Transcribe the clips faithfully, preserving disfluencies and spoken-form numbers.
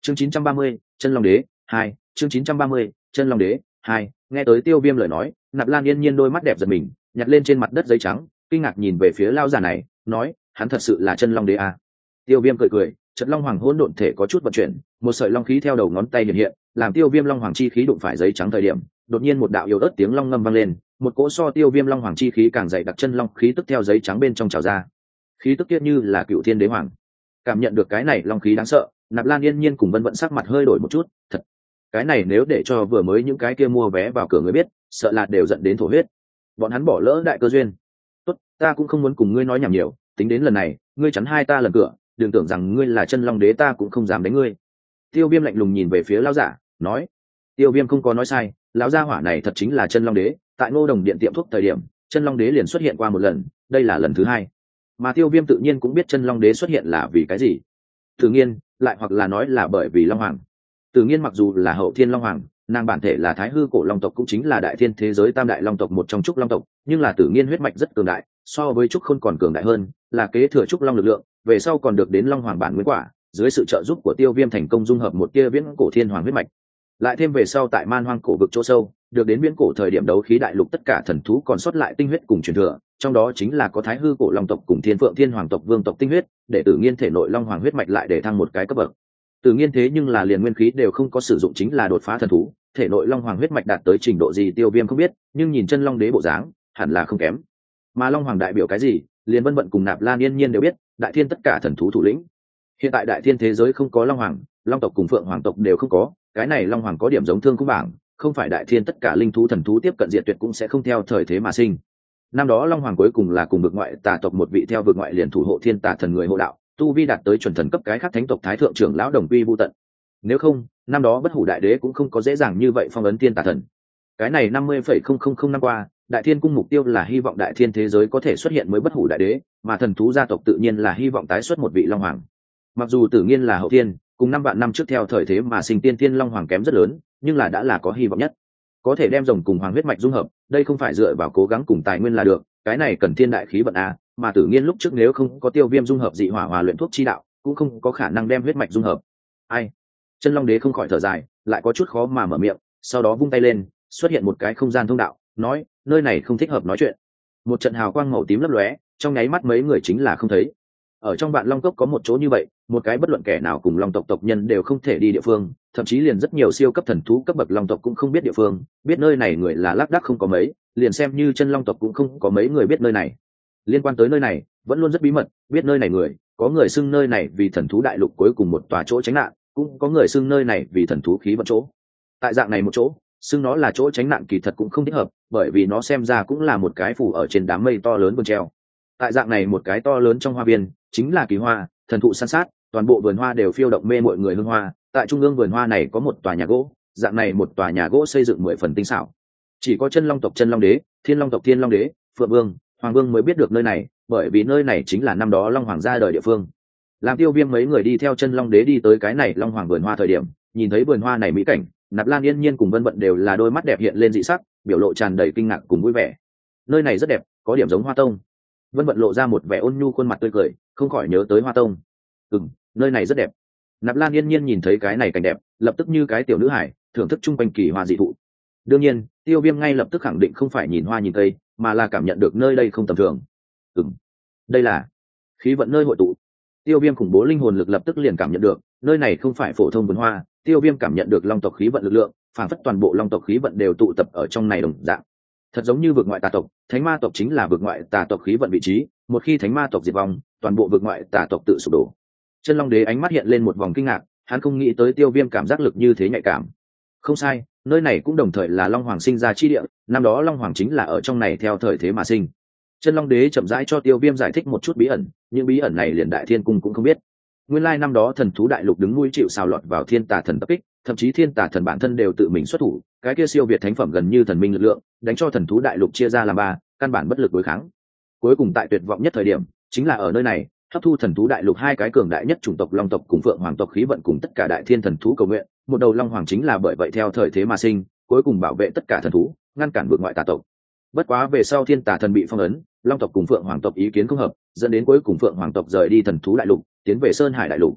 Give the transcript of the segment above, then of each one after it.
chương chín trăm ba mươi, chân long đế hai, chương chín trăm ba mươi, chân long đế hai. Nghe tới Tiêu Viêm lời nói, Nạp Lan Yên Nhiên đôi mắt đẹp giật mình, nhặt lên trên mặt đất giấy trắng, kinh ngạc nhìn về phía lao giả này, nói, hắn thật sự là chân long đế à? Tiêu Viêm cười cười, trận long hoàng hỗn độn thể có chút vận chuyển, một sợi long khí theo đầu ngón tay hiện hiện, làm Tiêu Viêm long hoàng chi khí đụng phải giấy trắng thời điểm, đột nhiên một đạo yếu ớt tiếng long ngâm vang lên, một cỗ so Tiêu Viêm long hoàng chi khí càng dày đặc chân long khí tức theo giấy trắng bên trong trào ra. Khí tức kia như là cựu thiên đế hoàng. Cảm nhận được cái này long khí đáng sợ, Nạp Lan Yên Nhiên cùng Vân Vận sắc mặt hơi đổi một chút, thật, cái này nếu để cho vừa mới những cái kia mua vé vào cửa người biết, sợ là đều giận đến thổ huyết. Bọn hắn bỏ lỡ đại cơ duyên. Tốt, ta cũng không muốn cùng ngươi nói nhảm nhiều, tính đến lần này, ngươi chắn hai ta lần cửa, đừng tưởng rằng ngươi là chân long đế ta cũng không dám đánh ngươi. Tiêu Viêm lạnh lùng nhìn về phía lão giả, nói. Tiêu Viêm không có nói sai, lão gia hỏa này thật chính là chân long đế, tại Ngô Đồng điện tiệm thuốc thời điểm, chân long đế liền xuất hiện qua một lần, đây là lần thứ hai. Mà Tiêu Viêm tự nhiên cũng biết chân long đế xuất hiện là vì cái gì. Tự nhiên, lại hoặc là nói là bởi vì long hoàng. Tự nhiên mặc dù là hậu thiên long hoàng, nàng bản thể là thái hư cổ long tộc, cũng chính là đại thiên thế giới tam đại long tộc một trong trúc long tộc, nhưng là tự nhiên huyết mạch rất cường đại, so với trúc khôn còn cường đại hơn, là kế thừa trúc long lực lượng, về sau còn được đến long hoàng bản nguyên quả, dưới sự trợ giúp của Tiêu Viêm thành công dung hợp một tia viễn cổ thiên hoàng huyết mạch, lại thêm về sau tại man hoang cổ vực chỗ sâu được đến viễn cổ thời điểm đấu khí đại lục tất cả thần thú còn sót lại tinh huyết cùng truyền thừa, trong đó chính là có thái hư cổ long tộc cùng thiên phượng thiên hoàng tộc vương tộc tinh huyết, để tự nhiên thể nội long hoàng huyết mạch lại để thăng một cái cấp bậc. Tự nhiên thế nhưng là liền nguyên khí đều không có sử dụng, chính là đột phá thần thú, thể nội long hoàng huyết mạch đạt tới trình độ gì Tiêu Viêm không biết, nhưng nhìn chân long đế bộ dáng hẳn là không kém. Mà long hoàng đại biểu cái gì, liền Vân Vận cùng Nạp Lan Yên Nhiên đều biết, đại thiên tất cả thần thú thủ lĩnh. Hiện tại đại thiên thế giới không có long hoàng, long tộc cùng phượng hoàng tộc đều không có, cái này long hoàng có điểm giống thương cũng bảng, không phải đại thiên tất cả linh thú thần thú tiếp cận diệt tuyệt cũng sẽ không theo thời thế mà sinh. Năm đó long hoàng cuối cùng là cùng vực ngoại tà tộc một vị theo vực ngoại liền thủ hộ thiên tà thần người hộ đạo, tu vi đạt tới chuẩn thần cấp cái khác thánh tộc thái thượng trưởng lão đồng quy vu tận. Nếu không, năm đó bất hủ đại đế cũng không có dễ dàng như vậy phong ấn thiên tà thần. Cái này năm mươi phẩy không không không năm qua, đại thiên cung mục tiêu là hy vọng đại thiên thế giới có thể xuất hiện mới bất hủ đại đế, mà thần thú gia tộc tự nhiên là hy vọng tái xuất một vị long hoàng. Mặc dù tự nhiên là hậu thiên, cùng năm vạn năm trước theo thời thế mà sinh tiên thiên long hoàng kém rất lớn, nhưng là đã là có hy vọng nhất, có thể đem rồng cùng hoàng huyết mạch dung hợp, đây không phải dựa vào cố gắng cùng tài nguyên là được, cái này cần thiên đại khí vận a, mà tự nhiên lúc trước nếu không có Tiêu Viêm dung hợp dị hỏa hòa luyện thuốc chi đạo, cũng không có khả năng đem huyết mạch dung hợp. Ai? Chân long đế không khỏi thở dài, lại có chút khó mà mở miệng, sau đó vung tay lên, xuất hiện một cái không gian thông đạo, nói, nơi này không thích hợp nói chuyện. Một trận hào quang màu tím lấp lóe, trong nháy mắt mấy người chính là không thấy. Ở trong Vạn Long Cốc có một chỗ như vậy, một cái bất luận kẻ nào cùng long tộc tộc nhân đều không thể đi địa phương, thậm chí liền rất nhiều siêu cấp thần thú cấp bậc long tộc cũng không biết địa phương, biết nơi này người là lác đác không có mấy, liền xem như chân long tộc cũng không có mấy người biết nơi này. Liên quan tới nơi này, vẫn luôn rất bí mật, biết nơi này người, có người xưng nơi này vì thần thú đại lục cuối cùng một tòa chỗ tránh nạn, cũng có người xưng nơi này vì thần thú khí vận chỗ. Tại dạng này một chỗ, xưng nó là chỗ tránh nạn kỳ thật cũng không thích hợp, bởi vì nó xem ra cũng là một cái phủ ở trên đám mây to lớn vườn treo. Tại dạng này một cái to lớn trong hoa viên, chính là kỳ hoa, thần thụ san sát, toàn bộ vườn hoa đều phiêu động mê mọi người hương hoa. Tại trung ương vườn hoa này có một tòa nhà gỗ, dạng này một tòa nhà gỗ xây dựng mười phần tinh xảo. Chỉ có chân long tộc chân long đế, thiên long tộc thiên long đế, phượng vương, hoàng vương mới biết được nơi này, bởi vì nơi này chính là năm đó long hoàng ra đời địa phương. Làm Tiêu Viêm mấy người đi theo chân long đế đi tới cái này long hoàng vườn hoa thời điểm, nhìn thấy vườn hoa này mỹ cảnh, Nạp Lan Yên Nhiên cùng Vân Vận đều là đôi mắt đẹp hiện lên dị sắc, biểu lộ tràn đầy kinh ngạc cùng vui vẻ. Nơi này rất đẹp, có điểm giống Hoa Tông. Vân Vận lộ ra một vẻ ôn nhu khuôn mặt tươi cười, không khỏi nhớ tới Hoa Tông. Ừm, nơi này rất đẹp. Nạp Lan Yên Nhiên nhìn thấy cái này cảnh đẹp, lập tức như cái tiểu nữ hải, thưởng thức trung quanh kỳ hoa dị thụ. Đương nhiên, Tiêu Viêm ngay lập tức khẳng định không phải nhìn hoa nhìn cây, mà là cảm nhận được nơi đây không tầm thường. Ừm, đây là khí vận nơi hội tụ. Tiêu Viêm khủng bố linh hồn lực lập tức liền cảm nhận được, nơi này không phải phổ thông vườn hoa, Tiêu Viêm cảm nhận được long tộc khí vận lực lượng, phản phất toàn bộ long tộc khí vận đều tụ tập ở trong này đồng dạng. Thật giống như vực ngoại tà tộc, thánh ma tộc chính là vực ngoại tà tộc khí vận vị trí, một khi thánh ma tộc diệt vong, toàn bộ vực ngoại tà tộc tự sụp đổ. Chân long đế ánh mắt hiện lên một vòng kinh ngạc, hắn không nghĩ tới Tiêu Viêm cảm giác lực như thế nhạy cảm. Không sai, nơi này cũng đồng thời là long hoàng sinh ra chi địa, năm đó long hoàng chính là ở trong này theo thời thế mà sinh. Chân long đế chậm rãi cho Tiêu Viêm giải thích một chút bí ẩn, những bí ẩn này liền đại thiên cung cũng không biết. Nguyên lai năm đó thần thú đại lục đứng nuôi chịu sào lọt vào thiên tà thần tập kích, thậm chí thiên tà thần bản thân đều tự mình xuất thủ, cái kia siêu việt thánh phẩm gần như thần minh lực lượng, đánh cho thần thú đại lục chia ra làm ba, căn bản bất lực đối kháng. Cuối cùng tại tuyệt vọng nhất thời điểm, chính là ở nơi này, hấp thu thần thú đại lục hai cái cường đại nhất chủng tộc long tộc cùng phượng hoàng tộc khí vận cùng tất cả đại thiên thần thú cầu nguyện, một đầu long hoàng chính là bởi vậy theo thời thế mà sinh, cuối cùng bảo vệ tất cả thần thú, ngăn cản vượt ngoại tà tộc. Bất quá về sau thiên tà thần bị phong ấn, long tộc cùng phượng hoàng tộc ý kiến không hợp, dẫn đến cuối cùng phượng hoàng tộc rời đi thần thú đại lục, tiến về sơn hải đại lục.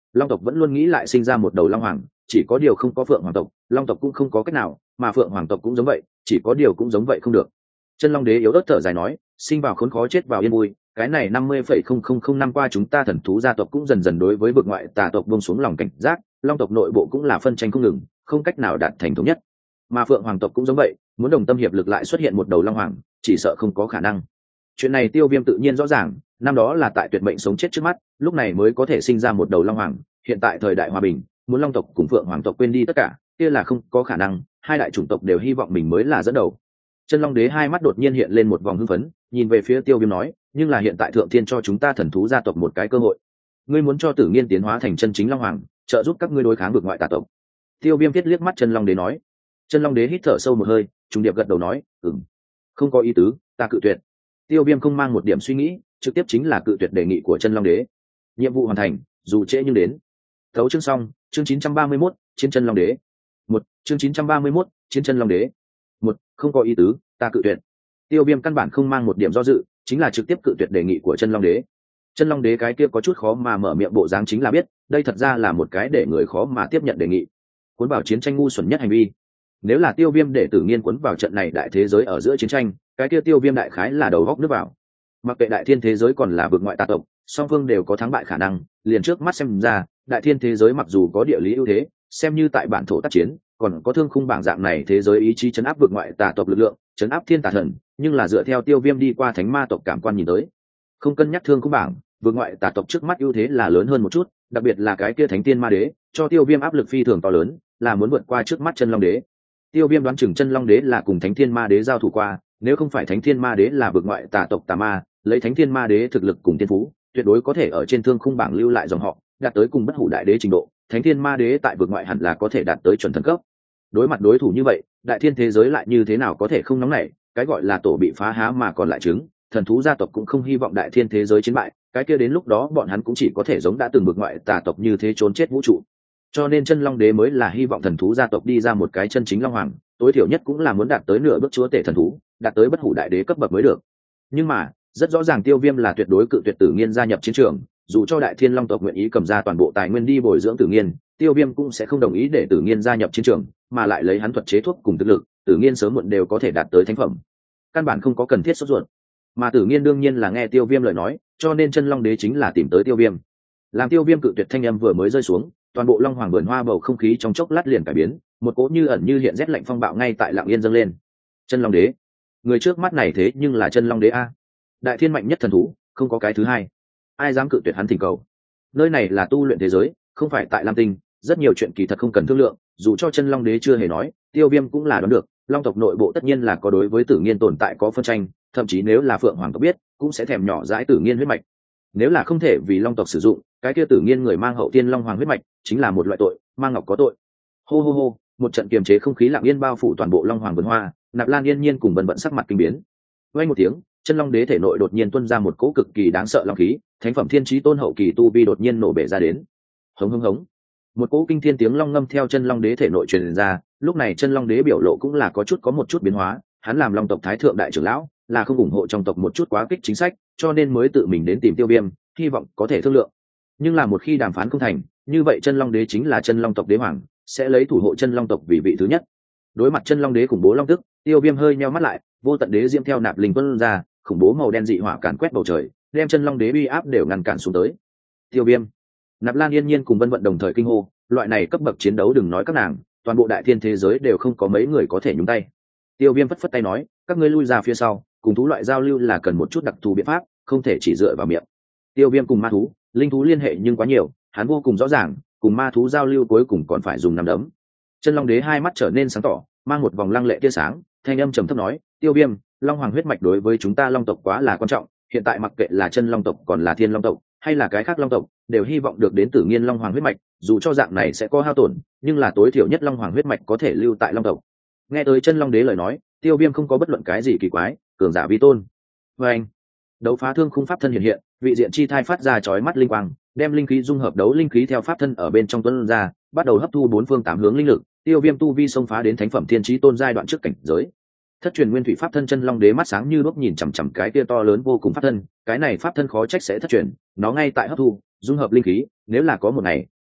long tộc vẫn luôn nghĩ lại sinh ra một đầu long hoàng, chỉ có điều không có phượng hoàng tộc, long tộc cũng không có cách nào, mà phượng hoàng tộc cũng giống vậy, chỉ có điều cũng giống vậy không được. Chân long đế yếu ớt thở dài nói, sinh vào khốn khó chết vào yên vui, cái này năm mươi phẩy không không không năm qua chúng ta thần thú gia tộc cũng dần dần đối với vực ngoại tà tộc buông xuống lòng cảnh giác, long tộc nội bộ cũng là phân tranh không ngừng, không cách nào đạt thành thống nhất. Mà phượng hoàng tộc cũng giống vậy, muốn đồng tâm hiệp lực lại xuất hiện một đầu long hoàng, chỉ sợ không có khả năng. Chuyện này Tiêu Viêm tự nhiên rõ ràng, năm đó là tại tuyệt mệnh sống chết trước mắt, lúc này mới có thể sinh ra một đầu long hoàng, hiện tại thời đại hòa bình, muốn long tộc cùng phượng hoàng tộc quên đi tất cả, kia là không có khả năng, hai đại chủng tộc đều hy vọng mình mới là dẫn đầu. Chân long đế hai mắt đột nhiên hiện lên một vòng hưng phấn, nhìn về phía Tiêu Viêm nói, nhưng là hiện tại thượng thiên cho chúng ta thần thú gia tộc một cái cơ hội, ngươi muốn cho Tử Nghiên tiến hóa thành chân chính long hoàng, trợ giúp các ngươi đối kháng vực ngoại tà tộc. Tiêu Viêm viết liếc mắt chân long đế nói. Chân long đế hít thở sâu một hơi, trùng điệp gật đầu nói, ừm, không có ý tứ, ta cự tuyệt. Tiêu Viêm không mang một điểm suy nghĩ, trực tiếp chính là cự tuyệt đề nghị của chân long đế. Nhiệm vụ hoàn thành, dù trễ nhưng đến. Thấu chương xong, chương chín trăm ba mươi mốt, chiến chân long đế. Một, chương chín trăm ba mươi mốt, chiến chân long đế. Một, không có ý tứ, ta cự tuyệt. Tiêu Viêm căn bản không mang một điểm do dự, chính là trực tiếp cự tuyệt đề nghị của chân long đế. Chân long đế cái kia có chút khó mà mở miệng bộ dáng chính là biết, đây thật ra là một cái để người khó mà tiếp nhận đề nghị. Cuốn vào chiến tranh ngu xuẩn nhất hành vi. Nếu là Tiêu Viêm để Tử Nghiên cuốn vào trận này đại thế giới ở giữa chiến tranh, cái kia Tiêu Viêm đại khái là đầu góc nước vào. Mặc kệ đại thiên thế giới còn là vực ngoại tà tộc, song phương đều có thắng bại khả năng, liền trước mắt xem ra, đại thiên thế giới mặc dù có địa lý ưu thế, xem như tại bản thổ tác chiến, còn có thương khung bảng dạng này thế giới ý chí chấn áp vực ngoại tà tộc lực lượng, chấn áp thiên tà thần, nhưng là dựa theo Tiêu Viêm đi qua thánh ma tộc cảm quan nhìn tới, không cân nhắc thương khung bảng, vực ngoại tà tộc trước mắt ưu thế là lớn hơn một chút, đặc biệt là cái kia thánh tiên ma đế, cho Tiêu Viêm áp lực phi thường to lớn, là muốn vượt qua trước mắt chân long đế. Tiêu Viêm đoán chừng chân long đế là cùng thánh thiên ma đế giao thủ qua, nếu không phải thánh thiên ma đế là vực ngoại tà tộc tà ma, lấy thánh thiên ma đế thực lực cùng tiên phú, tuyệt đối có thể ở trên thương khung bảng lưu lại dòng họ, đạt tới cùng bất hủ đại đế trình độ. Thánh thiên ma đế tại vực ngoại hẳn là có thể đạt tới chuẩn thần cấp. Đối mặt đối thủ như vậy, đại thiên thế giới lại như thế nào có thể không nóng nảy, cái gọi là tổ bị phá há mà còn lại trứng, thần thú gia tộc cũng không hy vọng đại thiên thế giới chiến bại, cái kia đến lúc đó bọn hắn cũng chỉ có thể giống đã từng vực ngoại tà tộc như thế trốn chết vũ trụ. Cho nên chân long đế mới là hy vọng thần thú gia tộc đi ra một cái chân chính long hoàng, tối thiểu nhất cũng là muốn đạt tới nửa bước chúa tể thần thú, đạt tới bất hủ đại đế cấp bậc mới được. Nhưng mà rất rõ ràng Tiêu Viêm là tuyệt đối cự tuyệt Tử Nghiên gia nhập chiến trường, dù cho đại thiên long tộc nguyện ý cầm ra toàn bộ tài nguyên đi bồi dưỡng Tử Nghiên, Tiêu Viêm cũng sẽ không đồng ý để Tử Nghiên gia nhập chiến trường, mà lại lấy hắn thuật chế thuốc cùng thực lực, Tử Nghiên sớm muộn đều có thể đạt tới thánh phẩm, căn bản không có cần thiết sốt ruột. Mà Tử Nghiên đương nhiên là nghe Tiêu Viêm lời nói, cho nên chân long đế chính là tìm tới Tiêu Viêm. Làm Tiêu Viêm cự tuyệt thanh âm vừa mới rơi xuống, toàn bộ long hoàng vườn hoa bầu không khí trong chốc lát liền cải biến, một cỗ như ẩn như hiện rét lạnh phong bạo ngay tại lặng yên dâng lên. Chân long đế, người trước mắt này thế nhưng là chân long đế a, đại thiên mạnh nhất thần thú, không có cái thứ hai, ai dám cự tuyệt hắn thỉnh cầu. Nơi này là tu luyện thế giới, không phải tại lam tinh, rất nhiều chuyện kỳ thật không cần thương lượng, dù cho chân long đế chưa hề nói, Tiêu Viêm cũng là đoán được, long tộc nội bộ tất nhiên là có đối với Tử Nghiên tồn tại có phân tranh, thậm chí nếu là phượng hoàng tộc biết, cũng sẽ thèm nhỏ dãi Tử Nghiên huyết mạch. Nếu là không thể vì long tộc sử dụng, cái kia Tử Nghiên người mang hậu tiên long hoàng huyết mạch chính là một loại tội, mang ngọc có tội. Hô hô hô, một trận kiềm chế không khí lặng yên bao phủ toàn bộ long hoàng vườn hoa, Nạp Lan yên nhiên cùng bần bận sắc mặt kinh biến. Vang một tiếng, chân long đế thể nội đột nhiên tuôn ra một cỗ cực kỳ đáng sợ long khí, thánh phẩm thiên chí tôn hậu kỳ tu vi đột nhiên nổ bể ra đến. Hống hống hống, một cỗ kinh thiên tiếng long ngâm theo chân long đế thể nội truyền ra. Lúc này chân long đế biểu lộ cũng là có chút có một chút biến hóa, hắn làm long tộc thái thượng đại trưởng lão, là không ủng hộ trong tộc một chút quá kích chính sách, cho nên mới tự mình đến tìm Tiêu Viêm, hy vọng có thể thương lượng. Nhưng là một khi đàm phán không thành, như vậy chân long đế chính là chân long tộc đế hoàng, sẽ lấy thủ hộ chân long tộc vì vị thứ nhất. Đối mặt chân long đế khủng bố long tức, Tiêu Viêm hơi nheo mắt lại, vô tận đế diễm theo nạp linh tuôn ra, khủng bố màu đen dị hỏa càn quét bầu trời, đem chân long đế uy áp đều ngăn cản xuống tới. Tiêu Viêm, Nạp Lan yên nhiên cùng Vân Vận đồng thời kinh hô, loại này cấp bậc chiến đấu đừng nói các nàng, toàn bộ đại thiên thế giới đều không có mấy người có thể nhúng tay. Tiêu Viêm phất phất tay nói, các ngươi lui ra phía sau, cùng thú loại giao lưu là cần một chút đặc thù biện pháp, không thể chỉ dựa vào miệng. Tiêu Viêm cùng ma thú, linh thú liên hệ nhưng quá nhiều, hắn vô cùng rõ ràng, cùng ma thú giao lưu cuối cùng còn phải dùng nắm đấm. Chân long đế hai mắt trở nên sáng tỏ, mang một vòng lăng lệ tia sáng, thanh âm trầm thấp nói, Tiêu Viêm, long hoàng huyết mạch đối với chúng ta long tộc quá là quan trọng, hiện tại mặc kệ là chân long tộc còn là thiên long tộc hay là cái khác long tộc, đều hy vọng được đến Tử Nghiên long hoàng huyết mạch, dù cho dạng này sẽ có hao tổn, nhưng là tối thiểu nhất long hoàng huyết mạch có thể lưu tại long tộc. Nghe tới chân long đế lời nói, Tiêu Viêm không có bất luận cái gì kỳ quái, cường giả vi tôn. Và anh, đấu phá thương khung pháp thân hiện hiện, vị diện chi thai phát ra chói mắt linh quang, đem linh khí dung hợp đấu linh khí theo pháp thân ở bên trong tuôn ra, bắt đầu hấp thu bốn phương tám hướng linh lực. Tiêu Viêm tu vi xông phá đến thánh phẩm thiên chí tôn giai đoạn trước cảnh giới. Thất truyền nguyên thủy pháp thân chân long đế mắt sáng như đuốc nhìn chằm chằm cái kia to lớn vô cùng pháp thân, cái này pháp thân khó trách sẽ thất truyền, nó ngay tại hấp thu dung hợp linh khí, nếu là có một ngày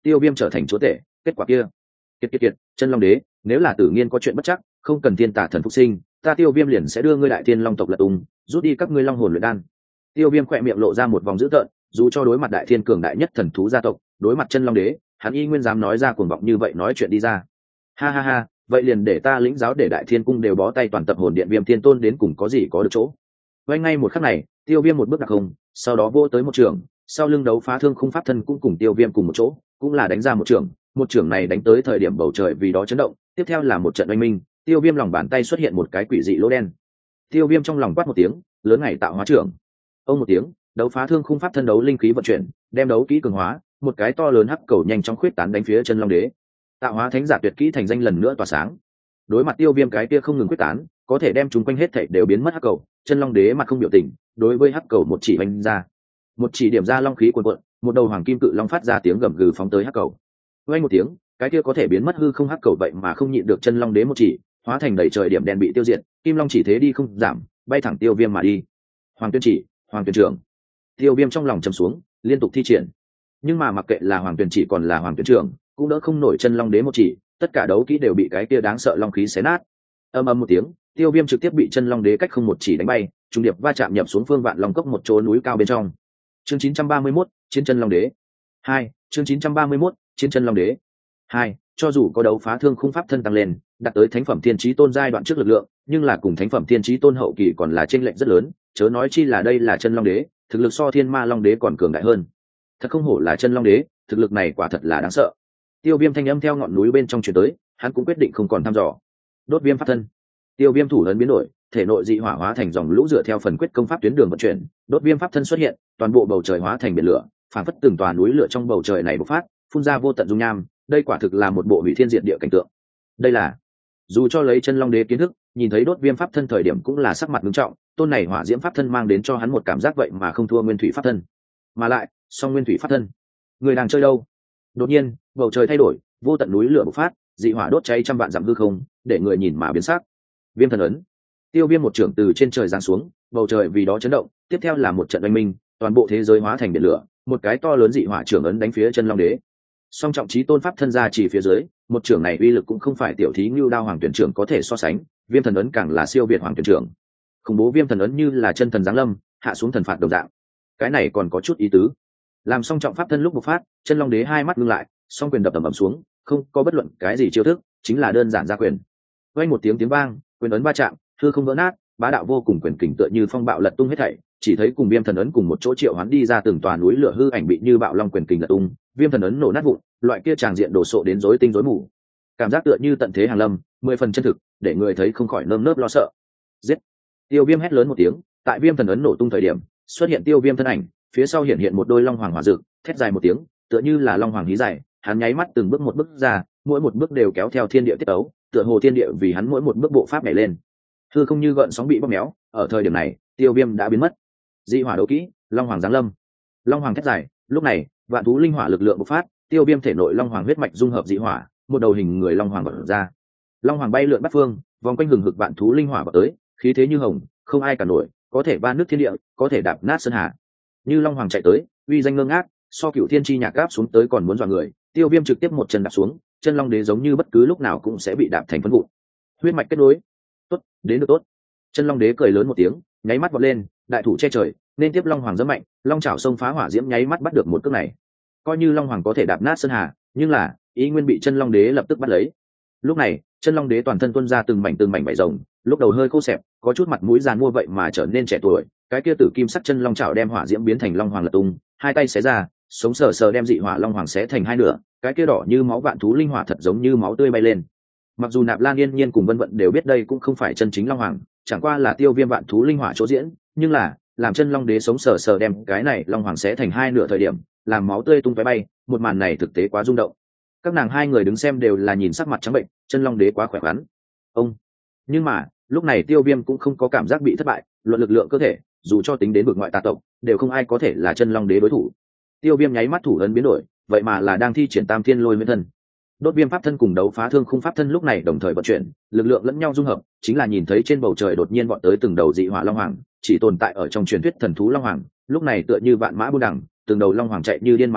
tiêu viêm trở thành chúa tể, kết quả kia kiệt kiệt kiệt chân long đế, nếu là tử nghiên có chuyện bất chắc, không cần thiên tả thần phục sinh, ta tiêu viêm liền sẽ đưa ngươi đại thiên long tộc lật tung, rút đi các ngươi long hồn luyện đan. Tiêu viêm khỏe miệng lộ ra một vòng dữ tợn, dù cho đối mặt đại thiên cường đại nhất thần thú gia tộc, đối mặt chân long đế, hắn y nguyên dám nói ra cuồng vọng như vậy nói chuyện đi ra. Ha ha ha, vậy liền để ta lĩnh giáo để đại thiên cung đều bó tay toàn tập hồn điện viêm thiên tôn đến cùng có gì có được chỗ. Quay ngay một khắc này, tiêu viêm một bước đặc không, sau đó vô tới một trường, sau lưng đấu phá thương khung pháp thân cũng cùng tiêu viêm cùng một chỗ, cũng là đánh ra một trường, một trường này đánh tới thời điểm bầu trời vì đó chấn động, tiếp theo là một trận oanh minh, tiêu viêm lòng bàn tay xuất hiện một cái quỷ dị lỗ đen. Tiêu viêm trong lòng quát một tiếng, lớn ngày tạo hóa trưởng. Ông một tiếng, đấu phá thương khung pháp thân đấu linh khí vận chuyển, đem đấu kỹ cường hóa, một cái to lớn hắc cầu nhanh chóng khuyết tán đánh phía chân long đế. Tạo hóa thánh giả tuyệt kỹ thành danh lần nữa tỏa sáng. Đối mặt tiêu viêm cái kia không ngừng quyết tán, có thể đem chúng quanh hết thảy đều biến mất hắc cầu, chân long đế mặt không biểu tình, đối với hắc cầu một chỉ vung ra. Một chỉ điểm ra long khí cuồn cuộn, một đầu hoàng kim cự long phát ra tiếng gầm gừ phóng tới hắc cầu. Vang một tiếng, cái kia có thể biến mất hư không hắc cầu vậy mà không nhịn được chân long đế một chỉ, hóa thành đầy trời điểm đen bị tiêu diệt, kim long chỉ thế đi không giảm, bay thẳng tiêu viêm mà đi. Hoàng tuyên chỉ, hoàng tuyên trưởng. Tiêu viêm trong lòng trầm xuống, liên tục thi triển. Nhưng mà mặc kệ là hoàng tuyên chỉ còn là hoàng tuyên trưởng, cũng đỡ không nổi chân long đế một chỉ, tất cả đấu kỹ đều bị cái kia đáng sợ long khí xé nát. Ầm ầm một tiếng, tiêu viêm trực tiếp bị chân long đế cách không một chỉ đánh bay, trùng điệp va chạm nhập xuống phương vạn long cốc một chỗ núi cao bên trong. Chương chín trăm ba mươi mốt, chiến chân long đế. Hai, chương chín trăm ba mươi mốt, chiến chân long đế. Hai, cho dù có đấu phá thương khung pháp thân tăng lên, đạt tới thánh phẩm thiên chí tôn giai đoạn trước lực lượng, nhưng là cùng thánh phẩm thiên chí tôn hậu kỳ còn là chênh lệch rất lớn, chớ nói chi là đây là chân long đế, thực lực so thiên ma long đế còn cường đại hơn. Thật không hổ là chân long đế, thực lực này quả thật là đáng sợ. Tiêu viêm thanh âm theo ngọn núi bên trong truyền tới, hắn cũng quyết định không còn thăm dò. Đốt viêm pháp thân. Tiêu viêm thủ lớn biến đổi, thể nội dị hỏa hóa thành dòng lũ dựa theo phần quyết công pháp tuyến đường vận chuyển, đốt viêm pháp thân xuất hiện, toàn bộ bầu trời hóa thành biển lửa, phản phất từng tòa núi lửa trong bầu trời này bộc phát, phun ra vô tận dung nham, đây quả thực là một bộ hủy thiên diệt địa cảnh tượng. Đây là, dù cho lấy chân long đế kiến thức, nhìn thấy đốt viêm pháp thân thời điểm cũng là sắc mặt nghiêm trọng, tôn này hỏa diễm pháp thân mang đến cho hắn một cảm giác vậy mà không thua nguyên thủy pháp thân, mà lại, song nguyên thủy pháp thân, người đang chơi đâu? Đột nhiên, bầu trời thay đổi, vô tận núi lửa bộc phát, dị hỏa đốt cháy trăm vạn dặm hư không, để người nhìn mà biến sắc. Viêm thần ấn. Tiêu viêm một trưởng từ trên trời giáng xuống, bầu trời vì đó chấn động, tiếp theo là một trận oanh minh, toàn bộ thế giới hóa thành biển lửa, một cái to lớn dị hỏa trưởng ấn đánh phía chân long đế. Song trọng chí tôn pháp thân ra chỉ phía dưới, một trưởng này uy lực cũng không phải tiểu thí ngưu đao hoàng tuyển trưởng có thể so sánh, viêm thần ấn càng là siêu việt hoàng tuyển trưởng. Khủng bố viêm thần ấn như là chân thần giáng lâm, hạ xuống thần phạt đồng dạng. Cái này còn có chút ý tứ. Làm song trọng pháp thân lúc bộc phát, chân long đế hai mắt ngưng lại, song quyền đập tầm ầm xuống, không có bất luận cái gì chiêu thức, chính là đơn giản ra quyền. Vang một tiếng tiếng vang, quyền ấn va chạm, hư không vỡ nát, bá đạo vô cùng quyền kình tựa như phong bạo lật tung hết thảy, chỉ thấy cùng viêm thần ấn cùng một chỗ triệu hoán đi ra từng tòa núi lửa hư ảnh bị như bạo long quyền kình lật tung, viêm thần ấn nổ nát vụn, loại kia tràng diện đổ sộ đến rối tinh rối mù, cảm giác tựa như tận thế hàng lâm, mười phần chân thực, để người thấy không khỏi nơm nớp lo sợ. Giết! Tiêu viêm hét lớn một tiếng, tại viêm thần ấn nổ tung thời điểm, xuất hiện tiêu viêm thân ảnh, phía sau hiện hiện một đôi long hoàng hỏa dược, thét dài một tiếng, tựa như là long hoàng hí dài, hắn nháy mắt từng bước một bước ra, mỗi một bước đều kéo theo thiên địa tiết ấu, tựa hồ thiên địa vì hắn mỗi một bước bộ pháp nhảy lên. Hư không như gợn sóng bị bóp méo, ở thời điểm này, tiêu viêm đã biến mất. Dị hỏa đấu kỹ, long hoàng giáng lâm. Long hoàng thét dài, lúc này, vạn thú linh hỏa lực lượng bộc phát, tiêu viêm thể nội long hoàng huyết mạch dung hợp dị hỏa, một đầu hình người long hoàng bật ra. Long hoàng bay lượn bát phương, vòng quanh hừng hực vạn thú linh hỏa bật tới, khí thế như hồng, không ai cản nổi, có thể ba nước thiên địa, có thể đạp nát sơn hà. Như long hoàng chạy tới, uy danh ngơ ngác, so cựu thiên chi nhạc áp xuống tới còn muốn dọa người, tiêu viêm trực tiếp một chân đạp xuống, chân long đế giống như bất cứ lúc nào cũng sẽ bị đạp thành phân vụn. Huyết mạch kết nối, tốt, đến được tốt. Chân long đế cười lớn một tiếng, nháy mắt vọt lên, đại thủ che trời, nên tiếp long hoàng rất mạnh, long chảo sông phá hỏa diễm nháy mắt bắt được một cước này. Coi như long hoàng có thể đạp nát sơn hà, nhưng là ý nguyên bị chân long đế lập tức bắt lấy. Lúc này, chân long đế toàn thân tuôn ra từng mảnh từng mảnh vảy rồng, lúc đầu hơi khô xẹp, có chút mặt mũi giàn mua vậy mà trở nên trẻ tuổi, cái kia tử kim sắc chân long chảo đem hỏa diễm biến thành long hoàng lật tung, hai tay xé ra, sống sờ sờ đem dị hỏa long hoàng xé thành hai nửa, cái kia đỏ như máu vạn thú linh hỏa thật giống như máu tươi bay lên. Mặc dù Nạp Lan Yên Nhiên cùng Vân Vận đều biết đây cũng không phải chân chính long hoàng, chẳng qua là tiêu viêm vạn thú linh hỏa chỗ diễn, nhưng là làm chân long đế sống sờ sờ đem cái này long hoàng xé thành hai nửa thời điểm, làm máu tươi tung tóe bay, một màn này thực tế quá rung động. Các nàng hai người đứng xem đều là nhìn sắc mặt trắng bệnh, chân long đế quá khỏe khoắn. Ông, nhưng mà lúc này tiêu viêm cũng không có cảm giác bị thất bại, luận lực lượng cơ thể, dù cho tính đến vực ngoại tà tộc, đều không ai có thể là chân long đế đối thủ. Tiêu viêm nháy mắt thủ ấn biến đổi, vậy mà là đang thi triển tam thiên lôi nguyên thân. Đốt viêm pháp thân cùng đấu phá thương khung pháp thân lúc này đồng thời vận chuyển, lực lượng lẫn nhau dung hợp, chính là nhìn thấy trên bầu trời đột nhiên bọn tới từng đầu dị hỏa long hoàng, chỉ tồn tại ở trong truyền thuyết thần thú long hoàng, lúc này tựa như vạn mã buôn đằng, từng đầu long hoàng chạy như điên mà tới,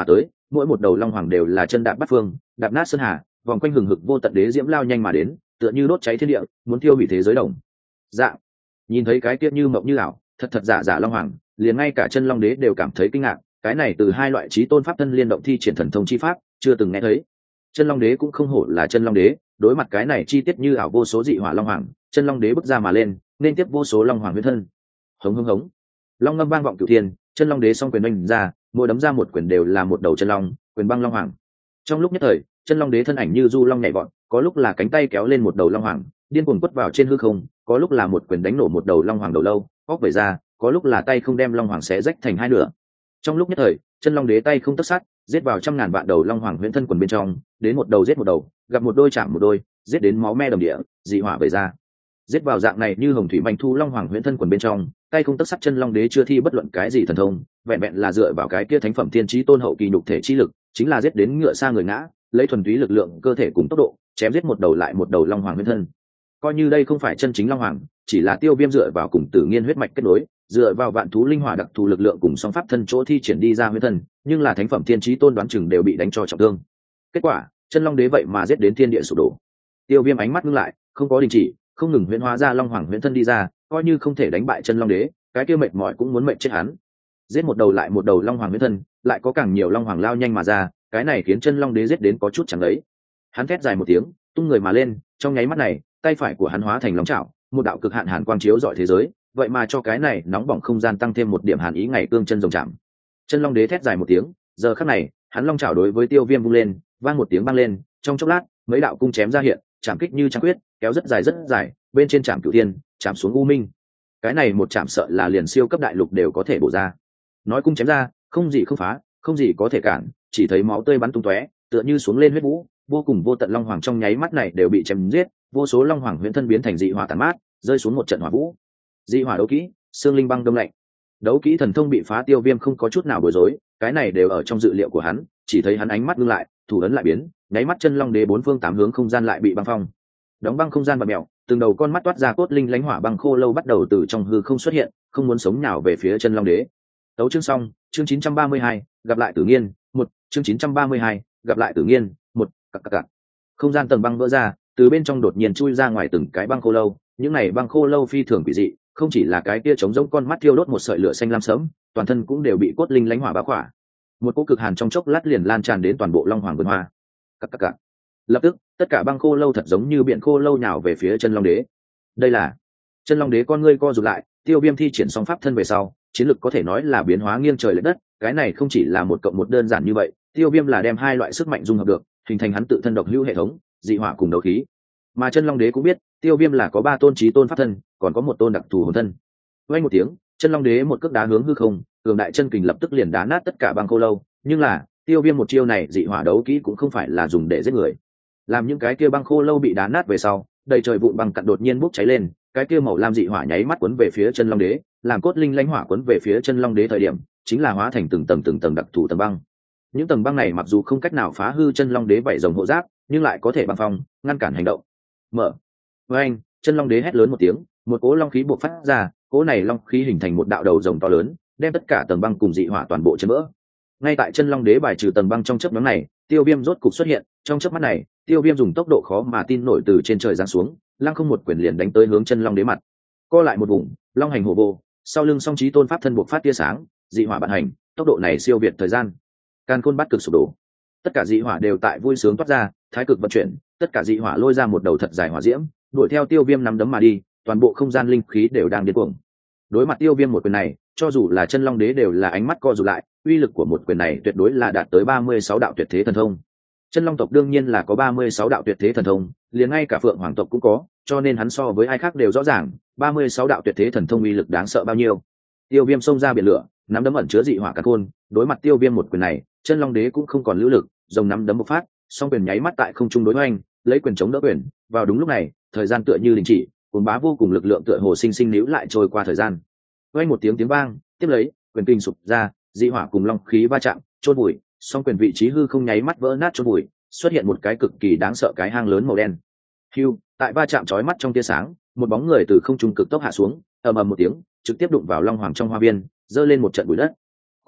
mỗi một đầu long hoàng đều là chân đạp bắt phương, đạp nát sơn hà, vòng quanh hừng hực vô tận đế diễm lao nhanh mà đến, tựa như đốt cháy thiên địa, muốn tiêu hủy thế giới đồng dạng. Nhìn thấy cái kia như mộng như ảo, thật thật giả giả long hoàng, liền ngay cả chân long đế đều cảm thấy kinh ngạc. Cái này từ hai loại chí tôn pháp thân liên động thi triển thần thông chi pháp, chưa từng nghe thấy. Chân long đế cũng không hổ là chân long đế, đối mặt cái này chi tiết như ảo vô số dị hỏa long hoàng, chân long đế bước ra mà lên, nên tiếp vô số long hoàng huyễn thân. Hống hống hống, long ngâm vang vọng cửu thiên, chân long đế song quyền đánh ra, mỗi đấm ra một quyền đều là một đầu chân long, quyền băng long hoàng. Trong lúc nhất thời, chân long đế thân ảnh như du long nhảy vọt, có lúc là cánh tay kéo lên một đầu long hoàng, điên cuồng quất vào trên hư không, có lúc là một quyền đánh nổ một đầu long hoàng đầu lâu, óc về ra, có lúc là tay không đem long hoàng xé rách thành hai nửa. Trong lúc nhất thời, chân long đế tay không tất sát, giết vào trăm ngàn vạn đầu long hoàng huyễn thân quần bên trong, đến một đầu giết một đầu, gặp một đôi chạm một đôi, giết đến máu me đầm địa, dị hỏa về ra. Giết vào dạng này như hồng thủy manh thu long hoàng huyễn thân quần bên trong, tay không tất sát chân long đế chưa thi bất luận cái gì thần thông, vẹn vẹn là dựa vào cái kia thánh phẩm thiên chí tôn hậu kỳ nhục thể chi lực, chính là giết đến ngựa xa người ngã, lấy thuần túy lực lượng cơ thể cùng tốc độ, chém giết một đầu lại một đầu long hoàng huyễn thân. Coi như đây không phải chân chính long hoàng, chỉ là tiêu viêm dựa vào cùng tử nghiên huyết mạch kết nối, dựa vào vạn thú linh hỏa đặc thù lực lượng cùng song pháp thân chỗ thi triển đi ra huyết thân, nhưng là thánh phẩm thiên chí tôn đoán chừng đều bị đánh cho trọng thương. Kết quả, chân long đế vậy mà giết đến thiên địa sụp đổ. Tiêu viêm ánh mắt ngưng lại, không có đình chỉ, không ngừng huyễn hóa ra long hoàng huyễn thân đi ra, coi như không thể đánh bại chân long đế, cái kia mệt mỏi cũng muốn mệt chết hắn. Giết một đầu lại một đầu long hoàng huyễn thân, lại có càng nhiều long hoàng lao nhanh mà ra, cái này khiến chân long đế giết đến có chút chẳng lấy. Hắn thét dài một tiếng, tung người mà lên, trong nháy mắt này, tay phải của hắn hóa thành long chảo, một đạo cực hạn hàn quang chiếu rọi thế giới, vậy mà cho cái này nóng bỏng không gian tăng thêm một điểm hàn ý ngày cương chân rồng chạm. Chân long đế thét dài một tiếng, giờ khắc này, hắn long chảo đối với tiêu viêm vung lên, vang một tiếng băng lên, trong chốc lát, mấy đạo cung chém ra hiện, chạm kích như trăng quyết, kéo rất dài rất dài, bên trên chạm cửu thiên, chạm xuống u minh. Cái này một chạm sợ là liền siêu cấp đại lục đều có thể bổ ra. Nói cung chém ra, không gì không phá, không gì có thể cản, chỉ thấy máu tươi bắn tung tóe, tựa như xuống lên huyết vũ, vô cùng vô tận long hoàng trong nháy mắt này đều bị chém giết, vô số long hoàng huyễn thân biến thành dị hỏa tàn mát, rơi xuống một trận hỏa vũ. Dị hỏa đấu kỹ, xương linh băng đông lạnh. Đấu kỹ thần thông bị phá, tiêu viêm không có chút nào bối rối, cái này đều ở trong dự liệu của hắn, chỉ thấy hắn ánh mắt ngưng lại, thủ ấn lại biến, nháy mắt chân long đế bốn phương tám hướng không gian lại bị băng phong. Đóng băng không gian và mèo, từng đầu con mắt toát ra cốt linh lánh hỏa băng khô lâu bắt đầu từ trong hư không xuất hiện, không muốn sống nào về phía chân long đế. Tấu chương xong, chương chín trăm ba mươi hai, gặp lại Tử Nghiên, một, chương chín trăm ba mươi hai, gặp lại Tử Nghiên, một, cặc cặc cặc. Không gian tầng băng vỡ ra, từ bên trong đột nhiên chui ra ngoài từng cái băng khô lâu, những này băng khô lâu phi thường quỷ dị, không chỉ là cái kia trống rỗng con mắt thiêu đốt một sợi lửa xanh lam sớm, toàn thân cũng đều bị cốt linh lánh hỏa bao khỏa. Một cỗ cực hàn trong chốc lát liền lan tràn đến toàn bộ long hoàng vườn hoa. Cặc cặc cặc. Lập tức, tất cả băng khô lâu thật giống như biển khô lâu nhào về phía chân long đế. Đây là chân long đế con ngươi co rụt lại, tiêu viêm thi triển song pháp thân về sau, chiến lực có thể nói là biến hóa nghiêng trời lệch đất. Cái này không chỉ là một cộng một đơn giản như vậy, tiêu viêm là đem hai loại sức mạnh dung hợp được, hình thành hắn tự thân độc hữu hệ thống dị hỏa cùng đấu khí. Mà chân long đế cũng biết tiêu viêm là có ba tôn chí tôn pháp thân, còn có một tôn đặc thù hồn thân. Vang một tiếng, chân long đế một cước đá hướng hư không, cường đại chân kình lập tức liền đá nát tất cả băng khô lâu. Nhưng là tiêu viêm một chiêu này dị hỏa đấu kỹ cũng không phải là dùng để giết người. Làm những cái kia băng khô lâu bị đá nát về sau, đầy trời vụn băng cặn đột nhiên bốc cháy lên, cái kia màu lam dị hỏa nháy mắt cuốn về phía chân long đế, làm cốt linh lãnh hỏa cuốn về phía chân long đế thời điểm, chính là hóa thành từng tầng từng tầng đặc thù tầng băng. Những tầng băng này mặc dù không cách nào phá hư chân long đế vảy rồng hộ giáp, nhưng lại có thể băng phong, ngăn cản hành động. Mở. Với anh, chân long đế hét lớn một tiếng, một cỗ long khí bộc phát ra, cỗ này long khí hình thành một đạo đầu rồng to lớn, đem tất cả tầng băng cùng dị hỏa toàn bộ chấn vỡ. Ngay tại chân long đế bài trừ tầng băng trong chớp nhoáng này, tiêu viêm rốt cục xuất hiện. Trong chớp mắt này, tiêu viêm dùng tốc độ khó mà tin nổi từ trên trời giáng xuống, lăng không một quyền liền đánh tới hướng chân long đế mặt. Co lại một vùng, long hành hổ vô, sau lưng song chí tôn pháp thân bộc phát tia sáng, dị hỏa vận hành, tốc độ này siêu việt thời gian. Càn khôn bát cực sụp đổ, tất cả dị hỏa đều tại vui sướng toát ra, thái cực vận chuyển, tất cả dị hỏa lôi ra một đầu thật dài hỏa diễm, đuổi theo tiêu viêm nắm đấm mà đi, toàn bộ không gian linh khí đều đang điên cuồng. Đối mặt tiêu viêm một quyền này, cho dù là chân long đế đều là ánh mắt co rụt lại, uy lực của một quyền này tuyệt đối là đạt tới ba mươi sáu đạo tuyệt thế thần thông. Chân long tộc đương nhiên là có ba mươi sáu đạo tuyệt thế thần thông, liền ngay cả phượng hoàng tộc cũng có, cho nên hắn so với ai khác đều rõ ràng ba mươi sáu đạo tuyệt thế thần thông uy lực đáng sợ bao nhiêu. Tiêu viêm xông ra biển lửa, nắm đấm ẩn chứa dị hỏa càn khôn, đối mặt tiêu viêm một quyền này, chân long đế cũng không còn lưu lực, dòng nắm đấm bộc phát, song quyền nháy mắt tại không trung đối hoành, lấy quyền chống đỡ quyền. Vào đúng lúc này, thời gian tựa như đình chỉ, cuồng bá vô cùng lực lượng tựa hồ sinh sinh níu lại trôi qua thời gian. Oanh một tiếng tiếng vang, tiếp lấy, quyền kinh sụp ra, dị hỏa cùng long khí va chạm, chôn bụi, song quyền vị trí hư không nháy mắt vỡ nát chôn bụi, xuất hiện một cái cực kỳ đáng sợ cái hang lớn màu đen. Hưu, tại va chạm chói mắt trong tia sáng, một bóng người từ không trung cực tốc hạ xuống, ầm ầm một tiếng, trực tiếp đụng vào long hoàng trong hoa viên, giơ lên một trận bụi đất.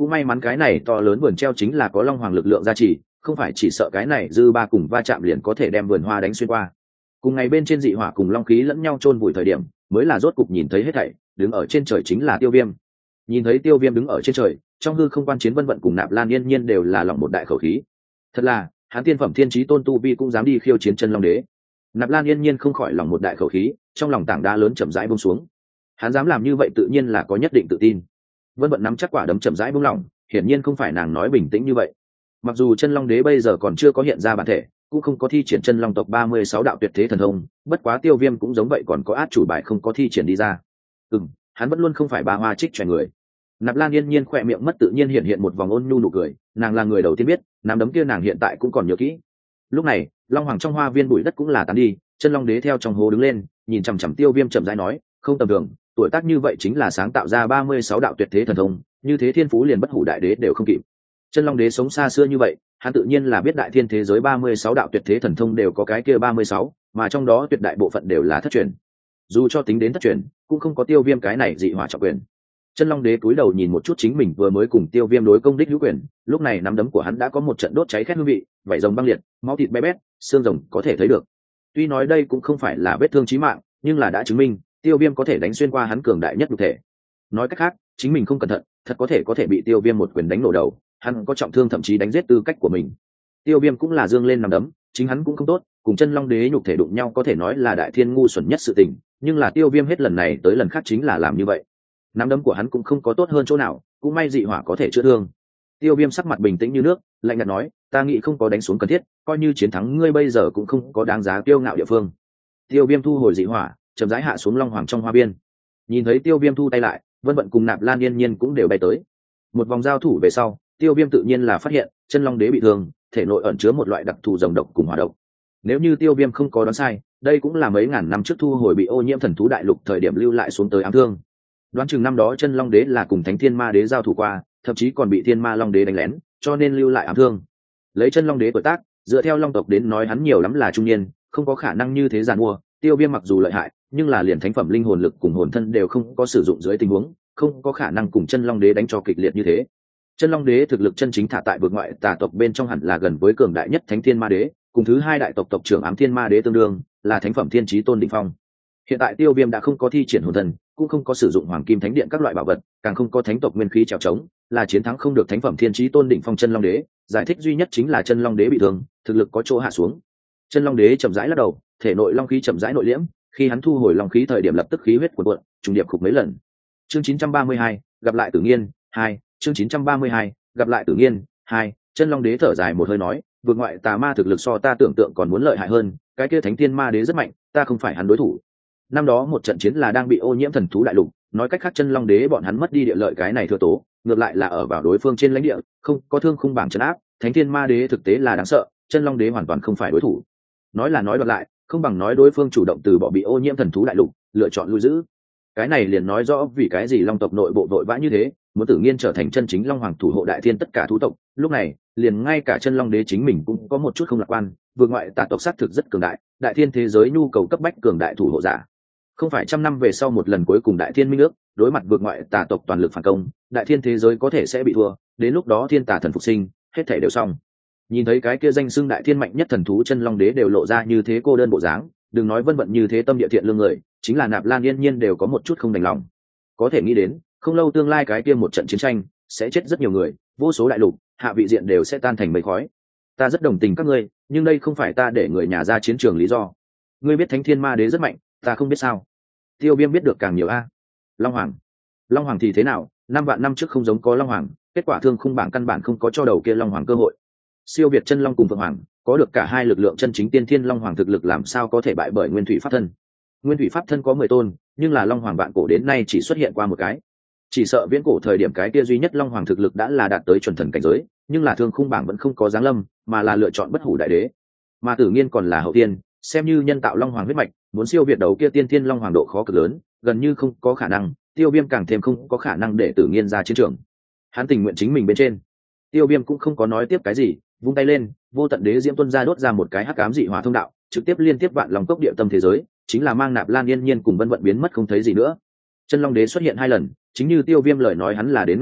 cũng may mắn cái này to lớn vườn treo chính là có long hoàng lực lượng gia trì, không phải chỉ sợ cái này dư ba cùng va chạm liền có thể đem vườn hoa đánh xuyên qua. Cùng ngày bên trên dị hỏa cùng long khí lẫn nhau chôn vùi thời điểm, mới là rốt cục nhìn thấy hết thảy, đứng ở trên trời chính là Tiêu Viêm. Nhìn thấy Tiêu Viêm đứng ở trên trời, trong hư không quan chiến Vân Vận cùng Nạp Lan Yên Nhiên đều là lòng một đại khẩu khí. Thật là, hắn tiên phẩm thiên chí tôn tu vi cũng dám đi khiêu chiến chân long đế. Nạp Lan Yên Nhiên không khỏi lòng một đại khẩu khí, trong lòng tảng đá lớn chậm rãi buông xuống. Hắn dám làm như vậy tự nhiên là có nhất định tự tin. Vân Vận nắm chắc quả đấm chậm rãi buông lỏng, hiển nhiên không phải nàng nói bình tĩnh như vậy. Mặc dù chân long đế bây giờ còn chưa có hiện ra bản thể, cũng không có thi triển chân long tộc ba mươi sáu đạo tuyệt thế thần thông, bất quá Tiêu Viêm cũng giống vậy còn có át chủ bài không có thi triển đi ra. Ừm, hắn vẫn luôn không phải ba hoa trích chèn người. Nạp Lan Yên Nhiên khỏe miệng mất tự nhiên hiện hiện một vòng ôn nhu nụ cười, nàng là người đầu tiên biết, nắm đấm kia nàng hiện tại cũng còn nhớ kỹ. Lúc này, long hoàng trong hoa viên bụi đất cũng là tán đi, chân long đế theo trong hồ đứng lên, nhìn chằm chằm Tiêu Viêm chậm rãi nói, không tầm thường, tuổi tác như vậy chính là sáng tạo ra ba mươi sáu đạo tuyệt thế thần thông, như thế thiên phú liền bất hủ đại đế đều không kịp. Chân long đế sống xa xưa như vậy, hắn tự nhiên là biết đại thiên thế giới ba mươi sáu đạo tuyệt thế thần thông đều có cái kia ba mươi sáu, mà trong đó tuyệt đại bộ phận đều là thất truyền. Dù cho tính đến thất truyền, cũng không có Tiêu Viêm cái này dị hỏa trọng quyền. Chân long đế cúi đầu nhìn một chút chính mình vừa mới cùng Tiêu Viêm đối công đích hữu quyền, lúc này nắm đấm của hắn đã có một trận đốt cháy khét hương vị, vảy rồng băng liệt, máu thịt bé bét, xương rồng có thể thấy được. Tuy nói đây cũng không phải là vết thương chí mạng, nhưng là đã chứng minh Tiêu Viêm có thể đánh xuyên qua hắn cường đại nhất nhục thể. Nói cách khác, chính mình không cẩn thận, thật có thể có thể bị Tiêu Viêm một quyền đánh nổ đầu, hắn có trọng thương thậm chí đánh giết tư cách của mình. Tiêu Viêm cũng là dương lên nắm đấm, chính hắn cũng không tốt, cùng chân long đế nhục thể đụng nhau có thể nói là đại thiên ngu xuẩn nhất sự tình, nhưng là Tiêu Viêm hết lần này tới lần khác chính là làm như vậy. Nắm đấm của hắn cũng không có tốt hơn chỗ nào, cũng may dị hỏa có thể chữa thương. Tiêu Viêm sắc mặt bình tĩnh như nước, lạnh nhạt nói, ta nghĩ không có đánh xuống cần thiết, coi như chiến thắng ngươi bây giờ cũng không có đáng giá kiêu ngạo địa phương. Tiêu Viêm thu hồi dị hỏa, chậm rãi hạ xuống long hoàng trong hoa biên. Nhìn thấy Tiêu Viêm thu tay lại, Vân Vận cùng Nạp Lan Yên Nhiên cũng đều bay tới. Một vòng giao thủ về sau, Tiêu Viêm tự nhiên là phát hiện chân long đế bị thương, thể nội ẩn chứa một loại đặc thù rồng độc cùng hỏa độc. Nếu như Tiêu Viêm không có đoán sai, đây cũng là mấy ngàn năm trước thu hồi bị ô nhiễm thần thú đại lục thời điểm lưu lại xuống tới ám thương. Đoán chừng năm đó chân long đế là cùng thánh thiên ma đế giao thủ qua, thậm chí còn bị thiên ma long đế đánh lén, cho nên lưu lại ám thương. Lấy chân long đế tuổi tác, dựa theo long tộc đến nói hắn nhiều lắm là trung niên, không có khả năng như thế giàn mua. Tiêu Viêm mặc dù lợi hại, nhưng là liền thánh phẩm linh hồn lực cùng hồn thân đều không có sử dụng dưới tình huống, không có khả năng cùng chân long đế đánh cho kịch liệt như thế. Chân long đế thực lực chân chính thả tại vực ngoại tà tộc bên trong hẳn là gần với cường đại nhất thánh thiên ma đế, cùng thứ hai đại tộc tộc trưởng ám thiên ma đế tương đương, là thánh phẩm thiên chí tôn đỉnh phong. Hiện tại Tiêu Viêm đã không có thi triển hồn thần, cũng không có sử dụng hoàng kim thánh điện các loại bảo vật, càng không có thánh tộc nguyên khí trèo trống, là chiến thắng không được thánh phẩm thiên chí tôn đỉnh phong chân long đế. Giải thích duy nhất chính là chân long đế bị thương, thực lực có chỗ hạ xuống. Chân long đế chậm rãi lắc đầu, thể nội long khí chậm rãi nội liễm, khi hắn thu hồi long khí thời điểm lập tức khí huyết cuồn cuộn, trùng điệp khục mấy lần. Chương chín trăm ba mươi hai, gặp lại Tử Nghiên hai. Chương chín trăm ba mươi hai, gặp lại Tử Nghiên hai. Chân long đế thở dài một hơi nói, vượt ngoại tà ma thực lực so ta tưởng tượng còn muốn lợi hại hơn, cái kia thánh thiên ma đế rất mạnh, ta không phải hắn đối thủ. Năm đó một trận chiến là đang bị ô nhiễm thần thú đại lục, nói cách khác chân long đế bọn hắn mất đi địa lợi cái này thừa tố, ngược lại là ở vào đối phương trên lãnh địa, không có thương khung bảng trấn áp, thánh thiên ma đế thực tế là đáng sợ, chân long đế hoàn toàn không phải đối thủ. Nói là nói đoạt lại, không bằng nói đối phương chủ động từ bỏ bị ô nhiễm thần thú đại lục, lựa chọn lui giữ. Cái này liền nói rõ vì cái gì long tộc nội bộ vội vã như thế, muốn Tử Nghiên trở thành chân chính long hoàng thủ hộ đại thiên tất cả thú tộc. Lúc này liền ngay cả chân long đế chính mình cũng có một chút không lạc quan, vượt ngoại tà tộc xác thực rất cường đại, đại thiên thế giới nhu cầu cấp bách cường đại thủ hộ giả. Không phải trăm năm về sau một lần cuối cùng đại thiên minh ước, đối mặt vượt ngoại tà tộc toàn lực phản công, đại thiên thế giới có thể sẽ bị thua, đến lúc đó thiên tà thần phục sinh, hết thể đều xong. Nhìn thấy cái kia danh xưng đại thiên mạnh nhất thần thú chân long đế đều lộ ra như thế cô đơn bộ dáng, đừng nói Vân Vận như thế tâm địa thiện lương người, chính là Nạp Lan Yên Nhiên đều có một chút không đành lòng. Có thể nghĩ đến, không lâu tương lai cái kia một trận chiến tranh sẽ chết rất nhiều người, vô số đại lục, hạ vị diện đều sẽ tan thành mây khói. Ta rất đồng tình các ngươi, nhưng đây không phải ta để người nhà ra chiến trường lý do. Ngươi biết thánh thiên ma đế rất mạnh, ta không biết sao? Tiêu Viêm biết được càng nhiều a. Long hoàng, long hoàng thì thế nào? Năm vạn năm trước không giống có long hoàng, kết quả thương khung bảng căn bản không có cho đầu kia long hoàng cơ hội. Siêu việt chân long cùng phượng hoàng, có được cả hai lực lượng chân chính tiên thiên long hoàng thực lực làm sao có thể bại bởi nguyên thủy pháp thân? Nguyên thủy pháp thân có mười tôn, nhưng là long hoàng vạn cổ đến nay chỉ xuất hiện qua một cái. Chỉ sợ viễn cổ thời điểm cái kia duy nhất long hoàng thực lực đã là đạt tới chuẩn thần cảnh giới, nhưng là thương khung bảng vẫn không có giáng lâm, mà là lựa chọn bất hủ đại đế. Mà Tử Nghiên còn là hậu tiên, xem như nhân tạo long hoàng huyết mạch, muốn siêu việt đầu kia tiên thiên long hoàng độ khó cực lớn, gần như không có khả năng. Tiêu Viêm càng thêm không có khả năng để Tử Nghiên ra chiến trường. Hắn tình nguyện chính mình bên trên. Tiêu Viêm cũng không có nói tiếp cái gì, vung tay lên, vô tận đế diễm tuôn ra đốt ra một cái hắc ám dị hỏa thông đạo, trực tiếp liên tiếp vạn long cốc địa tâm thế giới, chính là mang Nạp Lan Yên Nhiên cùng Vân Vận biến mất không thấy gì nữa. Chân long đế xuất hiện hai lần, chính như Tiêu Viêm lời nói hắn là đến ngăn cửa,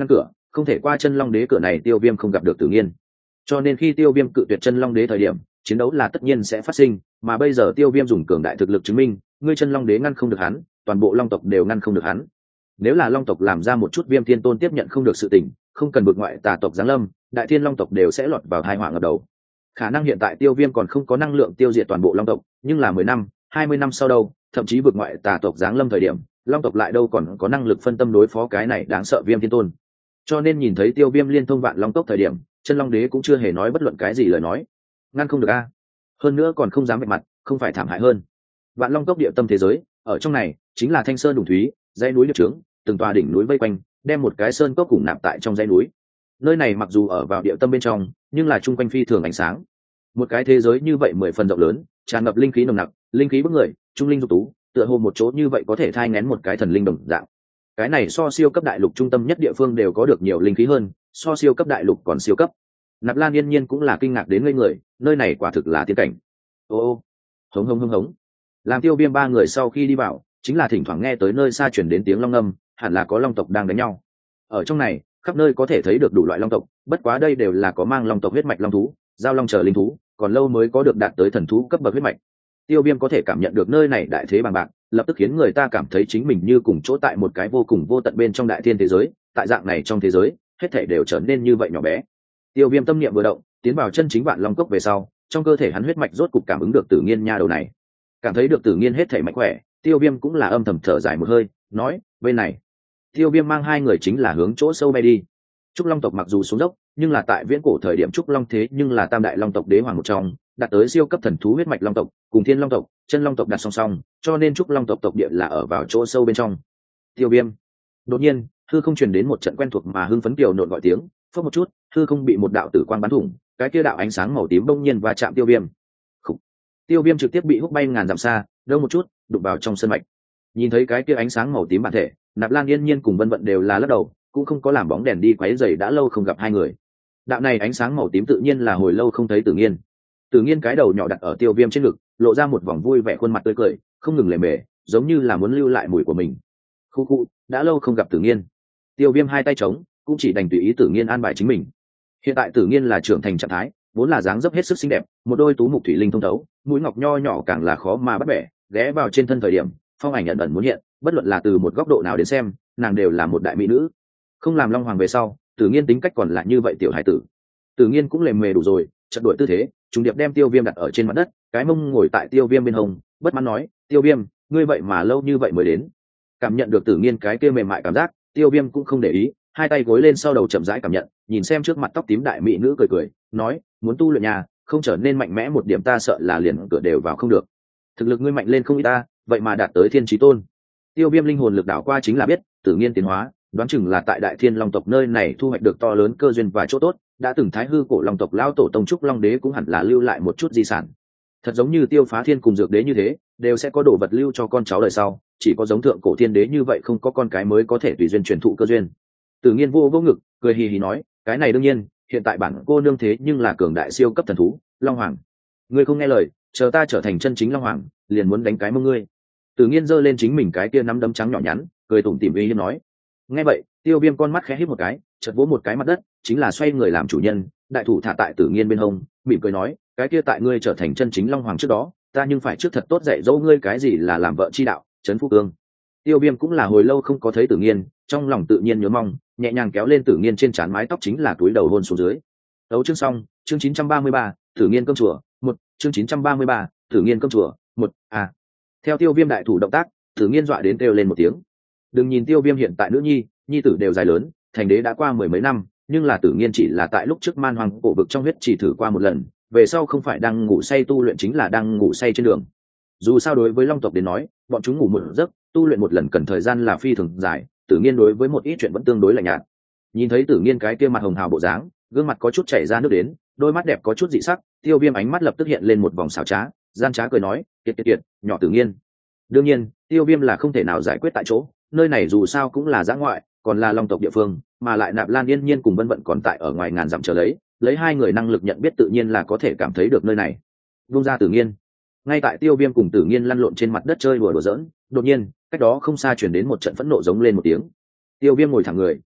không thể qua chân long đế cửa này tiêu viêm không gặp được Tử Nghiên. Cho nên khi tiêu viêm cự tuyệt chân long đế thời điểm, chiến đấu là tất nhiên sẽ phát sinh, mà bây giờ tiêu viêm dùng cường đại thực lực chứng minh ngươi chân long đế ngăn không được hắn, toàn bộ long tộc đều ngăn không được hắn. Nếu là long tộc làm ra một chút viêm thiên tôn tiếp nhận không được sự tình, không cần bực ngoại tà tộc giáng lâm, đại thiên long tộc đều sẽ lọt vào tai họa ngập đầu. Khả năng hiện tại tiêu viêm còn không có năng lượng tiêu diệt toàn bộ long tộc, nhưng là mười năm hai mươi năm sau đâu, thậm chí bực ngoại tà tộc giáng lâm thời điểm, long tộc lại đâu còn có năng lực phân tâm đối phó cái này đáng sợ viêm thiên tôn. Cho nên nhìn thấy tiêu viêm liên thông vạn long tộc thời điểm, chân long đế cũng chưa hề nói bất luận cái gì lời nói. Ngăn không được a, hơn nữa còn không dám vạch mặt, không phải thảm hại hơn. Vạn long tộc địa tâm thế giới, ở trong này chính là thanh sơn đủng thúy, dãy núi liệt trướng, từng tòa đỉnh núi vây quanh, đem một cái sơn cốc cùng nạp tại trong dãy núi. Nơi này mặc dù ở vào địa tâm bên trong, nhưng là chung quanh phi thường ánh sáng. Một cái thế giới như vậy mười phần rộng lớn, tràn ngập linh khí nồng nặc, linh khí bức người, trung linh dục tú, tựa hồ một chỗ như vậy có thể thai nghén một cái thần linh đồng dạng. Cái này so siêu cấp đại lục trung tâm nhất địa phương đều có được nhiều linh khí hơn, so siêu cấp đại lục còn siêu cấp. Nạp Lan yên nhiên cũng là kinh ngạc đến ngây người, nơi này quả thực là tiên cảnh. Ô ô, hống hống hống hống. Làm tiêu viêm ba người sau khi đi vào, chính là thỉnh thoảng nghe tới nơi xa chuyển đến tiếng long ngâm, hẳn là có long tộc đang đánh nhau. Ở trong này khắp nơi có thể thấy được đủ loại long tộc, bất quá đây đều là có mang long tộc huyết mạch long thú, giao long chờ linh thú, còn lâu mới có được đạt tới thần thú cấp bậc huyết mạch. Tiêu viêm có thể cảm nhận được nơi này đại thế bằng bạc, lập tức khiến người ta cảm thấy chính mình như cùng chỗ tại một cái vô cùng vô tận bên trong đại thiên thế giới. Tại dạng này trong thế giới, hết thảy đều trở nên như vậy nhỏ bé. Tiêu viêm tâm niệm vừa động, tiến vào chân chính vạn long cốc về sau, trong cơ thể hắn huyết mạch rốt cục cảm ứng được Tử Nghiên nha đầu này. Cảm thấy được Tử Nghiên hết thảy mạnh khỏe, tiêu viêm cũng là âm thầm thở dài một hơi, nói bên này. Tiêu viêm mang hai người chính là hướng chỗ sâu bay đi. Trúc long tộc mặc dù xuống dốc, nhưng là tại viễn cổ thời điểm Trúc long thế nhưng là tam đại long tộc đế hoàng một trong, đạt tới siêu cấp thần thú huyết mạch long tộc, cùng thiên long tộc, chân long tộc đặt song song, cho nên Trúc long tộc tộc địa là ở vào chỗ sâu bên trong. Tiêu viêm. Đột nhiên hư không truyền đến một trận quen thuộc mà hưng phấn kiều nộn gọi tiếng, phớt một chút hư không bị một đạo tử quang bắn thủng, cái kia đạo ánh sáng màu tím đông nhiên và chạm tiêu viêm. Khủ. Tiêu viêm trực tiếp bị hút bay ngàn dặm xa, đâu một chút đụng vào trong sân mạch. Nhìn thấy cái kia ánh sáng màu tím bản thể, Nạp Lan yên nhiên cùng Vân Vận đều là lắc đầu, cũng không có làm bóng đèn đi quấy rầy đã lâu không gặp hai người. Đạo này ánh sáng màu tím tự nhiên là hồi lâu không thấy Tử Nghiên. Tử Nghiên cái đầu nhỏ đặt ở tiêu viêm trên ngực, lộ ra một vòng vui vẻ khuôn mặt tươi cười, không ngừng lề mề, giống như là muốn lưu lại mùi của mình. Khu khu, đã lâu không gặp Tử Nghiên. Tiêu viêm hai tay trống, cũng chỉ đành tùy ý Tử Nghiên an bài chính mình. Hiện tại Tử Nghiên là trưởng thành trạng thái, vốn là dáng dấp hết sức xinh đẹp, một đôi tú mục thủy linh thông thấu, mũi ngọc nho nhỏ càng là khó mà bắt bẻ, ghé vào trên thân thời điểm, phong ảnh ẩn ẩn muốn hiện, bất luận là từ một góc độ nào đến xem, nàng đều là một đại mỹ nữ. Không làm long hoàng về sau, Tử Nghiên tính cách còn là như vậy tiểu hải tử. Tử Nghiên cũng lề mề đủ rồi, chợt đổi tư thế, trùng điệp đem tiêu viêm đặt ở trên mặt đất, cái mông ngồi tại tiêu viêm bên hông, bất mãn nói, tiêu viêm, ngươi vậy mà lâu như vậy mới đến. Cảm nhận được Tử Nghiên cái kia mềm mại cảm giác, tiêu viêm cũng không để ý, hai tay gối lên sau đầu chậm rãi cảm nhận, nhìn xem trước mặt tóc tím đại mỹ nữ cười cười, nói, muốn tu luyện nhà, không trở nên mạnh mẽ một điểm ta sợ là liền cửa đều vào không được. Thực lực ngươi mạnh lên không ít ta, vậy mà đạt tới thiên chí tôn. Tiêu viêm linh hồn lực đảo qua chính là biết, Tử Nghiên tiến hóa, đoán chừng là tại đại thiên long tộc nơi này thu hoạch được to lớn cơ duyên và chỗ tốt, đã từng thái hư cổ long tộc lão tổ tông trúc long đế cũng hẳn là lưu lại một chút di sản. Thật giống như Tiêu Phá Thiên cùng Dược Đế như thế, đều sẽ có đồ vật lưu cho con cháu đời sau, chỉ có giống thượng cổ thiên đế như vậy không có con cái mới có thể tùy duyên truyền thụ cơ duyên. Tử Nghiên vô vô ngực, cười hì hì nói, cái này đương nhiên, hiện tại bản cô nương thế nhưng là cường đại siêu cấp thần thú, long hoàng. Ngươi không nghe lời, chờ ta trở thành chân chính long hoàng, liền muốn đánh cái mông ngươi. Tử Nghiên giơ lên chính mình cái kia nắm đấm trắng nhỏ nhắn, cười tủm tỉm uy hiếp nói. Nghe vậy, Tiêu Viêm con mắt khẽ híp một cái, chợt vỗ một cái mặt đất, chính là xoay người làm chủ nhân, đại thủ thả tại Tử Nghiên bên hông, mỉm cười nói, cái kia tại ngươi trở thành chân chính long hoàng trước đó, ta nhưng phải trước thật tốt dạy dỗ ngươi cái gì là làm vợ chi đạo, trấn phu cương. Tiêu Viêm cũng là hồi lâu không có thấy Tử Nghiên, trong lòng tự nhiên nhớ mong, nhẹ nhàng kéo lên Tử Nghiên trên trán mái tóc chính là túi đầu hôn xuống dưới. Đấu chương xong, chương chín trăm ba mươi ba, Tử Nghiên cơm chùa, một, chương chín trăm ba mươi ba, Tử Nghiên cơm chùa, một, à. Theo Tiêu Viêm đại thủ động tác, Tử Nghiên dọa đến kêu lên một tiếng. Đừng nhìn Tiêu Viêm hiện tại nữ nhi, nhi tử đều dài lớn, thành đế đã qua mười mấy năm, nhưng là Tử Nghiên chỉ là tại lúc trước man hoàng cổ vực trong huyết chỉ thử qua một lần, về sau không phải đang ngủ say tu luyện chính là đang ngủ say trên đường. Dù sao đối với long tộc đến nói, bọn chúng ngủ một giấc, tu luyện một lần cần thời gian là phi thường dài, Tử Nghiên đối với một ít chuyện vẫn tương đối lạnh nhạt. Nhìn thấy Tử Nghiên cái kia mặt hồng hào bộ dáng, gương mặt có chút chảy ra nước đến, đôi mắt đẹp có chút dị sắc, Tiêu Viêm ánh mắt lập tức hiện lên một vòng xảo trá, gian trá cười nói, kiệt kiệt kiệt, nhỏ Tử Nghiên. Đương nhiên, Tiêu Viêm là không thể nào giải quyết tại chỗ, nơi này dù sao cũng là dã ngoại, còn là long tộc địa phương, mà lại Nạp Lan yên nhiên cùng Vân Vận còn tại ở ngoài ngàn dặm chờ lấy, lấy hai người năng lực nhận biết tự nhiên là có thể cảm thấy được nơi này. Vung ra Tử Nghiên. Ngay tại Tiêu Viêm cùng Tử Nghiên lăn lộn trên mặt đất chơi đùa đùa giỡn, đột nhiên, cách đó không xa truyền đến một trận phẫn nộ giống lên một tiếng. Tiêu Viêm ngồi thẳng người,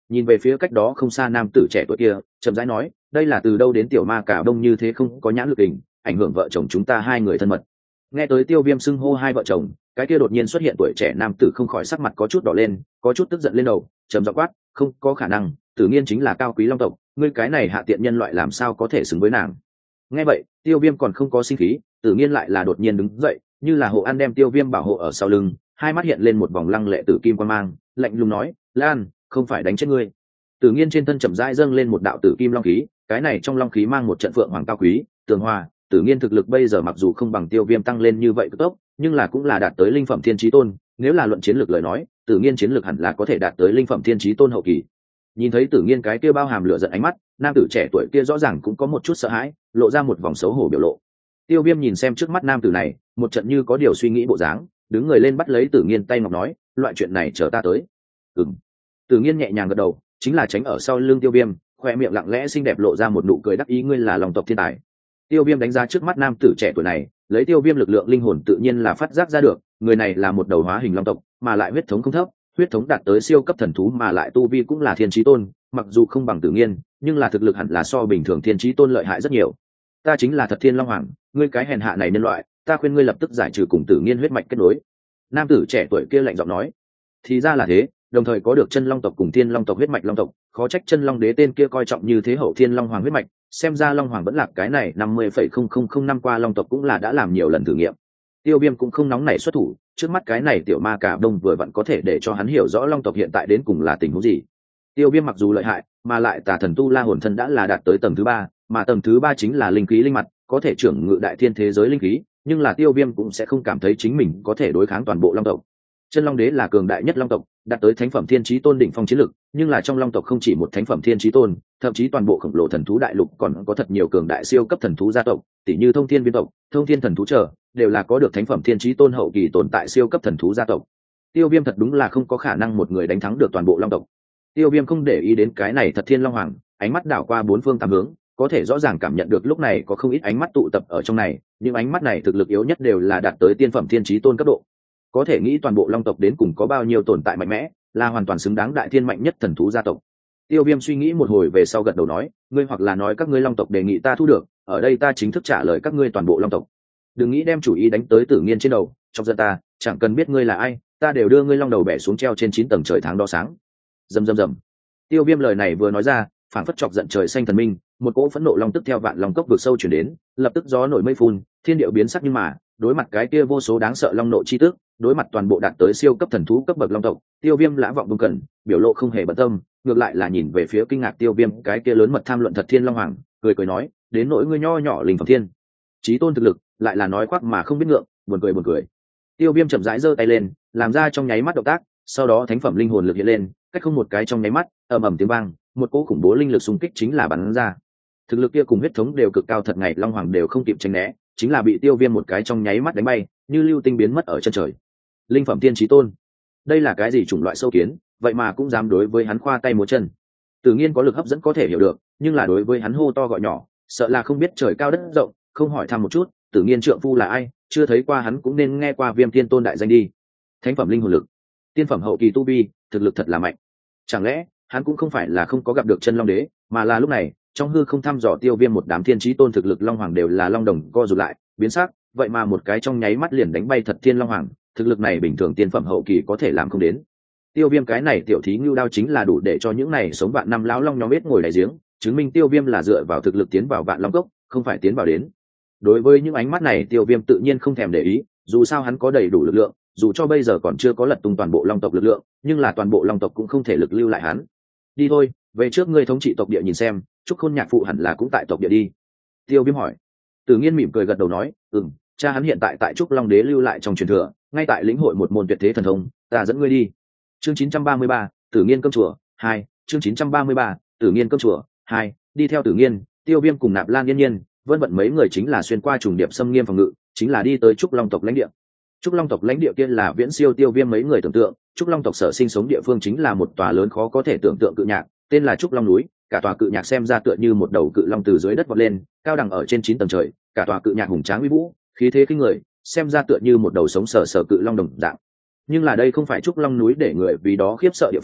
nhìn về phía cách đó không xa nam tử trẻ tuổi kia, chậm rãi nói, đây là từ đâu đến tiểu ma cả đông như thế không có nhãn lực hình, ảnh hưởng vợ chồng chúng ta hai người thân mật. Nghe tới Tiêu Viêm xưng hô hai vợ chồng, cái kia đột nhiên xuất hiện tuổi trẻ nam tử không khỏi sắc mặt có chút đỏ lên, có chút tức giận lên đầu, trầm giọng quát, không có khả năng, Tử Nghiên chính là cao quý long tộc, ngươi cái này hạ tiện nhân loại làm sao có thể xứng với nàng. Nghe vậy, Tiêu Viêm còn không có sinh khí, Tử Nghiên lại là đột nhiên đứng dậy, như là hộ an đem Tiêu Viêm bảo hộ ở sau lưng, hai mắt hiện lên một vòng lăng lệ tử kim quang mang, lạnh lùng nói, Lan, không phải đánh chết ngươi. Tử Nghiên trên thân chậm rãi dâng lên một đạo tử kim long khí, cái này trong long khí mang một trận phượng hoàng cao quý, tường hòa. Tử Nghiên thực lực bây giờ mặc dù không bằng Tiêu Viêm tăng lên như vậy cực tốc, nhưng là cũng là đạt tới linh phẩm thiên chí tôn, nếu là luận chiến lược lời nói, Tử Nghiên chiến lược hẳn là có thể đạt tới linh phẩm thiên chí tôn hậu kỳ. Nhìn thấy Tử Nghiên cái kia bao hàm lửa giận ánh mắt, nam tử trẻ tuổi kia rõ ràng cũng có một chút sợ hãi, lộ ra một vòng xấu hổ biểu lộ. Tiêu Viêm nhìn xem trước mắt nam tử này, một trận như có điều suy nghĩ bộ dáng, đứng người lên bắt lấy Tử Nghiên tay ngọc nói, loại chuyện này chờ ta tới. Ừm. Tử Nghiên nhẹ nhàng gật đầu, chính là tránh ở sau lưng Tiêu Viêm, khoe miệng lặng lẽ xinh đẹp lộ ra một nụ cười đắc ý, ngươi là lòng tộc thiên tài. Tiêu Viêm đánh giá trước mắt nam tử trẻ tuổi này, lấy Tiêu Viêm lực lượng linh hồn tự nhiên là phát giác ra được, người này là một đầu hóa hình long tộc, mà lại huyết thống không thấp, huyết thống đạt tới siêu cấp thần thú, mà lại tu vi cũng là thiên chí tôn, mặc dù không bằng Tử Nghiên, nhưng là thực lực hẳn là so bình thường thiên chí tôn lợi hại rất nhiều. Ta chính là Thật Thiên Long Hoàng, ngươi cái hèn hạ này nhân loại, ta khuyên ngươi lập tức giải trừ cùng Tử Nghiên huyết mạch kết nối. Nam tử trẻ tuổi kia lạnh giọng nói. Thì ra là thế, đồng thời có được chân long tộc cùng thiên long tộc huyết mạch long tộc, khó trách chân long đế tên kia coi trọng như thế hậu thiên long hoàng huyết mạch, xem ra long hoàng vẫn là cái này năm mươi phẩy không không không năm qua long tộc cũng là đã làm nhiều lần thử nghiệm. Tiêu Viêm cũng không nóng nảy xuất thủ, trước mắt cái này tiểu ma cả đông vừa vặn có thể để cho hắn hiểu rõ long tộc hiện tại đến cùng là tình huống gì. Tiêu Viêm mặc dù lợi hại, mà lại tà thần tu la hồn thân đã là đạt tới tầng thứ ba, mà tầng thứ ba chính là linh khí linh mặt, có thể trưởng ngự đại thiên thế giới linh khí, nhưng là Tiêu Viêm cũng sẽ không cảm thấy chính mình có thể đối kháng toàn bộ long tộc. Chân long đế là cường đại nhất long tộc, đạt tới thánh phẩm thiên chí tôn đỉnh phong chiến lực, nhưng là trong long tộc không chỉ một thánh phẩm thiên chí tôn, thậm chí toàn bộ khổng lồ thần thú đại lục còn có thật nhiều cường đại siêu cấp thần thú gia tộc, tỷ như thông thiên viên tộc, thông thiên thần thú trở, đều là có được thánh phẩm thiên chí tôn hậu kỳ tồn tại siêu cấp thần thú gia tộc. Tiêu Viêm thật đúng là không có khả năng một người đánh thắng được toàn bộ long tộc. Tiêu Viêm không để ý đến cái này Thật Thiên Long Hoàng, ánh mắt đảo qua bốn phương tám hướng, có thể rõ ràng cảm nhận được lúc này có không ít ánh mắt tụ tập ở trong này, nhưng ánh mắt này thực lực yếu nhất đều là đạt tới tiên phẩm thiên chí tôn cấp độ. Có thể nghĩ toàn bộ long tộc đến cùng có bao nhiêu tồn tại mạnh mẽ, là hoàn toàn xứng đáng đại thiên mạnh nhất thần thú gia tộc. Tiêu Viêm suy nghĩ một hồi về sau gật đầu nói, ngươi hoặc là nói các ngươi long tộc đề nghị ta thu được, ở đây ta chính thức trả lời các ngươi toàn bộ long tộc. Đừng nghĩ đem chủ ý đánh tới Tử Nghiên trên đầu, trong dân ta, chẳng cần biết ngươi là ai, ta đều đưa ngươi long đầu bẻ xuống treo trên chín tầng trời tháng đo sáng. Rầm rầm rầm. Tiêu Viêm lời này vừa nói ra, phản phất chọc giận trời xanh thần minh, một cỗ phẫn nộ long tức theo vạn long cốc vực sâu chuyển đến, lập tức gió nổi mây phun, thiên điệu biến sắc, nhưng mà đối mặt cái kia vô số đáng sợ long nộ chi tức, đối mặt toàn bộ đạt tới siêu cấp thần thú cấp bậc long tộc, Tiêu Viêm lã vọng bừng cẩn, biểu lộ không hề bận tâm, ngược lại là nhìn về phía kinh ngạc Tiêu Viêm cái kia lớn mật tham luận Thật Thiên Long Hoàng, cười cười nói, đến nỗi ngươi nho nhỏ linh phẩm thiên chí tôn thực lực, lại là nói khoác mà không biết ngượng, buồn cười buồn cười. Tiêu Viêm chậm rãi giơ tay lên, làm ra trong nháy mắt động tác, sau đó thánh phẩm linh hồn lực hiện lên, cách không một cái trong nháy mắt, ầm ầm tiếng vang, một cỗ khủng bố linh lực xung kích chính là bắn ra. Thực lực kia cùng huyết thống đều cực cao thật, ngày Long Hoàng đều không kịp tránh né, chính là bị Tiêu Viêm một cái trong nháy mắt đánh bay, như lưu tinh biến mất ở chân trời. Linh phẩm tiên chí tôn, đây là cái gì chủng loại sâu kiến, vậy mà cũng dám đối với hắn khoa tay múa chân. Tự nhiên có lực hấp dẫn có thể hiểu được, nhưng là đối với hắn hô to gọi nhỏ, sợ là không biết trời cao đất rộng, không hỏi thăm một chút, Tự nhiên trượng phu là ai, chưa thấy qua hắn cũng nên nghe qua Viêm Tiên Tôn đại danh đi. Thánh phẩm linh hồn lực, tiên phẩm hậu kỳ tu vi, thực lực thật là mạnh. Chẳng lẽ hắn cũng không phải là không có gặp được chân long đế, mà là lúc này trong hư không thăm dò Tiêu Viêm một đám thiên chí tôn thực lực long hoàng đều là long đồng co rụt lại, biến sắc, vậy mà một cái trong nháy mắt liền đánh bay Thật Thiên Long Hoàng, thực lực này bình thường tiên phẩm hậu kỳ có thể làm không đến. Tiêu Viêm cái này tiểu thí ngưu đao chính là đủ để cho những này sống vạn năm lão long nhóm biết ngồi đại giếng, chứng minh Tiêu Viêm là dựa vào thực lực tiến vào vạn long cốc, không phải tiến vào đến. Đối với những ánh mắt này Tiêu Viêm tự nhiên không thèm để ý, dù sao hắn có đầy đủ lực lượng, dù cho bây giờ còn chưa có lật tung toàn bộ long tộc lực lượng, nhưng là toàn bộ long tộc cũng không thể lực lưu lại hắn. Đi thôi, về trước ngươi thống trị tộc địa nhìn xem, Trúc Khôn nhạc phụ hẳn là cũng tại tộc địa đi. Tiêu Viêm hỏi. Tử Nghiên mỉm cười gật đầu nói, ừm, cha hắn hiện tại tại Trúc Long Đế lưu lại trong truyền thừa, ngay tại lĩnh hội một môn tuyệt thế thần thông, ta dẫn ngươi đi. Chương chín trăm ba mươi ba, Tử Nghiên cơm chùa hai, chương chín trăm ba mươi ba, Tử Nghiên cơm chùa hai, đi theo Tử Nghiên, Tiêu Viêm cùng Nạp Lan Yên Nhiên, vân vận mấy người chính là xuyên qua trùng điệp xâm nghiêm phòng ngự, chính là đi tới Trúc Long tộc lãnh địa. Trúc Long tộc lãnh địa kia là viễn siêu Tiêu Viêm mấy người tưởng tượng, Trúc Long tộc sở sinh sống địa phương chính là một tòa lớn khó có thể tưởng tượng cự nhạc, tên là Trúc Long núi, cả tòa cự nhạc xem ra tựa như một đầu cự long từ dưới đất vọt lên, cao đẳng ở trên chín tầng trời, cả tòa cự nhạc hùng tráng uy vũ, khí thế kinh người, xem ra tựa như một đầu sống sờ sờ cự long đồng dạng. Nhưng là đây không phải Trúc Long núi để người vì đó khiếp sợ địa phương,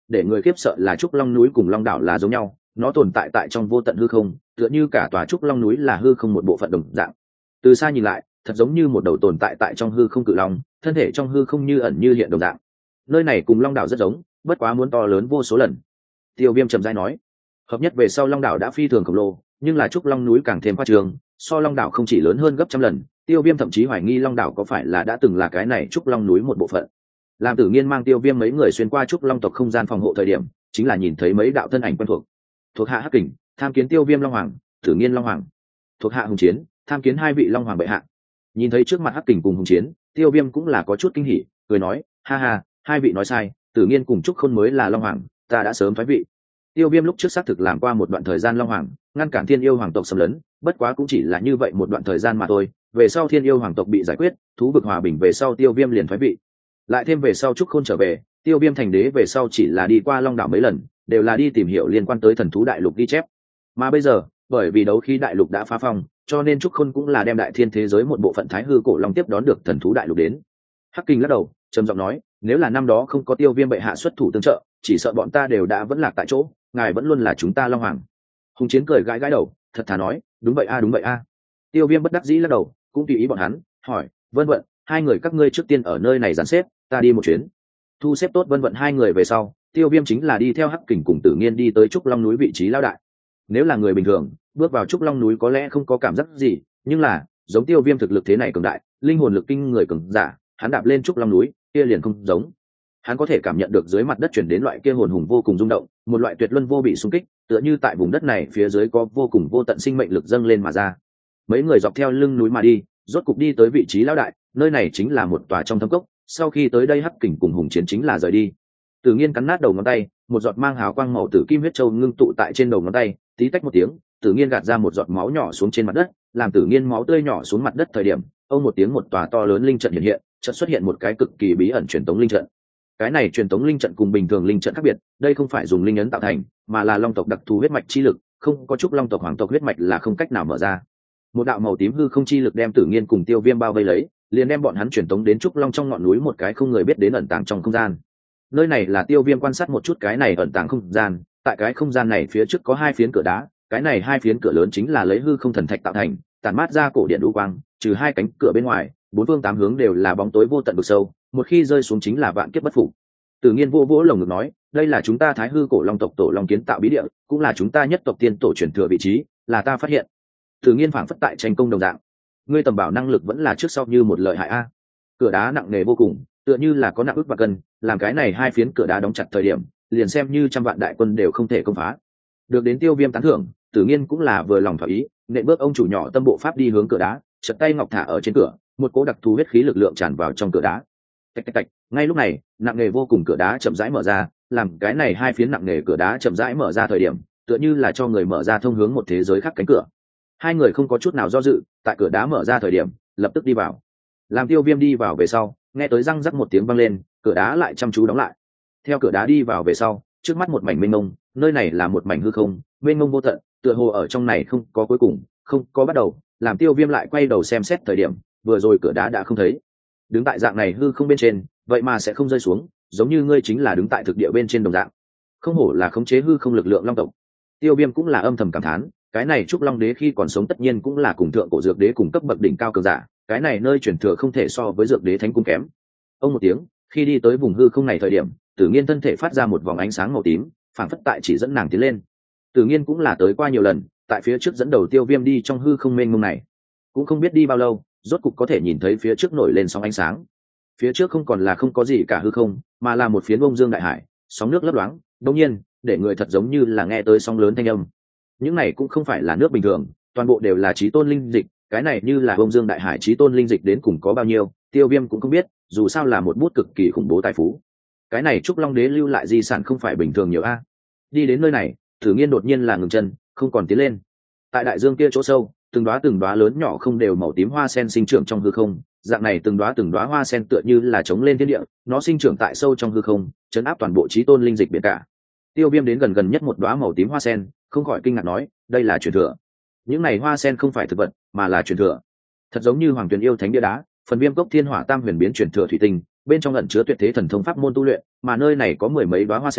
để người khiếp sợ là trúc long núi cùng long đảo là giống nhau, nó tồn tại tại trong vô tận hư không, tựa như cả tòa trúc long núi là hư không một bộ phận đồng dạng. Từ xa nhìn lại, thật giống như một đầu tồn tại tại trong hư không cự long, thân thể trong hư không như ẩn như hiện đồng dạng. Nơi này cùng long đảo rất giống, bất quá muốn to lớn vô số lần. Tiêu Viêm trầm rãi nói, hợp nhất về sau long đảo đã phi thường khổng lồ, nhưng là trúc long núi càng thêm khoa trương, so long đảo không chỉ lớn hơn gấp trăm lần. Tiêu Viêm thậm chí hoài nghi long đảo có phải là đã từng là cái này trúc long núi một bộ phận. Làm Tử Nghiên mang Tiêu Viêm mấy người xuyên qua trúc long tộc không gian phòng hộ thời điểm, chính là nhìn thấy mấy đạo thân ảnh quen thuộc. Thuộc hạ Hắc Kình tham kiến Tiêu Viêm long hoàng, Tử Nghiên long hoàng. Thuộc hạ Hùng Chiến tham kiến hai vị long hoàng bệ hạ. Nhìn thấy trước mặt Hắc Kình cùng Hùng Chiến, Tiêu Viêm cũng là có chút kinh hỉ, cười nói, ha ha, hai vị nói sai, Tử Nghiên cùng Trúc Khôn mới là long hoàng, ta đã sớm thoái vị. Tiêu Viêm lúc trước xác thực làm qua một đoạn thời gian long hoàng, ngăn cản Thiên Yêu hoàng tộc xâm lấn, bất quá cũng chỉ là như vậy một đoạn thời gian mà thôi. Về sau Thiên Yêu hoàng tộc bị giải quyết, thú vực hòa bình về sau, Tiêu Viêm liền thoái vị. Lại thêm về sau Trúc Khôn trở về, Tiêu Viêm thành đế về sau chỉ là đi qua long đảo mấy lần, đều là đi tìm hiểu liên quan tới thần thú đại lục ghi chép. Mà bây giờ, bởi vì đấu khí đại lục đã phá phong, cho nên Trúc Khôn cũng là đem đại thiên thế giới một bộ phận thái hư cổ long tiếp đón được thần thú đại lục đến. Hắc Kình lắc đầu, trầm giọng nói, nếu là năm đó không có Tiêu Viêm bệ hạ xuất thủ tương trợ, chỉ sợ bọn ta đều đã vẫn lạc tại chỗ, ngài vẫn luôn là chúng ta long hoàng. Hùng Chiến cười gãi gãi đầu, thật thà nói, đúng vậy a đúng vậy a. Tiêu Viêm bất đắc dĩ lắc đầu, cũng tùy ý bọn hắn, hỏi, Vân Vận, hai người các ngươi trước tiên ở nơi này dàn xếp, ta đi một chuyến. Thu xếp tốt Vân Vận hai người về sau, Tiêu Viêm chính là đi theo Hắc Kình cùng Tử Nghiên đi tới trúc long núi vị trí lao đại. Nếu là người bình thường, bước vào trúc long núi có lẽ không có cảm giác gì, nhưng là giống Tiêu Viêm thực lực thế này cường đại, linh hồn lực kinh người cường giả, hắn đạp lên trúc long núi kia liền không giống. Hắn có thể cảm nhận được dưới mặt đất chuyển đến loại kia hồn hùng vô cùng rung động, một loại tuyệt luân vô bị xung kích, tựa như tại vùng đất này phía dưới có vô cùng vô tận sinh mệnh lực dâng lên mà ra. Mấy người dọc theo lưng núi mà đi, rốt cục đi tới vị trí lão đại, nơi này chính là một tòa trong thâm cốc. Sau khi tới đây Hắc Kình cùng Hùng Chiến chính là rời đi. Tử Nghiên cắn nát đầu ngón tay, một giọt mang hào quang màu tử kim huyết châu ngưng tụ tại trên đầu ngón tay, tí tách một tiếng, Tử Nghiên gạt ra một giọt máu nhỏ xuống trên mặt đất, làm Tử Nghiên máu tươi nhỏ xuống mặt đất thời điểm, ông một tiếng một tòa to lớn linh trận hiện hiện, chợt xuất hiện một cái cực kỳ bí ẩn truyền tống linh trận. Cái này truyền tống linh trận cùng bình thường linh trận khác biệt, đây không phải dùng linh ấn tạo thành, mà là long tộc đặc thù huyết mạch chi lực, không có chút long tộc hoàng tộc huyết mạch là không cách nào mở ra. Một đạo màu tím hư không chi lực đem Tử Nghiên cùng Tiêu Viêm bao vây lấy, liền đem bọn hắn truyền tống đến trúc long trong ngọn núi một cái không người biết đến ẩn tàng trong không gian. Nơi này là Tiêu Viêm quan sát một chút cái này ẩn tàng không gian, tại cái không gian này phía trước có hai phiến cửa đá, cái này hai phiến cửa lớn chính là lấy hư không thần thạch tạo thành, tản mát ra cổ điện đu quang, trừ hai cánh cửa bên ngoài, bốn phương tám hướng đều là bóng tối vô tận vực sâu, một khi rơi xuống chính là vạn kiếp bất phục. Tử Nghiên vô vỗ lồng ngực nói, đây là chúng ta thái hư cổ long tộc tổ long kiến tạo bí địa, cũng là chúng ta nhất tộc tiên tổ truyền thừa vị trí, là ta phát hiện. Tử Nghiên phảng phất tại tranh công đồng dạng, ngươi tầm bảo năng lực vẫn là trước sau như một lợi hại a. Cửa đá nặng nề vô cùng, tựa như là có nặng ức và cân, làm cái này hai phiến cửa đá đóng chặt thời điểm, liền xem như trăm vạn đại quân đều không thể công phá. Được đến Tiêu Viêm tán thưởng, Tử Nghiên cũng là vừa lòng thỏa ý, nện bước ông chủ nhỏ tâm bộ pháp đi hướng cửa đá, chật tay ngọc thả ở trên cửa, một cỗ đặc thù huyết khí lực lượng tràn vào trong cửa đá. Tạch tạch tạch, ngay lúc này, nặng nề vô cùng cửa đá chậm rãi mở ra, làm cái này hai phiến nặng nề cửa đá chậm rãi mở ra thời điểm, tựa như là cho người mở ra thông hướng một thế giới khác cánh cửa. Hai người không có chút nào do dự, tại cửa đá mở ra thời điểm, lập tức đi vào. Làm Tiêu Viêm đi vào về sau, nghe tới răng rắc một tiếng vang lên, cửa đá lại chăm chú đóng lại. Theo cửa đá đi vào về sau, trước mắt một mảnh mênh mông, nơi này là một mảnh hư không, mênh mông vô tận, tựa hồ ở trong này không có cuối cùng, không có bắt đầu. Làm Tiêu Viêm lại quay đầu xem xét thời điểm, vừa rồi cửa đá đã không thấy. Đứng tại dạng này hư không bên trên, vậy mà sẽ không rơi xuống, giống như ngươi chính là đứng tại thực địa bên trên đồng dạng. Không hổ là khống chế hư không lực lượng long tộc. Tiêu Viêm cũng là âm thầm cảm thán, cái này trúc long đế khi còn sống tất nhiên cũng là cùng thượng cổ dược đế cùng cấp bậc đỉnh cao cường giả, cái này nơi truyền thừa không thể so với dược đế thánh cung kém. Ông một tiếng, khi đi tới vùng hư không này thời điểm, Tử Nghiên thân thể phát ra một vòng ánh sáng màu tím, phảng phất tại chỉ dẫn nàng tiến lên. Tử Nghiên cũng là tới qua nhiều lần, tại phía trước dẫn đầu Tiêu Viêm đi trong hư không mênh mông này, cũng không biết đi bao lâu, rốt cục có thể nhìn thấy phía trước nổi lên sóng ánh sáng. Phía trước không còn là không có gì cả hư không, mà là một phiến bông dương đại hải, sóng nước lấp loáng, đột nhiên, để người thật giống như là nghe tới sóng lớn thanh âm. Những này cũng không phải là nước bình thường, toàn bộ đều là chí tôn linh dịch, cái này như là bông dương đại hải chí tôn linh dịch đến cùng có bao nhiêu, Tiêu Viêm cũng không biết, dù sao là một bút cực kỳ khủng bố tài phú. Cái này trúc long đế lưu lại di sản không phải bình thường nhiều a. Đi đến nơi này, Tử Nghiên đột nhiên là ngừng chân, không còn tiến lên. Tại đại dương kia chỗ sâu, từng đóa từng đóa lớn nhỏ không đều màu tím hoa sen sinh trưởng trong hư không, dạng này từng đóa từng đóa hoa sen tựa như là chống lên thiên địa, nó sinh trưởng tại sâu trong hư không, chấn áp toàn bộ chí tôn linh dịch biển cả. Tiêu Viêm đến gần gần nhất một đóa màu tím hoa sen, không khỏi kinh ngạc nói, đây là truyền thừa. Những này hoa sen không phải thực vật, mà là truyền thừa. Thật giống như Hoàng Tuyền yêu thánh bia đá, phần viêm cốc thiên hỏa tam huyền biến truyền thừa thủy tinh, bên trong ẩn chứa tuyệt thế thần thông pháp môn tu luyện, mà nơi này có mười mấy đóa hoa sen,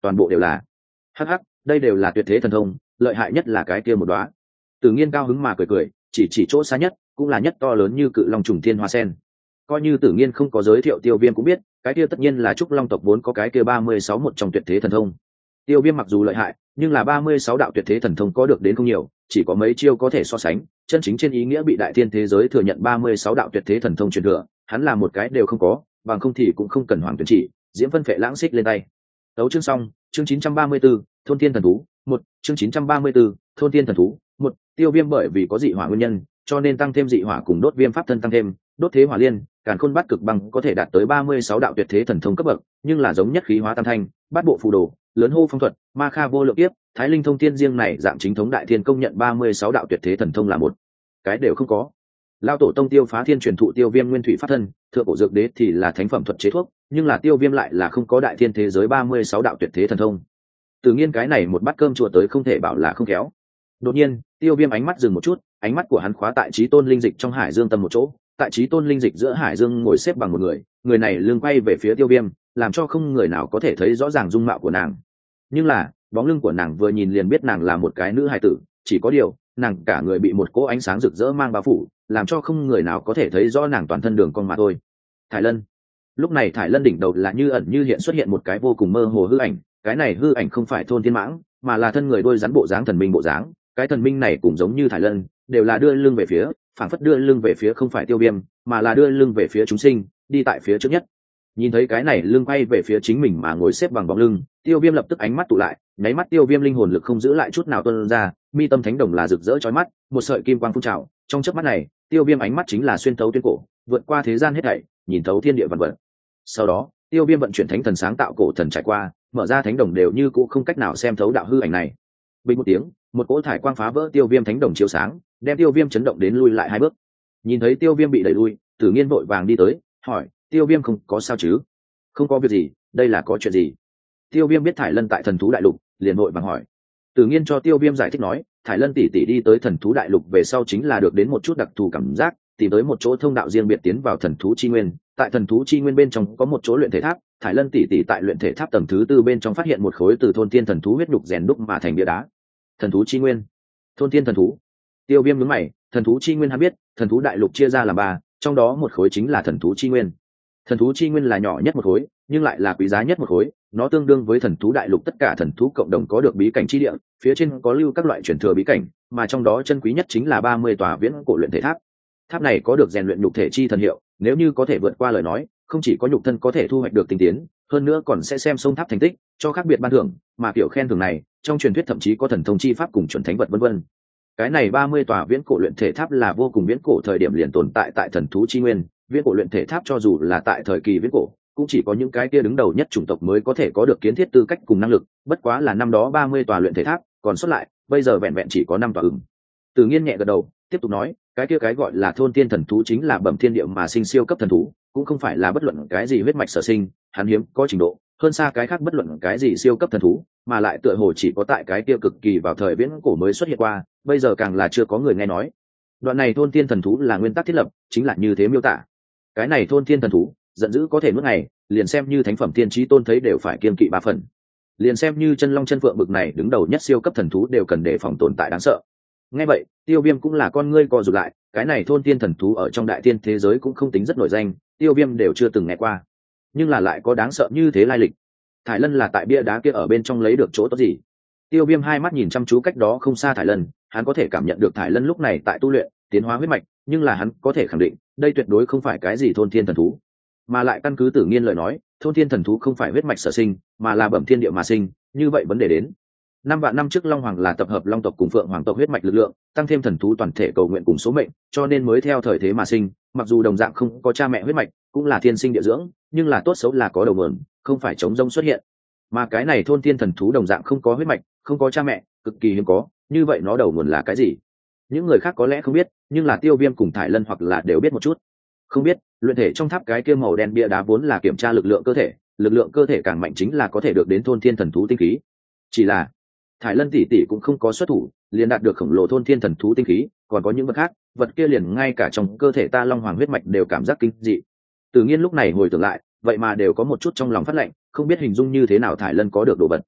toàn bộ đều là. Hắc hắc, đây đều là tuyệt thế thần thông, lợi hại nhất là cái kia một đóa. Tử Nghiên cao hứng mà cười cười, chỉ chỉ chỗ xa nhất, cũng là nhất to lớn như cự long trùng thiên hoa sen. Coi như Tử Nghiên không có giới thiệu, Tiêu Viêm cũng biết, cái kia tất nhiên là trúc long tộc vốn có cái kia ba mươi sáu một trong tuyệt thế thần thông. Tiêu Viêm mặc dù lợi hại, nhưng là ba mươi sáu đạo tuyệt thế thần thông có được đến không nhiều, chỉ có mấy chiêu có thể so sánh, chân chính trên ý nghĩa bị đại thiên thế giới thừa nhận ba mươi sáu đạo tuyệt thế thần thông truyền thừa, hắn là một cái đều không có, bằng không thì cũng không cần Hoàng Tuyển Chỉ, Diễm Phân Phệ lãng xích lên tay. Đấu chương xong, chương chín trăm ba mươi 4, thôn thiên thần thú, một, chương chín trăm ba mươi 4, thôn thiên thần thú, một. Tiêu Viêm bởi vì có dị hỏa nguyên nhân, cho nên tăng thêm dị hỏa cùng đốt viêm pháp thân tăng thêm, đốt thế hỏa liên, càn khôn bát cực băng có thể đạt tới ba mươi sáu đạo tuyệt thế thần thông cấp bậc, nhưng là giống nhất khí hóa tam thanh, bát bộ phù đồ, lớn hô phong thuật, ma kha vô lượng tiếp, thái linh thông thiên riêng này dạng chính thống đại thiên công nhận ba mươi sáu đạo tuyệt thế thần thông là một cái đều không có. Lao tổ tông Tiêu Phá Thiên truyền thụ Tiêu Viêm nguyên thủy pháp thân, thượng cổ dược đế thì là thánh phẩm thuật chế thuốc, nhưng là Tiêu Viêm lại là không có đại thiên thế giới ba mươi sáu đạo tuyệt thế thần thông. Tự nhiên cái này một bát cơm chùa tới không thể bảo là không khéo. Đột nhiên, Tiêu Viêm ánh mắt dừng một chút, ánh mắt của hắn khóa tại Chí Tôn linh dịch trong hải dương tâm một chỗ, tại Chí Tôn linh dịch giữa hải dương ngồi xếp bằng một người, người này lưng quay về phía Tiêu Viêm, làm cho không người nào có thể thấy rõ ràng dung mạo của nàng. Nhưng là, bóng lưng của nàng vừa nhìn liền biết nàng là một cái nữ hài tử, chỉ có điều, nàng cả người bị một cỗ ánh sáng rực rỡ mang bao phủ, làm cho không người nào có thể thấy rõ nàng toàn thân đường cong mà thôi. Thải Lân. Lúc này Thải Lân đỉnh đầu là như ẩn như hiện xuất hiện một cái vô cùng mơ hồ hư ảnh, cái này hư ảnh không phải thôn thiên mãng, mà là thân người đôi rắn bộ dáng thần minh bộ dáng, cái thần minh này cũng giống như Thải Lân, đều là đưa lưng về phía, phảng phất đưa lưng về phía không phải Tiêu Viêm, mà là đưa lưng về phía chúng sinh, đi tại phía trước nhất. Nhìn thấy cái này lưng quay về phía chính mình mà ngồi xếp bằng bóng lưng, Tiêu Viêm lập tức ánh mắt tụ lại, nháy mắt Tiêu Viêm linh hồn lực không giữ lại chút nào tuôn ra, mi tâm thánh đồng là rực rỡ chói mắt, một sợi kim quang phun trào, trong chớp mắt này, Tiêu Viêm ánh mắt chính là xuyên thấu tuyến cổ, vượt qua thế gian hết thảy, nhìn thấu thiên địa vạn vật. Sau đó, Tiêu Viêm vận chuyển thánh thần sáng tạo cổ thần trải qua, mở ra thánh đồng đều như cũ không cách nào xem thấu đạo hư ảnh này. Bình một tiếng, một cỗ thải quang phá vỡ Tiêu Viêm thánh đồng chiếu sáng, đem Tiêu Viêm chấn động đến lui lại hai bước. Nhìn thấy Tiêu Viêm bị đẩy lui, Tử Nghiên vội vàng đi tới, hỏi: "Tiêu Viêm không có sao chứ?" "Không có việc gì, đây là có chuyện gì?" Tiêu Viêm biết Thải Lân tại thần thú đại lục, liền vội vàng hỏi. Tử Nghiên cho Tiêu Viêm giải thích nói, Thải Lân tỷ tỷ đi tới thần thú đại lục về sau chính là được đến một chút đặc thù cảm giác, tìm tới một chỗ thông đạo riêng biệt tiến vào thần thú chi nguyên, tại thần thú chi nguyên bên trong có một chỗ luyện thể tháp, Thải Lân tỷ tỷ tại luyện thể tháp tầng thứ tư bên trong phát hiện một khối từ thôn tiên thần thú huyết nhục rèn đúc mà thành bia đá. Thần thú chi nguyên, thôn tiên thần thú. Tiêu Viêm nhướng mày, thần thú chi nguyên hắn biết, thần thú đại lục chia ra làm ba, trong đó một khối chính là thần thú chi nguyên. Thần thú chi nguyên là nhỏ nhất một khối, nhưng lại là quý giá nhất một khối, nó tương đương với thần thú đại lục tất cả thần thú cộng đồng có được bí cảnh chi địa, phía trên có lưu các loại truyền thừa bí cảnh, mà trong đó chân quý nhất chính là ba mươi tòa viễn cổ luyện thể tháp. Tháp này có được rèn luyện nhục thể chi thần hiệu, nếu như có thể vượt qua lời nói, không chỉ có nhục thân có thể thu hoạch được tinh tiến, hơn nữa còn sẽ xem sông tháp thành tích, cho khác biệt ban thưởng, mà kiểu khen thưởng này, trong truyền thuyết thậm chí có thần thông chi pháp cùng chuẩn thánh vật vân vân. Cái này ba mươi tòa viễn cổ luyện thể tháp là vô cùng viễn cổ thời điểm liền tồn tại tại thần thú chi nguyên, viễn cổ luyện thể tháp cho dù là tại thời kỳ viễn cổ, cũng chỉ có những cái kia đứng đầu nhất chủng tộc mới có thể có được kiến thiết tư cách cùng năng lực, bất quá là năm đó ba mươi tòa luyện thể tháp, còn xuất lại, bây giờ vẹn vẹn chỉ có năm tòa ửng. Từ Nghiên nhẹ gật đầu, tiếp tục nói, cái kia cái gọi là thôn tiên thần thú chính là bẩm thiên địa mà sinh siêu cấp thần thú, cũng không phải là bất luận cái gì huyết mạch sở sinh, hắn hiếm có trình độ, hơn xa cái khác bất luận cái gì siêu cấp thần thú, mà lại tựa hồ chỉ có tại cái kia cực kỳ vào thời viễn cổ mới xuất hiện qua, bây giờ càng là chưa có người nghe nói. Đoạn này thôn tiên thần thú là nguyên tắc thiết lập, chính là như thế miêu tả. Cái này thôn tiên thần thú, giận dữ có thể nuốt ngày, liền xem như thánh phẩm tiên trí tôn thấy đều phải kiêng kỵ ba phần. Liền xem như chân long chân phượng bực này đứng đầu nhất siêu cấp thần thú đều cần đề phòng tồn tại đáng sợ. Nghe vậy, Tiêu Viêm cũng là con ngươi co rụt lại, cái này thôn tiên thần thú ở trong đại tiên thế giới cũng không tính rất nổi danh, Tiêu Viêm đều chưa từng nghe qua, nhưng là lại có đáng sợ như thế lai lịch. Thải Lân là tại bia đá kia ở bên trong lấy được chỗ tốt gì? Tiêu Viêm hai mắt nhìn chăm chú cách đó không xa Thải Lân, hắn có thể cảm nhận được Thải Lân lúc này tại tu luyện, tiến hóa huyết mạch, nhưng là hắn có thể khẳng định, đây tuyệt đối không phải cái gì thôn thiên thần thú, mà lại căn cứ Tử Nghiên lời nói, thôn thiên thần thú không phải huyết mạch sở sinh, mà là bẩm thiên địa mà sinh, như vậy vấn đề đến, năm vạn năm trước Long Hoàng là tập hợp Long tộc cùng Phượng Hoàng tộc huyết mạch lực lượng, tăng thêm thần thú toàn thể cầu nguyện cùng số mệnh, cho nên mới theo thời thế mà sinh, mặc dù đồng dạng không có cha mẹ huyết mạch, cũng là thiên sinh địa dưỡng, nhưng là tốt xấu là có đầu nguồn, không phải chống rông xuất hiện. Mà cái này thôn thiên thần thú đồng dạng không có huyết mạch, không có cha mẹ, cực kỳ hiếm có, như vậy nó đầu nguồn là cái gì? Những người khác có lẽ không biết, nhưng là Tiêu Viêm cùng Thải Lân hoặc là đều biết một chút. Không biết, luyện thể trong tháp cái kia màu đen bia đá vốn là kiểm tra lực lượng cơ thể, lực lượng cơ thể càng mạnh chính là có thể được đến thôn thiên thần thú tinh khí. Chỉ là Thải Lân tỷ tỷ cũng không có xuất thủ, liền đạt được khổng lồ thôn thiên thần thú tinh khí, còn có những vật khác, vật kia liền ngay cả trong cơ thể ta Long Hoàng huyết mạch đều cảm giác kinh dị. Tự nhiên lúc này hồi tưởng lại, vậy mà đều có một chút trong lòng phát lạnh, không biết hình dung như thế nào Thải Lân có được đồ vật.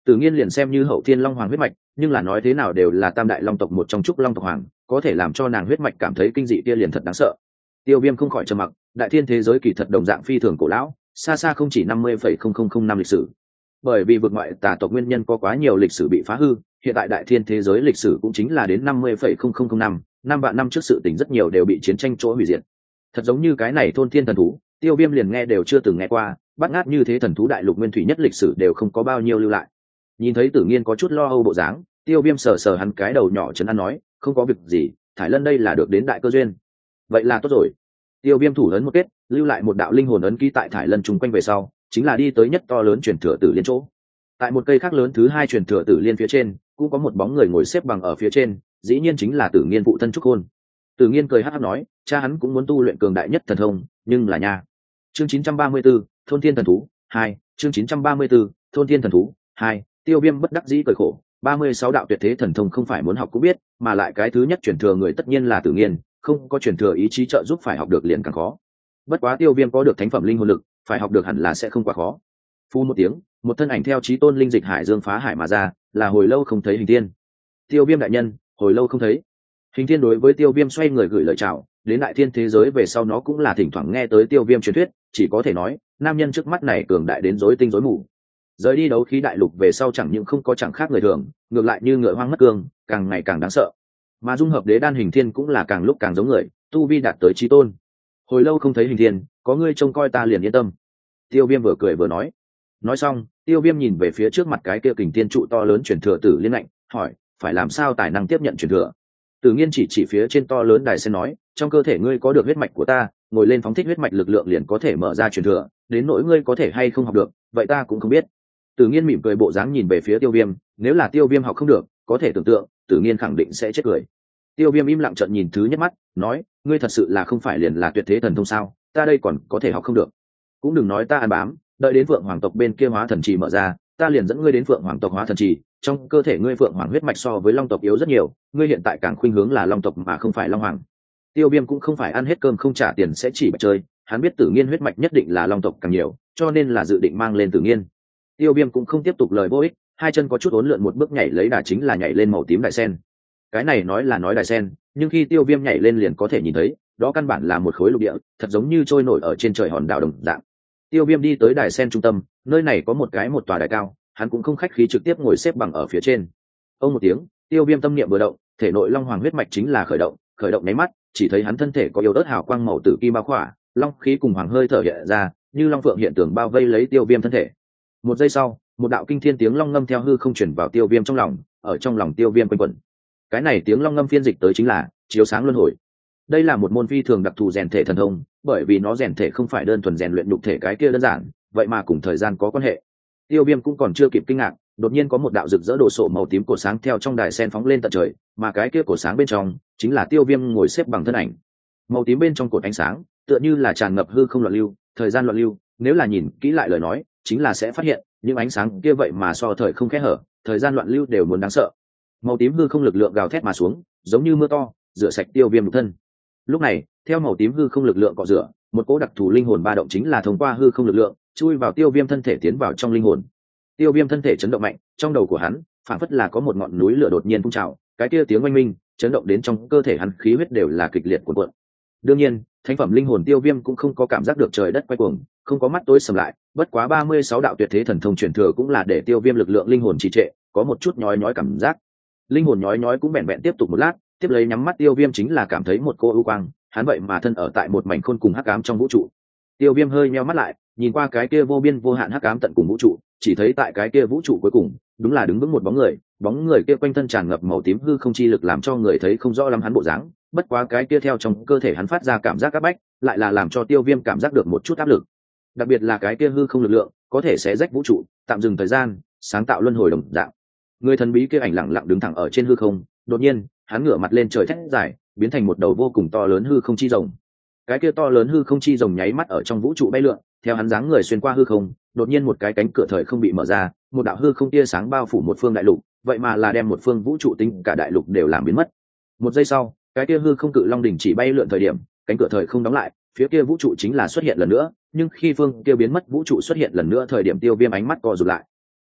Tử Nghiên liền xem như hậu thiên long hoàng huyết mạch, nhưng là nói thế nào đều là tam đại long tộc một trong trúc long tộc hoàng, có thể làm cho nàng huyết mạch cảm thấy kinh dị kia liền thật đáng sợ. Tiêu Viêm không khỏi trầm mặc, đại thiên thế giới kỳ thật đồng dạng phi thường cổ lão, xa xa không chỉ năm mươi phẩy không không không năm lịch sử. Bởi vì vực ngoại tà tộc nguyên nhân có quá nhiều lịch sử bị phá hư, hiện tại đại thiên thế giới lịch sử cũng chính là đến năm mươi phẩy không không không năm, năm vạn năm trước sự tình rất nhiều đều bị chiến tranh chỗ hủy diệt. Thật giống như cái này thôn thiên thần thú, Tiêu Viêm liền nghe đều chưa từng nghe qua, bắt ngát như thế thần thú đại lục nguyên thủy nhất lịch sử đều không có bao nhiêu lưu lại. Nhìn thấy Tử Nghiên có chút lo âu bộ dáng, Tiêu Viêm sờ sờ hắn cái đầu nhỏ trấn an nói, không có việc gì, Thải Lân đây là được đến đại cơ duyên. Vậy là tốt rồi. Tiêu Viêm thủ ấn một kết, lưu lại một đạo linh hồn ấn ký tại Thải Lân chung quanh về sau, chính là đi tới nhất to lớn truyền thừa tử liên chỗ. Tại một cây khác lớn thứ hai truyền thừa tử liên phía trên, cũng có một bóng người ngồi xếp bằng ở phía trên, dĩ nhiên chính là Tử Nghiên phụ thân Trúc Khôn. Tử Nghiên cười hắc hắc nói, cha hắn cũng muốn tu luyện cường đại nhất thần thông, nhưng là nha. Chương chín trăm ba mươi 4, thôn thiên thần thú hai, chương chín trăm ba mươi 4, thôn thiên thần thú hai. Tiêu Viêm bất đắc dĩ cười khổ, ba mươi sáu đạo tuyệt thế thần thông không phải muốn học cũng biết, mà lại cái thứ nhất truyền thừa người tất nhiên là Tử Nghiên, không có truyền thừa ý chí trợ giúp phải học được liền càng khó. Bất quá Tiêu Viêm có được thánh phẩm linh hồn lực, phải học được hẳn là sẽ không quá khó. Phu một tiếng, một thân ảnh theo chí tôn linh dịch hải dương phá hải mà ra, là hồi lâu không thấy Hình Thiên. Tiêu Viêm đại nhân, hồi lâu không thấy. Hình Thiên đối với Tiêu Viêm xoay người gửi lời chào, đến đại thiên thế giới về sau nó cũng là thỉnh thoảng nghe tới Tiêu Viêm truyền thuyết, chỉ có thể nói, nam nhân trước mắt này cường đại đến rối tinh rối mù. Rời đi đấu khí đại lục về sau chẳng những không có chẳng khác người thường, ngược lại như ngựa hoang mất cương, càng ngày càng đáng sợ. Mà dung hợp đế đan Hình Thiên cũng là càng lúc càng giống người, tu vi đạt tới chí tôn. Hồi lâu không thấy Hình Thiên, có ngươi trông coi ta liền yên tâm. Tiêu Viêm vừa cười vừa nói. Nói xong, Tiêu Viêm nhìn về phía trước mặt cái kia kình thiên trụ to lớn truyền thừa tử liên lạnh, hỏi, phải làm sao tài năng tiếp nhận truyền thừa? Tử Nghiên chỉ chỉ phía trên to lớn đài sen nói, trong cơ thể ngươi có được huyết mạch của ta, ngồi lên phóng thích huyết mạch lực lượng liền có thể mở ra truyền thừa, đến nỗi ngươi có thể hay không học được, vậy ta cũng không biết. Tử Nghiên mỉm cười bộ dáng nhìn về phía Tiêu Viêm, nếu là Tiêu Viêm học không được, có thể tưởng tượng, Tử Nghiên khẳng định sẽ chết cười. Tiêu Viêm im lặng trợn nhìn thứ nhất mắt, nói, ngươi thật sự là không phải liền là tuyệt thế thần thông sao? Ta đây còn có thể học không được? Cũng đừng nói ta ăn bám, đợi đến Phượng Hoàng tộc bên kia hóa thần trì mở ra, ta liền dẫn ngươi đến Phượng Hoàng tộc hóa thần trì, trong cơ thể ngươi Phượng Hoàng huyết mạch so với Long tộc yếu rất nhiều, ngươi hiện tại càng khuynh hướng là Long tộc mà không phải Long Hoàng. Tiêu Viêm cũng không phải ăn hết cơm không trả tiền sẽ chỉ bạch chơi, hắn biết Tử Nghiên huyết mạch nhất định là Long tộc càng nhiều, cho nên là dự định mang lên Tử Nghiên. Tiêu Viêm cũng không tiếp tục lời vô ích, hai chân có chút uốn lượn một bước nhảy lấy đà chính là nhảy lên màu tím đại sen. Cái này nói là nói đại sen, nhưng khi Tiêu Viêm nhảy lên liền có thể nhìn thấy, đó căn bản là một khối lục địa, thật giống như trôi nổi ở trên trời hòn đảo đồng dạng. Tiêu Viêm đi tới đài sen trung tâm, nơi này có một cái một tòa đài cao, hắn cũng không khách khí trực tiếp ngồi xếp bằng ở phía trên. Ông một tiếng, Tiêu Viêm tâm niệm vừa động, thể nội long hoàng huyết mạch chính là khởi động, khởi động nháy mắt, chỉ thấy hắn thân thể có yếu ớt hào quang màu tử kim bao khỏa, long khí cùng hoàng hơi thở hiện ra, như long phượng hiện tượng bao vây lấy Tiêu Viêm thân thể. Một giây sau, một đạo kinh thiên tiếng long ngâm theo hư không truyền vào Tiêu Viêm trong lòng, ở trong lòng Tiêu Viêm quanh quẩn. Cái này tiếng long ngâm phiên dịch tới chính là chiếu sáng luân hồi. Đây là một môn phi thường đặc thù rèn thể thần thông, bởi vì nó rèn thể không phải đơn thuần rèn luyện nhục thể cái kia đơn giản, vậy mà cùng thời gian có quan hệ. Tiêu Viêm cũng còn chưa kịp kinh ngạc, đột nhiên có một đạo rực rỡ đồ sộ màu tím cổ sáng theo trong đài sen phóng lên tận trời, mà cái kia cổ sáng bên trong chính là Tiêu Viêm ngồi xếp bằng thân ảnh. Màu tím bên trong cột ánh sáng, tựa như là tràn ngập hư không loạn lưu, thời gian loạn lưu, nếu là nhìn kỹ lại lời nói, chính là sẽ phát hiện, những ánh sáng kia vậy mà so thời không khẽ hở, thời gian loạn lưu đều muốn đáng sợ. Màu tím hư không lực lượng gào thét mà xuống, giống như mưa to, rửa sạch Tiêu Viêm nhục thân. Lúc này, theo màu tím hư không lực lượng cọ rửa, một cỗ đặc thù linh hồn ba động chính là thông qua hư không lực lượng chui vào Tiêu Viêm thân thể tiến vào trong linh hồn. Tiêu Viêm thân thể chấn động mạnh, trong đầu của hắn phản phất là có một ngọn núi lửa đột nhiên phun trào, cái kia tiếng oanh minh chấn động đến trong cơ thể hắn khí huyết đều là kịch liệt cuộn cuộn. Đương nhiên, thánh phẩm linh hồn Tiêu Viêm cũng không có cảm giác được trời đất quay cuồng, không có mắt tối sầm lại, bất quá ba mươi sáu đạo tuyệt thế thần thông truyền thừa cũng là để Tiêu Viêm lực lượng linh hồn trì trệ, có một chút nhói nhói cảm giác. Linh hồn nhói nhói cũng vẹn vẹn tiếp tục một lát, tiếp lấy nhắm mắt Tiêu Viêm chính là cảm thấy một cô ưu quang, hắn vậy mà thân ở tại một mảnh khôn cùng hắc ám trong vũ trụ. Tiêu Viêm hơi nheo mắt lại, nhìn qua cái kia vô biên vô hạn hắc ám tận cùng vũ trụ, chỉ thấy tại cái kia vũ trụ cuối cùng, đúng là đứng vững một bóng người, bóng người kia quanh thân tràn ngập màu tím hư không chi lực làm cho người thấy không rõ lắm hắn bộ dáng, bất quá cái kia theo trong cơ thể hắn phát ra cảm giác áp bách, lại là làm cho Tiêu Viêm cảm giác được một chút áp lực. Đặc biệt là cái kia hư không lực lượng, có thể xé rách vũ trụ, tạm dừng thời gian, sáng tạo luân hồi đồng dạng. Người thần bí kia ảnh lặng lặng đứng thẳng ở trên hư không, đột nhiên, hắn ngửa mặt lên trời thét dài, biến thành một đầu vô cùng to lớn hư không chi rồng. Cái kia to lớn hư không chi rồng nháy mắt ở trong vũ trụ bay lượn, theo hắn dáng người xuyên qua hư không, đột nhiên một cái cánh cửa thời không bị mở ra, một đạo hư không tia sáng bao phủ một phương đại lục, vậy mà là đem một phương vũ trụ tính cả đại lục đều làm biến mất. Một giây sau, cái kia hư không cự long đỉnh chỉ bay lượn thời điểm, cánh cửa thời không đóng lại, phía kia vũ trụ chính là xuất hiện lần nữa, nhưng khi phương kia biến mất vũ trụ xuất hiện lần nữa thời điểm Tiêu Viêm ánh mắt co rụt lại.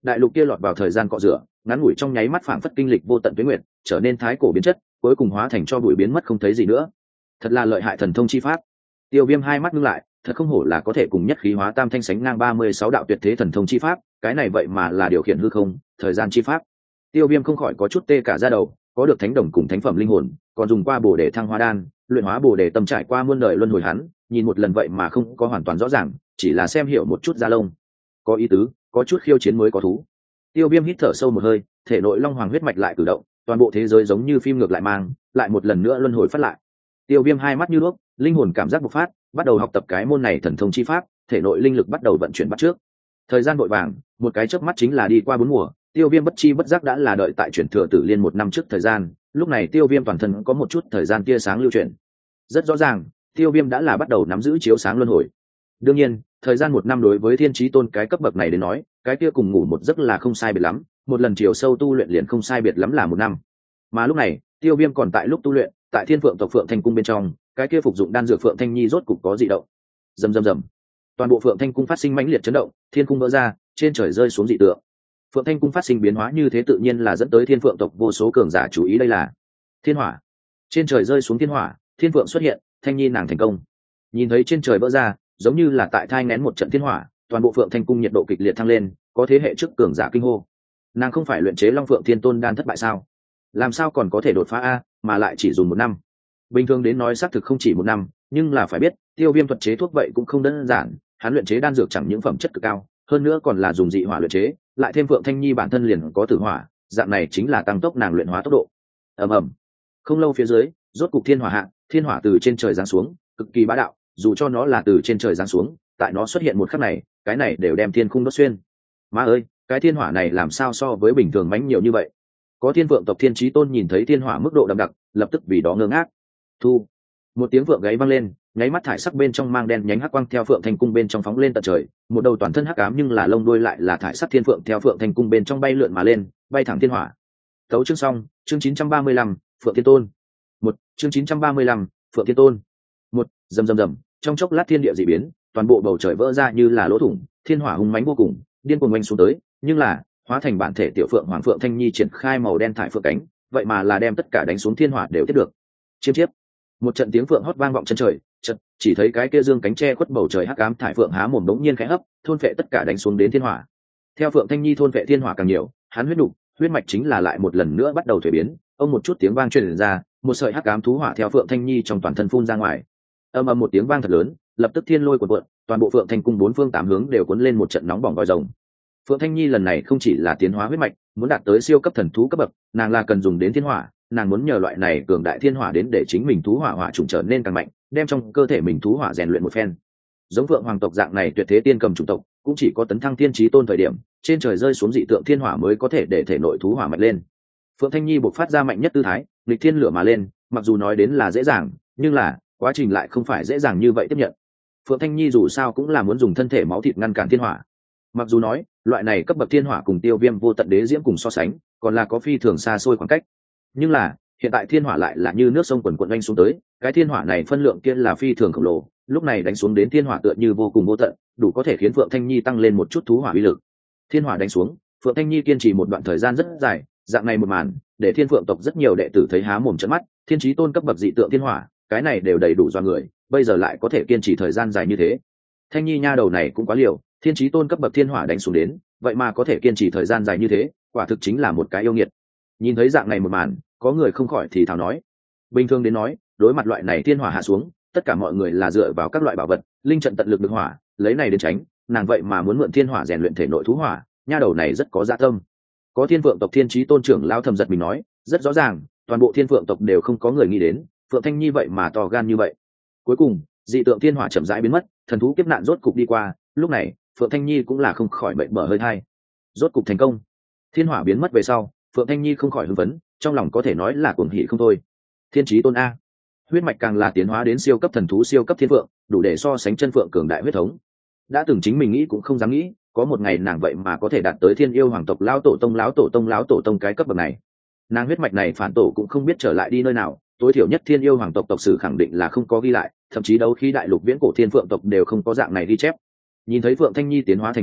đại lục kia lọt vào thời gian cọ rửa, ngắn ngủi trong nháy mắt phảng phất kinh lịch vô tận tuyết nguyệt, trở nên thái cổ biến chất, cuối cùng hóa thành cho bụi biến mất không thấy gì nữa. Thật là lợi hại thần thông chi pháp. Tiêu Viêm hai mắt ngưng lại, thật không hổ là có thể cùng nhất khí hóa tam thanh sánh ngang ba mươi sáu đạo tuyệt thế thần thông chi pháp, cái này vậy mà là điều khiển hư không, thời gian chi pháp. Tiêu Viêm không khỏi có chút tê cả da đầu, có được thánh đồng cùng thánh phẩm linh hồn, còn dùng qua bổ để thăng hóa đan, luyện hóa bổ để tâm trải qua muôn đời luân hồi hắn, nhìn một lần vậy mà không có hoàn toàn rõ ràng, chỉ là xem hiểu một chút da lông. Có ý tứ, có chút khiêu chiến mới có thú. Tiêu Viêm hít thở sâu một hơi, thể nội long hoàng huyết mạch lại cử động, toàn bộ thế giới giống như phim ngược lại mang, lại một lần nữa luân hồi phát lại. Tiêu Viêm hai mắt như đuốc, linh hồn cảm giác bộc phát, bắt đầu học tập cái môn này thần thông chi pháp, thể nội linh lực bắt đầu vận chuyển bắt trước. Thời gian vội vàng, một cái chớp mắt chính là đi qua bốn mùa, Tiêu Viêm bất chi bất giác đã là đợi tại chuyển thừa Tử Liên một năm trước thời gian, lúc này Tiêu Viêm toàn thân có một chút thời gian tia sáng lưu chuyển. Rất rõ ràng, Tiêu Viêm đã là bắt đầu nắm giữ chiếu sáng luân hồi. Đương nhiên, thời gian một năm đối với Thiên Chí Tôn cái cấp bậc này đến nói, cái kia cùng ngủ một giấc là không sai biệt lắm, một lần chiều sâu tu luyện liền không sai biệt lắm là một năm. Mà lúc này, Tiêu Viêm còn tại lúc tu luyện, tại Thiên Phượng tộc Phượng Thanh cung bên trong, cái kia phục dụng đan dược Phượng Thanh Nhi rốt cục có dị động. Rầm rầm rầm. Toàn bộ Phượng Thanh cung phát sinh mãnh liệt chấn động, thiên cung vỡ ra, trên trời rơi xuống dị tượng. Phượng Thanh cung phát sinh biến hóa như thế tự nhiên là dẫn tới Thiên Phượng tộc vô số cường giả chú ý, đây là thiên hỏa. Trên trời rơi xuống thiên hỏa, Thiên Phượng xuất hiện, Thanh Nhi nàng thành công. Nhìn thấy trên trời vỡ ra, giống như là tại thai nghén một trận thiên hỏa, toàn bộ Phượng Thanh cung nhiệt độ kịch liệt thăng lên, có thế hệ trước cường giả kinh hô. Nàng không phải luyện chế Long Phượng Thiên Tôn đan thất bại sao? Làm sao còn có thể đột phá a, mà lại chỉ dùng một năm. Bình thường đến nói xác thực không chỉ một năm, nhưng là phải biết, Tiêu Viêm thuật chế thuốc vậy cũng không đơn giản, hắn luyện chế đan dược chẳng những phẩm chất cực cao, hơn nữa còn là dùng dị hỏa luyện chế, lại thêm Phượng Thanh Nhi bản thân liền có tử hỏa, dạng này chính là tăng tốc nàng luyện hóa tốc độ. Ầm ầm. Không lâu phía dưới, rốt cục thiên hỏa hạ, thiên hỏa từ trên trời giáng xuống, cực kỳ bá đạo, dù cho nó là từ trên trời giáng xuống, tại nó xuất hiện một khắc này, cái này đều đem thiên khung đốt xuyên. Má ơi, cái thiên hỏa này làm sao so với bình thường mãnh nhiều như vậy? Có Thiên Phượng tộc Thiên Chí Tôn nhìn thấy thiên hỏa mức độ đậm đặc, lập tức vì đó ngơ ngác. Thu. Một tiếng vượng gáy vang lên, nháy mắt thải sắc bên trong mang đen nhánh hắc quang theo Phượng Thanh cung bên trong phóng lên tận trời, một đầu toàn thân hắc ám nhưng là lông đuôi lại là thải sắc thiên phượng theo Phượng Thanh cung bên trong bay lượn mà lên, bay thẳng thiên hỏa. Tấu chương xong, chương chín trăm ba mươi lăm, Phượng Thiên Tôn. Một, chương chín trăm ba mươi lăm, Phượng Thiên Tôn. Một, rầm rầm rầm, trong chốc lát thiên địa dị biến, toàn bộ bầu trời vỡ ra như là lỗ thủng, thiên hỏa hùng mãnh vô cùng, điên cuồng oanh xuống tới, nhưng là hóa thành bản thể tiểu phượng hoàng Phượng Thanh Nhi triển khai màu đen thải phượng cánh, vậy mà là đem tất cả đánh xuống thiên hỏa đều tiếp được. Chiêm chiếp. Một trận tiếng phượng hót vang vọng chân trời, chợt chỉ thấy cái kia dương cánh che khuất bầu trời hắc ám thải phượng há mồm đống nhiên khẽ hấp, thôn phệ tất cả đánh xuống đến thiên hỏa. Theo Phượng Thanh Nhi thôn phệ thiên hỏa càng nhiều, hắn huyết đủ, huyết mạch chính là lại một lần nữa bắt đầu thuế biến, ông một chút tiếng vang truyền ra, một sợi hắc ám thú hỏa theo Phượng Thanh Nhi trong toàn thân phun ra ngoài. Âm ầm một tiếng vang thật lớn, lập tức thiên lôi cuộn cuộn, toàn bộ Phượng Thanh cung bốn phương tám hướng đều cuốn lên một trận nóng bỏng vòi rồng. Phượng Thanh Nhi lần này không chỉ là tiến hóa huyết mạch, muốn đạt tới siêu cấp thần thú cấp bậc, nàng là cần dùng đến thiên hỏa, nàng muốn nhờ loại này cường đại thiên hỏa đến để chính mình thú hỏa hỏa chủng trở nên càng mạnh, đem trong cơ thể mình thú hỏa rèn luyện một phen. Giống Phượng hoàng tộc dạng này tuyệt thế tiên cầm chủng tộc, cũng chỉ có tấn thăng tiên chí tôn thời điểm, trên trời rơi xuống dị tượng thiên hỏa mới có thể để thể nội thú hỏa mạnh lên. Phượng Thanh Nhi bộc phát ra mạnh nhất tư thái, nghịch thiên lửa mà lên, mặc dù nói đến là dễ dàng, nhưng là quá trình lại không phải dễ dàng như vậy tiếp nhận. Phượng Thanh Nhi dù sao cũng là muốn dùng thân thể máu thịt ngăn cản thiên hỏa. Mặc dù nói, loại này cấp bậc thiên hỏa cùng Tiêu Viêm vô tận đế diễm cùng so sánh, còn là có phi thường xa xôi khoảng cách. Nhưng là, hiện tại thiên hỏa lại là như nước sông quần quần oanh xuống tới, cái thiên hỏa này phân lượng kia là phi thường khổng lồ, lúc này đánh xuống đến thiên hỏa tựa như vô cùng vô tận, đủ có thể khiến Phượng Thanh Nhi tăng lên một chút thú hỏa uy lực. Thiên hỏa đánh xuống, Phượng Thanh Nhi kiên trì một đoạn thời gian rất dài, dạng này một màn, để Thiên Phượng tộc rất nhiều đệ tử thấy há mồm trợn mắt, thiên chí tôn cấp bậc dị tượng thiên hỏa, cái này đều đầy đủ do người, bây giờ lại có thể kiên trì thời gian dài như thế. Thanh Nhi nha đầu này cũng quá liều, thiên chí tôn cấp bậc thiên hỏa đánh xuống đến, vậy mà có thể kiên trì thời gian dài như thế, quả thực chính là một cái yêu nghiệt. Nhìn thấy dạng này một màn, có người không khỏi thì thào nói, bình thường đến nói, đối mặt loại này thiên hỏa hạ xuống, tất cả mọi người là dựa vào các loại bảo vật, linh trận tận lực được hỏa, lấy này đến tránh, nàng vậy mà muốn mượn thiên hỏa rèn luyện thể nội thú hỏa, nha đầu này rất có dạ tâm. Có Thiên Phượng tộc Thiên Chí tôn trưởng lao thầm giật mình nói, rất rõ ràng, toàn bộ Thiên Phượng tộc đều không có người nghĩ đến, Phượng Thanh Nhi vậy mà to gan như vậy. Cuối cùng, dị tượng thiên hỏa chậm rãi biến mất, thần thú kiếp nạn rốt cục đi qua, lúc này, Phượng Thanh Nhi cũng là không khỏi bệnh bở hơi thai. Rốt cục thành công. Thiên hỏa biến mất về sau, Phượng Thanh Nhi không khỏi hưng phấn, trong lòng có thể nói là cuồng hỉ không thôi. Thiên Chí tôn a, huyết mạch càng là tiến hóa đến siêu cấp thần thú siêu cấp thiên phượng, đủ để so sánh chân phượng cường đại huyết thống. Đã từng chính mình nghĩ cũng không dám nghĩ, có một ngày nàng vậy mà có thể đạt tới Thiên Yêu hoàng tộc lão tổ tông lão tổ tông lão tổ tông cái cấp bậc này. Nàng huyết mạch này phản tổ cũng không biết trở lại đi nơi nào, tối thiểu nhất Thiên Yêu hoàng tộc tộc sử khẳng định là không có ghi lại, thậm chí đấu khí đại lục viễn cổ thiên phượng tộc đều không có dạng này ghi chép. Nhìn thấy Phượng Thanh Nhi tiến hóa thành công,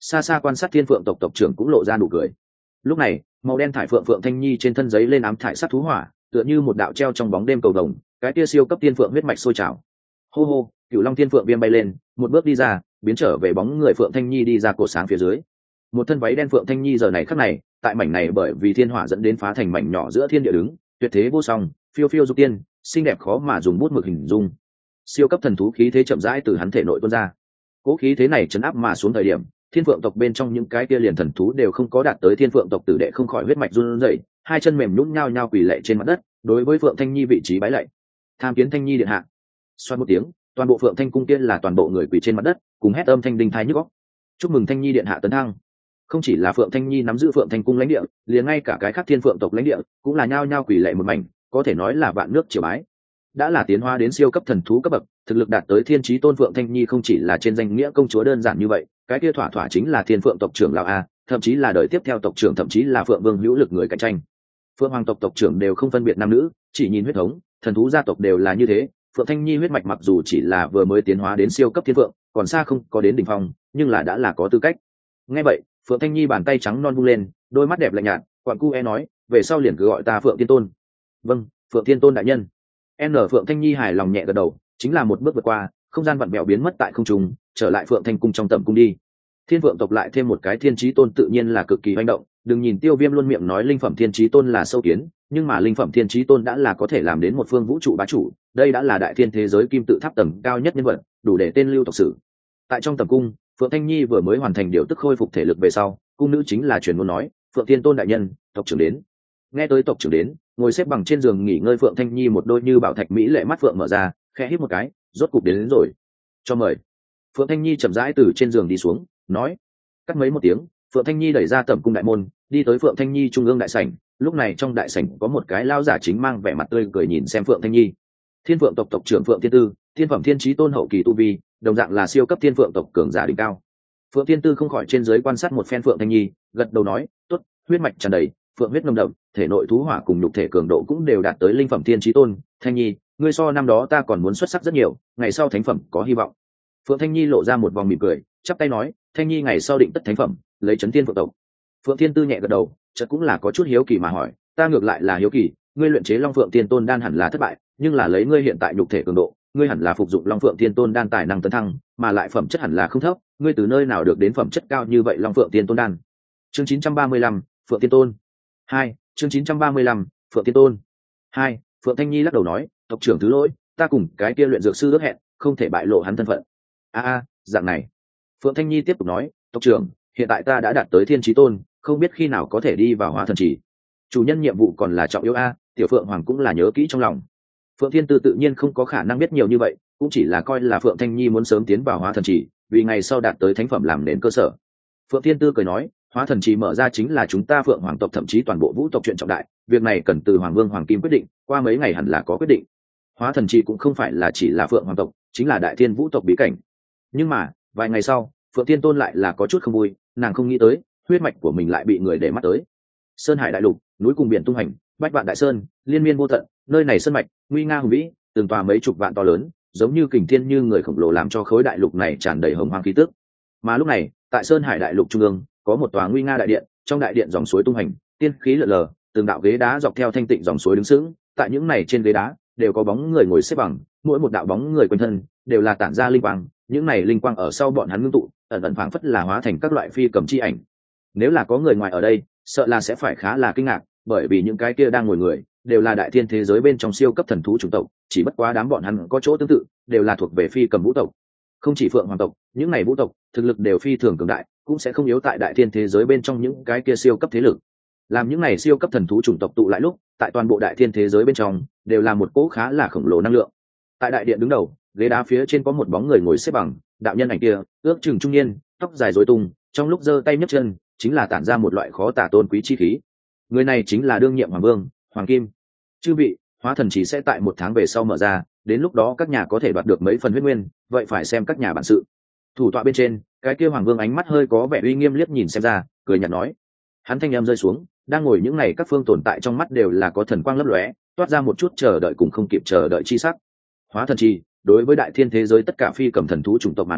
xa xa quan sát thiên phượng tộc tộc trưởng cũng lộ ra nụ cười. Lúc này màu đen thải phượng phượng thanh nhi trên thân giấy lên ám thải sắc thú hỏa, tựa như một đạo treo trong bóng đêm cầu đồng, cái tia siêu cấp thiên phượng huyết mạch sôi trào. Hô hô, cửu long thiên phượng viêm bay lên, một bước đi ra, biến trở về bóng người phượng thanh nhi đi ra cổ sáng phía dưới. Một thân váy đen phượng thanh nhi giờ này khắc này, tại mảnh này bởi vì thiên hỏa dẫn đến phá thành mảnh nhỏ giữa thiên địa đứng, tuyệt thế vô song, phiêu phiêu dục tiên, xinh đẹp khó mà dùng bút mực hình dung. Siêu cấp thần thú khí thế chậm rãi từ hắn thể nội tuôn ra. Cố khí thế này chấn áp mà xuống thời điểm, thiên phượng tộc bên trong những cái kia liền thần thú đều không có đạt tới thiên phượng tộc tử đệ không khỏi huyết mạch run rẩy, hai chân mềm nhũn nhao nhao quỳ lạy trên mặt đất, đối với phượng thanh nhi vị trí bái lạy. Tham kiến thanh nhi điện hạ. Xoát một tiếng, toàn bộ phượng thanh cung tiên là toàn bộ người quỳ trên mặt đất, cùng hét âm thanh đinh thai nhức óc. Chúc mừng thanh nhi điện hạ tấn thăng. Không chỉ là phượng thanh nhi nắm giữ phượng thanh cung lãnh địa, liền ngay cả cái khác thiên phượng tộc lãnh địa cũng là nhao nhao quỳ lạy một mảnh, có thể nói là vạn nước triều bái. Đã là tiến hóa đến siêu cấp thần thú cấp bậc, thực lực đạt tới thiên chí tôn phượng thanh nhi không chỉ là trên danh nghĩa công chúa đơn giản như vậy, cái kia thỏa thỏa chính là thiên phượng tộc trưởng lão a, thậm chí là đời tiếp theo tộc trưởng, thậm chí là phượng vương hữu lực người cạnh tranh. Phượng hoàng tộc tộc trưởng đều không phân biệt nam nữ, chỉ nhìn huyết thống, thần thú gia tộc đều là như thế. Phượng thanh nhi huyết mạch mặc dù chỉ là vừa mới tiến hóa đến siêu cấp thiên phượng, còn xa không có đến đỉnh phong, nhưng là đã là có tư cách. Nghe vậy, phượng thanh nhi bàn tay trắng non vung lên, đôi mắt đẹp lạnh nhạt, quặn cu e nói, về sau liền cứ gọi ta phượng thiên tôn. Vâng, phượng thiên tôn đại nhân. N phượng thanh nhi hài lòng nhẹ gật đầu, chính là một bước vượt qua, không gian vặn vẹo biến mất tại không trung, trở lại phượng thanh cung trong tầm cung đi. Thiên phượng tộc lại thêm một cái thiên chí tôn tự nhiên là cực kỳ manh động, đừng nhìn tiêu viêm luôn miệng nói linh phẩm thiên chí tôn là sâu kiến, nhưng mà linh phẩm thiên chí tôn đã là có thể làm đến một phương vũ trụ bá chủ, đây đã là đại thiên thế giới kim tự tháp tầng cao nhất nhân vật, đủ để tên lưu tộc sử. Tại trong tầm cung, phượng thanh nhi vừa mới hoàn thành điều tức khôi phục thể lực về sau, cung nữ chính là truyền ngôn nói, phượng thiên tôn đại nhân, tộc trưởng đến. Nghe tới tộc trưởng đến, ngồi xếp bằng trên giường nghỉ ngơi phượng thanh nhi một đôi như bảo thạch mỹ lệ mắt phượng mở ra, khẽ hít một cái, rốt cục đến, đến rồi. Cho mời. Phượng thanh nhi chậm rãi từ trên giường đi xuống, nói. Cắt mấy một tiếng, phượng thanh nhi đẩy ra tẩm cung đại môn, đi tới phượng thanh nhi trung ương đại sảnh. Lúc này trong đại sảnh có một cái lao giả chính mang vẻ mặt tươi cười nhìn xem phượng thanh nhi. Thiên phượng tộc tộc trưởng phượng thiên tư, thiên phẩm thiên chí tôn hậu kỳ tu vi, đồng dạng là siêu cấp thiên phượng tộc cường giả đỉnh cao. Phượng thiên tư không khỏi trên dưới quan sát một phen phượng thanh nhi, gật đầu nói, tốt, huyết mạch tràn đầy, phượng huyết nồng đậm, thể nội thú hỏa cùng nhục thể cường độ cũng đều đạt tới linh phẩm thiên chí tôn. Thanh nhi, ngươi so năm đó ta còn muốn xuất sắc rất nhiều, ngày sau thánh phẩm có hy vọng. Phượng thanh nhi lộ ra một vòng mỉm cười, chắp tay nói, thanh nhi ngày sau định tất thánh phẩm, lấy chấn thiên phượng tộc. Phượng thiên tư nhẹ gật đầu, chợt cũng là có chút hiếu kỳ mà hỏi, ta ngược lại là hiếu kỳ, ngươi luyện chế long phượng tiên tôn đan hẳn là thất bại, nhưng là lấy ngươi hiện tại nhục thể cường độ, ngươi hẳn là phục dụng long phượng tiên tôn đan tài năng tấn thăng, mà lại phẩm chất hẳn là không thấp, ngươi từ nơi nào được đến phẩm chất cao như vậy long phượng tiên tôn đan? Chương chín trăm ba mươi lăm, Phượng tiên tôn. Hai, chương chín trăm ba mươi lăm, Phượng tiên tôn. Hai, Phượng thanh nhi lắc đầu nói, tộc trưởng thứ lỗi, ta cùng cái kia luyện dược sư ước hẹn, không thể bại lộ hắn thân phận. A a, dạng này. Phượng thanh nhi tiếp tục nói, tộc trưởng, hiện tại ta đã đạt tới thiên chí tôn, không biết khi nào có thể đi vào hóa thần chỉ. Chủ nhân nhiệm vụ còn là trọng yếu a, tiểu phượng hoàng cũng là nhớ kỹ trong lòng. Phượng thiên tư tự nhiên không có khả năng biết nhiều như vậy, cũng chỉ là coi là phượng thanh nhi muốn sớm tiến vào hóa thần chỉ, vì ngày sau đạt tới thánh phẩm làm nền cơ sở. Phượng thiên tư cười nói, hóa thần chỉ mở ra chính là chúng ta phượng hoàng tộc thậm chí toàn bộ vũ tộc chuyện trọng đại, việc này cần từ hoàng vương hoàng kim quyết định, qua mấy ngày hẳn là có quyết định. Hóa thần chỉ cũng không phải là chỉ là phượng hoàng tộc, chính là đại thiên vũ tộc bí cảnh. Nhưng mà vài ngày sau, phượng thiên tôn lại là có chút không vui, nàng không nghĩ tới huyết mạch của mình lại bị người để mắt tới. Sơn hải đại lục, núi cùng biển tung hành, bách vạn đại sơn, liên miên vô tận, nơi này sơn mạch nguy nga hùng vĩ, từng tòa mấy chục vạn to lớn, giống như kình thiên như người khổng lồ, làm cho khối đại lục này tràn đầy hồng hoang khí tức. Mà lúc này tại sơn hải đại lục trung ương có một tòa nguy nga đại điện, trong đại điện dòng suối tung hành, tiên khí lượn lờ, từng đạo ghế đá dọc theo thanh tịnh dòng suối đứng sững, tại những này trên ghế đá đều có bóng người ngồi xếp bằng, mỗi một đạo bóng người quanh thân đều là tản ra linh quang, những này linh quang ở sau bọn hắn ngưng tụ, ẩn ẩn phảng phất là hóa thành các loại phi cầm chi ảnh. Nếu là có người ngoài ở đây, sợ là sẽ phải khá là kinh ngạc, bởi vì những cái kia đang ngồi người đều là đại thiên thế giới bên trong siêu cấp thần thú chủng tộc, chỉ bất quá đám bọn hắn có chỗ tương tự, đều là thuộc về phi cầm vũ tộc. Không chỉ phượng hoàng tộc, những này vũ tộc thực lực đều phi thường cường đại, cũng sẽ không yếu tại đại thiên thế giới bên trong những cái kia siêu cấp thế lực. Làm những này siêu cấp thần thú chủng tộc tụ lại lúc, tại toàn bộ đại thiên thế giới bên trong đều là một cỗ khá là khổng lồ năng lượng. Tại đại điện đứng đầu, ghế đá phía trên có một bóng người ngồi xếp bằng, đạo nhân ảnh kia ước chừng trung niên, tóc dài rối tung, trong lúc giơ tay nhấc chân chính là tản ra một loại khó tả tôn quý chi khí. Người này chính là đương nhiệm hoàng vương Hoàng Kim. Chư vị, hóa thần chỉ sẽ tại một tháng về sau mở ra, đến lúc đó các nhà có thể đoạt được mấy phần huyết nguyên, vậy phải xem các nhà bản sự. Thủ tọa bên trên, cái kia hoàng vương ánh mắt hơi có vẻ uy nghiêm liếc nhìn xem ra, cười nhạt nói. Hắn thanh em rơi xuống, đang ngồi những này các phương tồn tại trong mắt đều là có thần quang lấp lóe, toát ra một chút chờ đợi cùng không kịp chờ đợi chi sắc. Hóa thần chi đối với đại thiên thế giới tất cả phi cầm thần thú chủng tộc mà nói,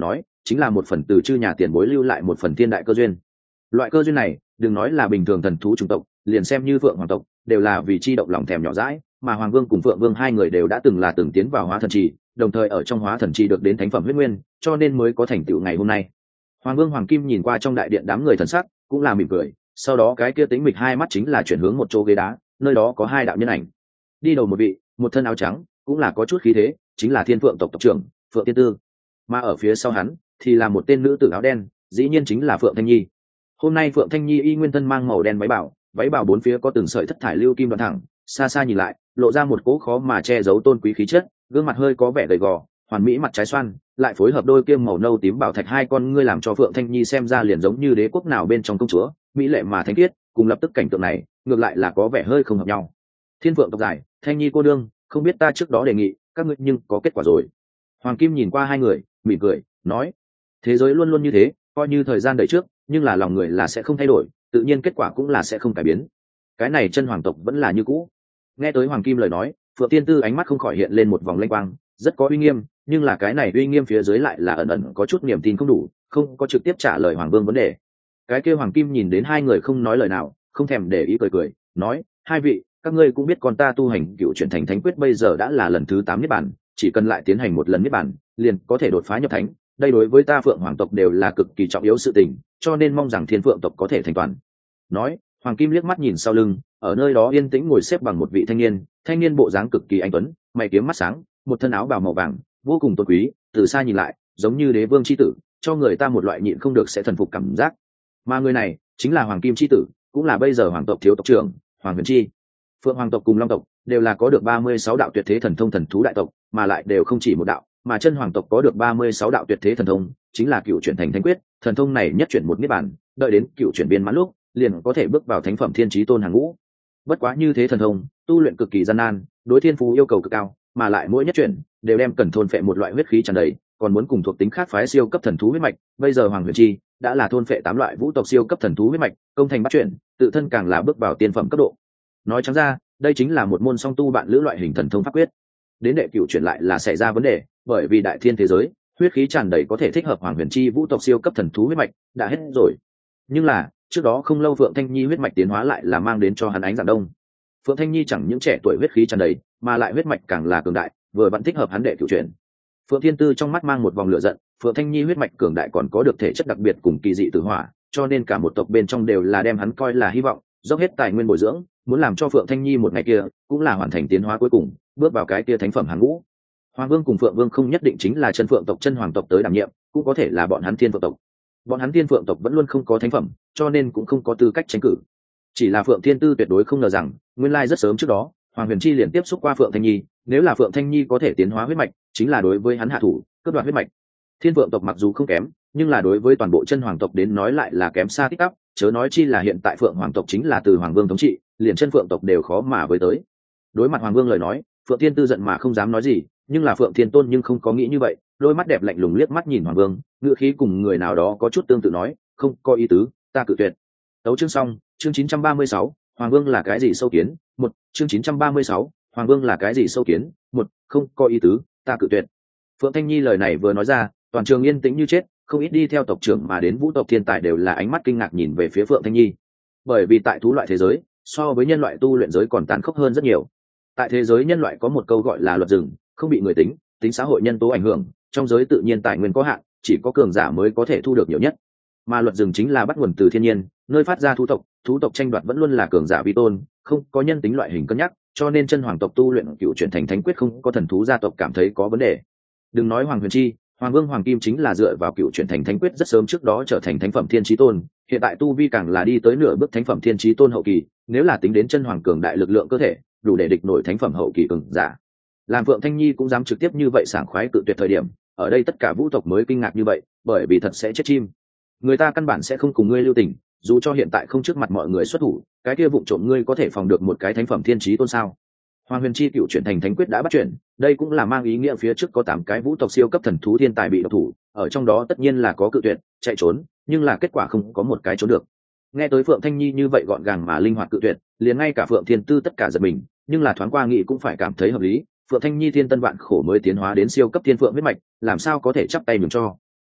chính là một phần từ chư nhà tiền bối lưu lại một phần thiên đại cơ duyên. Loại cơ duyên này đừng nói là bình thường thần thú chủng tộc, liền xem như Phượng hoàng tộc đều là vì chi động lòng thèm nhỏ dãi, mà Hoàng Vương cùng Phượng Vương hai người đều đã từng là từng tiến vào hóa thần trì, đồng thời ở trong hóa thần trì được đến thánh phẩm huyết nguyên, cho nên mới có thành tựu ngày hôm nay. Hoàng Vương Hoàng Kim nhìn qua trong đại điện đám người thần sắc, cũng là mỉm cười, sau đó cái kia tính mịch hai mắt chính là chuyển hướng một chỗ ghế đá, nơi đó có hai đạo nhân ảnh. Đi đầu một vị, một thân áo trắng, cũng là có chút khí thế, chính là Thiên Phượng tộc tộc trưởng, Phượng Tiên Tư. Mà ở phía sau hắn thì là một tên nữ tử áo đen, dĩ nhiên chính là Phượng Thanh Nhi. Hôm nay Phượng Thanh Nhi y nguyên thân mang màu đen váy bảo, váy bảo bốn phía có từng sợi thất thải lưu kim đoạn thẳng, xa xa nhìn lại, lộ ra một cỗ khó mà che giấu tôn quý khí chất, gương mặt hơi có vẻ gầy gò, hoàn mỹ mặt trái xoan, lại phối hợp đôi kiêm màu nâu tím bảo thạch hai con ngươi làm cho Phượng Thanh Nhi xem ra liền giống như đế quốc nào bên trong công chúa, mỹ lệ mà thánh khiết, cùng lập tức cảnh tượng này, ngược lại là có vẻ hơi không hợp nhau. Thiên Phượng tộc dài, Thanh Nhi cô đương, không biết ta trước đó đề nghị, các ngươi nhưng có kết quả rồi. Hoàng Kim nhìn qua hai người, mỉm cười, nói: thế giới luôn luôn như thế, coi như thời gian đợi trước, nhưng là lòng người là sẽ không thay đổi, tự nhiên kết quả cũng là sẽ không cải biến. Cái này chân hoàng tộc vẫn là như cũ. Nghe tới Hoàng Kim lời nói, Phượng Tiên Tư ánh mắt không khỏi hiện lên một vòng lanh quang, rất có uy nghiêm, nhưng là cái này uy nghiêm phía dưới lại là ẩn ẩn có chút niềm tin không đủ, không có trực tiếp trả lời Hoàng Vương vấn đề. Cái kia Hoàng Kim nhìn đến hai người không nói lời nào, không thèm để ý cười cười, nói: hai vị, các ngươi cũng biết con ta tu hành cựu chuyển thành thánh quyết bây giờ đã là lần thứ tám niết bàn, chỉ cần lại tiến hành một lần niết bàn, liền có thể đột phá nhập thánh. Đây đối với ta Phượng Hoàng tộc đều là cực kỳ trọng yếu sự tình, cho nên mong rằng Thiên Phượng tộc có thể thành toàn. Nói, Hoàng Kim liếc mắt nhìn sau lưng, ở nơi đó yên tĩnh ngồi xếp bằng một vị thanh niên, thanh niên bộ dáng cực kỳ anh tuấn, mày kiếm mắt sáng, một thân áo bào màu vàng, vô cùng tôn quý, từ xa nhìn lại, giống như đế vương chi tử, cho người ta một loại nhịn không được sẽ thần phục cảm giác. Mà người này chính là Hoàng Kim chi tử, cũng là bây giờ hoàng tộc thiếu tộc trưởng, Hoàng Huyền Chi. Phượng Hoàng tộc cùng Long tộc đều là có được ba mươi sáu đạo tuyệt thế thần thông thần thú đại tộc, mà lại đều không chỉ một đạo, mà chân hoàng tộc có được ba mươi sáu đạo tuyệt thế thần thông, chính là cựu chuyển thành thánh quyết, thần thông này nhất chuyển một niết bàn, đợi đến cựu chuyển biên mãn lúc, liền có thể bước vào thánh phẩm thiên chí tôn hàng ngũ. Bất quá như thế thần thông, tu luyện cực kỳ gian nan, đối thiên phú yêu cầu cực cao, mà lại mỗi nhất chuyển đều đem cần thôn phệ một loại huyết khí tràn đầy, còn muốn cùng thuộc tính khác phái siêu cấp thần thú huyết mạch, bây giờ Hoàng Huyền Chi đã là thôn phệ tám loại vũ tộc siêu cấp thần thú huyết mạch, công thành bắt chuyển, tự thân càng là bước vào tiên phẩm cấp độ. Nói trắng ra, đây chính là một môn song tu bạn lữ loại hình thần thông pháp quyết. Đến đệ cửu chuyển lại là xảy ra vấn đề, bởi vì đại thiên thế giới, huyết khí tràn đầy có thể thích hợp Hoàng Huyền Chi vũ tộc siêu cấp thần thú huyết mạch đã hết rồi. Nhưng là, trước đó không lâu Phượng Thanh Nhi huyết mạch tiến hóa lại là mang đến cho hắn ánh dạng đông. Phượng Thanh Nhi chẳng những trẻ tuổi huyết khí tràn đầy, mà lại huyết mạch càng là cường đại, vừa vẫn thích hợp hắn đệ cửu chuyển. Phượng Thiên Tư trong mắt mang một vòng lửa giận, Phượng Thanh Nhi huyết mạch cường đại còn có được thể chất đặc biệt cùng kỳ dị tử hỏa, cho nên cả một tộc bên trong đều là đem hắn coi là hy vọng, dốc hết tài nguyên bồi dưỡng, muốn làm cho Phượng Thanh Nhi một ngày kia cũng là hoàn thành tiến hóa cuối cùng, bước vào cái kia thánh phẩm hàng ngũ. Hoàng Vương cùng Phượng Vương không nhất định chính là chân Phượng tộc chân hoàng tộc tới đảm nhiệm, cũng có thể là bọn hắn Thiên Phượng tộc. Bọn hắn Thiên Phượng tộc vẫn luôn không có thánh phẩm, cho nên cũng không có tư cách tranh cử. Chỉ là Phượng Thiên Tư tuyệt đối không ngờ rằng, nguyên lai rất sớm trước đó, Hoàng Huyền Chi liền tiếp xúc qua Phượng Thanh Nhi, nếu là Phượng Thanh Nhi có thể tiến hóa huyết mạch, chính là đối với hắn hạ thủ, cướp đoạt huyết mạch. Thiên Phượng tộc mặc dù không kém, nhưng là đối với toàn bộ chân hoàng tộc đến nói lại là kém xa tích tắp, chớ nói chi là hiện tại Phượng Hoàng tộc chính là từ Hoàng Vương thống trị, liền chân Phượng tộc đều khó mà với tới. Đối mặt Hoàng Vương lời nói, Phượng Thiên Tư giận mà không dám nói gì, nhưng là Phượng Thiên Tôn nhưng không có nghĩ như vậy, đôi mắt đẹp lạnh lùng liếc mắt nhìn Hoàng Vương, ngữ khí cùng người nào đó có chút tương tự nói, không có ý tứ, ta cự tuyệt. Tấu chương xong, chương chín trăm ba mươi sáu, Hoàng Vương là cái gì sâu kiến? Một, chương chín trăm ba mươi sáu, Hoàng Vương là cái gì sâu kiến? Một, không có ý tứ, ta cự tuyệt. Phượng Thanh Nhi lời này vừa nói ra, toàn trường yên tĩnh như chết, không ít đi theo tộc trưởng mà đến vũ tộc thiên tài đều là ánh mắt kinh ngạc nhìn về phía Phượng Thanh Nhi. Bởi vì tại thú loại thế giới, so với nhân loại tu luyện giới còn tàn khốc hơn rất nhiều. Tại thế giới nhân loại có một câu gọi là luật rừng, không bị người tính, tính xã hội nhân tố ảnh hưởng, trong giới tự nhiên tài nguyên có hạn, chỉ có cường giả mới có thể thu được nhiều nhất. Mà luật rừng chính là bắt nguồn từ thiên nhiên, nơi phát ra thú tộc, thú tộc tranh đoạt vẫn luôn là cường giả vi tôn, không có nhân tính loại hình cân nhắc, cho nên chân hoàng tộc tu luyện cựu chuyển thành thánh quyết không có thần thú gia tộc cảm thấy có vấn đề. Đừng nói Hoàng Huyền Chi, Hoàng Vương Hoàng Kim chính là dựa vào cựu chuyển thành thánh quyết rất sớm trước đó trở thành thánh phẩm thiên chí tôn, hiện tại tu vi càng là đi tới nửa bước thánh phẩm thiên chí tôn hậu kỳ, nếu là tính đến chân hoàng cường đại lực lượng cơ thể, đủ để địch nổi thánh phẩm hậu kỳ cường giả. Làm Phượng Thanh Nhi cũng dám trực tiếp như vậy sảng khoái cự tuyệt thời điểm, ở đây tất cả vũ tộc mới kinh ngạc như vậy, bởi vì thật sẽ chết chim. Người ta căn bản sẽ không cùng ngươi lưu tình, dù cho hiện tại không trước mặt mọi người xuất thủ, cái kia vụng trộm ngươi có thể phòng được một cái thánh phẩm thiên chí tôn sao? Hoàng Huyền Chi cựu chuyển thành thánh quyết đã bắt chuyển, đây cũng là mang ý nghĩa phía trước có tám cái vũ tộc siêu cấp thần thú thiên tài bị độc thủ, ở trong đó tất nhiên là có cự tuyệt, chạy trốn, nhưng là kết quả không có một cái trốn được. Nghe tới Phượng Thanh Nhi như vậy gọn gàng mà linh hoạt cự tuyệt, liền ngay cả Phượng Thiên Tư tất cả giật mình, nhưng là thoáng qua nghĩ cũng phải cảm thấy hợp lý, Phượng Thanh Nhi thiên tân vạn khổ mới tiến hóa đến siêu cấp thiên phượng huyết mạch, làm sao có thể chắp tay nhường cho.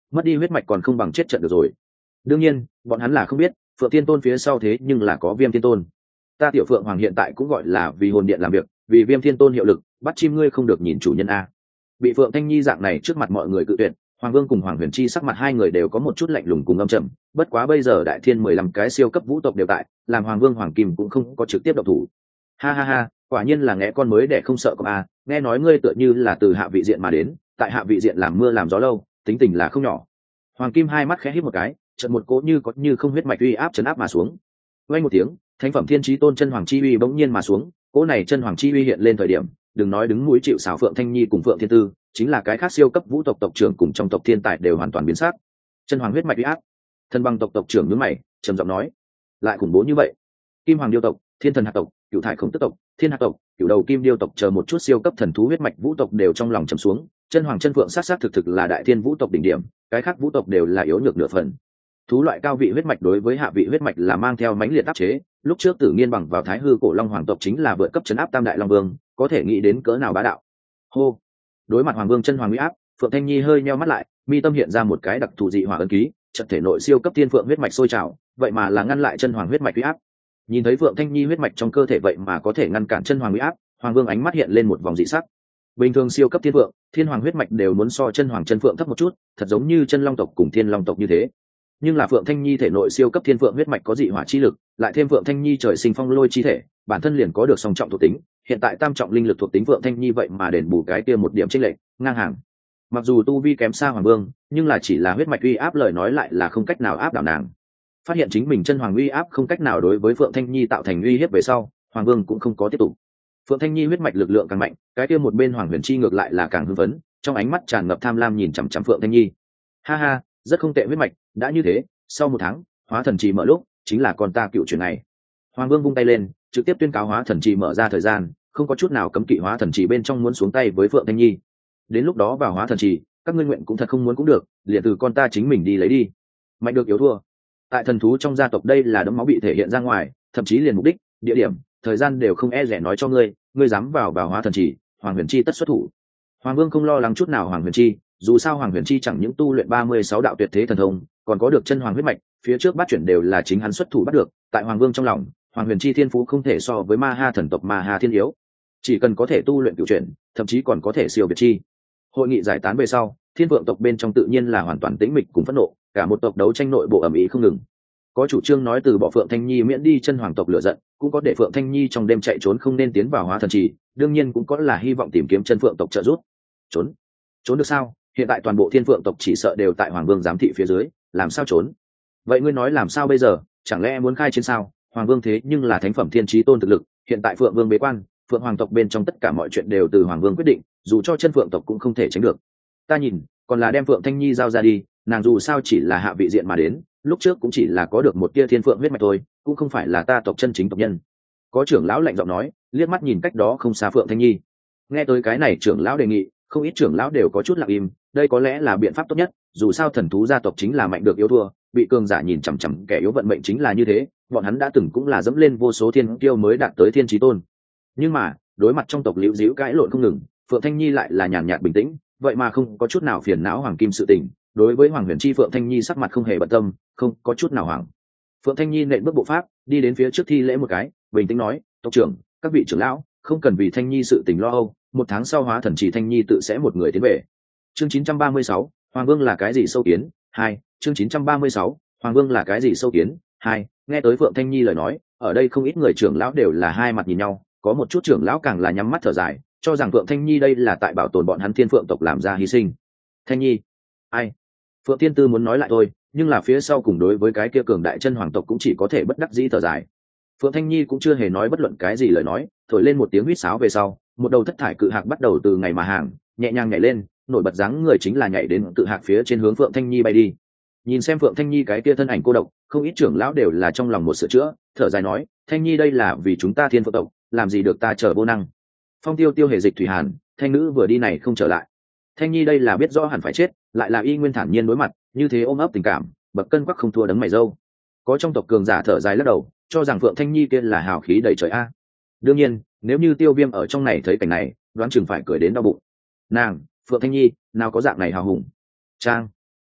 mất đi huyết mạch còn không bằng chết trận được rồi. Đương nhiên bọn hắn là không biết phượng thiên tôn phía sau thế nhưng là có viêm thiên tôn. Ta tiểu phượng hoàng hiện tại cũng gọi là vì hồn điện làm việc, vì viêm thiên tôn hiệu lực, bắt chim ngươi không được nhìn chủ nhân a. Bị phượng thanh nhi dạng này trước mặt mọi người cự tuyệt, hoàng vương cùng hoàng huyền chi sắc mặt hai người đều có một chút lạnh lùng cùng âm trầm. Bất quá bây giờ đại thiên mười lăm cái siêu cấp vũ tộc đều tại, làm hoàng vương hoàng kim cũng không có trực tiếp động thủ. Ha ha ha, quả nhiên là nghe con mới để không sợ con a. Nghe nói ngươi tựa như là từ hạ vị diện mà đến, tại hạ vị diện làm mưa làm gió lâu, tính tình là không nhỏ. Hoàng kim hai mắt khẽ híp một cái, chợt một cỗ như có như không huyết mạch uy áp chấn áp mà xuống. Vang một tiếng, thánh phẩm thiên chí tôn chân hoàng chi uy bỗng nhiên mà xuống. Cỗ này chân hoàng chi uy hiện lên thời điểm, đừng nói đứng mũi chịu sào phượng thanh nhi cùng phượng thiên tư, chính là cái khác siêu cấp vũ tộc tộc trưởng cùng trong tộc thiên tài đều hoàn toàn biến sắc. Chân hoàng huyết mạch uy áp. Thân băng tộc tộc trưởng nhướng mày, trầm giọng nói: lại khủng bố như vậy? Kim hoàng điêu tộc, thiên thần hạt tộc, cựu thải khổng tức tộc, thiên hạt tộc, cựu đầu kim điêu tộc chờ một chút siêu cấp thần thú huyết mạch vũ tộc đều trong lòng trầm xuống. Chân hoàng chân phượng sát sát thực thực là đại thiên vũ tộc đỉnh điểm, cái khác vũ tộc đều là yếu nhược nửa phần. Thú loại cao vị huyết mạch đối với hạ vị huyết mạch là mang theo mãnh liệt áp chế. Lúc trước Tử Nghiên bằng vào Thái Hư cổ long hoàng tộc chính là vượt cấp chấn áp Tam đại long vương, có thể nghĩ đến cỡ nào bá đạo. Hô! Đối mặt hoàng vương chân hoàng uy áp, Phượng Thanh Nhi hơi nheo mắt lại, mi tâm hiện ra một cái đặc thù dị hỏa ấn ký, trận thể nội siêu cấp tiên phượng huyết mạch sôi trào, vậy mà là ngăn lại chân hoàng huyết mạch uy áp. Nhìn thấy Phượng Thanh Nhi huyết mạch trong cơ thể vậy mà có thể ngăn cản chân hoàng uy áp, hoàng vương ánh mắt hiện lên một vòng dị sắc. Bình thường siêu cấp tiên phượng, thiên hoàng huyết mạch đều muốn so chân hoàng chân phượng thấp một chút, thật giống như chân long tộc cùng thiên long tộc như thế. Nhưng là Phượng Thanh Nhi thể nội siêu cấp thiên phượng huyết mạch có dị hỏa chi lực, lại thêm Phượng Thanh Nhi trời sinh phong lôi chi thể, bản thân liền có được song trọng thuộc tính, hiện tại tam trọng linh lực thuộc tính Phượng Thanh Nhi vậy mà đền bù cái kia một điểm chênh lệch, ngang hàng. Mặc dù tu vi kém xa hoàng vương, nhưng là chỉ là huyết mạch uy áp lời nói lại là không cách nào áp đảo nàng. Phát hiện chính mình chân hoàng uy áp không cách nào đối với Phượng Thanh Nhi tạo thành uy hiếp về sau, hoàng vương cũng không có tiếp tục. Phượng Thanh Nhi huyết mạch lực lượng càng mạnh, cái kia một bên hoàng huyền chi ngược lại là càng hưng phấn, trong ánh mắt tràn ngập tham lam nhìn chằm chằm Phượng Thanh Nhi. Ha ha, rất không tệ huyết mạch, đã như thế, sau một tháng, hóa thần trì mở lúc, chính là con ta cựu truyền này. Hoàng vương vung tay lên, trực tiếp tuyên cáo hóa thần trì mở ra thời gian, không có chút nào cấm kỵ hóa thần trì bên trong muốn xuống tay với Phượng Thanh Nhi. Đến lúc đó vào hóa thần trì, các ngươi nguyện cũng thật không muốn cũng được, liền từ con ta chính mình đi lấy đi. Mạnh được yếu thua. Tại thần thú trong gia tộc đây là đấm máu bị thể hiện ra ngoài, thậm chí liền mục đích, địa điểm, thời gian đều không e rẻ nói cho ngươi, ngươi dám vào vào hóa thần trì, Hoàng Huyền Chi tất xuất thủ. Hoàng vương không lo lắng chút nào Hoàng Huyền Chi, dù sao Hoàng Huyền Chi chẳng những tu luyện ba mươi sáu đạo tuyệt thế thần thông, còn có được chân hoàng huyết mạch, phía trước bắt chuyển đều là chính hắn xuất thủ bắt được, tại Hoàng vương trong lòng, Hoàng Huyền Chi thiên phú không thể so với Ma Ha thần tộc Ma Ha thiên yếu, chỉ cần có thể tu luyện cửu chuyển, thậm chí còn có thể siêu việt chi. Hội nghị giải tán về sau, thiên vượng tộc bên trong tự nhiên là hoàn toàn tĩnh mịch cùng phẫn nộ, cả một tộc đấu tranh nội bộ ầm ĩ không ngừng. Có chủ trương nói từ bỏ Phượng Thanh Nhi miễn đi chân hoàng tộc lửa giận, cũng có để Phượng Thanh Nhi trong đêm chạy trốn không nên tiến vào hóa thần trì, đương nhiên cũng có là hy vọng tìm kiếm chân phượng tộc trợ giúp. Trốn? Trốn được sao? Hiện tại toàn bộ thiên phượng tộc chỉ sợ đều tại hoàng vương giám thị phía dưới, làm sao trốn? Vậy ngươi nói làm sao bây giờ? Chẳng lẽ muốn khai chiến sao? Hoàng vương thế nhưng là thánh phẩm thiên chí tôn thực lực, hiện tại phượng vương bế quan, phượng hoàng tộc bên trong tất cả mọi chuyện đều từ hoàng vương quyết định, dù cho chân phượng tộc cũng không thể tránh được. Ta nhìn, còn là đem Phượng Thanh Nhi giao ra đi, nàng dù sao chỉ là hạ vị diện mà đến, lúc trước cũng chỉ là có được một tia thiên phượng huyết mạch thôi, cũng không phải là ta tộc chân chính tộc nhân. Có trưởng lão lạnh giọng nói, liếc mắt nhìn cách đó không xa Phượng Thanh Nhi. Nghe tới cái này trưởng lão đề nghị, không ít trưởng lão đều có chút lặng im, đây có lẽ là biện pháp tốt nhất, dù sao thần thú gia tộc chính là mạnh được yếu thua, bị cường giả nhìn chằm chằm kẻ yếu vận mệnh chính là như thế, bọn hắn đã từng cũng là dẫm lên vô số thiên kiêu mới đạt tới thiên chí tôn. Nhưng mà, đối mặt trong tộc liễu díu cãi lộn không ngừng, Phượng Thanh Nhi lại là nhàn nhạt bình tĩnh, vậy mà không có chút nào phiền não hoàng kim sự tình. Đối với Hoàng Huyền Chi, Phượng Thanh Nhi sắc mặt không hề bận tâm, không có chút nào hoảng. Phượng Thanh Nhi nện bước bộ pháp, đi đến phía trước thi lễ một cái, bình tĩnh nói, tộc trưởng, các vị trưởng lão, không cần vì Thanh Nhi sự tình lo âu, một tháng sau hóa thần chỉ Thanh Nhi tự sẽ một người tiến về. Chương chín trăm ba mươi sáu, Hoàng Vương là cái gì sâu kiến? Hai. Chương chín trăm ba mươi sáu, Hoàng Vương là cái gì sâu kiến? Hai. Nghe tới Phượng Thanh Nhi lời nói, ở đây không ít người trưởng lão đều là hai mặt nhìn nhau, có một chút trưởng lão càng là nhắm mắt thở dài, cho rằng Phượng Thanh Nhi đây là tại bảo tồn bọn hắn Thiên Phượng tộc làm ra hy sinh. Thanh Nhi, ai? Phượng Thiên Tư muốn nói lại thôi, nhưng là phía sau cùng đối với cái kia cường đại chân hoàng tộc cũng chỉ có thể bất đắc dĩ thở dài. Phượng Thanh Nhi cũng chưa hề nói bất luận cái gì lời nói, thổi lên một tiếng huýt sáo về sau, một đầu thất thải cự hạc bắt đầu từ ngày mà hàng, nhẹ nhàng nhảy lên, nổi bật dáng người chính là nhảy đến cự hạc phía trên hướng Phượng Thanh Nhi bay đi. Nhìn xem Phượng Thanh Nhi cái kia thân ảnh cô độc, không ít trưởng lão đều là trong lòng một sửa chữa, thở dài nói, Thanh Nhi đây là vì chúng ta Thiên Phượng tộc, làm gì được ta chờ vô năng. Phong Tiêu Tiêu hề dịch thủy hàn, thanh nữ vừa đi này không trở lại. Thanh Nhi đây là biết rõ hẳn phải chết, lại là y nguyên thản nhiên đối mặt, như thế ôm ấp tình cảm, bậc cân quắc không thua đấng mày râu. Có trong tộc cường giả thở dài lắc đầu, cho rằng Phượng Thanh Nhi kia là hào khí đầy trời a. Đương nhiên, nếu như Tiêu Viêm ở trong này thấy cảnh này, đoán chừng phải cười đến đau bụng. Nàng, Phượng Thanh Nhi, nào có dạng này hào hùng. Trang,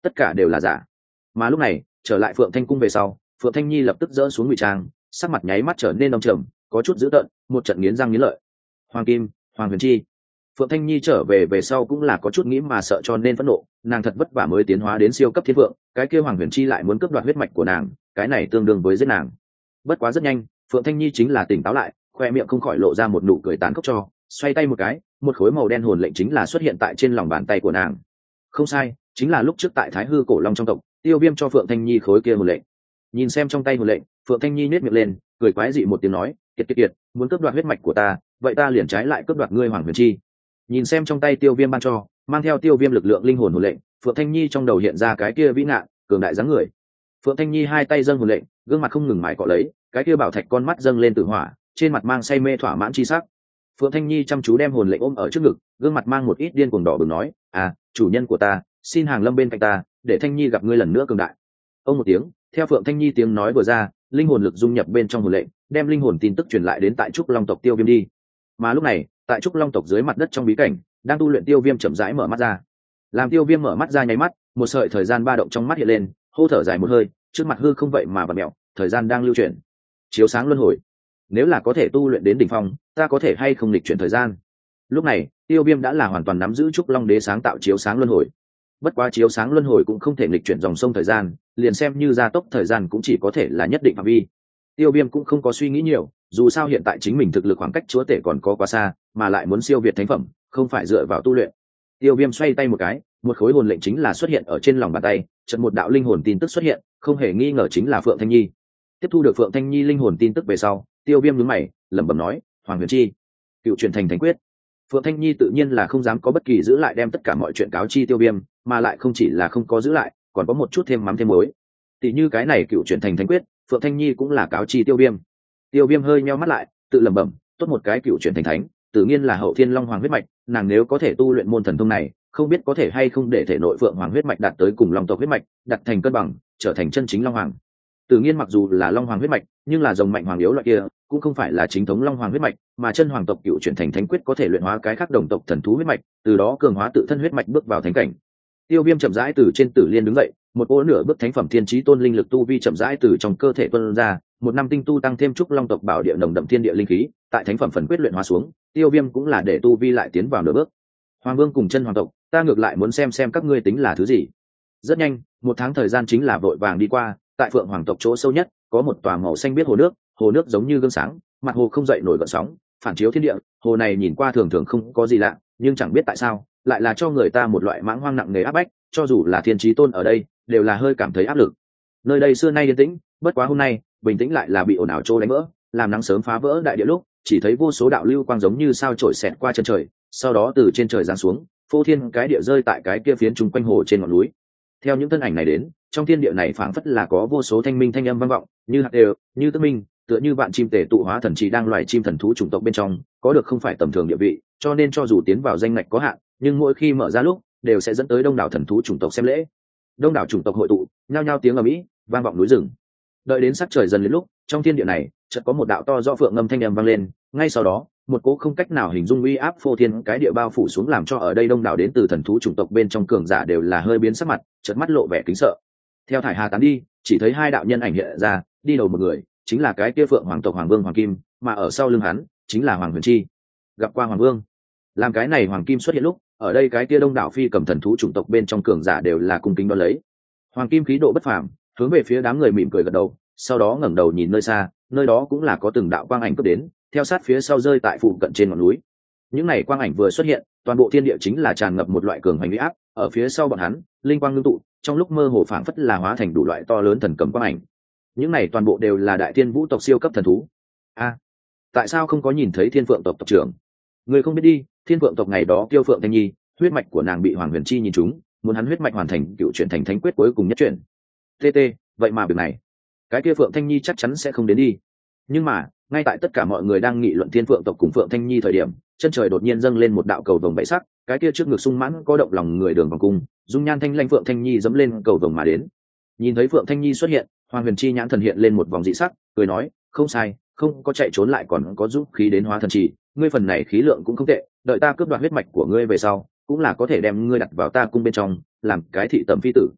tất cả đều là giả. Mà lúc này trở lại Phượng Thanh cung về sau, Phượng Thanh Nhi lập tức dỡ xuống ngụy trang, sắc mặt nháy mắt trở nên đông trầm, có chút dữ tợn, một trận nghiến răng nghiến lợi. Hoàng Kim, Hoàng Huyền Chi. Phượng Thanh Nhi trở về về sau cũng là có chút nghĩ mà sợ cho nên phẫn nộ, nàng thật vất vả mới tiến hóa đến siêu cấp thiên vượng, cái kia Hoàng Huyền Chi lại muốn cướp đoạt huyết mạch của nàng, cái này tương đương với giết nàng. Bất quá rất nhanh, Phượng Thanh Nhi chính là tỉnh táo lại, khoe miệng không khỏi lộ ra một nụ cười tán khốc cho, xoay tay một cái, một khối màu đen hồn lệnh chính là xuất hiện tại trên lòng bàn tay của nàng. Không sai, chính là lúc trước tại Thái Hư cổ long trong tộc, Tiêu Viêm cho Phượng Thanh Nhi khối kia hồn lệnh. Nhìn xem trong tay hồn lệnh, Phượng Thanh Nhi nhếch miệng lên, cười quái dị một tiếng nói, kiệt kiệt kiệt, muốn cướp đoạt huyết mạch của ta, vậy ta liền trái lại cướp đoạt ngươi Hoàng Huyền Chi. Nhìn xem trong tay Tiêu Viêm ban cho, mang theo Tiêu Viêm lực lượng linh hồn hồn lệnh, Phượng Thanh Nhi trong đầu hiện ra cái kia vĩ ngạn cường đại dáng người. Phượng Thanh Nhi hai tay dâng hồn lệnh, gương mặt không ngừng mài cọ lấy, cái kia bảo thạch con mắt dâng lên tử hỏa, trên mặt mang say mê thỏa mãn chi sắc. Phượng Thanh Nhi chăm chú đem hồn lệnh ôm ở trước ngực, gương mặt mang một ít điên cuồng đỏ bừng nói, à, chủ nhân của ta, xin hàng lâm bên cạnh ta, để Thanh Nhi gặp ngươi lần nữa cường đại. Ông một tiếng, theo Phượng Thanh Nhi tiếng nói vừa ra, linh hồn lực dung nhập bên trong hồn lệnh, đem linh hồn tin tức truyền lại đến tại trúc long tộc Tiêu Viêm đi. Mà lúc này, tại trúc long tộc dưới mặt đất trong bí cảnh, đang tu luyện Tiêu Viêm chậm rãi mở mắt ra. Làm Tiêu Viêm mở mắt ra nháy mắt, một sợi thời gian ba động trong mắt hiện lên, hô thở dài một hơi, trước mặt hư không vậy mà bật mẹo, thời gian đang lưu chuyển, chiếu sáng luân hồi. Nếu là có thể tu luyện đến đỉnh phong, ta có thể hay không lịch chuyển thời gian. Lúc này, Tiêu Viêm đã là hoàn toàn nắm giữ trúc long đế sáng tạo chiếu sáng luân hồi. Bất quá chiếu sáng luân hồi cũng không thể lịch chuyển dòng sông thời gian, liền xem như gia tốc thời gian cũng chỉ có thể là nhất định phạm vi. Tiêu Viêm cũng không có suy nghĩ nhiều, dù sao hiện tại chính mình thực lực khoảng cách chúa tể còn có quá xa, mà lại muốn siêu việt thánh phẩm, không phải dựa vào tu luyện. Tiêu Viêm xoay tay một cái, một khối hồn lệnh chính là xuất hiện ở trên lòng bàn tay, chợt một đạo linh hồn tin tức xuất hiện, không hề nghi ngờ chính là Phượng Thanh Nhi. Tiếp thu được Phượng Thanh Nhi linh hồn tin tức về sau, Tiêu Viêm nhướng mày, lẩm bẩm nói, Hoàng Huyền Chi, cựu truyền thành thánh quyết. Phượng Thanh Nhi tự nhiên là không dám có bất kỳ giữ lại đem tất cả mọi chuyện cáo chi Tiêu Viêm, mà lại không chỉ là không có giữ lại, còn có một chút thêm mắm thêm muối. Tỷ như cái này cựu truyền thành thánh quyết, Phượng Thanh Nhi cũng là cáo chi Tiêu Viêm. Tiêu Viêm hơi nheo mắt lại, tự lẩm bẩm, tốt một cái cựu truyền thành thánh, tự nhiên là hậu thiên long hoàng huyết mạch, nàng nếu có thể tu luyện môn thần thông này, không biết có thể hay không để thể nội Phượng hoàng huyết mạch đạt tới cùng long tộc huyết mạch, đặt thành cân bằng, trở thành chân chính long hoàng. Tự nhiên mặc dù là long hoàng huyết mạch, nhưng là dòng mạnh hoàng yếu loại kia, cũng không phải là chính thống long hoàng huyết mạch, mà chân hoàng tộc cựu chuyển thành thánh quyết có thể luyện hóa cái khác đồng tộc thần thú huyết mạch, từ đó cường hóa tự thân huyết mạch bước vào thánh cảnh. Tiêu Viêm chậm rãi từ trên tử liên đứng dậy, một cỗ nửa bước thánh phẩm thiên chí tôn linh lực tu vi chậm rãi từ trong cơ thể tuôn ra, một năm tinh tu tăng thêm trúc long tộc bảo địa nồng đậm thiên địa linh khí, tại thánh phẩm phần quyết luyện hóa xuống, Tiêu Viêm cũng là để tu vi lại tiến vào nửa bước. Hoàng Vương cùng chân hoàng tộc, ta ngược lại muốn xem xem các ngươi tính là thứ gì. Rất nhanh, một tháng thời gian chính là vội vàng đi qua, tại Phượng Hoàng tộc chỗ sâu nhất, có một tòa màu xanh biếc hồ nước, hồ nước giống như gương sáng, mặt hồ không dậy nổi gợn sóng, phản chiếu thiên địa, hồ này nhìn qua thường thường không có gì lạ, nhưng chẳng biết tại sao, lại là cho người ta một loại mãng hoang nặng nề áp bách, cho dù là thiên chí tôn ở đây, đều là hơi cảm thấy áp lực. Nơi đây xưa nay yên tĩnh, bất quá hôm nay, bình tĩnh lại là bị ồn ào trô đánh vỡ, làm nắng sớm phá vỡ đại địa lúc, chỉ thấy vô số đạo lưu quang giống như sao chổi xẹt qua chân trời, sau đó từ trên trời giáng xuống, phô thiên cái địa rơi tại cái kia phiến chung quanh hồ trên ngọn núi. Theo những thân ảnh này đến, trong thiên địa này phảng phất là có vô số thanh minh thanh âm vang vọng, như hạt đều, như tức minh, tựa như vạn chim tể tụ hóa thần chỉ đang loài chim thần thú chủng tộc bên trong, có được không phải tầm thường địa vị, cho nên cho dù tiến vào danh ngạch có hạn, nhưng mỗi khi mở ra lúc, đều sẽ dẫn tới đông đảo thần thú chủng tộc xem lễ. Đông đảo chủng tộc hội tụ, nhao nhao tiếng ầm ĩ, vang vọng núi rừng. Đợi đến sắc trời dần lên lúc, trong thiên địa này, chợt có một đạo to rõ phượng ngâm thanh âm vang lên, ngay sau đó, một cỗ không cách nào hình dung uy áp phô thiên cái địa bao phủ xuống làm cho ở đây đông đảo đến từ thần thú chủng tộc bên trong cường giả đều là hơi biến sắc mặt, chợt mắt lộ vẻ kính sợ. Theo thải hà tán đi, chỉ thấy hai đạo nhân ảnh hiện ra, đi đầu một người, chính là cái kia Phượng Hoàng tộc Hoàng Vương Hoàng Kim, mà ở sau lưng hắn, chính là Hoàng Huyền Chi. Gặp qua Hoàng Vương. Làm cái này Hoàng Kim xuất hiện lúc, ở đây cái kia đông đảo phi cầm thần thú chủng tộc bên trong cường giả đều là cung kính đón lấy. Hoàng Kim khí độ bất phàm, hướng về phía đám người mỉm cười gật đầu, sau đó ngẩng đầu nhìn nơi xa, nơi đó cũng là có từng đạo quang ảnh cướp đến, theo sát phía sau rơi tại phụ cận trên ngọn núi. Những này quang ảnh vừa xuất hiện, toàn bộ thiên địa chính là tràn ngập một loại cường hành uy áp, ở phía sau bọn hắn, linh quang ngưng tụ, trong lúc mơ hồ phảng phất là hóa thành đủ loại to lớn thần cầm quang ảnh. Những này toàn bộ đều là đại thiên vũ tộc siêu cấp thần thú. A, tại sao không có nhìn thấy Thiên Phượng tộc tộc trưởng? Người không biết đi, Thiên Phượng tộc ngày đó Kiêu Phượng Thanh Nhi, huyết mạch của nàng bị Hoàng Huyền Chi nhìn trúng, muốn hắn huyết mạch hoàn thành cựu chuyển thành thánh quyết cuối cùng nhất chuyển. Tê tê, vậy mà việc này, cái kia Phượng Thanh Nhi chắc chắn sẽ không đến đi. Nhưng mà, ngay tại tất cả mọi người đang nghị luận Thiên Phượng tộc cùng Phượng Thanh Nhi thời điểm, chân trời đột nhiên dâng lên một đạo cầu vồng bảy sắc, cái kia trước ngực sung mãn có động lòng người đường vòng cung, dung nhan thanh lanh Phượng Thanh Nhi dẫm lên cầu vồng mà đến. Nhìn thấy Phượng Thanh Nhi xuất hiện, Hoàng Huyền Chi nhãn thần hiện lên một vòng dị sắc, cười nói, không sai, không có chạy trốn lại còn có dũng khí đến hóa thần trì, ngươi phần này khí lượng cũng không tệ, đợi ta cướp đoạt huyết mạch của ngươi về sau, cũng là có thể đem ngươi đặt vào ta cung bên trong, làm cái thị tẩm phi tử.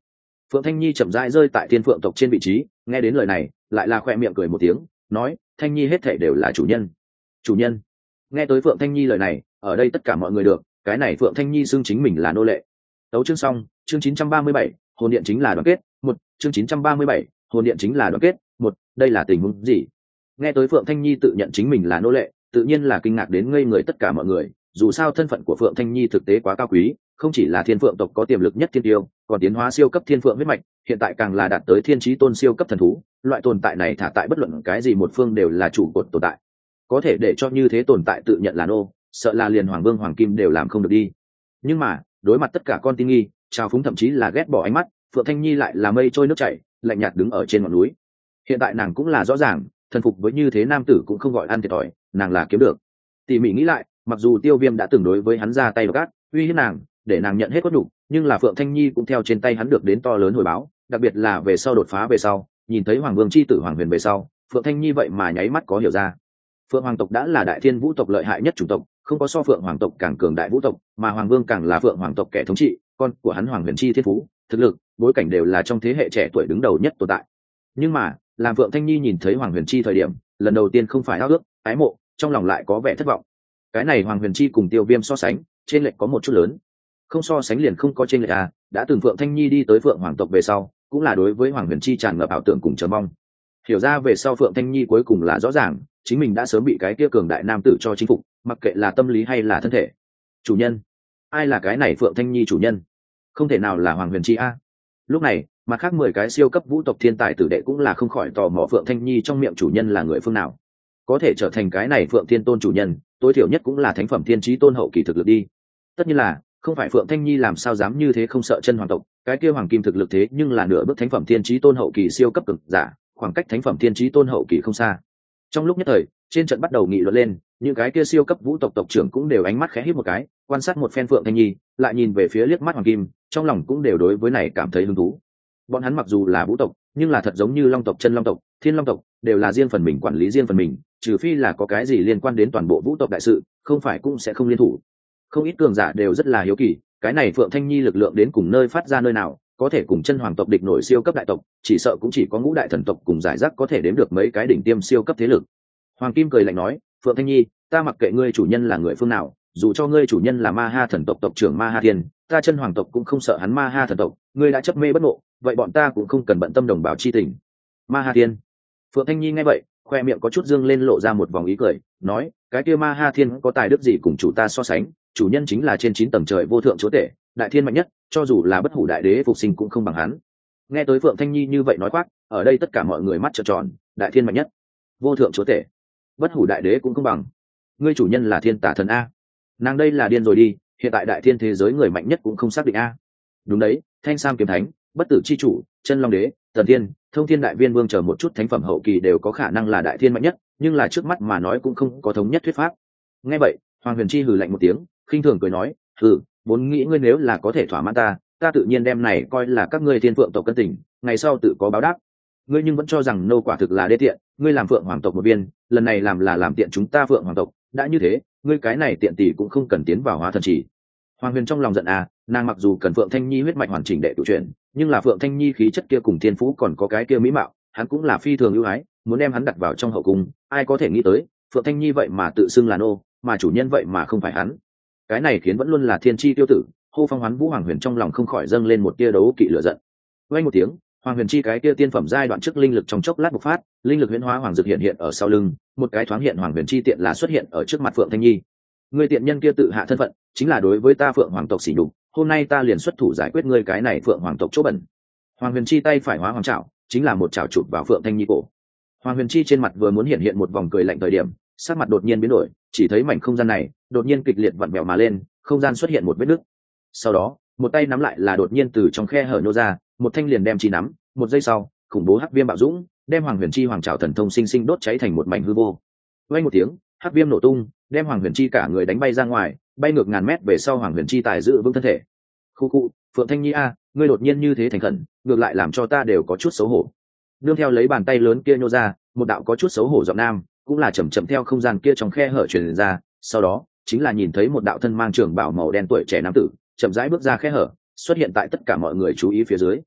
Phượng Thanh Nhi chậm rãi rơi tại thiên phượng tộc trên vị trí, nghe đến lời này lại là khoe miệng cười một tiếng, nói Thanh Nhi hết thảy đều là chủ nhân. Chủ nhân. Nghe tới Phượng Thanh Nhi lời này, ở đây tất cả mọi người được, cái này Phượng Thanh Nhi xưng chính mình là nô lệ. Tấu chương xong, chương chín trăm ba mươi bảy, hồn điện chính là đoàn kết, một, chương chín trăm ba mươi bảy, hồn điện chính là đoàn kết, một, đây là tình huống gì? Nghe tới Phượng Thanh Nhi tự nhận chính mình là nô lệ, tự nhiên là kinh ngạc đến ngây người tất cả mọi người, dù sao thân phận của Phượng Thanh Nhi thực tế quá cao quý, không chỉ là thiên phượng tộc có tiềm lực nhất thiên tiêu, còn tiến hóa siêu cấp thiên phượng huyết mạch, hiện tại càng là đạt tới thiên chí tôn siêu cấp thần thú, loại tồn tại này thả tại bất luận cái gì một phương đều là chủ cột tồn tại. Có thể để cho như thế tồn tại tự nhận là nô, sợ là liền hoàng vương hoàng kim đều làm không được đi. Nhưng mà đối mặt tất cả con tin nghi trào phúng thậm chí là ghét bỏ ánh mắt, Phượng Thanh Nhi lại là mây trôi nước chảy, lạnh nhạt đứng ở trên ngọn núi. Hiện tại nàng cũng là rõ ràng, thần phục với như thế nam tử cũng không gọi ăn thiệt thòi, nàng là kiếm được. Tỉ mỉ nghĩ lại, mặc dù Tiêu Viêm đã từng đối với hắn ra tay gắt, uy hiếp nàng, để nàng nhận hết cốt nhục, nhưng là Phượng Thanh Nhi cũng theo trên tay hắn được đến to lớn hồi báo, đặc biệt là về sau đột phá về sau, nhìn thấy Hoàng Vương chi tử Hoàng Huyền về sau, Phượng Thanh Nhi vậy mà nháy mắt có hiểu ra. Phượng Hoàng tộc đã là đại thiên vũ tộc lợi hại nhất chủng tộc, không có so Phượng Hoàng tộc càng cường đại vũ tộc, mà Hoàng Vương càng là Phượng Hoàng tộc kẻ thống trị, con của hắn Hoàng Huyền chi thiên phú, thực lực, bối cảnh đều là trong thế hệ trẻ tuổi đứng đầu nhất tồn tại. Nhưng mà, làm Phượng Thanh Nhi nhìn thấy Hoàng Huyền chi thời điểm, lần đầu tiên không phải ao ước, ái mộ, trong lòng lại có vẻ thất vọng. Cái này Hoàng Huyền chi cùng Tiêu Viêm so sánh, trên lệch có một chút lớn. Không so sánh liền không có trên lệch à, đã từng Phượng Thanh Nhi đi tới Phượng Hoàng tộc về sau, cũng là đối với Hoàng Huyền chi tràn ngập ảo tưởng cùng chờ mong. Hiểu ra về sau Phượng Thanh Nhi cuối cùng là rõ ràng, chính mình đã sớm bị cái kia cường đại nam tử cho chinh phục, mặc kệ là tâm lý hay là thân thể. Chủ nhân, ai là cái này Phượng Thanh Nhi chủ nhân? Không thể nào là Hoàng Huyền chi a. Lúc này, mặt khác mười cái siêu cấp vũ tộc thiên tài tử đệ cũng là không khỏi tò mò Phượng Thanh Nhi trong miệng chủ nhân là người phương nào, có thể trở thành cái này Phượng Thiên Tôn chủ nhân, tối thiểu nhất cũng là thánh phẩm thiên chí tôn hậu kỳ thực lực đi. Tất nhiên là, không phải Phượng Thanh Nhi làm sao dám như thế không sợ chân hoàng tộc, cái kia hoàng kim thực lực thế nhưng là nửa bước thánh phẩm thiên chí tôn hậu kỳ siêu cấp cực giả, khoảng cách thánh phẩm thiên chí tôn hậu kỳ không xa. Trong lúc nhất thời, trên trận bắt đầu nghị luận lên, những cái kia siêu cấp vũ tộc tộc trưởng cũng đều ánh mắt khẽ híp một cái, quan sát một phen Phượng Thanh Nhi, lại nhìn về phía liếc mắt hoàng kim, trong lòng cũng đều đối với này cảm thấy hứng thú. Bọn hắn mặc dù là vũ tộc, nhưng là thật giống như long tộc, chân long tộc, thiên long tộc, đều là riêng phần mình quản lý riêng phần mình, trừ phi là có cái gì liên quan đến toàn bộ vũ tộc đại sự, không phải cũng sẽ không liên thủ. Không ít cường giả đều rất là hiếu kỳ, cái này Phượng Thanh Nhi lực lượng đến cùng nơi phát ra nơi nào, có thể cùng chân hoàng tộc địch nổi siêu cấp đại tộc, chỉ sợ cũng chỉ có ngũ đại thần tộc cùng giải rác có thể đếm được mấy cái đỉnh tiêm siêu cấp thế lực. Hoàng Kim cười lạnh nói, Phượng Thanh Nhi, ta mặc kệ ngươi chủ nhân là người phương nào, dù cho ngươi chủ nhân là Ma Ha thần tộc tộc trưởng Ma Ha Thiên, ta chân hoàng tộc cũng không sợ hắn Ma Ha thần tộc, ngươi đã chấp mê bất ngộ, vậy bọn ta cũng không cần bận tâm đồng bào chi tình. Ma Ha Thiên. Phượng Thanh Nhi nghe vậy, khoe miệng có chút dương lên lộ ra một vòng ý cười, nói, cái kia Ma Ha Thiên có tài đức gì cùng chủ ta so sánh, chủ nhân chính là trên chín tầng trời vô thượng chúa tể, đại thiên mạnh nhất, cho dù là bất hủ đại đế phục sinh cũng không bằng hắn. Nghe tới Phượng Thanh Nhi như vậy nói khoác, ở đây tất cả mọi người mắt trợn tròn, đại thiên mạnh nhất, vô thượng chúa tể, bất hủ đại đế cũng không bằng. Ngươi chủ nhân là thiên tả thần a? Nàng đây là điên rồi đi, hiện tại đại thiên thế giới người mạnh nhất cũng không xác định a. Đúng đấy, Thanh Sam kiếm thánh, bất tử chi chủ, chân long đế, thần thiên, thông thiên đại viên vương chờ một chút thánh phẩm hậu kỳ đều có khả năng là đại thiên mạnh nhất, nhưng là trước mắt mà nói cũng không có thống nhất thuyết pháp. Nghe vậy, Hoàng Huyền Chi hừ lạnh một tiếng, khinh thường cười nói, hừ, vốn nghĩ ngươi nếu là có thể thỏa mãn ta, ta tự nhiên đem này coi là các ngươi thiên phượng tộc cân tình, ngày sau tự có báo đáp. Ngươi nhưng vẫn cho rằng nô quả thực là đê tiện, ngươi làm phượng hoàng tộc một viên, lần này làm là làm tiện chúng ta phượng hoàng tộc, đã như thế, ngươi cái này tiện tỷ cũng không cần tiến vào hóa thần chỉ. Hoàng Huyền trong lòng giận à, nàng mặc dù cần Phượng Thanh Nhi huyết mạch hoàn chỉnh đệ tự chuyển, nhưng là Phượng Thanh Nhi khí chất kia cùng thiên phú còn có cái kia mỹ mạo, hắn cũng là phi thường ưu ái, muốn đem hắn đặt vào trong hậu cung, ai có thể nghĩ tới, Phượng Thanh Nhi vậy mà tự xưng là nô, mà chủ nhân vậy mà không phải hắn. Cái này khiến vẫn luôn là thiên chi tiêu tử, hô phong hoán vũ Hoàng Huyền trong lòng không khỏi dâng lên một tia đấu kỵ lửa giận. Vang một tiếng, Hoàng Huyền chi cái kia tiên phẩm giai đoạn trước linh lực trong chốc lát bộc phát, linh lực huyễn hóa hoàng dược hiện hiện ở sau lưng, một cái thoáng hiện Hoàng Huyền chi tiện là xuất hiện ở trước mặt Phượng Thanh Nhi. Ngươi tiện nhân kia tự hạ thân phận, chính là đối với ta Phượng hoàng tộc sỉ nhục, hôm nay ta liền xuất thủ giải quyết ngươi cái này Phượng hoàng tộc chỗ bẩn. Hoàng Huyền chi tay phải hóa hoàng trảo, chính là một trảo chụp vào Phượng Thanh Nhi cổ. Hoàng Huyền chi trên mặt vừa muốn hiện hiện một vòng cười lạnh thời điểm, sắc mặt đột nhiên biến đổi, chỉ thấy mảnh không gian này đột nhiên kịch liệt vặn vẹo mà lên, không gian xuất hiện một vết nứt. Sau đó, một tay nắm lại là đột nhiên từ trong khe hở nhô ra, một thanh liền đem chi nắm, một giây sau, khủng bố hắc viêm bạo dũng, đem Hoàng Huyền chi hoàng trảo thần thông sinh sinh đốt cháy thành một mảnh hư vô. Vang một tiếng, hắc viêm nổ tung, đem Hoàng Huyền chi cả người đánh bay ra ngoài, bay ngược ngàn mét về sau Hoàng Huyền chi tài giữ vững thân thể. Khu khu, Phượng Thanh Nhi a, ngươi đột nhiên như thế thành khẩn, ngược lại làm cho ta đều có chút xấu hổ. Nương theo lấy bàn tay lớn kia nhô ra, một đạo có chút xấu hổ giọng nam, cũng là chậm chậm theo không gian kia trong khe hở truyền ra, sau đó, chính là nhìn thấy một đạo thân mang trường bào màu đen tuổi trẻ nam tử, chậm rãi bước ra khe hở, xuất hiện tại tất cả mọi người chú ý phía dưới.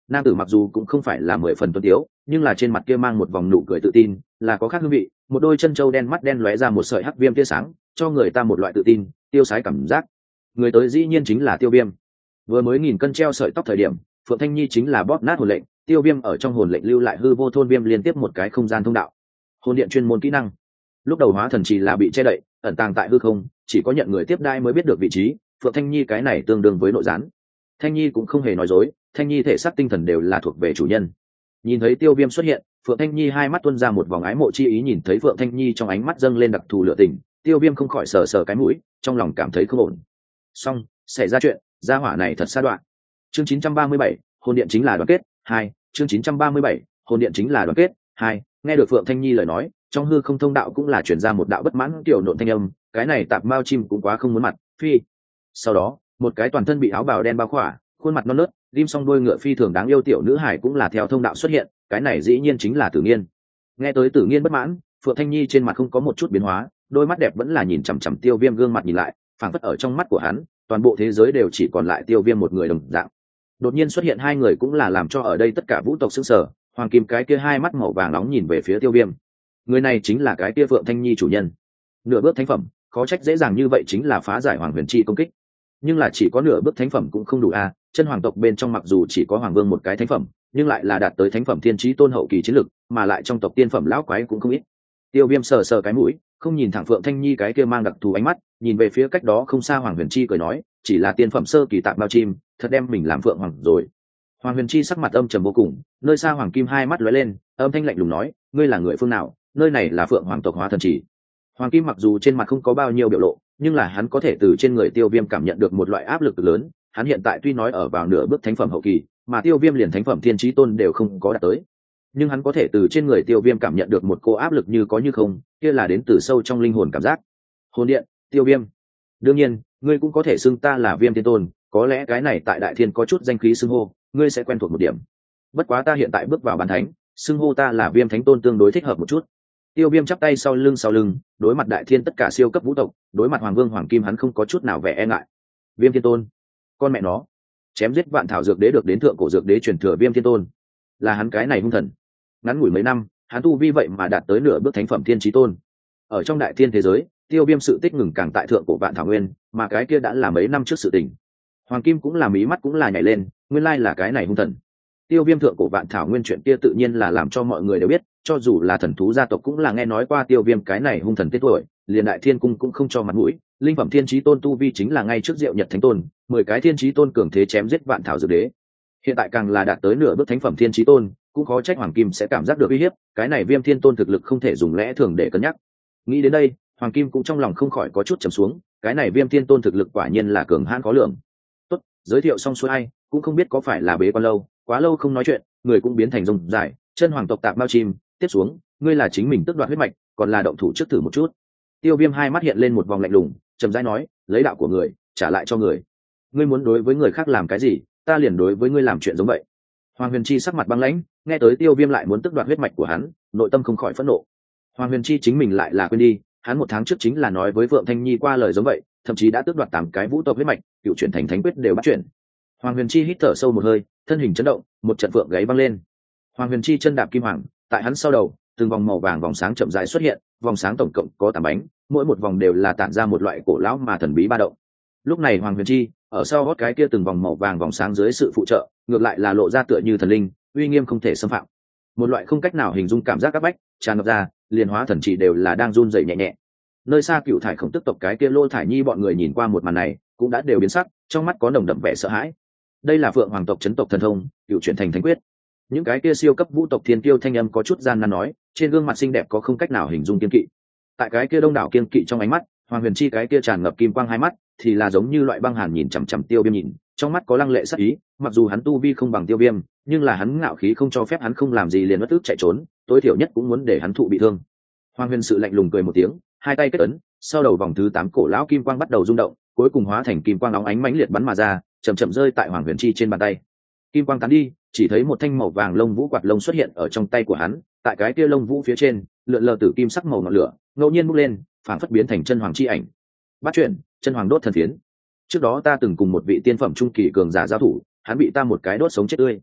nam tử mặc dù cũng không phải là mười phần tuấn tiếu, nhưng là trên mặt kia mang một vòng nụ cười tự tin, là có khác hương vị, một đôi chân trâu đen mắt đen lóe ra một sợi hắc viêm tia sáng, cho người ta một loại tự tin tiêu sái cảm giác. Người tới dĩ nhiên chính là Tiêu Viêm. Vừa mới nghìn cân treo sợi tóc thời điểm, Phượng Thanh Nhi chính là bóp nát hồn lệnh, Tiêu Viêm ở trong hồn lệnh lưu lại hư vô thôn viêm liên tiếp một cái không gian thông đạo. Hồn điện chuyên môn kỹ năng. Lúc đầu hóa thần chỉ là bị che đậy, ẩn tàng tại hư không, chỉ có nhận người tiếp đai mới biết được vị trí, Phượng Thanh Nhi cái này tương đương với nội gián. Thanh Nhi cũng không hề nói dối, Thanh Nhi thể xác tinh thần đều là thuộc về chủ nhân. Nhìn thấy Tiêu Viêm xuất hiện, Phượng Thanh Nhi hai mắt tuôn ra một vòng ái mộ chi ý, nhìn thấy Phượng Thanh Nhi trong ánh mắt dâng lên đặc thù lửa tình, Tiêu Viêm không khỏi sờ sờ cái mũi, trong lòng cảm thấy không ổn. Xong, xảy ra chuyện, gia hỏa này thật xa đoạn. Chương chín trăm ba mươi bảy, hồn điện chính là đoàn kết, hai, chương chín trăm ba mươi bảy, hồn điện chính là đoàn kết, hai. Nghe được Phượng Thanh Nhi lời nói, trong hư không thông đạo cũng là truyền ra một đạo bất mãn tiểu nộn thanh âm, cái này tạp mao chim cũng quá không muốn mặt, phi. Sau đó, một cái toàn thân bị áo bào đen bao khỏa, khuôn mặt non nớt, ghim song đôi ngựa phi thường đáng yêu tiểu nữ hải cũng là theo thông đạo xuất hiện, cái này dĩ nhiên chính là Tử Nghiên. Nghe tới Tử Nghiên bất mãn, Phượng Thanh Nhi trên mặt không có một chút biến hóa, đôi mắt đẹp vẫn là nhìn chằm chằm Tiêu Viêm gương mặt nhìn lại, phảng phất ở trong mắt của hắn, toàn bộ thế giới đều chỉ còn lại Tiêu Viêm một người đồng dạng. Đột nhiên xuất hiện hai người cũng là làm cho ở đây tất cả vũ tộc sững sờ, Hoàng Kim cái kia hai mắt màu vàng nóng nhìn về phía Tiêu Viêm. Người này chính là cái kia Phượng Thanh Nhi chủ nhân. Nửa bước thánh phẩm, khó trách dễ dàng như vậy chính là phá giải Hoàng Huyền Chi công kích. Nhưng là chỉ có nửa bước thánh phẩm cũng không đủ a, chân hoàng tộc bên trong mặc dù chỉ có Hoàng Vương một cái thánh phẩm, nhưng lại là đạt tới thánh phẩm thiên chí tôn hậu kỳ chiến lực, mà lại trong tộc tiên phẩm lão quái cũng không ít. Tiêu Viêm sờ sờ cái mũi, không nhìn thẳng Phượng Thanh Nhi cái kia mang đặc thù ánh mắt, nhìn về phía cách đó không xa Hoàng Huyền Chi cười nói, chỉ là tiên phẩm sơ kỳ tạm bao chim, thật đem mình làm phượng hoàng rồi. Hoàng Huyền Chi sắc mặt âm trầm vô cùng, nơi xa Hoàng Kim hai mắt lóe lên, âm thanh lạnh lùng nói, ngươi là người phương nào? Nơi này là Phượng Hoàng tộc hóa thần chỉ. Hoàng Kim mặc dù trên mặt không có bao nhiêu biểu lộ, nhưng là hắn có thể từ trên người Tiêu Viêm cảm nhận được một loại áp lực lớn. Hắn hiện tại tuy nói ở vào nửa bước thánh phẩm hậu kỳ, mà Tiêu Viêm liền thánh phẩm thiên chí tôn đều không có đạt tới, nhưng hắn có thể từ trên người Tiêu Viêm cảm nhận được một cô áp lực như có như không, kia là đến từ sâu trong linh hồn cảm giác. Hồn điện, Tiêu Viêm. Đương nhiên, ngươi cũng có thể xưng ta là Viêm Thiên Tôn, có lẽ cái này tại Đại Thiên có chút danh khí xưng hô, ngươi sẽ quen thuộc một điểm. Bất quá ta hiện tại bước vào bán thánh, xưng hô ta là Viêm Thánh Tôn tương đối thích hợp một chút. Tiêu Viêm chắp tay sau lưng sau lưng, đối mặt Đại Thiên tất cả siêu cấp vũ tộc, đối mặt Hoàng Vương Hoàng Kim hắn không có chút nào vẻ e ngại. Viêm Thiên Tôn, con mẹ nó, chém giết vạn thảo dược đế được đến thượng cổ dược đế truyền thừa Viêm Thiên Tôn, là hắn cái này hung thần. Ngắn ngủi mấy năm, hắn tu vi vậy mà đạt tới nửa bước thánh phẩm thiên chí tôn. Ở trong Đại Thiên thế giới, Tiêu Viêm sự tích ngừng càng tại thượng cổ vạn thảo nguyên, mà cái kia đã là mấy năm trước sự tình. Hoàng Kim cũng là mí mắt cũng là nhảy lên, nguyên lai là cái này hung thần. Tiêu Viêm thượng cổ vạn thảo nguyên chuyện kia tự nhiên là làm cho mọi người đều biết, cho dù là thần thú gia tộc cũng là nghe nói qua Tiêu Viêm cái này hung thần tên tuổi, liền Đại Thiên cung cũng không cho mặt mũi, linh phẩm thiên chí tôn tu vi chính là ngay trước Diệu Nhật Thánh Tôn, mười cái thiên chí tôn cường thế chém giết vạn thảo dược đế. Hiện tại càng là đạt tới nửa bước thánh phẩm thiên chí tôn, cũng khó trách Hoàng Kim sẽ cảm giác được uy hiếp, cái này Viêm Thiên Tôn thực lực không thể dùng lẽ thường để cân nhắc. Nghĩ đến đây, Hoàng Kim cũng trong lòng không khỏi có chút trầm xuống, cái này Viêm Thiên Tôn thực lực quả nhiên là cường hãn khó lường. Tốt, giới thiệu xong xuôi ai, cũng không biết có phải là bế quan lâu, quá lâu không nói chuyện, người cũng biến thành rồng dài, chân hoàng tộc tạp mao chim, tiếp xuống, ngươi là chính mình tước đoạt huyết mạch, còn là động thủ trước thử một chút. Tiêu Viêm hai mắt hiện lên một vòng lạnh lùng, trầm rãi nói, lấy đạo của người, trả lại cho người. Ngươi muốn đối với người khác làm cái gì, ta liền đối với ngươi làm chuyện giống vậy. Hoàng Huyền Chi sắc mặt băng lãnh, nghe tới Tiêu Viêm lại muốn tước đoạt huyết mạch của hắn, nội tâm không khỏi phẫn nộ. Hoàng Huyền Chi chính mình lại là quên đi, hắn một tháng trước chính là nói với Vượng Thanh Nhi qua lời giống vậy, thậm chí đã tước đoạt tám cái vũ tộc huyết mạch, cựu chuyển thành thánh quyết đều bắt chuyển. Hoàng Huyền Chi hít thở sâu một hơi, thân hình chấn động, một trận phượng gáy văng lên. Hoàng Huyền Chi chân đạp kim hoàng, tại hắn sau đầu, từng vòng màu vàng vòng sáng chậm rãi xuất hiện, vòng sáng tổng cộng có tám bánh, mỗi một vòng đều là tản ra một loại cổ lão mà thần bí ba động. Lúc này Hoàng Huyền Chi, ở sau gót cái kia từng vòng màu vàng vòng sáng dưới sự phụ trợ, ngược lại là lộ ra tựa như thần linh, uy nghiêm không thể xâm phạm. Một loại không cách nào hình dung cảm giác áp bách tràn ngập ra, liền hóa thần chỉ đều là đang run rẩy nhẹ nhẹ. Nơi xa Cựu Thải Khổng Tức tộc cái kia Lô Thải Nhi bọn người nhìn qua một màn này, cũng đã đều biến sắc, trong mắt có nồng đậm vẻ sợ hãi. Đây là Phượng Hoàng tộc chấn tộc thần thông, cựu chuyển thành thánh quyết. Những cái kia siêu cấp vũ tộc thiên kiêu thanh âm có chút gian nan nói, trên gương mặt xinh đẹp có không cách nào hình dung kiên kỵ. Tại cái kia đông đảo kiên kỵ trong ánh mắt, Hoàng Huyền Chi cái kia tràn ngập kim quang hai mắt, thì là giống như loại băng hàn nhìn chằm chằm Tiêu Viêm nhìn, trong mắt có lăng lệ sắc ý, mặc dù hắn tu vi không bằng Tiêu Viêm, nhưng là hắn ngạo khí không cho phép hắn không làm gì liền bất tức chạy trốn, tối thiểu nhất cũng muốn để hắn thụ bị thương. Hoàng Huyền Sự lạnh lùng cười một tiếng, hai tay kết ấn, sau đầu vòng thứ tám cổ lão kim quang bắt đầu rung động, cuối cùng hóa thành kim quang óng ánh mãnh liệt bắn mà ra, chậm chậm rơi tại Hoàng Huyền Chi trên bàn tay. Kim quang tán đi, chỉ thấy một thanh màu vàng lông vũ quạt lông xuất hiện ở trong tay của hắn, tại cái kia lông vũ phía trên, lượn lờ tử kim sắc màu ngọn lửa, ngẫu nhiên bốc lên, phảng phất biến thành chân hoàng chi ảnh. Bắt chuyển, chân hoàng đốt thần phiến. Trước đó ta từng cùng một vị tiên phẩm trung kỳ cường giả giao thủ, hắn bị ta một cái đốt sống chết tươi.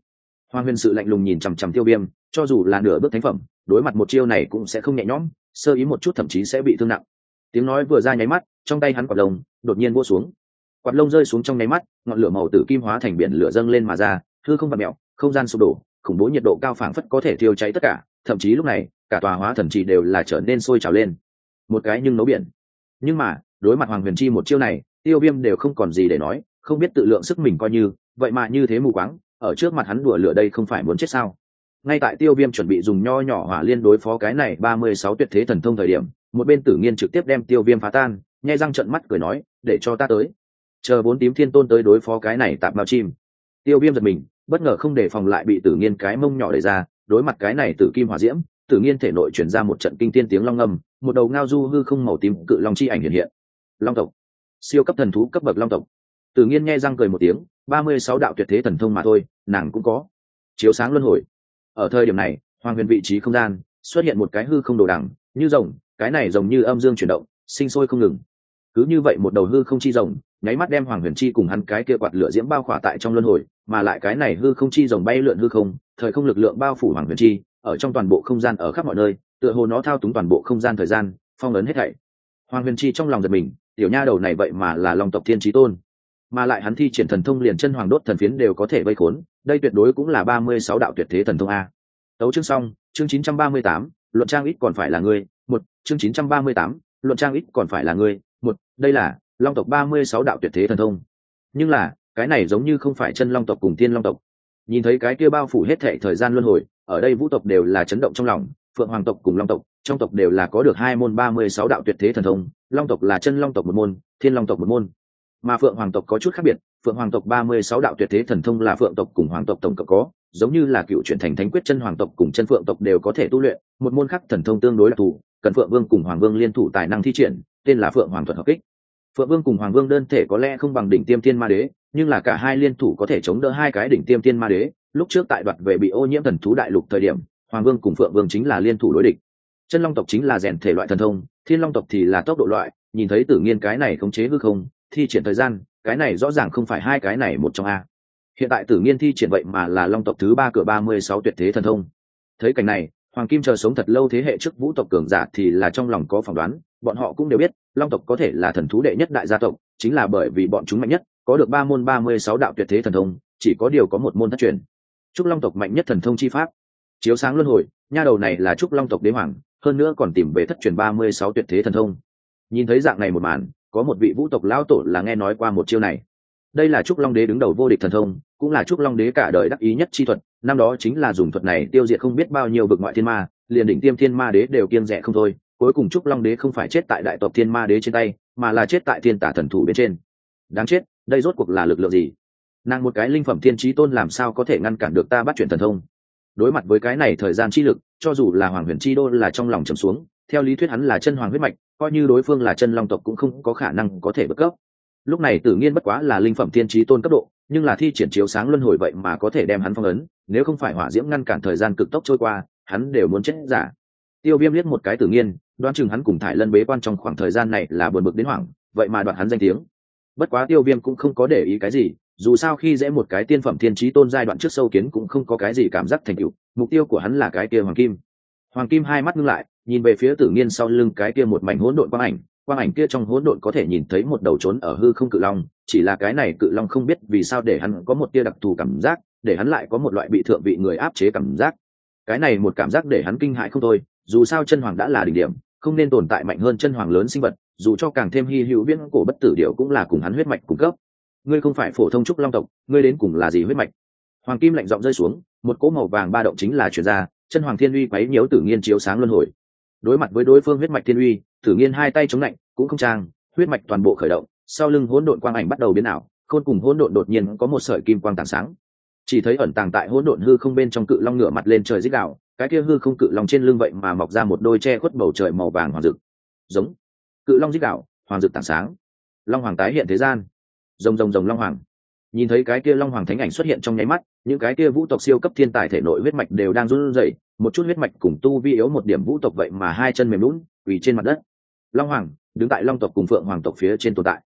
Hoàng huyền sự lạnh lùng nhìn chằm chằm tiêu viêm, cho dù là nửa bước thánh phẩm đối mặt một chiêu này cũng sẽ không nhẹ nhõm, sơ ý một chút thậm chí sẽ bị thương nặng. Tiếng nói vừa ra nháy mắt, trong tay hắn quạt lông đột nhiên vỗ xuống, quạt lông rơi xuống trong nháy mắt, ngọn lửa màu tử kim hóa thành biển lửa dâng lên mà ra, hư không vặn mèo, không gian sụp đổ, khủng bố nhiệt độ cao phảng phất có thể thiêu cháy tất cả, thậm chí lúc này cả tòa hóa thần trì đều là trở nên sôi trào lên. Một cái nhưng nấu biển. Nhưng mà đối mặt Hoàng Huyền Chi một chiêu này, tiêu viêm đều không còn gì để nói, không biết tự lượng sức mình coi như vậy mà như thế mù quáng, ở trước mặt hắn đùa lửa đây không phải muốn chết sao? Ngay tại tiêu viêm chuẩn bị dùng nho nhỏ hỏa liên đối phó cái này ba mươi sáu tuyệt thế thần thông thời điểm, một bên Tử Nghiên trực tiếp đem tiêu viêm phá tan, nhe răng trợn mắt cười nói, để cho ta tới, chờ bốn tím thiên tôn tới đối phó cái này tạp mao chim. Tiêu viêm giật mình, bất ngờ không đề phòng lại bị Tử Nghiên cái mông nhỏ đẩy ra, đối mặt cái này tử kim hỏa diễm, Tử Nghiên thể nội truyền ra một trận kinh thiên tiếng long ngâm, một đầu ngao du hư không màu tím cự long chi ảnh hiện hiện. Long tộc, siêu cấp thần thú cấp bậc long tộc. Tử Nghiên nghe răng cười một tiếng, ba mươi sáu đạo tuyệt thế thần thông mà thôi, nàng cũng có. Chiếu sáng luân hồi. Ở thời điểm này, Hoàng Huyền vị trí không gian xuất hiện một cái hư không đồ đằng, như rồng, cái này rồng như âm dương chuyển động, sinh sôi không ngừng. Cứ như vậy một đầu hư không chi rồng, nháy mắt đem Hoàng Huyền Chi cùng hắn cái kia quạt lửa diễm bao khỏa tại trong luân hồi, mà lại cái này hư không chi rồng bay lượn hư không, thời không lực lượng bao phủ Hoàng Huyền Chi, ở trong toàn bộ không gian ở khắp mọi nơi, tựa hồ nó thao túng toàn bộ không gian thời gian, phong ấn hết thảy. Hoàng Huyền Chi trong lòng giật mình, tiểu nha đầu này vậy mà là Long tộc Thiên Chí Tôn, mà lại hắn thi triển thần thông liền chân hoàng đốt thần phiến đều có thể vây khốn, đây tuyệt đối cũng là ba mươi sáu đạo tuyệt thế thần thông a. Tấu chương xong, chương chín trăm ba mươi tám, luận trang ít còn phải là ngươi, một, chương chín trăm ba mươi tám, luận trang ít còn phải là ngươi, một, đây là Long tộc ba mươi sáu đạo tuyệt thế thần thông. Nhưng là, cái này giống như không phải chân Long tộc cùng Thiên Long tộc. Nhìn thấy cái kia bao phủ hết thảy thời gian luân hồi, ở đây Vũ tộc đều là chấn động trong lòng, Phượng Hoàng tộc cùng Long tộc, trong tộc đều là có được hai môn ba mươi sáu đạo tuyệt thế thần thông, Long tộc là chân Long tộc một môn, Thiên Long tộc một môn. Mà Phượng Hoàng tộc có chút khác biệt, Phượng Hoàng tộc ba mươi sáu đạo tuyệt thế thần thông là Phượng tộc cùng Hoàng tộc tổng cộng có, giống như là cựu chuyển thành thánh quyết chân Hoàng tộc cùng chân Phượng tộc đều có thể tu luyện, một môn khác thần thông tương đối đặc thù, cần Phượng Vương cùng Hoàng Vương liên thủ tài năng thi triển, tên là Phượng Hoàng thuật hợp kích. Phượng Vương cùng Hoàng Vương đơn thể có lẽ không bằng đỉnh tiêm thiên ma đế, nhưng là cả hai liên thủ có thể chống đỡ hai cái đỉnh tiêm thiên ma đế, lúc trước tại đoạt về bị ô nhiễm thần thú đại lục thời điểm, Hoàng Vương cùng Phượng Vương chính là liên thủ đối địch. Chân Long tộc chính là rèn thể loại thần thông, Thiên Long tộc thì là tốc độ loại, nhìn thấy Tử Nghiên cái này khống chế hư không, thi triển thời gian, cái này rõ ràng không phải hai cái này một trong a. Hiện tại Tử Nghiên thi triển vậy mà là Long tộc thứ ba cửa ba mươi sáu tuyệt thế thần thông. Thấy cảnh này, Hoàng Kim chờ sống thật lâu thế hệ trước Vũ tộc cường giả thì là trong lòng có phỏng đoán, bọn họ cũng đều biết, Long tộc có thể là thần thú đệ nhất đại gia tộc, chính là bởi vì bọn chúng mạnh nhất, có được ba môn ba mươi sáu đạo tuyệt thế thần thông, chỉ có điều có một môn thất truyền. Trúc Long tộc mạnh nhất thần thông chi pháp, chiếu sáng luân hồi, nha đầu này là Trúc Long tộc đế hoàng, hơn nữa còn tìm về thất truyền ba mươi sáu tuyệt thế thần thông. Nhìn thấy dạng này một màn, có một vị Vũ tộc lão tổ là nghe nói qua một chiêu này. Đây là Trúc Long đế đứng đầu vô địch thần thông, cũng là Trúc Long đế cả đời đắc ý nhất chi thuật, năm đó chính là dùng thuật này tiêu diệt không biết bao nhiêu vực ngoại thiên ma, liền đỉnh tiêm thiên ma đế đều kiêng dè không thôi, cuối cùng Trúc Long đế không phải chết tại đại tộc thiên ma đế trên tay, mà là chết tại thiên tả thần thủ bên trên. Đáng chết, đây rốt cuộc là lực lượng gì? Nàng một cái linh phẩm thiên chí tôn làm sao có thể ngăn cản được ta bắt chuyển thần thông? Đối mặt với cái này thời gian chi lực, cho dù là Hoàng Huyền Chi Đôn là trong lòng trầm xuống, theo lý thuyết hắn là chân hoàng huyết mạch, coi như đối phương là chân Long tộc cũng không có khả năng có thể bật cấp. Lúc này Tử Nghiên bất quá là linh phẩm thiên chí tôn cấp độ, nhưng là thi triển chiếu sáng luân hồi vậy mà có thể đem hắn phong ấn, nếu không phải hỏa diễm ngăn cản thời gian cực tốc trôi qua, hắn đều muốn chết giả. Tiêu Viêm liếc một cái Tử Nghiên, đoán chừng hắn cùng Thải Lân bế quan trong khoảng thời gian này là buồn bực đến hoảng, vậy mà đoạt hắn danh tiếng. Bất quá Tiêu Viêm cũng không có để ý cái gì, dù sao khi dễ một cái tiên phẩm thiên chí tôn giai đoạn trước sâu kiến cũng không có cái gì cảm giác thành tựu, mục tiêu của hắn là cái kia Hoàng Kim. Hoàng Kim hai mắt ngưng lại, nhìn về phía Tử Nghiên sau lưng cái kia một mảnh hỗn độn quang ảnh, quang ảnh kia trong hỗn độn có thể nhìn thấy một đầu trốn ở hư không cự long, chỉ là cái này cự long không biết vì sao để hắn có một tia đặc thù cảm giác, để hắn lại có một loại bị thượng vị người áp chế cảm giác. Cái này một cảm giác để hắn kinh hãi không thôi, dù sao chân hoàng đã là đỉnh điểm, không nên tồn tại mạnh hơn chân hoàng lớn sinh vật, dù cho càng thêm hy hữu viễn cổ bất tử điểu cũng là cùng hắn huyết mạch cung cấp. Ngươi không phải phổ thông trúc long tộc, ngươi đến cùng là gì huyết mạch? Hoàng Kim lạnh giọng rơi xuống, một cỗ màu vàng ba động chính là truyền ra, chân hoàng thiên uy quấy nhiễu Tử Nghiên chiếu sáng luân hồi. Đối mặt với đối phương huyết mạch thiên uy, Tử Nghiên hai tay chống lạnh, cũng không trang, huyết mạch toàn bộ khởi động, sau lưng hỗn độn quang ảnh bắt đầu biến ảo, khôn cùng hỗn độn đột nhiên có một sợi kim quang tảng sáng. Chỉ thấy ẩn tàng tại hỗn độn hư không bên trong cự long ngửa mặt lên trời rít gào, cái kia hư không cự long trên lưng vậy mà mọc ra một đôi che khuất bầu trời màu vàng hoàng rực. Giống. Cự long rít gào, hoàng rực tảng sáng. Long hoàng tái hiện thế gian. Rồng rồng rồng long hoàng. Nhìn thấy cái kia long hoàng thánh ảnh xuất hiện trong nháy mắt, những cái kia vũ tộc siêu cấp thiên tài thể nội huyết mạch đều đang run rẩy, một chút huyết mạch cùng tu vi yếu một điểm vũ tộc vậy mà hai chân mềm nhũn, quỳ trên mặt đất. Long hoàng đứng tại long tộc cùng phượng hoàng tộc phía trên tồn tại.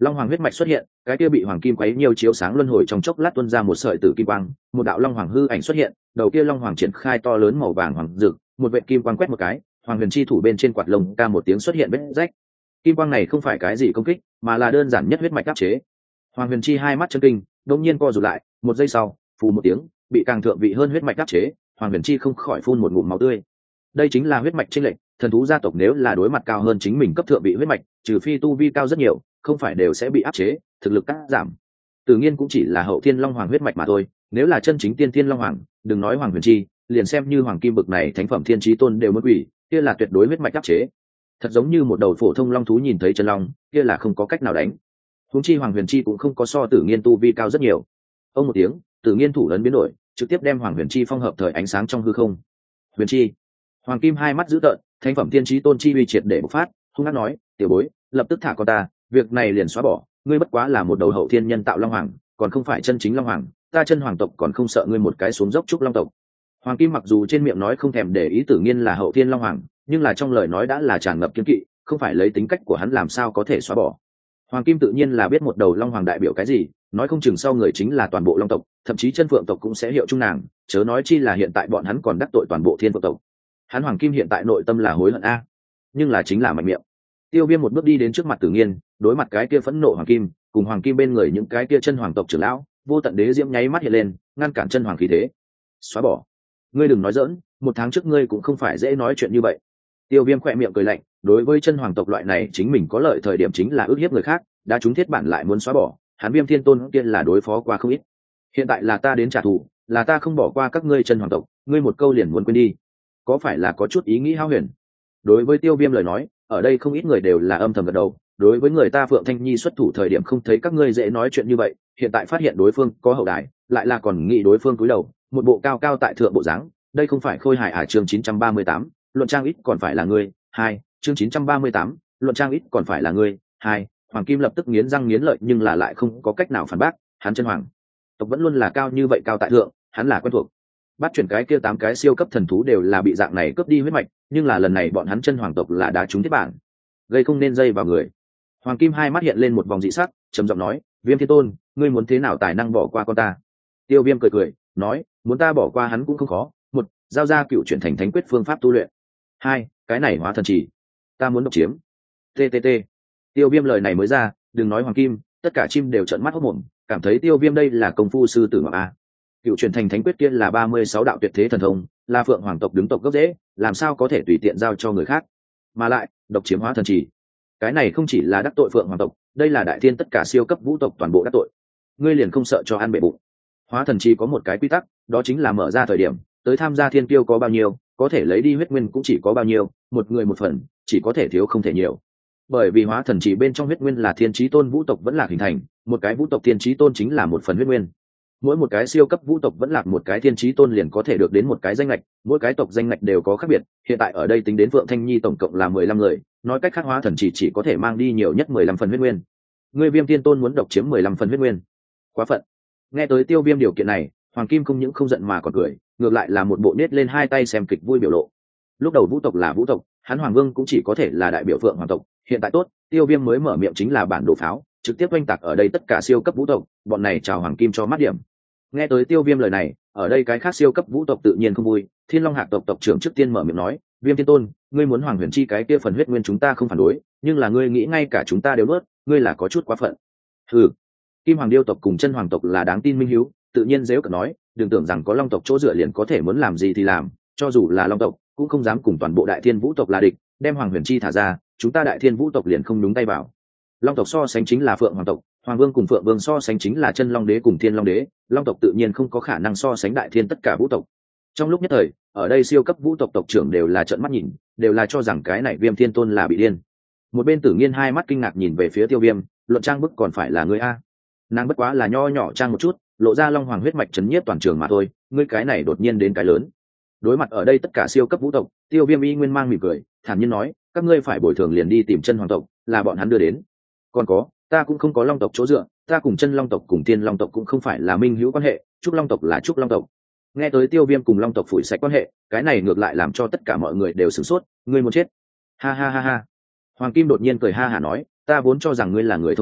long hoàng huyết mạch xuất hiện, cái kia bị hoàng kim quấy nhiều chiếu sáng luân hồi trong chốc lát tuôn ra một sợi tử kim quang, một đạo long hoàng hư ảnh xuất hiện, đầu kia long hoàng triển khai to lớn màu vàng hoàng rực, một vệt kim quang quét một cái, hoàng huyền chi thủ bên trên quạt lông ca một tiếng xuất hiện vết rách. Kim quang này không phải cái gì công kích, mà là đơn giản nhất huyết mạch áp chế. Hoàng huyền chi hai mắt chân kinh, đột nhiên co rụt lại, một giây sau, phù một tiếng, bị càng thượng vị hơn huyết mạch áp chế, hoàng huyền chi không khỏi phun một ngụm máu tươi. Đây chính là huyết mạch chênh lệch, thần thú gia tộc nếu là đối mặt cao hơn chính mình cấp thượng vị huyết mạch, trừ phi tu vi cao rất nhiều, không phải đều sẽ bị áp chế, thực lực cắt giảm. Tự nhiên cũng chỉ là hậu thiên long hoàng huyết mạch mà thôi, nếu là chân chính tiên thiên long hoàng, đừng nói hoàng huyền chi, liền xem như hoàng kim bực này thánh phẩm thiên chí tôn đều muốn quỷ, kia là tuyệt đối huyết mạch áp chế. Thật giống như một đầu phổ thông long thú nhìn thấy chân long, kia là không có cách nào đánh. Huống chi hoàng huyền chi cũng không có so Tử Nghiên tu vi cao rất nhiều. Ông một tiếng, Tử Nghiên thủ lớn biến đổi, trực tiếp đem hoàng huyền chi phong hợp thời ánh sáng trong hư không. Huyền chi, hoàng kim hai mắt dữ tợn, thánh phẩm thiên chí tôn chi uy triệt để bộc phát, hung hăng nói, tiểu bối, lập tức thả con ta, việc này liền xóa bỏ, ngươi bất quá là một đầu hậu thiên nhân tạo long hoàng, còn không phải chân chính long hoàng, ta chân hoàng tộc còn không sợ ngươi một cái xuống dốc trúc long tộc. Hoàng kim mặc dù trên miệng nói không thèm để ý Tử Nghiên là hậu thiên long hoàng, nhưng là trong lời nói đã là tràn ngập kiên kỵ, không phải lấy tính cách của hắn làm sao có thể xóa bỏ. Hoàng kim tự nhiên là biết một đầu long hoàng đại biểu cái gì, nói không chừng sau người chính là toàn bộ long tộc, thậm chí chân phượng tộc cũng sẽ hiệu chung nàng, chớ nói chi là hiện tại bọn hắn còn đắc tội toàn bộ thiên phượng tộc. Hắn hoàng kim hiện tại nội tâm là hối hận a, nhưng là chính là mạnh miệng. Tiêu Viêm một bước đi đến trước mặt Tử Nghiên, đối mặt cái kia phẫn nộ hoàng kim, cùng hoàng kim bên người những cái kia chân hoàng tộc trưởng lão, vô tận đế diễm nháy mắt hiện lên, ngăn cản chân hoàng khí thế. Xóa bỏ. Ngươi đừng nói giỡn, một tháng trước ngươi cũng không phải dễ nói chuyện như vậy. Tiêu Viêm khẽ miệng cười lạnh, đối với chân hoàng tộc loại này chính mình có lợi thời điểm chính là ức hiếp người khác, đã trúng thiết bản lại muốn xóa bỏ, hắn Viêm Thiên Tôn kia là đối phó qua không ít. Hiện tại là ta đến trả thù, là ta không bỏ qua các ngươi chân hoàng tộc, ngươi một câu liền muốn quên đi, có phải là có chút ý nghĩ hao huyền? Đối với Tiêu Viêm lời nói, ở đây không ít người đều là âm thầm gật đầu, đối với người ta Phượng Thanh Nhi xuất thủ thời điểm không thấy các ngươi dễ nói chuyện như vậy, hiện tại phát hiện đối phương có hậu đài, lại là còn nghĩ đối phương cúi đầu, một bộ cao cao tại thượng bộ dáng, đây không phải khôi hài à? Chương chín trăm ba mươi tám, luận trang ít còn phải là ngươi, hai, chương chín trăm ba mươi tám, luận trang ít còn phải là ngươi, hai. Hoàng Kim lập tức nghiến răng nghiến lợi nhưng là lại không có cách nào phản bác, hắn chân hoàng tộc vẫn luôn là cao như vậy cao tại thượng, hắn là quen thuộc. Bắt chuyển cái kia tám cái siêu cấp thần thú đều là bị dạng này cướp đi huyết mạch, nhưng là lần này bọn hắn chân hoàng tộc là đá trúng thiết bản, gây không nên dây vào người. Hoàng Kim hai mắt hiện lên một vòng dị sắc, trầm giọng nói, Viêm Thiên Tôn, ngươi muốn thế nào tài năng bỏ qua con ta? Tiêu Viêm cười cười, nói, muốn ta bỏ qua hắn cũng không khó. Một, giao ra cựu chuyển thành thánh quyết phương pháp tu luyện. Hai, cái này hóa thần chỉ, ta muốn độc chiếm. Ttt. Tiêu Viêm lời này mới ra, đừng nói Hoàng Kim, tất cả chim đều trợn mắt hốt mồm, cảm thấy Tiêu Viêm đây là công phu sư tử mà a. Cựu truyền thành thánh quyết kia là ba mươi sáu đạo tuyệt thế thần thông, là phượng hoàng tộc đứng tộc gốc rễ, làm sao có thể tùy tiện giao cho người khác? Mà lại, độc chiếm hóa thần chỉ, cái này không chỉ là đắc tội phượng hoàng tộc, đây là đại thiên tất cả siêu cấp vũ tộc toàn bộ đắc tội. Ngươi liền không sợ cho ăn bể bụng? Hóa thần chỉ có một cái quy tắc, đó chính là mở ra thời điểm, tới tham gia thiên kiêu có bao nhiêu, có thể lấy đi huyết nguyên cũng chỉ có bao nhiêu, một người một phần, chỉ có thể thiếu không thể nhiều. Bởi vì hóa thần chỉ bên trong huyết nguyên là thiên chí tôn vũ tộc vẫn là hình thành, một cái vũ tộc thiên chí tôn chính là một phần huyết nguyên. Mỗi một cái siêu cấp vũ tộc vẫn là một cái thiên chí tôn liền có thể được đến một cái danh lệch, mỗi cái tộc danh lệch đều có khác biệt. Hiện tại ở đây tính đến Phượng Thanh Nhi tổng cộng là mười lăm người, nói cách khác hóa thần chỉ chỉ có thể mang đi nhiều nhất mười lăm phần huyết nguyên. Ngươi Viêm Thiên Tôn muốn độc chiếm mười lăm phần huyết nguyên, quá phận. Nghe tới Tiêu Viêm điều kiện này, Hoàng Kim không những không giận mà còn cười, ngược lại là một bộ nết lên hai tay xem kịch vui biểu lộ. Lúc đầu vũ tộc là vũ tộc, hắn Hoàng Vương cũng chỉ có thể là đại biểu Phượng Hoàng tộc, hiện tại tốt, Tiêu Viêm mới mở miệng chính là bản đồ pháo, trực tiếp oanh tạc ở đây tất cả siêu cấp vũ tộc, bọn này chào Hoàng Kim cho mắt điểm. Nghe tới Tiêu Viêm lời này, ở đây cái khác siêu cấp vũ tộc tự nhiên không vui, Thiên Long Hạc tộc tộc trưởng trước tiên mở miệng nói, Viêm Thiên Tôn, ngươi muốn Hoàng Huyền Chi cái kia phần huyết nguyên chúng ta không phản đối, nhưng là ngươi nghĩ ngay cả chúng ta đều nuốt, ngươi là có chút quá phận. Ừ, Kim Hoàng Điêu tộc cùng Chân Hoàng tộc là đáng tin minh hiếu, tự nhiên dễ cợt nói, đừng tưởng rằng có Long tộc chỗ dựa liền có thể muốn làm gì thì làm, cho dù là Long tộc cũng không dám cùng toàn bộ Đại Thiên Vũ tộc là địch, đem Hoàng Huyền Chi thả ra, chúng ta Đại Thiên Vũ tộc liền không nhúng tay vào. Long tộc so sánh chính là Phượng Hoàng tộc, Hoàng Vương cùng Phượng Vương so sánh chính là Chân Long Đế cùng Thiên Long Đế, Long tộc tự nhiên không có khả năng so sánh Đại Thiên tất cả vũ tộc. Trong lúc nhất thời, ở đây siêu cấp vũ tộc tộc trưởng đều là trợn mắt nhìn, đều là cho rằng cái này Viêm Thiên Tôn là bị điên. Một bên Tử Nghiên hai mắt kinh ngạc nhìn về phía Tiêu Viêm, luận trang bức còn phải là ngươi a? Nàng bất quá là nho nhỏ trang một chút, lộ ra long hoàng huyết mạch chấn nhiếp toàn trường mà thôi, ngươi cái này đột nhiên đến cái lớn. Đối mặt ở đây tất cả siêu cấp vũ tộc, Tiêu Viêm y nguyên mang mỉm cười, thản nhiên nói, các ngươi phải bồi thường liền đi tìm Chân Hoàng tộc, là bọn hắn đưa đến. Còn có, ta cũng không có Long tộc chỗ dựa, ta cùng Chân Long tộc cùng Tiên Long tộc cũng không phải là minh hữu quan hệ, Trúc Long tộc là Trúc Long tộc. Nghe tới Tiêu Viêm cùng Long tộc phủi sạch quan hệ, cái này ngược lại làm cho tất cả mọi người đều sửng sốt, ngươi muốn chết. Ha ha ha ha. Hoàng Kim đột nhiên cười ha hả nói, ta vốn cho rằng ngươi là người thông minh,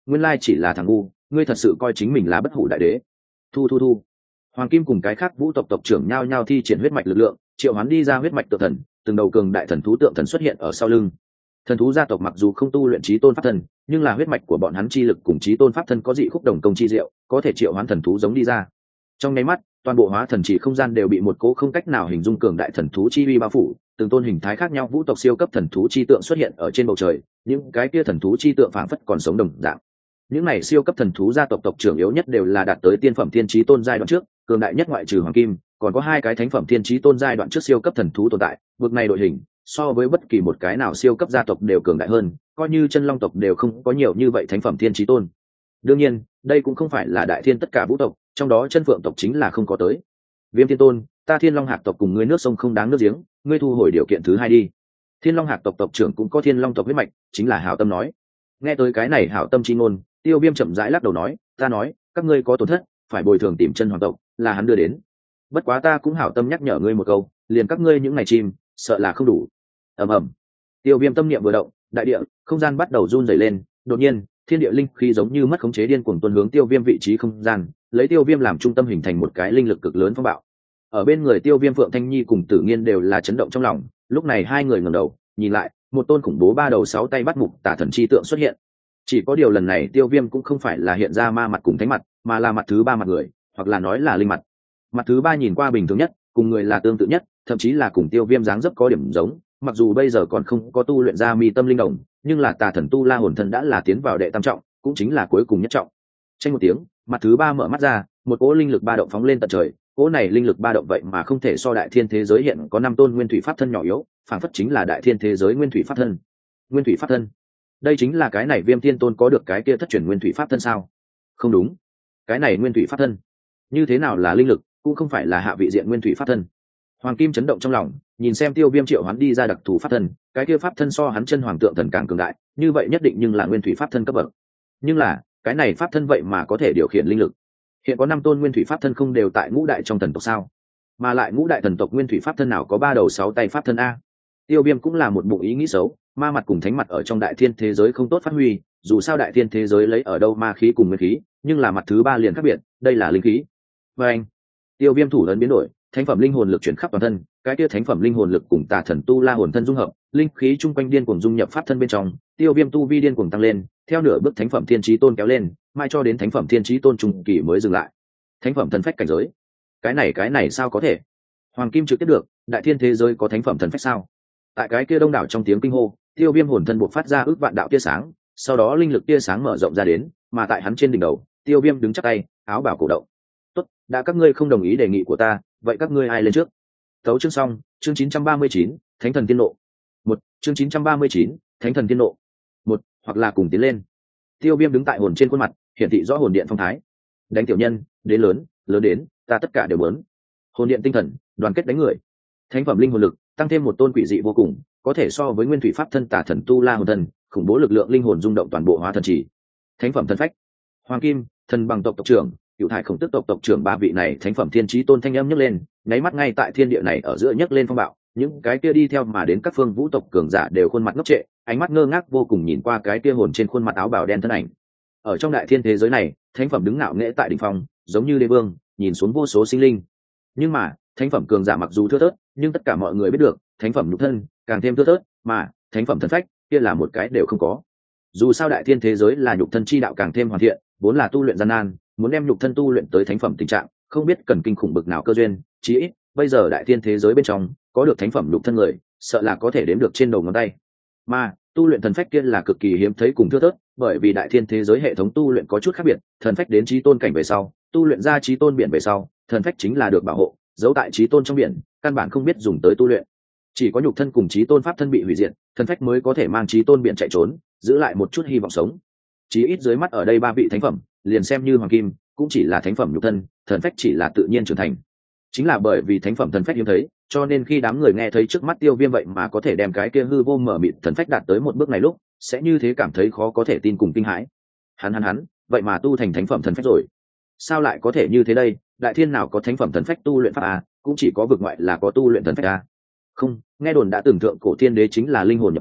nguyên lai chỉ là thằng ngu, ngươi thật sự coi chính mình là bất hủ đại đế. Thu thu thu. Hoàng Kim cùng cái khác vũ tộc tộc trưởng nhao nhao thi triển huyết mạch lực lượng, triệu hoán đi ra huyết mạch tượng thần, từng đầu cường đại thần thú tượng thần xuất hiện ở sau lưng. Thần thú gia tộc mặc dù không tu luyện chí tôn pháp thân, nhưng là huyết mạch của bọn hắn chi lực cùng chí tôn pháp thân có dị khúc đồng công chi diệu, có thể triệu hoán thần thú giống đi ra. Trong nháy mắt, toàn bộ hóa thần chỉ không gian đều bị một cỗ không cách nào hình dung cường đại thần thú chi uy bao phủ, từng tôn hình thái khác nhau vũ tộc siêu cấp thần thú chi tượng xuất hiện ở trên bầu trời, những cái kia thần thú chi tượng phảng phất còn sống đồng dạng. Những này siêu cấp thần thú gia tộc tộc trưởng yếu nhất đều là đạt tới tiên phẩm thiên chí tôn giai đoạn trước, cường đại nhất ngoại trừ Hoàng Kim, còn có hai cái thánh phẩm thiên chí tôn giai đoạn trước siêu cấp thần thú tồn tại, vực này đội hình so với bất kỳ một cái nào siêu cấp gia tộc đều cường đại hơn, coi như chân long tộc đều không có nhiều như vậy thánh phẩm thiên chí tôn. Đương nhiên, đây cũng không phải là đại thiên tất cả vũ tộc, trong đó chân phượng tộc chính là không có tới. Viêm Thiên Tôn, ta Thiên Long Hạc tộc cùng ngươi nước sông không đáng nước giếng, ngươi thu hồi điều kiện thứ hai đi. Thiên Long Hạc tộc tộc trưởng cũng có Thiên Long tộc huyết mạch, chính là Hảo Tâm nói. Nghe tới cái này Hảo Tâm chi ngôn, Tiêu Viêm chậm rãi lắc đầu nói, ta nói, các ngươi có tổn thất, phải bồi thường tìm chân hoàng tộc, là hắn đưa đến. Bất quá ta cũng hảo tâm nhắc nhở ngươi một câu, liền các ngươi những ngày chim, sợ là không đủ. Ầm ầm. Tiêu Viêm tâm niệm vừa động, đại địa, không gian bắt đầu run rẩy lên, đột nhiên, thiên địa linh khí giống như mất khống chế điên cuồng tuôn hướng Tiêu Viêm vị trí không gian, lấy Tiêu Viêm làm trung tâm hình thành một cái linh lực cực lớn phong bạo. Ở bên người Tiêu Viêm, Phượng Thanh Nhi cùng Tử Nghiên đều là chấn động trong lòng, lúc này hai người ngẩng đầu, nhìn lại, một tôn khủng bố ba đầu sáu tay bắt mục tả thần chi tượng xuất hiện. Chỉ có điều lần này Tiêu Viêm cũng không phải là hiện ra ma mặt cùng thánh mặt, mà là mặt thứ ba mặt người, hoặc là nói là linh mặt. Mặt thứ ba nhìn qua bình thường nhất, cùng người là tương tự nhất, thậm chí là cùng Tiêu Viêm dáng dấp có điểm giống, mặc dù bây giờ còn không có tu luyện ra mi tâm linh đồng, nhưng là tà thần tu la hồn thần đã là tiến vào đệ tam trọng, cũng chính là cuối cùng nhất trọng. Tranh một tiếng, mặt thứ ba mở mắt ra, một cỗ linh lực ba động phóng lên tận trời, cỗ này linh lực ba động vậy mà không thể so đại thiên thế giới hiện có năm tôn nguyên thủy pháp thân nhỏ yếu, phản phất chính là đại thiên thế giới nguyên thủy pháp thân. Nguyên thủy pháp thân, đây chính là cái này Viêm Thiên Tôn có được cái kia thất truyền nguyên thủy pháp thân sao? Không đúng, cái này nguyên thủy pháp thân như thế nào là linh lực, cũng không phải là hạ vị diện nguyên thủy pháp thân. Hoàng Kim chấn động trong lòng, nhìn xem Tiêu Viêm triệu hắn đi ra đặc thù pháp thân, cái kia pháp thân so hắn chân hoàng tượng thần càng cường đại, như vậy nhất định nhưng là nguyên thủy pháp thân cấp bậc. Nhưng là, cái này pháp thân vậy mà có thể điều khiển linh lực. Hiện có năm tôn nguyên thủy pháp thân không đều tại ngũ đại trong thần tộc sao? Mà lại ngũ đại thần tộc nguyên thủy pháp thân nào có ba đầu sáu tay pháp thân a? Tiêu Viêm cũng là một bụng ý nghĩ xấu, ma mặt cùng thánh mặt ở trong đại thiên thế giới không tốt phát huy, dù sao đại thiên thế giới lấy ở đâu ma khí cùng nguyên khí, nhưng là mặt thứ ba liền khác biệt, đây là linh khí. Và anh, Tiêu Viêm thủ lớn biến đổi, thánh phẩm linh hồn lực chuyển khắp toàn thân, cái kia thánh phẩm linh hồn lực cùng tà thần tu la hồn thân dung hợp, linh khí chung quanh điên cuồng dung nhập pháp thân bên trong, Tiêu Viêm tu vi điên cuồng tăng lên, theo nửa bước thánh phẩm thiên chí tôn kéo lên, mai cho đến thánh phẩm thiên chí tôn trung kỳ mới dừng lại. Thánh phẩm thần phách cảnh giới, cái này cái này sao có thể? Hoàng Kim trực tiếp được, đại thiên thế giới có thánh phẩm thần phách sao? Tại cái kia đông đảo trong tiếng kinh hô, Tiêu Viêm hồn thân buộc phát ra ước vạn đạo tia sáng, sau đó linh lực tia sáng mở rộng ra đến, mà tại hắn trên đỉnh đầu, Tiêu Viêm đứng chắp tay, áo bào cổ động. Tốt, đã các ngươi không đồng ý đề nghị của ta, vậy các ngươi ai lên trước? Tấu chương xong, chương chín trăm ba mươi chín, Thánh thần tiên nộ. Một, chương chín trăm ba mươi chín, Thánh thần tiên nộ. Một, hoặc là cùng tiến lên. Tiêu Viêm đứng tại hồn trên khuôn mặt, hiển thị rõ hồn điện phong thái. Đánh tiểu nhân, đến lớn, lớn đến, ta tất cả đều muốn. Hồn điện tinh thần, đoàn kết đánh người. Thánh phẩm linh hồn lực, tăng thêm một tôn quỷ dị vô cùng, có thể so với nguyên thủy pháp thân tà thần tu la hồn thần, khủng bố lực lượng linh hồn rung động toàn bộ hóa thần chỉ. Thánh phẩm thần phách. Hoàng Kim, thần bằng tộc tộc trưởng, Cửu Thải Khổng Tước tộc tộc trưởng ba vị này thánh phẩm thiên chí tôn thanh âm nhấc lên, nháy mắt ngay tại thiên địa này ở giữa nhấc lên phong bạo, những cái kia đi theo mà đến các phương vũ tộc cường giả đều khuôn mặt ngốc trệ, ánh mắt ngơ ngác vô cùng nhìn qua cái kia hồn trên khuôn mặt áo bào đen thân ảnh. Ở trong đại thiên thế giới này, thánh phẩm đứng ngạo nghễ tại đỉnh phong, giống như đế vương, nhìn xuống vô số sinh linh. Nhưng mà, thánh phẩm cường giả mặc dù thưa thớt, nhưng tất cả mọi người biết được, thánh phẩm nhục thân càng thêm thưa thớt, mà thánh phẩm thần phách kia là một cái đều không có. Dù sao đại thiên thế giới là nhục thân chi đạo càng thêm hoàn thiện, vốn là tu luyện gian nan, muốn đem nhục thân tu luyện tới thánh phẩm tình trạng, không biết cần kinh khủng bực nào cơ duyên, chí ít, bây giờ đại thiên thế giới bên trong, có được thánh phẩm nhục thân người, sợ là có thể đếm được trên đầu ngón tay. Mà, tu luyện thần phách kia là cực kỳ hiếm thấy cùng thưa thớt, bởi vì đại thiên thế giới hệ thống tu luyện có chút khác biệt, thần phách đến chí tôn cảnh về sau, tu luyện ra chí tôn biển về sau, thần phách chính là được bảo hộ, giấu tại chí tôn trong biển, căn bản không biết dùng tới tu luyện. Chỉ có nhục thân cùng chí tôn pháp thân bị hủy diệt, thần phách mới có thể mang chí tôn biển chạy trốn, giữ lại một chút hy vọng sống. Chí ít dưới mắt ở đây ba vị thánh phẩm, liền xem như Hoàng Kim, cũng chỉ là thánh phẩm nhục thân, thần phách chỉ là tự nhiên trưởng thành. Chính là bởi vì thánh phẩm thần phách hiếm thấy, cho nên khi đám người nghe thấy trước mắt Tiêu Viêm vậy mà có thể đem cái kia hư vô mở mịt thần phách đạt tới một bước này lúc, sẽ như thế cảm thấy khó có thể tin cùng kinh hãi. Hắn hắn hắn, vậy mà tu thành thánh phẩm thần phách rồi. Sao lại có thể như thế đây? Đại thiên nào có thánh phẩm thần phách tu luyện pháp à, cũng chỉ có vực ngoại là có tu luyện thần phách à. Không, nghe đồn đã tưởng tượng cổ thiên đế chính là linh hồn nhập thánh,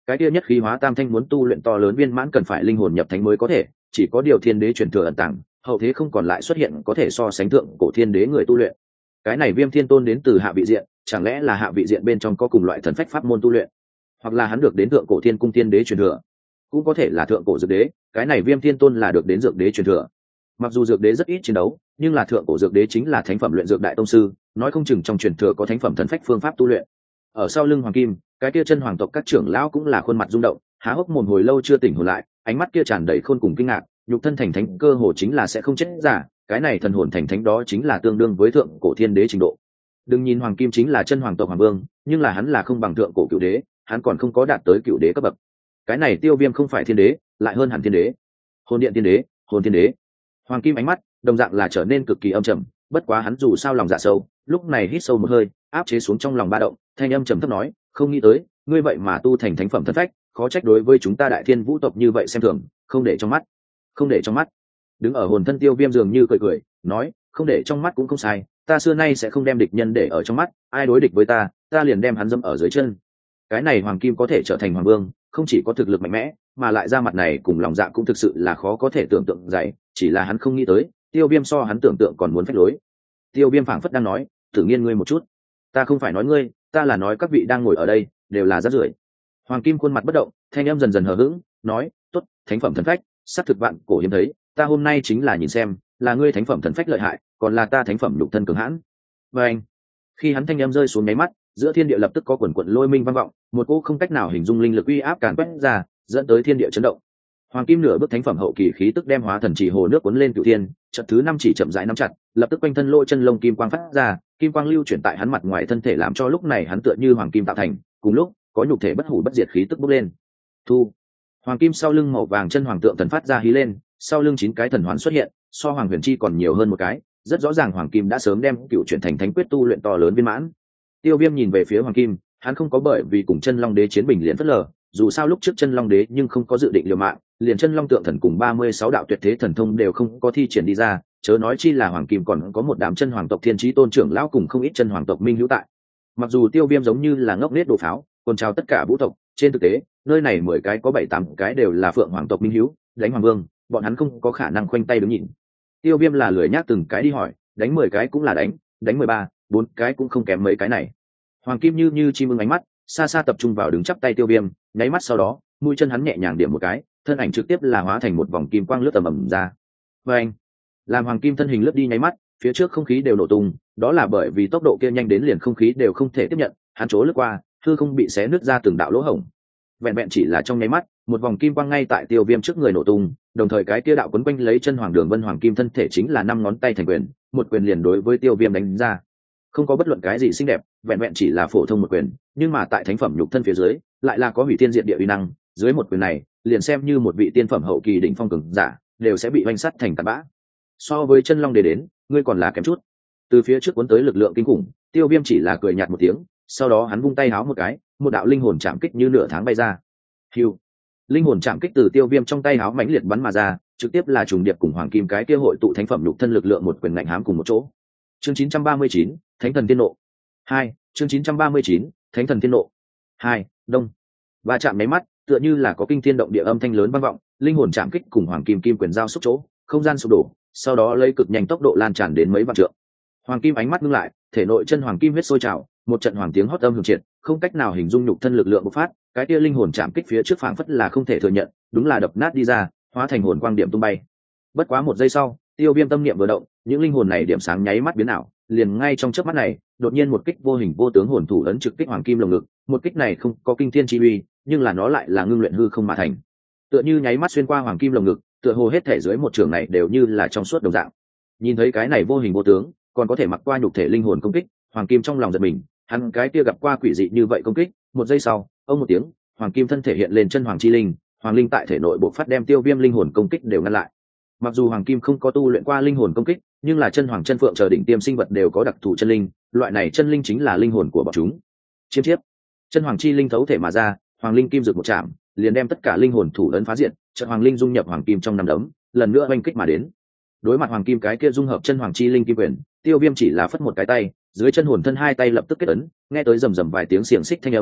cái kia nhất khí hóa tam thanh muốn tu luyện to lớn viên mãn cần phải linh hồn nhập thánh mới có thể, chỉ có điều thiên đế truyền thừa ẩn tàng, hậu thế không còn lại xuất hiện có thể so sánh thượng cổ thiên đế người tu luyện. Cái này Viêm Thiên Tôn đến từ hạ vị diện, chẳng lẽ là hạ vị diện bên trong có cùng loại thần phách pháp môn tu luyện, hoặc là hắn được đến thượng cổ thiên cung thiên đế truyền thừa, cũng có thể là thượng cổ dược đế. Cái này Viêm Thiên Tôn là được đến dược đế truyền thừa. Mặc dù dược đế rất ít chiến đấu, nhưng là thượng cổ dược đế chính là thánh phẩm luyện dược đại tông sư, nói không chừng trong truyền thừa có thánh phẩm thần phách phương pháp tu luyện. Ở sau lưng hoàng kim, cái kia chân hoàng tộc các trưởng lão cũng là khuôn mặt rung động, há hốc mồm hồi lâu chưa tỉnh hồn lại, ánh mắt kia tràn đầy khôn cùng kinh ngạc. Nhục thân thành thánh cơ hồ chính là sẽ không chết giả, cái này thần hồn thành thánh đó chính là tương đương với thượng cổ thiên đế trình độ. Đừng nhìn hoàng kim chính là chân hoàng tộc hoàng vương, nhưng là hắn là không bằng thượng cổ cựu đế, hắn còn không có đạt tới cựu đế cấp bậc. Cái này Tiêu Viêm không phải thiên đế, lại hơn hẳn thiên đế. Hồn điện thiên đế, hồn thiên đế. Hoàng kim ánh mắt đồng dạng là trở nên cực kỳ âm trầm, bất quá hắn dù sao lòng dạ sâu, lúc này hít sâu một hơi, áp chế xuống trong lòng ba động, thanh âm trầm thấp nói, không nghĩ tới ngươi vậy mà tu thành thánh phẩm thân phách, khó trách đối với chúng ta đại thiên vũ tộc như vậy xem thường, không để trong mắt, không để trong mắt. Đứng ở hồn thân Tiêu Viêm dường như cười cười nói, không để trong mắt cũng không sai, ta xưa nay sẽ không đem địch nhân để ở trong mắt, ai đối địch với ta ta liền đem hắn dẫm ở dưới chân. Cái này hoàng kim có thể trở thành hoàng vương, không chỉ có thực lực mạnh mẽ, mà lại ra mặt này cùng lòng dạ cũng thực sự là khó có thể tưởng tượng dày, chỉ là hắn không nghĩ tới Tiêu Viêm so hắn tưởng tượng còn muốn phách lối. Tiêu Viêm phảng phất đang nói, tự nhiên ngươi một chút, ta không phải nói ngươi, ta là nói các vị đang ngồi ở đây đều là rác rưởi. Hoàng kim khuôn mặt bất động, thanh em dần dần hờ hững nói, tốt, thánh phẩm thần phách sát thực vạn cổ hiếm thấy, ta hôm nay chính là nhìn xem là ngươi thánh phẩm thần phách lợi hại, còn là ta thánh phẩm nhục thân cường hãn. Và anh, khi hắn thanh em rơi xuống nháy mắt, giữa thiên địa lập tức có quần quận lôi minh vang vọng, một cỗ không cách nào hình dung linh lực uy áp càn quét ra, dẫn tới thiên địa chấn động. Hoàng kim nửa bước thánh phẩm hậu kỳ khí tức đem hóa thần chỉ hồ nước cuốn lên cửu thiên, trận thứ năm chỉ chậm rãi nắm chặt, lập tức quanh thân lỗ chân lông kim quang phát ra, kim quang lưu chuyển tại hắn mặt ngoài thân thể làm cho lúc này hắn tựa như hoàng kim tạo thành, cùng lúc có nhục thể bất hủ bất diệt khí tức bốc lên. Thu. Hoàng kim sau lưng màu vàng chân hoàng tượng thần phát ra hí lên, sau lưng chín cái thần hoàn xuất hiện, so hoàng huyền chi còn nhiều hơn một cái, rất rõ ràng hoàng kim đã sớm đem cựu chuyển thành thánh quyết tu luyện to lớn viên mãn. Tiêu Viêm nhìn về phía hoàng kim, hắn không có bởi vì cùng chân long đế chiến bình liền phất lờ, dù sao lúc trước chân long đế nhưng không có dự định liều mạng, liền chân long tượng thần cùng ba mươi sáu đạo tuyệt thế thần thông đều không có thi triển đi ra, chớ nói chi là hoàng kim còn có một đám chân hoàng tộc thiên chí tôn trưởng lão cùng không ít chân hoàng tộc minh hữu tại. Mặc dù Tiêu Viêm giống như là ngốc nết đồ pháo, còn chào tất cả vũ tộc, trên thực tế nơi này mười cái có bảy tám cái đều là phượng hoàng tộc minh hữu, đánh hoàng vương bọn hắn không có khả năng khoanh tay đứng nhìn. Tiêu Viêm là lười nhác từng cái đi hỏi, đánh mười cái cũng là đánh, đánh mười ba bốn cái cũng không kém mấy cái này. Hoàng kim như như chim ưng ánh mắt xa xa tập trung vào đứng chắp tay Tiêu Viêm, nháy mắt sau đó mũi chân hắn nhẹ nhàng điểm một cái, thân ảnh trực tiếp là hóa thành một vòng kim quang lướt tầm ầm ra. Và anh, làm hoàng kim thân hình lướt đi nháy mắt, phía trước không khí đều nổ tung, đó là bởi vì tốc độ kia nhanh đến liền không khí đều không thể tiếp nhận, hắn trố lướt qua, hư không bị xé nứt ra từng đạo lỗ hổng. Vẹn vẹn chỉ là trong nháy mắt, một vòng kim quang ngay tại Tiêu Viêm trước người nổ tung, đồng thời cái kia đạo quấn quanh lấy chân hoàng đường vân hoàng kim thân thể chính là năm ngón tay thành quyền, một quyền liền đối với Tiêu Viêm đánh ra. Không có bất luận cái gì xinh đẹp, vẹn vẹn chỉ là phổ thông một quyền, nhưng mà tại thánh phẩm nhục thân phía dưới, lại là có hủy thiên diệt địa uy năng, dưới một quyền này, liền xem như một vị tiên phẩm hậu kỳ đỉnh phong cường giả, đều sẽ bị oanh sắt thành tàn bã. So với chân long đế đến, ngươi còn là kém chút. Từ phía trước cuốn tới lực lượng kinh khủng, Tiêu Viêm chỉ là cười nhạt một tiếng, sau đó hắn vung tay háo một cái, một đạo linh hồn chạm kích như nửa tháng bay ra. Hưu. Linh hồn chạm kích từ Tiêu Viêm trong tay háo mãnh liệt bắn mà ra, trực tiếp là trùng điệp cùng hoàng kim cái kia hội tụ thánh phẩm nhục thân lực lượng một quyền ngạnh hám cùng một chỗ. Chương chín trăm ba mươi chín, Thánh thần tiên nộ. hai, chương chín trăm ba mươi chín, Thánh thần tiên nộ. hai, đông. Va chạm mấy mắt, tựa như là có kinh thiên động địa âm thanh lớn vang vọng, linh hồn chạm kích cùng hoàng kim kim quyền giao xúc chỗ, không gian sụp đổ, sau đó lấy cực nhanh tốc độ lan tràn đến mấy vạn trượng. Hoàng kim ánh mắt ngưng lại, thể nội chân hoàng kim huyết sôi trào, một trận hoàng tiếng hót âm hưởng triệt, không cách nào hình dung nhục thân lực lượng bộc phát, cái kia linh hồn chạm kích phía trước phảng phất là không thể thừa nhận, đúng là đập nát đi ra, hóa thành hồn quang điểm tung bay. Bất quá một giây sau, Tiêu Viêm tâm niệm vừa động, những linh hồn này điểm sáng nháy mắt biến ảo, liền ngay trong chớp mắt này, đột nhiên một kích vô hình vô tướng hồn thủ ấn trực kích hoàng kim lồng ngực, một kích này không có kinh thiên chi uy, nhưng là nó lại là ngưng luyện hư không mà thành. Tựa như nháy mắt xuyên qua hoàng kim lồng ngực, tựa hồ hết thể dưới một trường này đều như là trong suốt đồng dạng. Nhìn thấy cái này vô hình vô tướng, còn có thể mặc qua nhục thể linh hồn công kích, hoàng kim trong lòng giật mình, hắn cái kia gặp qua quỷ dị như vậy công kích, một giây sau, ông một tiếng, hoàng kim thân thể hiện lên chân hoàng chi linh, hoàng linh tại thể nội bộc phát đem Tiêu Viêm linh hồn công kích đều ngăn lại. Mặc dù hoàng kim không có tu luyện qua linh hồn công kích, nhưng là chân hoàng chân phượng chờ đỉnh tiêm sinh vật đều có đặc thù chân linh, loại này chân linh chính là linh hồn của bọn chúng. Chiếm chiếp, chân hoàng chi linh thấu thể mà ra, hoàng linh kim rực một chạm, liền đem tất cả linh hồn thủ ấn phá diệt, trận hoàng linh dung nhập hoàng kim trong năm đấm, lần nữa oanh kích mà đến. Đối mặt hoàng kim cái kia dung hợp chân hoàng chi linh kim quyền, Tiêu Viêm chỉ là phất một cái tay, dưới chân hồn thân hai tay lập tức kết ấn, nghe tới rầm rầm vài tiếng xiềng xích thanh âm,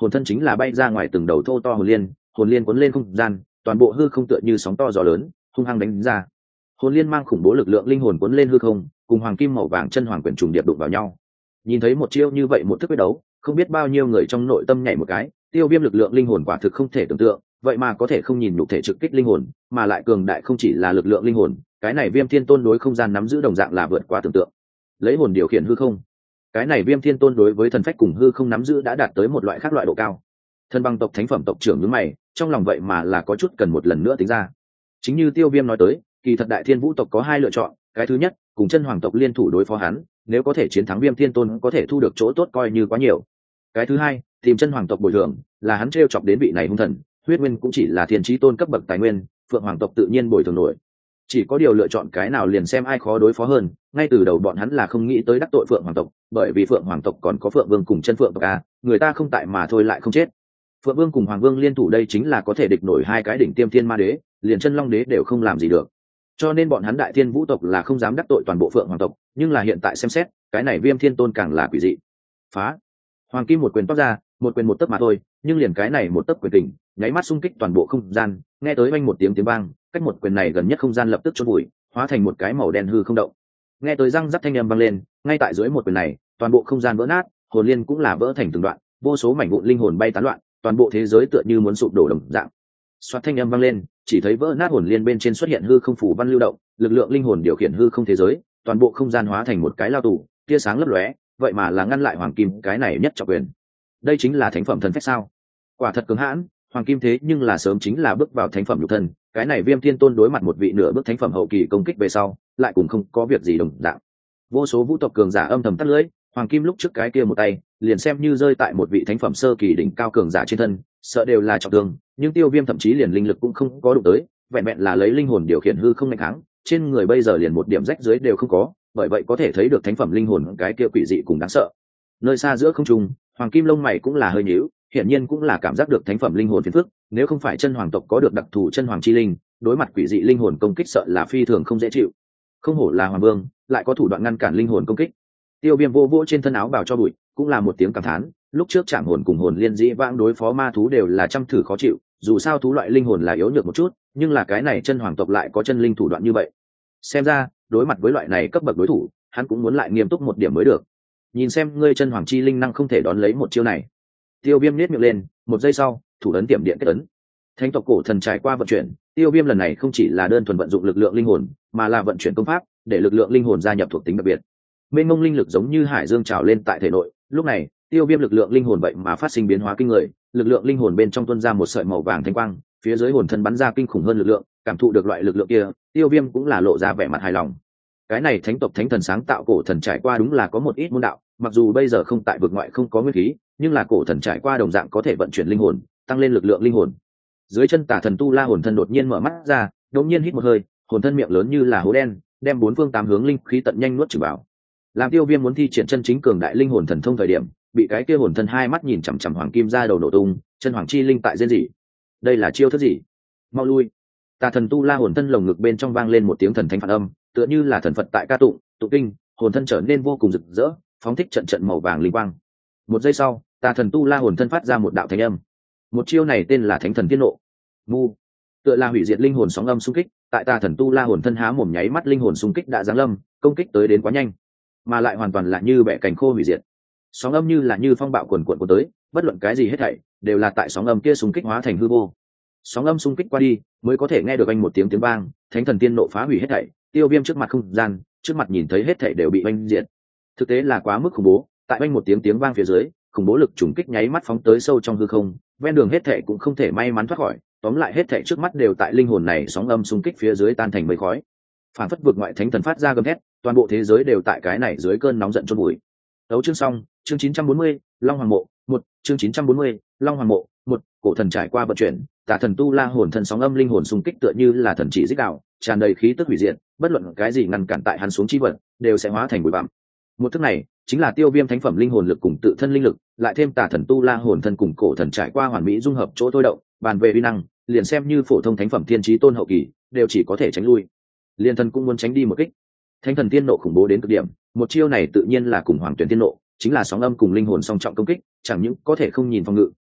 hồn thân chính là bay ra ngoài từng đầu thô to hồn liên, hồn liên cuốn lên không gian, toàn bộ hư không tựa như sóng to gió lớn, hung hăng đánh ra. Hồn liên mang khủng bố lực lượng linh hồn cuốn lên hư không, cùng hoàng kim màu vàng chân hoàng quyền trùng điệp đụng vào nhau. Nhìn thấy một chiêu như vậy một thức quyết đấu, không biết bao nhiêu người trong nội tâm nhảy một cái, Tiêu Viêm lực lượng linh hồn quả thực không thể tưởng tượng, vậy mà có thể không nhìn nhục thể trực kích linh hồn, mà lại cường đại không chỉ là lực lượng linh hồn, cái này Viêm Thiên Tôn đối không gian nắm giữ đồng dạng là vượt quá tưởng tượng. Lấy hồn điều khiển hư không, cái này Viêm Thiên Tôn đối với thần phách cùng hư không nắm giữ đã đạt tới một loại khác loại độ cao. Thân băng tộc thánh phẩm tộc trưởng nhướng mày, trong lòng vậy mà là có chút cần một lần nữa tính ra. Chính như Tiêu Viêm nói tới, kỳ thật Đại Thiên Vũ tộc có hai lựa chọn, cái thứ nhất, cùng chân hoàng tộc liên thủ đối phó hắn, nếu có thể chiến thắng Viêm Thiên Tôn có thể thu được chỗ tốt coi như quá nhiều. Cái thứ hai, tìm chân hoàng tộc bồi thường, là hắn trêu chọc đến vị này hung thần, huyết nguyên cũng chỉ là thiên chí tôn cấp bậc tài nguyên, phượng hoàng tộc tự nhiên bồi thường nổi. Chỉ có điều lựa chọn cái nào liền xem ai khó đối phó hơn, ngay từ đầu bọn hắn là không nghĩ tới đắc tội phượng hoàng tộc, bởi vì phượng hoàng tộc còn có phượng vương cùng chân phượng tộc a, người ta không tại mà thôi lại không chết. Phượng vương cùng hoàng vương liên thủ đây chính là có thể địch nổi hai cái đỉnh tiêm thiên ma đế, liền chân long đế đều không làm gì được. Cho nên bọn hắn Đại Thiên Vũ tộc là không dám đắc tội toàn bộ phượng hoàng tộc, nhưng là hiện tại xem xét, cái này Viêm Thiên Tôn càng là quỷ dị. Phá! Hoàng kim một quyền toát ra, một quyền một tấc mà thôi, nhưng liền cái này một tấc quyền kình, nháy mắt xung kích toàn bộ không gian, nghe tới vang một tiếng tiếng vang, cách một quyền này gần nhất không gian lập tức chôn bụi, hóa thành một cái màu đen hư không động. Nghe tới răng rắc thanh âm vang lên, ngay tại dưới một quyền này, toàn bộ không gian vỡ nát, hồn liên cũng là vỡ thành từng đoạn, vô số mảnh vụn linh hồn bay tán loạn, toàn bộ thế giới tựa như muốn sụp đổ đồng dạng. Xoát thanh âm vang lên, chỉ thấy vỡ nát hồn liên bên trên xuất hiện hư không phủ văn lưu động, lực lượng linh hồn điều khiển hư không thế giới, toàn bộ không gian hóa thành một cái lao tù, tia sáng lấp lóe, vậy mà là ngăn lại hoàng kim cái này nhất trọng quyền. Đây chính là thánh phẩm thần phách sao? Quả thật cứng hãn, hoàng kim thế nhưng là sớm chính là bước vào thánh phẩm nhục thân, cái này Viêm Thiên Tôn đối mặt một vị nửa bước thánh phẩm hậu kỳ công kích về sau, lại cũng không có việc gì đồng dạng. Vô số vũ tộc cường giả âm thầm tắt lưỡi, hoàng kim lúc trước cái kia một tay, liền xem như rơi tại một vị thánh phẩm sơ kỳ đỉnh cao cường giả trên thân, sợ đều là trọng thương, nhưng Tiêu Viêm thậm chí liền linh lực cũng không có đụng tới, vẹn vẹn là lấy linh hồn điều khiển hư không đánh kháng, trên người bây giờ liền một điểm rách dưới đều không có, bởi vậy có thể thấy được thánh phẩm linh hồn cái kia quỷ dị cùng đáng sợ. Nơi xa giữa không trung, hoàng kim lông mày cũng là hơi nhíu, hiển nhiên cũng là cảm giác được thánh phẩm linh hồn phiền phức, nếu không phải chân hoàng tộc có được đặc thù chân hoàng chi linh, đối mặt quỷ dị linh hồn công kích sợ là phi thường không dễ chịu. Không hổ là hoàng vương, lại có thủ đoạn ngăn cản linh hồn công kích. Tiêu Viêm vô vô trên thân áo bào cho bụi, cũng là một tiếng cảm thán, lúc trước chạm hồn cùng hồn liên dĩ vãng đối phó ma thú đều là trăm thử khó chịu, dù sao thú loại linh hồn là yếu nhược một chút, nhưng là cái này chân hoàng tộc lại có chân linh thủ đoạn như vậy. Xem ra, đối mặt với loại này cấp bậc đối thủ, hắn cũng muốn lại nghiêm túc một điểm mới được. Nhìn xem ngươi chân hoàng chi linh năng không thể đón lấy một chiêu này. Tiêu Viêm nhếch miệng lên, một giây sau, thủ ấn tiệm điện kết ấn. Thánh tộc cổ thần trải qua vận chuyển, Tiêu Viêm lần này không chỉ là đơn thuần vận dụng lực lượng linh hồn, mà là vận chuyển công pháp, để lực lượng linh hồn gia nhập thuộc tính đặc biệt. Mênh mông linh lực giống như hải dương trào lên tại thể nội, lúc này, Tiêu Viêm lực lượng linh hồn vậy mà phát sinh biến hóa kinh người, lực lượng linh hồn bên trong tuôn ra một sợi màu vàng thanh quang, phía dưới hồn thân bắn ra kinh khủng hơn lực lượng, cảm thụ được loại lực lượng kia, Tiêu Viêm cũng là lộ ra vẻ mặt hài lòng. Cái này thánh tộc thánh thần sáng tạo cổ thần trải qua đúng là có một ít môn đạo, mặc dù bây giờ không tại vực ngoại không có nguyên khí, nhưng là cổ thần trải qua đồng dạng có thể vận chuyển linh hồn, tăng lên lực lượng linh hồn. Dưới chân Tả Thần Tu La hồn thân đột nhiên mở mắt ra, đột nhiên hít một hơi, hồn thân miệng lớn như là hố đen, đem bốn phương tám hướng linh khí tận nhanh nuốt chửng vào. Làm Tiêu Viêm muốn thi triển chân chính cường đại linh hồn thần thông thời điểm, bị cái kia hồn thân hai mắt nhìn chằm chằm hoàng kim ra đầu nổ tung, chân hoàng chi linh tại rên rỉ. Đây là chiêu thức gì? Mau lui! Tà Thần Tu La hồn thân lồng ngực bên trong vang lên một tiếng thần thánh phản âm, tựa như là thần Phật tại ca tụng, tụng kinh, hồn thân trở nên vô cùng rực rỡ, phóng thích trận trận màu vàng linh quang. Một giây sau, Tà Thần Tu La hồn thân phát ra một đạo thanh âm. Một chiêu này tên là Thánh Thần Tiên Nộ. Mu, tựa là hủy diệt linh hồn sóng âm xung kích, tại Tà Thần Tu La hồn thân há mồm nháy mắt linh hồn xung kích đã giáng lâm, công kích tới đến quá nhanh, mà lại hoàn toàn là như bẻ cành khô hủy diệt. Sóng âm như là như phong bạo cuồn cuộn cuốn tới, bất luận cái gì hết thảy đều là tại sóng âm kia xung kích hóa thành hư vô. Sóng âm xung kích qua đi, mới có thể nghe được anh một tiếng tiếng vang, Thánh Thần Tiên Nộ phá hủy hết thảy, Tiêu Viêm trước mặt không gian, trước mặt nhìn thấy hết thảy đều bị oanh diệt. Thực tế là quá mức khủng bố, tại oanh một tiếng tiếng vang phía dưới, khủng bố lực trùng kích nháy mắt phóng tới sâu trong hư không, ven đường hết thảy cũng không thể may mắn thoát khỏi, tóm lại hết thảy trước mắt đều tại linh hồn này sóng âm xung kích phía dưới tan thành mây khói. Phản phất vượt ngoại thánh thần phát ra gầm thét, toàn bộ thế giới đều tại cái này dưới cơn nóng giận chôn bụi. Đấu chương xong, chương chín trăm bốn mươi, Long Hoàng Mộ, một, chương chín trăm bốn mươi, Long Hoàng Mộ, một, cổ thần trải qua vận chuyển, Tà Thần Tu La hồn thần sóng âm linh hồn xung kích tựa như là thần chỉ rít đạo, tràn đầy khí tức hủy diệt, bất luận cái gì ngăn cản tại hắn xuống chi vật, đều sẽ hóa thành bụi bặm. Một thức này, chính là Tiêu Viêm thánh phẩm linh hồn lực cùng tự thân linh lực, lại thêm Tà Thần Tu La hồn thần cùng cổ thần trải qua hoàn mỹ dung hợp chỗ thôi động, bàn về uy năng, liền xem như phổ thông thánh phẩm thiên chí tôn hậu kỳ, đều chỉ có thể tránh lui. Liên thần cũng muốn tránh đi một kích. Thánh Thần Tiên Nộ khủng bố đến cực điểm, một chiêu này tự nhiên là cùng Hoàng Tuyển Tiên Nộ, chính là sóng âm cùng linh hồn song trọng công kích, chẳng những có thể không nhìn phòng ngự,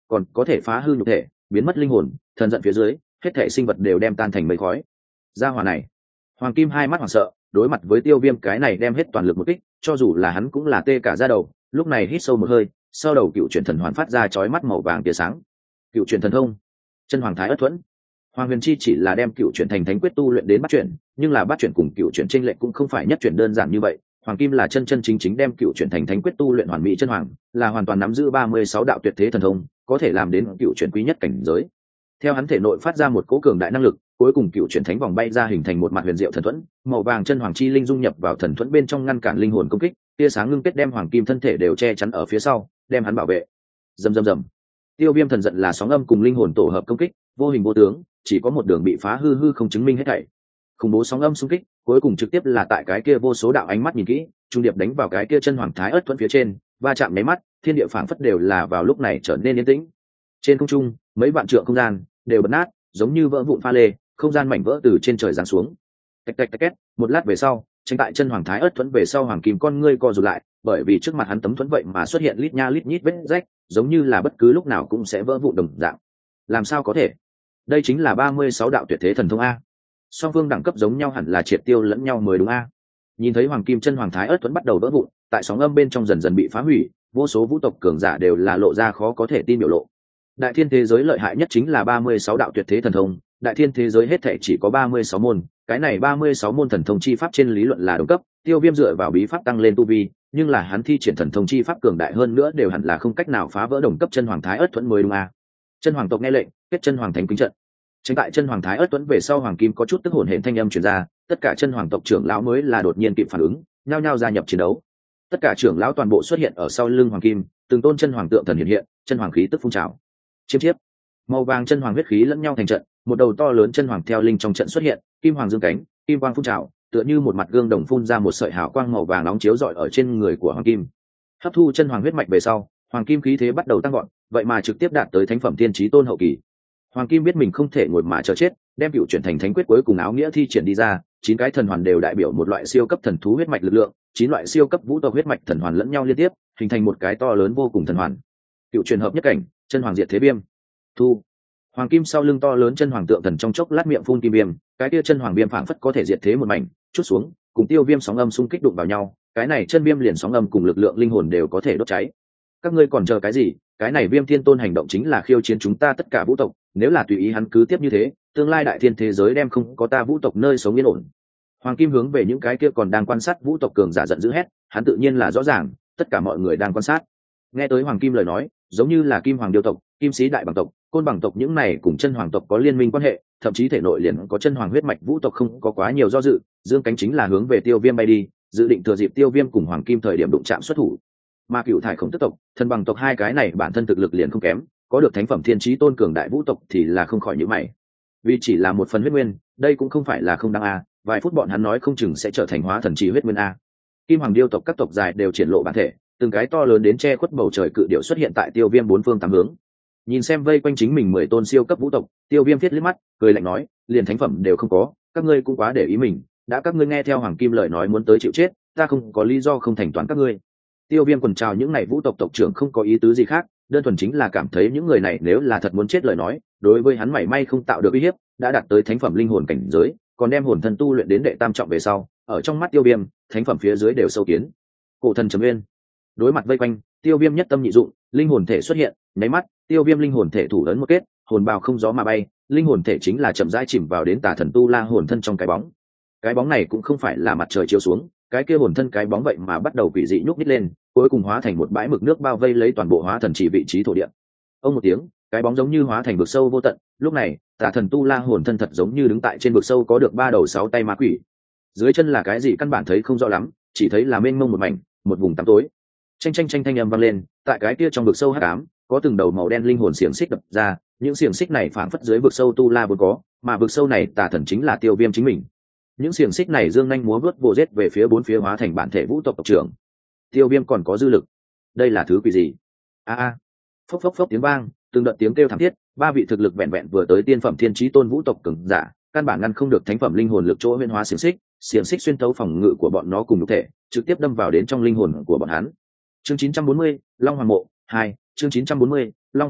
còn có thể phá hư nhục thể, biến mất linh hồn, thần giận phía dưới hết thể sinh vật đều đem tan thành mây khói. Gia hỏa này, Hoàng Kim hai mắt hoảng sợ, đối mặt với Tiêu Viêm cái này đem hết toàn lực một kích, cho dù là hắn cũng là tê cả da đầu. Lúc này hít sâu một hơi, sau đầu cựu chuyển thần hoàn phát ra chói mắt màu vàng tia sáng. Cựu chuyển thần thông, chân hoàng thái ất thuẫn. Hoàng Huyền Chi chỉ là đem cựu chuyển thành thánh quyết tu luyện đến bắt chuyển, nhưng là bắt chuyển cùng cựu chuyển chênh lệch cũng không phải nhất chuyển đơn giản như vậy. Hoàng Kim là chân chân chính chính đem cựu chuyển thành thánh quyết tu luyện hoàn mỹ chân hoàng, là hoàn toàn nắm giữ ba mươi sáu đạo tuyệt thế thần thông, có thể làm đến cựu chuyển quý nhất cảnh giới. Theo hắn thể nội phát ra một cỗ cường đại năng lực, cuối cùng cựu chuyển thánh vòng bay ra hình thành một mặt huyền diệu thần thuẫn, màu vàng chân hoàng chi linh dung nhập vào thần thuẫn bên trong ngăn cản linh hồn công kích, tia sáng ngưng kết đem Hoàng Kim thân thể đều che chắn ở phía sau, đem hắn bảo vệ. Rầm rầm rầm. Tiêu Viêm thần giận là sóng âm cùng linh hồn tổ hợp công kích, vô hình vô tướng, chỉ có một đường bị phá hư hư không chứng minh hết thảy. Khủng bố sóng âm xung kích, cuối cùng trực tiếp là tại cái kia vô số đạo ánh mắt nhìn kỹ, trung điệp đánh vào cái kia chân hoàng thái ớt thuẫn phía trên, va chạm mấy mắt, thiên địa phảng phất đều là vào lúc này trở nên yên tĩnh. Trên không trung, mấy vạn trượng không gian đều bật nát, giống như vỡ vụn pha lê, không gian mảnh vỡ từ trên trời giáng xuống. Tạch tạch tạch két, một lát về sau, tranh tại chân hoàng thái ớt thuẫn về sau Hoàng Kim con ngươi co rụt lại, bởi vì trước mặt hắn tấm thuẫn vậy mà xuất hiện lít nha lít nhít vết rách, giống như là bất cứ lúc nào cũng sẽ vỡ vụn đồng dạng. Làm sao có thể? Đây chính là ba mươi sáu đạo tuyệt thế thần thông a. Song phương đẳng cấp giống nhau hẳn là triệt tiêu lẫn nhau mới đúng a. Nhìn thấy Hoàng Kim chân hoàng thái ớt thuẫn bắt đầu vỡ vụn, tại sóng âm bên trong dần dần bị phá hủy, vô số vũ tộc cường giả đều là lộ ra khó có thể tin biểu lộ. Đại thiên thế giới lợi hại nhất chính là ba mươi sáu đạo tuyệt thế thần thông, đại thiên thế giới hết thể chỉ có ba mươi sáu môn, cái này ba mươi sáu môn thần thông chi pháp trên lý luận là đồng cấp, Tiêu Viêm dựa vào bí pháp tăng lên tu vi, nhưng là hắn thi triển thần thông chi pháp cường đại hơn nữa đều hẳn là không cách nào phá vỡ đồng cấp chân hoàng thái ớt thuẫn mới đúng a. Chân hoàng tộc nghe lệnh, kết chân hoàng thánh kính trận. Chính tại chân hoàng thái ớt thuẫn về sau Hoàng Kim có chút tức hồn hển thanh âm truyền ra, tất cả chân hoàng tộc trưởng lão mới là đột nhiên kịp phản ứng, nhao nhao gia nhập chiến đấu. Tất cả trưởng lão toàn bộ xuất hiện ở sau lưng Hoàng Kim, từng tôn chân hoàng tượng thần hiện hiện, chân hoàng khí tức phun trào. Chiêm chiếp, màu vàng chân hoàng huyết khí lẫn nhau thành trận, một đầu to lớn chân hoàng theo linh trong trận xuất hiện, kim hoàng dương cánh, kim quang phun trào, tựa như một mặt gương đồng phun ra một sợi hào quang màu vàng nóng chiếu rọi ở trên người của Hoàng Kim. Hấp thu chân hoàng huyết mạch về sau, Hoàng Kim khí thế bắt đầu tăng gọn, vậy mà trực tiếp đạt tới thánh phẩm thiên chí tôn hậu kỳ. Hoàng Kim biết mình không thể ngồi mà chờ chết, đem cựu chuyển thành thánh quyết cuối cùng áo nghĩa thi triển đi ra, chín cái thần hoàn đều đại biểu một loại siêu cấp thần thú huyết mạch lực lượng, chín loại siêu cấp vũ tộc huyết mạch thần hoàn lẫn nhau liên tiếp, hình thành một cái to lớn vô cùng thần hoàn. Cựu truyền hợp nhất cảnh, chân hoàng diệt thế viêm. Thu. Hoàng Kim sau lưng to lớn chân hoàng tượng thần trong chốc lát miệng phun kim viêm, cái kia chân hoàng viêm phảng phất có thể diệt thế một mảnh, chút xuống, cùng Tiêu Viêm sóng âm xung kích đụng vào nhau, cái này chân viêm liền sóng âm cùng lực lượng linh hồn đều có thể đốt cháy. Các ngươi còn chờ cái gì? Cái này Viêm Thiên Tôn hành động chính là khiêu chiến chúng ta tất cả vũ tộc, nếu là tùy ý hắn cứ tiếp như thế, tương lai đại thiên thế giới đem không có ta vũ tộc nơi sống yên ổn. Hoàng Kim hướng về những cái kia còn đang quan sát vũ tộc cường giả giận dữ hét, hắn tự nhiên là rõ ràng, tất cả mọi người đang quan sát. Nghe tới Hoàng Kim lời nói, giống như là Kim Hoàng Điêu tộc, Kim Sĩ Đại Bằng tộc, Côn Bằng tộc những này cùng chân hoàng tộc có liên minh quan hệ, thậm chí thể nội liền có chân hoàng huyết mạch vũ tộc không có quá nhiều do dự, dương cánh chính là hướng về Tiêu Viêm bay đi, dự định thừa dịp Tiêu Viêm cùng Hoàng Kim thời điểm đụng chạm xuất thủ. Mà Cựu Thải Khổng Tức tộc, Thần Bằng tộc hai cái này bản thân thực lực liền không kém, có được thánh phẩm thiên chí tôn cường đại vũ tộc thì là không khỏi nhíu mày. Vì chỉ là một phần huyết nguyên, đây cũng không phải là không đáng a, vài phút bọn hắn nói không chừng sẽ trở thành hóa thần chỉ huyết nguyên a. Kim Hoàng Điêu tộc các tộc dài đều triển lộ bản thể, từng cái to lớn đến che khuất bầu trời cự điểu xuất hiện tại Tiêu Viêm bốn phương tám hướng. Nhìn xem vây quanh chính mình mười tôn siêu cấp vũ tộc, Tiêu Viêm thiết liếc mắt, cười lạnh nói, liền thánh phẩm đều không có, các ngươi cũng quá để ý mình, đã các ngươi nghe theo Hoàng Kim lời nói muốn tới chịu chết, ta không có lý do không thành toán các ngươi. Tiêu Viêm quần chào những này vũ tộc tộc trưởng không có ý tứ gì khác, đơn thuần chính là cảm thấy những người này nếu là thật muốn chết lời nói, đối với hắn mảy may không tạo được uy hiếp, đã đạt tới thánh phẩm linh hồn cảnh giới, còn đem hồn thân tu luyện đến đệ tam trọng về sau, ở trong mắt Tiêu Viêm, thánh phẩm phía dưới đều sâu kiến. Cổ thần trầm nguyên. Đối mặt vây quanh, Tiêu Viêm nhất tâm nhị dụng, linh hồn thể xuất hiện, nháy mắt, Tiêu Viêm linh hồn thể thủ lớn một kết, hồn bào không gió mà bay, linh hồn thể chính là chậm rãi chìm vào đến Tà Thần Tu La hồn thân trong cái bóng. Cái bóng này cũng không phải là mặt trời chiếu xuống, cái kia hồn thân cái bóng vậy mà bắt đầu quỷ dị nhúc nhích lên, cuối cùng hóa thành một bãi mực nước bao vây lấy toàn bộ hóa thần chỉ vị trí thổ địa. Ông một tiếng, cái bóng giống như hóa thành vực sâu vô tận, lúc này, Tà Thần Tu La hồn thân thật giống như đứng tại trên vực sâu có được ba đầu sáu tay ma quỷ. Dưới chân là cái gì căn bản thấy không rõ lắm, chỉ thấy là mênh mông một mảnh, một vùng tăm tối. Chanh chanh chanh thanh âm vang lên, tại cái kia trong vực sâu hắc ám, có từng đầu màu đen linh hồn xiềng xích đập ra, những xiềng xích này phảng phất dưới vực sâu tu la vốn có, mà vực sâu này Tà Thần chính là Tiêu Viêm chính mình. Những xiềng xích này dương nhanh múa vớt vồ giết về phía bốn phía hóa thành bản thể vũ tộc tộc trưởng. Tiêu Viêm còn có dư lực. Đây là thứ quỷ gì? A a. Phốc phốc phốc tiếng vang, từng đợt tiếng kêu thảm thiết, ba vị thực lực vẹn vẹn vừa tới tiên phẩm thiên chí tôn vũ tộc cường giả, căn bản ngăn không được thánh phẩm linh hồn lực chỗ huyễn hóa xiềng xích, xiềng xích xuyên thấu phòng ngự của bọn nó cùng nhục thể, trực tiếp đâm vào đến trong linh hồn của bọn hắn. Chương chín trăm bốn mươi, Long Hoàng Mộ hai, chương chín trăm bốn mươi, Long Hoàng Mộ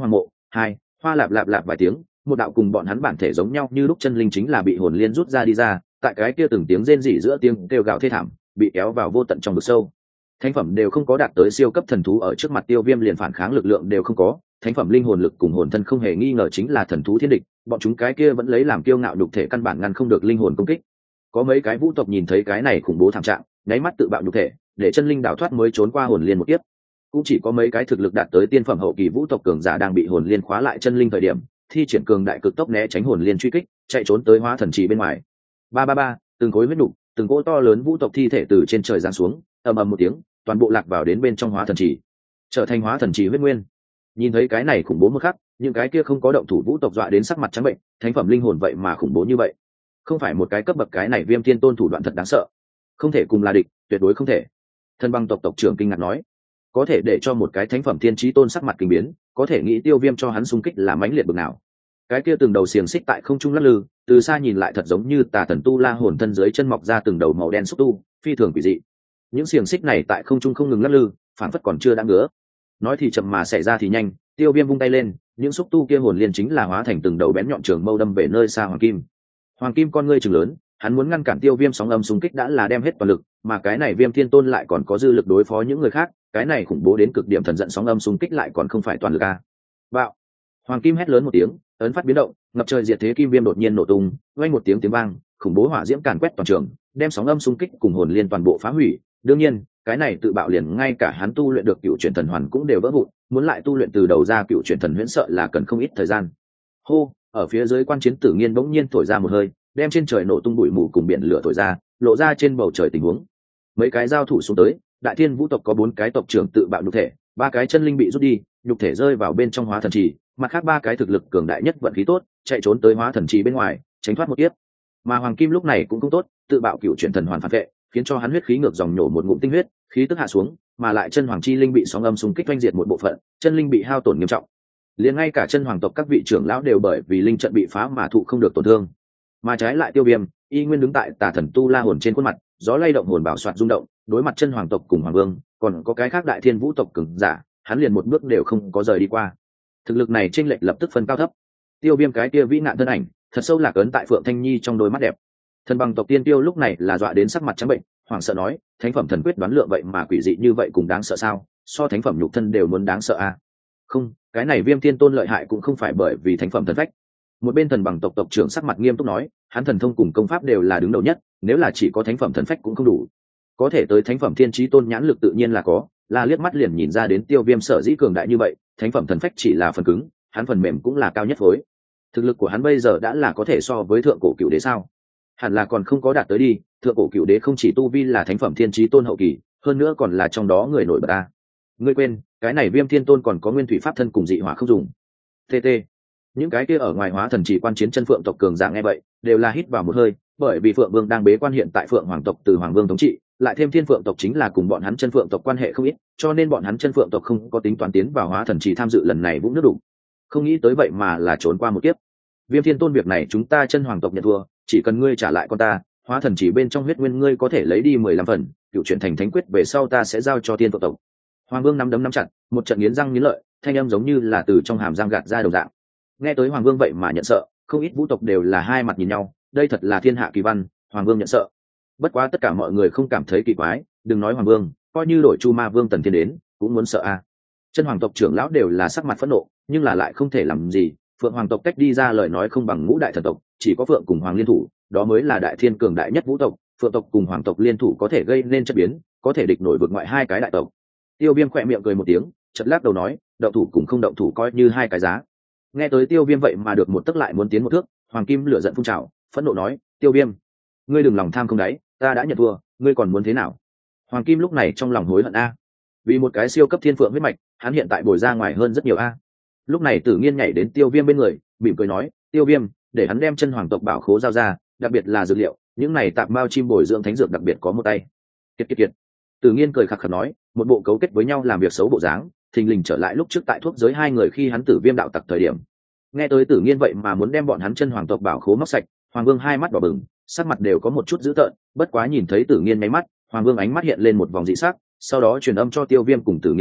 hai hoa lạp lạp lạp vài tiếng, một đạo cùng bọn hắn bản thể giống nhau như lúc chân linh chính là bị hồn liên rút ra đi ra, tại cái kia từng tiếng rên rỉ giữa tiếng kêu gào thê thảm, bị kéo vào vô tận trong vực sâu. Thánh phẩm đều không có đạt tới siêu cấp thần thú ở trước mặt Tiêu Viêm liền phản kháng lực lượng đều không có, thánh phẩm linh hồn lực cùng hồn thân không hề nghi ngờ chính là thần thú thiên địch, bọn chúng cái kia vẫn lấy làm kiêu ngạo nhục thể căn bản ngăn không được linh hồn công kích. Có mấy cái vũ tộc nhìn thấy cái này khủng bố thảm trạng, nháy mắt tự bạo nhục thể, để chân linh đào thoát mới trốn qua hồn liên một kiếp. Cũng chỉ có mấy cái thực lực đạt tới tiên phẩm hậu kỳ vũ tộc cường giả đang bị hồn liên khóa lại chân linh thời điểm, thi triển cường đại cực tốc né tránh hồn liên truy kích, chạy trốn tới hóa thần trì bên ngoài. Ba ba ba, từng khối huyết nục, từng cỗ to lớn vũ tộc thi thể từ trên trời giáng xuống, ầm ầm một tiếng, toàn bộ lạc vào đến bên trong hóa thần trì, trở thành hóa thần trì huyết nguyên. Nhìn thấy cái này khủng bố một khắc, những cái kia không có động thủ vũ tộc dọa đến sắc mặt trắng bệnh, thánh phẩm linh hồn vậy mà khủng bố như vậy, không phải một cái cấp bậc, cái này Viêm Thiên Tôn thủ đoạn thật đáng sợ, không thể cùng là địch, tuyệt đối không thể. Thân Băng tộc tộc trưởng kinh ngạc nói, có thể để cho một cái thánh phẩm thiên chí tôn sắc mặt kinh biến, có thể nghĩ Tiêu Viêm cho hắn xung kích là mãnh liệt bực nào. Cái kia từng đầu xiềng xích tại không trung lắc lư, từ xa nhìn lại thật giống như tà thần tu la hồn thân dưới chân mọc ra từng đầu màu đen xúc tu, phi thường quỷ dị. Những xiềng xích này tại không trung không ngừng lắc lư, phản phất còn chưa đã ngứa. Nói thì chậm mà xảy ra thì nhanh, Tiêu Viêm vung tay lên, những xúc tu kia hồn liên chính là hóa thành từng đầu bén nhọn trường mâu đâm về nơi xa Hoàng Kim. Hoàng Kim con ngươi trừng lớn, hắn muốn ngăn cản Tiêu Viêm sóng âm xung kích đã là đem hết toàn lực, mà cái này Viêm Thiên Tôn lại còn có dư lực đối phó những người khác, cái này khủng bố đến cực điểm thần giận sóng âm xung kích lại còn không phải toàn lực a. Bạo! Hoàng Kim hét lớn một tiếng, ấn phát biến động, ngập trời diệt thế kim viêm đột nhiên nổ tung, vang một tiếng tiếng vang, khủng bố hỏa diễm càn quét toàn trường, đem sóng âm xung kích cùng hồn liên toàn bộ phá hủy. Đương nhiên, cái này tự bạo liền ngay cả hắn tu luyện được cựu chuyển thần hoàn cũng đều vỡ vụn, muốn lại tu luyện từ đầu ra cựu chuyển thần huyễn sợ là cần không ít thời gian. Hô, ở phía dưới quan chiến Tử Nghiên bỗng nhiên thổi ra một hơi, đem trên trời nổ tung bụi mù cùng biển lửa thổi ra, lộ ra trên bầu trời tình huống. Mấy cái giao thủ xuống tới, Đại Thiên vũ tộc có bốn cái tộc trưởng tự bạo nhục thể, ba cái chân linh bị rút đi, nhục thể rơi vào bên trong hóa thần trì, mặt khác ba cái thực lực cường đại nhất vận khí tốt, chạy trốn tới hóa thần trì bên ngoài, tránh thoát một kiếp. Mà Hoàng Kim lúc này cũng không tốt, tự bạo cựu chuyển thần hoàn phản vệ, khiến cho hắn huyết khí ngược dòng nhổ một ngụm tinh huyết, khí tức hạ xuống, mà lại chân hoàng chi linh bị sóng âm xung kích oanh diệt một bộ phận, chân linh bị hao tổn nghiêm trọng. Liền ngay cả chân hoàng tộc các vị trưởng lão đều bởi vì linh trận bị phá mà thụ không được tổn thương. Mà trái lại Tiêu Viêm, y nguyên đứng tại tà thần tu la hồn trên khuôn mặt, gió lay động hồn bảo soạt rung động, đối mặt chân hoàng tộc cùng hoàng vương, còn có cái khác Đại Thiên vũ tộc cường giả, hắn liền một bước đều không có rời đi qua. Thực lực này chênh lệch lập tức phân cao thấp. Tiêu Viêm cái kia vĩ nạn thân ảnh, thật sâu lạc ấn tại Phượng Thanh Nhi trong đôi mắt đẹp. Thần Băng tộc tiên tiêu lúc này là dọa đến sắc mặt trắng bệnh, hoảng sợ nói, thánh phẩm thần quyết đoán lượng vậy mà quỷ dị như vậy cũng đáng sợ sao? So thánh phẩm nhục thân đều muốn đáng sợ à? Không, cái này Viêm Thiên Tôn lợi hại cũng không phải bởi vì thánh phẩm thần phách. Một bên Thần Băng tộc tộc trưởng sắc mặt nghiêm túc nói, hắn thần thông cùng công pháp đều là đứng đầu nhất, nếu là chỉ có thánh phẩm thần phách cũng không đủ. Có thể tới thánh phẩm thiên chí tôn nhãn lực tự nhiên là có, là liếc mắt liền nhìn ra đến Tiêu Viêm sở dĩ cường đại như vậy, thánh phẩm thần phách chỉ là phần cứng, hắn phần mềm cũng là cao nhất phối. Thực lực của hắn bây giờ đã là có thể so với thượng cổ cựu đế sao? Hẳn là còn không có đạt tới đi, thượng cổ cựu đế không chỉ tu vi là thánh phẩm thiên chí tôn hậu kỳ, hơn nữa còn là trong đó người nổi bật a. Ngươi quên, cái này Viêm Thiên Tôn còn có nguyên thủy pháp thân cùng dị hỏa không dùng. tê tê. Những cái kia ở ngoài hóa thần chỉ quan chiến chân phượng tộc cường giả nghe vậy, đều là hít vào một hơi, bởi vì Phượng Vương đang bế quan hiện tại Phượng Hoàng tộc từ Hoàng Vương thống trị, lại thêm Thiên Phượng tộc chính là cùng bọn hắn chân phượng tộc quan hệ không ít, cho nên bọn hắn chân phượng tộc không có tính toán tiến vào hóa thần chỉ tham dự lần này vũng nước đủ. Không nghĩ tới vậy mà là trốn qua một kiếp. Viêm Thiên Tôn việc này chúng ta chân hoàng tộc nhận thua, chỉ cần ngươi trả lại con ta, hóa thần chỉ bên trong huyết nguyên ngươi có thể lấy đi mười lăm phần, cựu chuyển thành thánh quyết về sau ta sẽ giao cho Thiên Phượng tộc. Hoàng Vương nắm đấm nắm chặt, một trận nghiến răng nghiến lợi, thanh âm giống như là từ trong hàm răng gạt ra đồng dạng. Nghe tới Hoàng Vương vậy mà nhận sợ, không ít vũ tộc đều là hai mặt nhìn nhau, đây thật là thiên hạ kỳ văn, Hoàng Vương nhận sợ. Bất quá tất cả mọi người không cảm thấy kỳ quái, đừng nói Hoàng Vương, coi như đổi Chu Ma Vương Tần Thiên đến, cũng muốn sợ a. À. Chân hoàng tộc trưởng lão đều là sắc mặt phẫn nộ, nhưng là lại không thể làm gì, Phượng hoàng tộc cách đi ra lời nói không bằng ngũ đại thần tộc, chỉ có Phượng cùng Hoàng liên thủ, đó mới là đại thiên cường đại nhất vũ tộc, Phượng tộc cùng Hoàng tộc liên thủ có thể gây nên chất biến, có thể địch nổi vượt ngoại hai cái đại tộc. Tiêu Viêm khẽ miệng cười một tiếng, chợt lắc đầu nói, động thủ cùng không động thủ coi như hai cái giá. Nghe tới Tiêu Viêm vậy mà được một tức lại muốn tiến một thước, Hoàng Kim lửa giận phun trào, phẫn nộ nói, Tiêu Viêm, ngươi đừng lòng tham không đáy, ta đã nhận thua, ngươi còn muốn thế nào? Hoàng Kim lúc này trong lòng hối hận a, vì một cái siêu cấp thiên phượng huyết mạch, hắn hiện tại bồi ra ngoài hơn rất nhiều a. Lúc này Tử Nghiên nhảy đến Tiêu Viêm bên người, mỉm cười nói, Tiêu Viêm, để hắn đem chân hoàng tộc bảo khố giao ra, đặc biệt là dược liệu, những này tạp mao chim bồi dưỡng thánh dược đặc biệt có một tay. Kiệt kiệt kiệt. Tử Nghiên cười khặc khặc nói, một bộ cấu kết với nhau làm việc xấu bộ dáng, thình lình trở lại lúc trước tại thuốc giới hai người khi hắn Tử Viêm đạo tặc thời điểm. Nghe tới Tử Nghiên vậy mà muốn đem bọn hắn chân hoàng tộc bảo khố móc sạch, Hoàng Vương hai mắt đỏ bừng, sắc mặt đều có một chút dữ tợn, bất quá nhìn thấy Tử Nghiên nháy mắt, Hoàng Vương ánh mắt hiện lên một vòng dị sắc, sau đó truyền âm cho Tiêu Viêm cùng Tử Nghiên nói,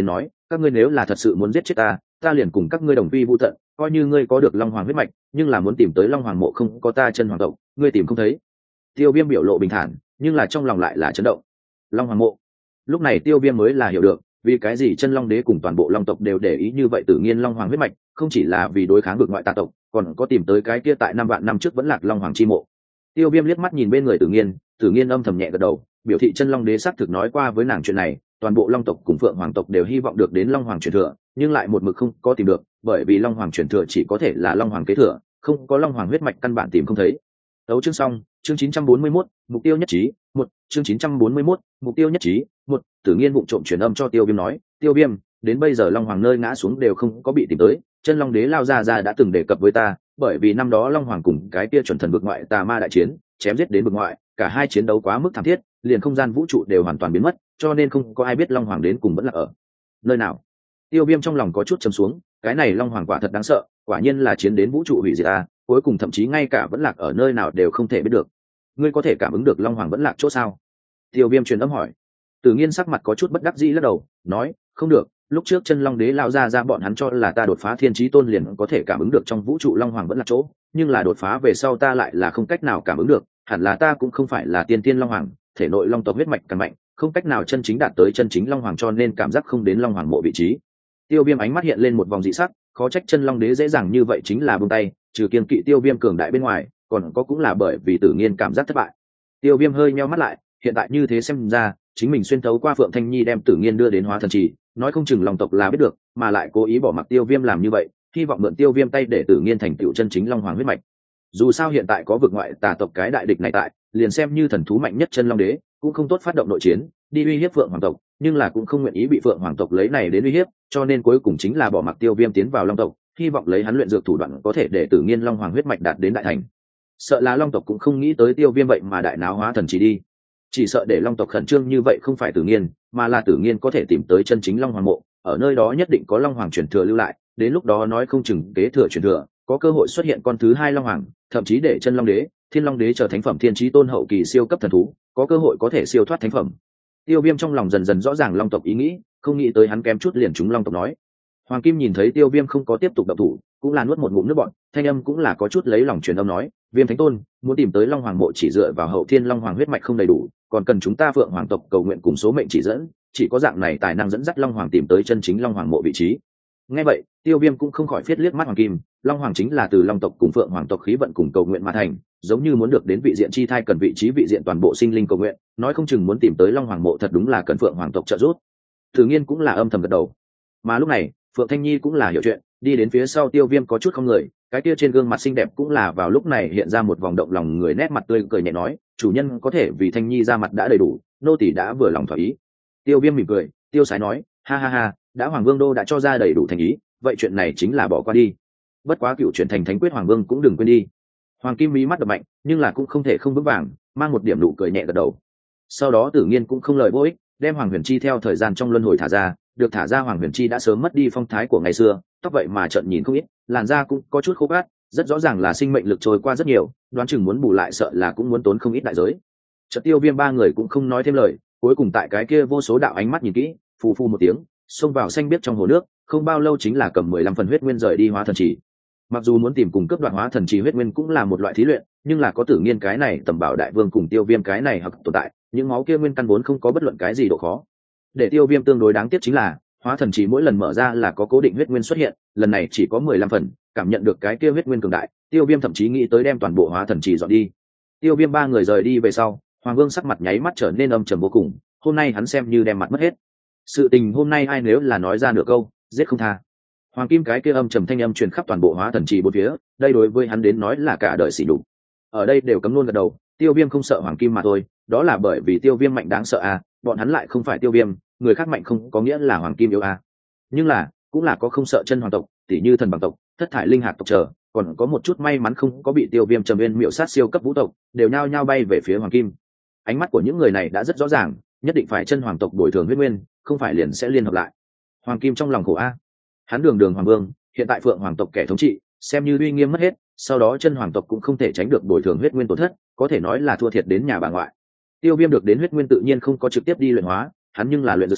các ngươi nếu là thật sự muốn giết chết ta ta liền cùng các ngươi đồng vi vu tận, coi như ngươi có được long hoàng huyết mạch nhưng là muốn tìm tới long hoàng mộ không có ta chân hoàng tộc ngươi tìm không thấy. Tiêu Viêm biểu lộ bình thản nhưng là trong lòng lại là chấn động. Long hoàng mộ. Lúc này Tiêu Viêm mới là hiểu được vì cái gì chân long đế cùng toàn bộ long tộc đều để ý như vậy Tử Nghiên long hoàng huyết mạch, không chỉ là vì đối kháng vực ngoại tà tộc, còn có tìm tới cái kia tại năm vạn năm trước vẫn lạc long hoàng chi mộ. Tiêu Viêm liếc mắt nhìn bên người Tử Nghiên, Tử Nghiên âm thầm nhẹ gật đầu, biểu thị chân long đế xác thực nói qua với nàng chuyện này, toàn bộ long tộc cùng phượng hoàng tộc đều hy vọng được đến long hoàng truyền thừa, nhưng lại một mực không có tìm được, bởi vì long hoàng truyền thừa chỉ có thể là long hoàng kế thừa, không có long hoàng huyết mạch căn bản tìm không thấy. Đấu chương xong, chương chín trăm bốn mươi mốt, mục tiêu nhất trí, một, chương chín trăm bốn mươi mốt, mục tiêu nhất trí, một. Tử Nghiên vụng trộm truyền âm cho Tiêu Viêm nói, Tiêu Viêm, đến bây giờ long hoàng nơi ngã xuống đều không có bị tìm tới, chân long đế lao ra ra đã từng đề cập với ta, bởi vì năm đó long hoàng cùng cái kia chuẩn thần vực ngoại tà ma đại chiến, chém giết đến vực ngoại, cả hai chiến đấu quá mức thảm thiết, liền không gian vũ trụ đều hoàn toàn biến mất, cho nên không có ai biết long hoàng đến cùng vẫn là ở nơi nào. Tiêu Viêm trong lòng có chút trầm xuống, cái này long hoàng quả thật đáng sợ, quả nhiên là chiến đến vũ trụ hủy diệt a, cuối cùng thậm chí ngay cả vẫn lạc ở nơi nào đều không thể biết được. Ngươi có thể cảm ứng được long hoàng vẫn lạc chỗ sao? Tiêu Viêm truyền âm hỏi. Tử Nghiên sắc mặt có chút bất đắc dĩ lắc đầu, nói, không được, lúc trước chân long đế lao ra ra bọn hắn cho là ta đột phá thiên chí tôn liền có thể cảm ứng được trong vũ trụ long hoàng vẫn là chỗ, nhưng là đột phá về sau ta lại là không cách nào cảm ứng được, hẳn là ta cũng không phải là tiên tiên long hoàng, thể nội long tộc huyết mạch càng mạnh, không cách nào chân chính đạt tới chân chính long hoàng cho nên cảm giác không đến long hoàng mộ vị trí. Tiêu Viêm ánh mắt hiện lên một vòng dị sắc, khó trách chân long đế dễ dàng như vậy chính là buông tay, trừ kiên kỵ Tiêu Viêm cường đại bên ngoài, còn có cũng là bởi vì Tử Nghiên cảm giác thất bại. Tiêu Viêm hơi nheo mắt lại, hiện tại như thế xem ra, chính mình xuyên thấu qua Phượng Thanh Nhi đem Tử Nghiên đưa đến Hóa Thần Trì, nói không chừng long tộc là biết được, mà lại cố ý bỏ mặc Tiêu Viêm làm như vậy, hy vọng mượn Tiêu Viêm tay để Tử Nghiên thành tựu chân chính long hoàng huyết mạch. Dù sao hiện tại có vực ngoại tà tộc cái đại địch này tại, liền xem như thần thú mạnh nhất chân long đế, cũng không tốt phát động nội chiến, đi uy hiếp Phượng hoàng tộc, nhưng là cũng không nguyện ý bị Phượng hoàng tộc lấy này đến uy hiếp, cho nên cuối cùng chính là bỏ mặc Tiêu Viêm tiến vào long tộc, hy vọng lấy hắn luyện dược thủ đoạn có thể để Tử Nghiên long hoàng huyết mạch đạt đến đại thành. Sợ là long tộc cũng không nghĩ tới Tiêu Viêm vậy mà đại náo Hóa Thần Trì đi. Chỉ sợ để long tộc khẩn trương như vậy không phải Tử Nghiên, mà là Tử Nghiên có thể tìm tới chân chính long hoàng mộ, ở nơi đó nhất định có long hoàng truyền thừa lưu lại, đến lúc đó nói không chừng kế thừa truyền thừa, có cơ hội xuất hiện con thứ hai long hoàng, thậm chí để chân long đế, thiên long đế trở thánh phẩm thiên chí tôn hậu kỳ siêu cấp thần thú, có cơ hội có thể siêu thoát thánh phẩm. Tiêu Viêm trong lòng dần dần rõ ràng long tộc ý nghĩ, không nghĩ tới hắn kém chút liền trúng long tộc nói. Hoàng Kim nhìn thấy Tiêu Viêm không có tiếp tục động thủ, cũng là nuốt một ngụm nước bọt, thanh âm cũng là có chút lấy lòng truyền âm nói, Viêm thánh tôn, muốn tìm tới long hoàng mộ chỉ dựa vào hậu thiên long hoàng huyết mạch không đầy đủ, còn cần chúng ta Phượng hoàng tộc cầu nguyện cùng số mệnh chỉ dẫn, chỉ có dạng này tài năng dẫn dắt long hoàng tìm tới chân chính long hoàng mộ vị trí. Nghe vậy, Tiêu Viêm cũng không khỏi phiết liếc mắt Hoàng Kim, long hoàng chính là từ long tộc cùng Phượng hoàng tộc khí vận cùng cầu nguyện mà thành, giống như muốn được đến vị diện chi thai cần vị trí vị diện toàn bộ sinh linh cầu nguyện, nói không chừng muốn tìm tới long hoàng mộ thật đúng là cần Phượng hoàng tộc trợ giúp. Tự nhiên cũng là âm thầm gật đầu. Mà lúc này, Phượng Thanh Nhi cũng là hiểu chuyện, đi đến phía sau Tiêu Viêm có chút không người, cái kia trên gương mặt xinh đẹp cũng là vào lúc này hiện ra một vòng động lòng người nét mặt tươi cười nhẹ nói, chủ nhân có thể vì Thanh Nhi ra mặt đã đầy đủ, nô tỳ đã vừa lòng thỏa ý. Tiêu Viêm mỉm cười, tiêu sái nói, ha ha ha, đã Hoàng Vương đô đã cho ra đầy đủ thành ý, vậy chuyện này chính là bỏ qua đi. Bất quá cựu chuyển thành thánh quyết Hoàng Vương cũng đừng quên đi. Hoàng Kim mí mắt đập mạnh, nhưng là cũng không thể không vững vàng, mang một điểm nụ cười nhẹ gật đầu. Sau đó Tử Nghiên cũng không lời vô ích, đem Hoàng Huyền Chi theo thời gian trong luân hồi thả ra, được thả ra Hoàng Huyền Chi đã sớm mất đi phong thái của ngày xưa, tóc vậy mà trợn nhìn không ít, làn da cũng có chút khô cát, rất rõ ràng là sinh mệnh lực trôi qua rất nhiều, đoán chừng muốn bù lại sợ là cũng muốn tốn không ít đại giới. Chợt Tiêu Viêm ba người cũng không nói thêm lời, cuối cùng tại cái kia vô số đạo ánh mắt nhìn kỹ, phù phù một tiếng, xông vào xanh biếc trong hồ nước, không bao lâu chính là cầm mười lăm phần huyết nguyên rời đi Hóa Thần Trì. Mặc dù muốn tìm cùng cướp đoạt Hóa Thần Trì huyết nguyên cũng là một loại thí luyện, nhưng là có Tử Nghiên cái này tầm bảo đại vương cùng Tiêu Viêm cái này hoặc tồn tại, những máu kia nguyên căn vốn không có bất luận cái gì độ khó. Để Tiêu Viêm tương đối đáng tiếc chính là Hóa Thần Trì mỗi lần mở ra là có cố định huyết nguyên xuất hiện, lần này chỉ có mười lăm phần, cảm nhận được cái kia huyết nguyên cường đại, Tiêu Viêm thậm chí nghĩ tới đem toàn bộ Hóa Thần Trì dọn đi. Tiêu Viêm ba người rời đi về sau, Hoàng Vương sắc mặt nháy mắt trở nên âm trầm vô cùng, hôm nay hắn xem như đem mặt mất hết. Sự tình hôm nay ai nếu là nói ra nửa câu, giết không tha. Hoàng Kim cái kia âm trầm thanh âm truyền khắp toàn bộ Hóa Thần Trì bốn phía, đây đối với hắn đến nói là cả đời sỉ nhục. Ở đây đều cấm luôn gật đầu, Tiêu Viêm không sợ Hoàng Kim mà thôi, đó là bởi vì Tiêu Viêm mạnh đáng sợ à, bọn hắn lại không phải Tiêu Viêm, người khác mạnh không có nghĩa là Hoàng Kim yếu à. Nhưng là, cũng là có không sợ chân hoàng tộc, tỉ như thần bằng tộc, thất thải linh hạt tộc chờ, còn có một chút may mắn không có bị Tiêu Viêm trầm bên miệu sát siêu cấp vũ tộc, đều nhao nhao bay về phía Hoàng Kim. Ánh mắt của những người này đã rất rõ ràng, nhất định phải chân hoàng tộc bồi thường huyết nguyên, không phải liền sẽ liên hợp lại. Hoàng Kim trong lòng khổ a, hắn đường đường hoàng vương, hiện tại Phượng hoàng tộc kẻ thống trị, xem như uy nghiêm mất hết, sau đó chân hoàng tộc cũng không thể tránh được bồi thường huyết nguyên tổn thất, có thể nói là thua thiệt đến nhà bà ngoại. Tiêu Viêm được đến huyết nguyên tự nhiên không có trực tiếp đi luyện hóa, hắn nhưng là luyện dược sư,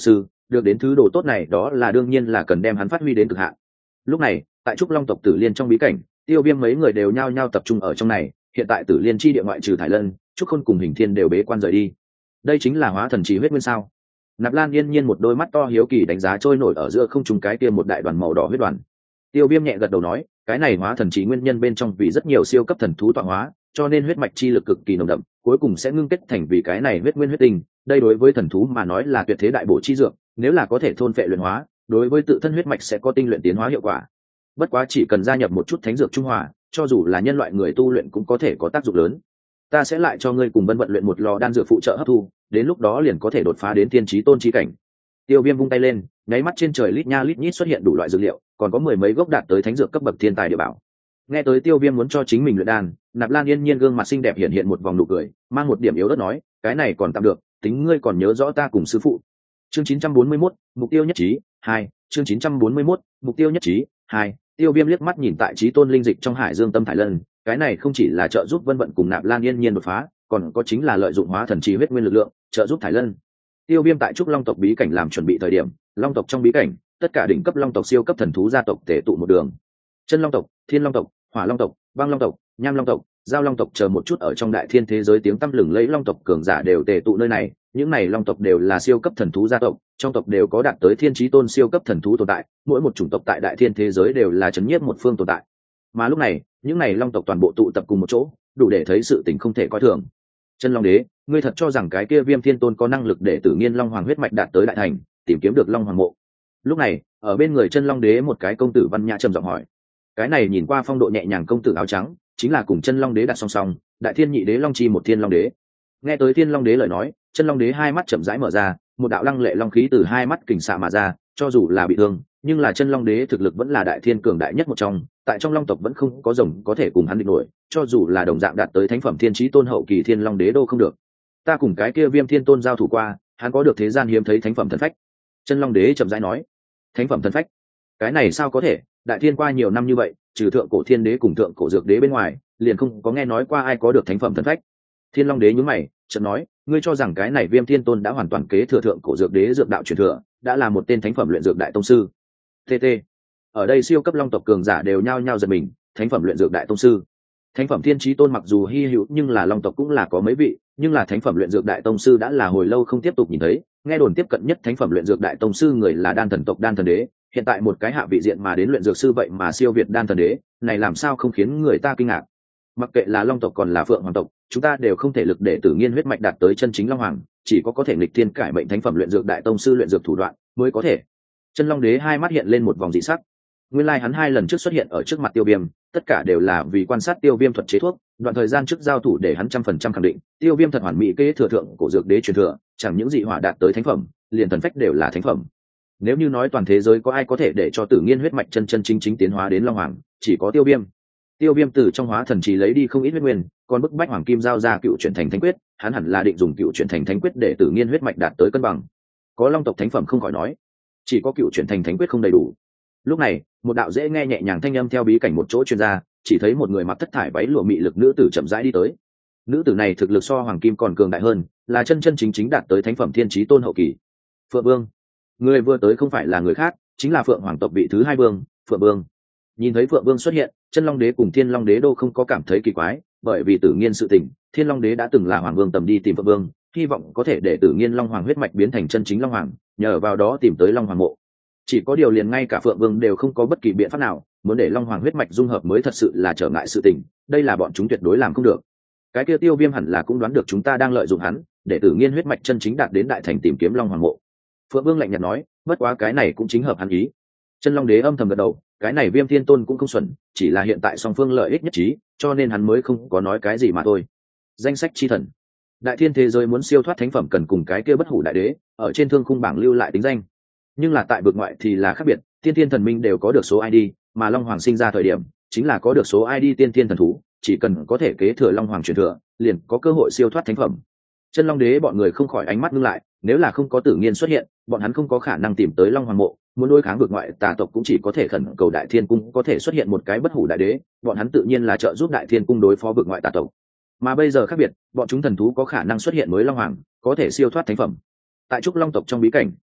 được đến thứ đồ tốt này đó là đương nhiên là cần đem hắn phát huy đến cực hạn. Lúc này tại trúc long tộc Tử Liên trong bí cảnh, Tiêu Viêm mấy người đều nhao nhao tập trung ở trong này. Hiện tại Tử Liên chi địa ngoại trừ Thải Lân, Trúc Khôn cùng Hình Thiên đều bế quan rời đi. Đây chính là hóa thần trì huyết nguyên sao? Nạp Lan yên nhiên một đôi mắt to hiếu kỳ đánh giá trôi nổi ở giữa không trung cái kia một đại đoàn màu đỏ huyết đoàn. Tiêu Viêm nhẹ gật đầu nói, cái này hóa thần trì nguyên nhân bên trong vì rất nhiều siêu cấp thần thú tọa hóa, cho nên huyết mạch chi lực cực kỳ nồng đậm, cuối cùng sẽ ngưng kết thành vì cái này huyết nguyên huyết tinh. Đây đối với thần thú mà nói là tuyệt thế đại bổ chi dược, nếu là có thể thôn phệ luyện hóa, đối với tự thân huyết mạch sẽ có tinh luyện tiến hóa hiệu quả. Bất quá chỉ cần gia nhập một chút thánh dược trung hòa, cho dù là nhân loại người tu luyện cũng có thể có tác dụng lớn. Ta sẽ lại cho ngươi cùng Vân vận luyện một lò đan dược phụ trợ hấp thu, đến lúc đó liền có thể đột phá đến tiên chí tôn chi cảnh. Tiêu Viêm vung tay lên, nháy mắt trên trời lít nha lít nhít xuất hiện đủ loại dược liệu, còn có mười mấy gốc đạt tới thánh dược cấp bậc thiên tài địa bảo. Nghe tới Tiêu Viêm muốn cho chính mình luyện đan, Nạp Lan yên nhiên gương mặt xinh đẹp hiện hiện một vòng nụ cười, mang một điểm yếu ớt nói, cái này còn tạm được, tính ngươi còn nhớ rõ ta cùng sư phụ. Chương chín trăm bốn mươi mốt, mục tiêu nhất trí, hai. Chương chín trăm bốn mươi mốt, mục tiêu nhất trí, hai. Tiêu Viêm liếc mắt nhìn tại chí tôn linh dịch trong Hải Dương Tâm Thải Lân, cái này không chỉ là trợ giúp Vân vận cùng Nạp Lan yên nhiên đột phá, còn có chính là lợi dụng hóa thần trì huyết nguyên lực lượng, trợ giúp Thải Lân. Tiêu Viêm tại trúc long tộc bí cảnh làm chuẩn bị thời điểm, long tộc trong bí cảnh, tất cả đỉnh cấp long tộc siêu cấp thần thú gia tộc tề tụ một đường. Chân long tộc, thiên long tộc, hỏa long tộc, băng long tộc, nham long tộc, giao long tộc chờ một chút ở trong đại thiên thế giới tiếng tăm lừng lẫy long tộc cường giả đều tề tụ nơi này. Những này long tộc đều là siêu cấp thần thú gia tộc, trong tộc đều có đạt tới thiên chí tôn siêu cấp thần thú tồn tại, mỗi một chủng tộc tại đại thiên thế giới đều là chấn nhiếp một phương tồn tại. Mà lúc này, những này long tộc toàn bộ tụ tập cùng một chỗ, đủ để thấy sự tình không thể coi thường. Chân Long Đế, ngươi thật cho rằng cái kia Viêm Thiên Tôn có năng lực để Tử Nghiên Long Hoàng huyết mạch đạt tới đại thành, tìm kiếm được Long Hoàng mộ? Lúc này, ở bên người Chân Long Đế một cái công tử văn nhã trầm giọng hỏi. Cái này nhìn qua phong độ nhẹ nhàng công tử áo trắng, chính là cùng Chân Long Đế đặt song song, Đại Thiên Nhị Đế Long Chi một Thiên Long Đế. Nghe tới Thiên Long Đế lời nói, Chân Long Đế hai mắt chậm rãi mở ra, một đạo lăng lệ long khí từ hai mắt kình xạ mà ra, cho dù là bị thương, nhưng là Chân Long Đế thực lực vẫn là đại thiên cường đại nhất một trong, tại trong long tộc vẫn không có rồng có thể cùng hắn địch nổi, cho dù là đồng dạng đạt tới thánh phẩm thiên chí tôn hậu kỳ Thiên Long Đế đô không được. Ta cùng cái kia Viêm Thiên Tôn giao thủ qua, hắn có được thế gian hiếm thấy thánh phẩm thần phách. Chân Long Đế chậm rãi nói. Thánh phẩm thần phách? Cái này sao có thể? Đại thiên qua nhiều năm như vậy, trừ thượng cổ thiên đế cùng thượng cổ dược đế bên ngoài, liền không có nghe nói qua ai có được thánh phẩm thần phách. Thiên Long Đế nhướng mày, chợt nói, ngươi cho rằng cái này Viêm Thiên Tôn đã hoàn toàn kế thừa thượng cổ dược đế dược đạo truyền thừa, đã là một tên thánh phẩm luyện dược đại tông sư. tê tê. Ở đây siêu cấp long tộc cường giả đều nhao nhao giật mình, thánh phẩm luyện dược đại tông sư. Thánh phẩm thiên chí tôn mặc dù hi hữu nhưng là long tộc cũng là có mấy vị, nhưng là thánh phẩm luyện dược đại tông sư đã là hồi lâu không tiếp tục nhìn thấy. Nghe đồn tiếp cận nhất thánh phẩm luyện dược đại tông sư người là đan thần tộc đan thần đế, hiện tại một cái hạ vị diện mà đến luyện dược sư vậy mà siêu việt đan thần đế, này làm sao không khiến người ta kinh ngạc. Mặc kệ là long tộc còn là phượng hoàng tộc, chúng ta đều không thể lực để Tử Nghiên huyết mạch đạt tới chân chính long hoàng, chỉ có có thể nghịch thiên cải mệnh thánh phẩm luyện dược đại tông sư luyện dược thủ đoạn mới có thể. Chân Long Đế hai mắt hiện lên một vòng dị sắc. Nguyên lai like hắn hai lần trước xuất hiện ở trước mặt Tiêu Viêm, tất cả đều là vì quan sát Tiêu Viêm thuật chế thuốc, đoạn thời gian trước giao thủ để hắn trăm phần trăm khẳng định, Tiêu Viêm thật hoàn mỹ kế thừa thượng cổ dược đế truyền thừa, chẳng những dị hỏa đạt tới thánh phẩm, liền thần phách đều là thánh phẩm. Nếu như nói toàn thế giới có ai có thể để cho Tử Nghiên huyết mạch chân chân chính chính tiến hóa đến long hoàng, chỉ có Tiêu Viêm. Tiêu Viêm từ trong hóa thần trì lấy đi không ít huyết nguyên, còn bức bách hoàng kim giao ra cựu chuyển thành thánh quyết, hắn hẳn là định dùng cựu chuyển thành thánh quyết để Tử Nghiên huyết mạch đạt tới cân bằng. Có long tộc thánh phẩm không khỏi nói, chỉ có cựu chuyển thành thánh quyết không đầy đủ. Lúc này, một đạo dễ nghe nhẹ nhàng thanh âm theo bí cảnh một chỗ truyền ra, chỉ thấy một người mặc thất thải váy lụa mị lực nữ tử chậm rãi đi tới. Nữ tử này thực lực so hoàng kim còn cường đại hơn, là chân chân chính chính đạt tới thánh phẩm thiên chí tôn hậu kỳ. Phượng Vương. Người vừa tới không phải là người khác, chính là Phượng hoàng tộc vị thứ hai vương, Phượng Vương. Nhìn thấy Phượng Vương xuất hiện, Chân Long Đế cùng Thiên Long Đế đô không có cảm thấy kỳ quái, bởi vì Tử Nghiên sự tình, Thiên Long Đế đã từng là hoàng vương tầm đi tìm Phượng Vương, hy vọng có thể để Tử Nghiên long hoàng huyết mạch biến thành chân chính long hoàng, nhờ vào đó tìm tới long hoàng mộ. Chỉ có điều liền ngay cả Phượng Vương đều không có bất kỳ biện pháp nào, muốn để long hoàng huyết mạch dung hợp mới thật sự là trở ngại sự tình, đây là bọn chúng tuyệt đối làm không được. Cái kia Tiêu Viêm hẳn là cũng đoán được chúng ta đang lợi dụng hắn, để Tử Nghiên huyết mạch chân chính đạt đến đại thành tìm kiếm long hoàng mộ. Phượng Vương lạnh nhạt nói, bất quá cái này cũng chính hợp hắn ý. Chân Long Đế âm thầm gật đầu, cái này Viêm Thiên Tôn cũng không xuẩn, chỉ là hiện tại song phương lợi ích nhất trí, cho nên hắn mới không có nói cái gì mà thôi. Danh sách chi thần, đại thiên thế giới muốn siêu thoát thánh phẩm cần cùng cái kia bất hủ đại đế ở trên thương khung bảng lưu lại tính danh, nhưng là tại vực ngoại thì là khác biệt, tiên thiên thần minh đều có được số i đê, mà long hoàng sinh ra thời điểm chính là có được số i đê tiên thiên thần thú, chỉ cần có thể kế thừa long hoàng truyền thừa, liền có cơ hội siêu thoát thánh phẩm. Chân Long Đế bọn người không khỏi ánh mắt ngưng lại, nếu là không có Tử Nghiên xuất hiện, bọn hắn không có khả năng tìm tới long hoàng mộ, muốn đối kháng vực ngoại tà tộc cũng chỉ có thể khẩn cầu Đại Thiên cung có thể xuất hiện một cái bất hủ đại đế, bọn hắn tự nhiên là trợ giúp Đại Thiên cung đối phó vực ngoại tà tộc. Mà bây giờ khác biệt, bọn chúng thần thú có khả năng xuất hiện mới long hoàng, có thể siêu thoát thánh phẩm. Tại trúc long tộc trong bí cảnh,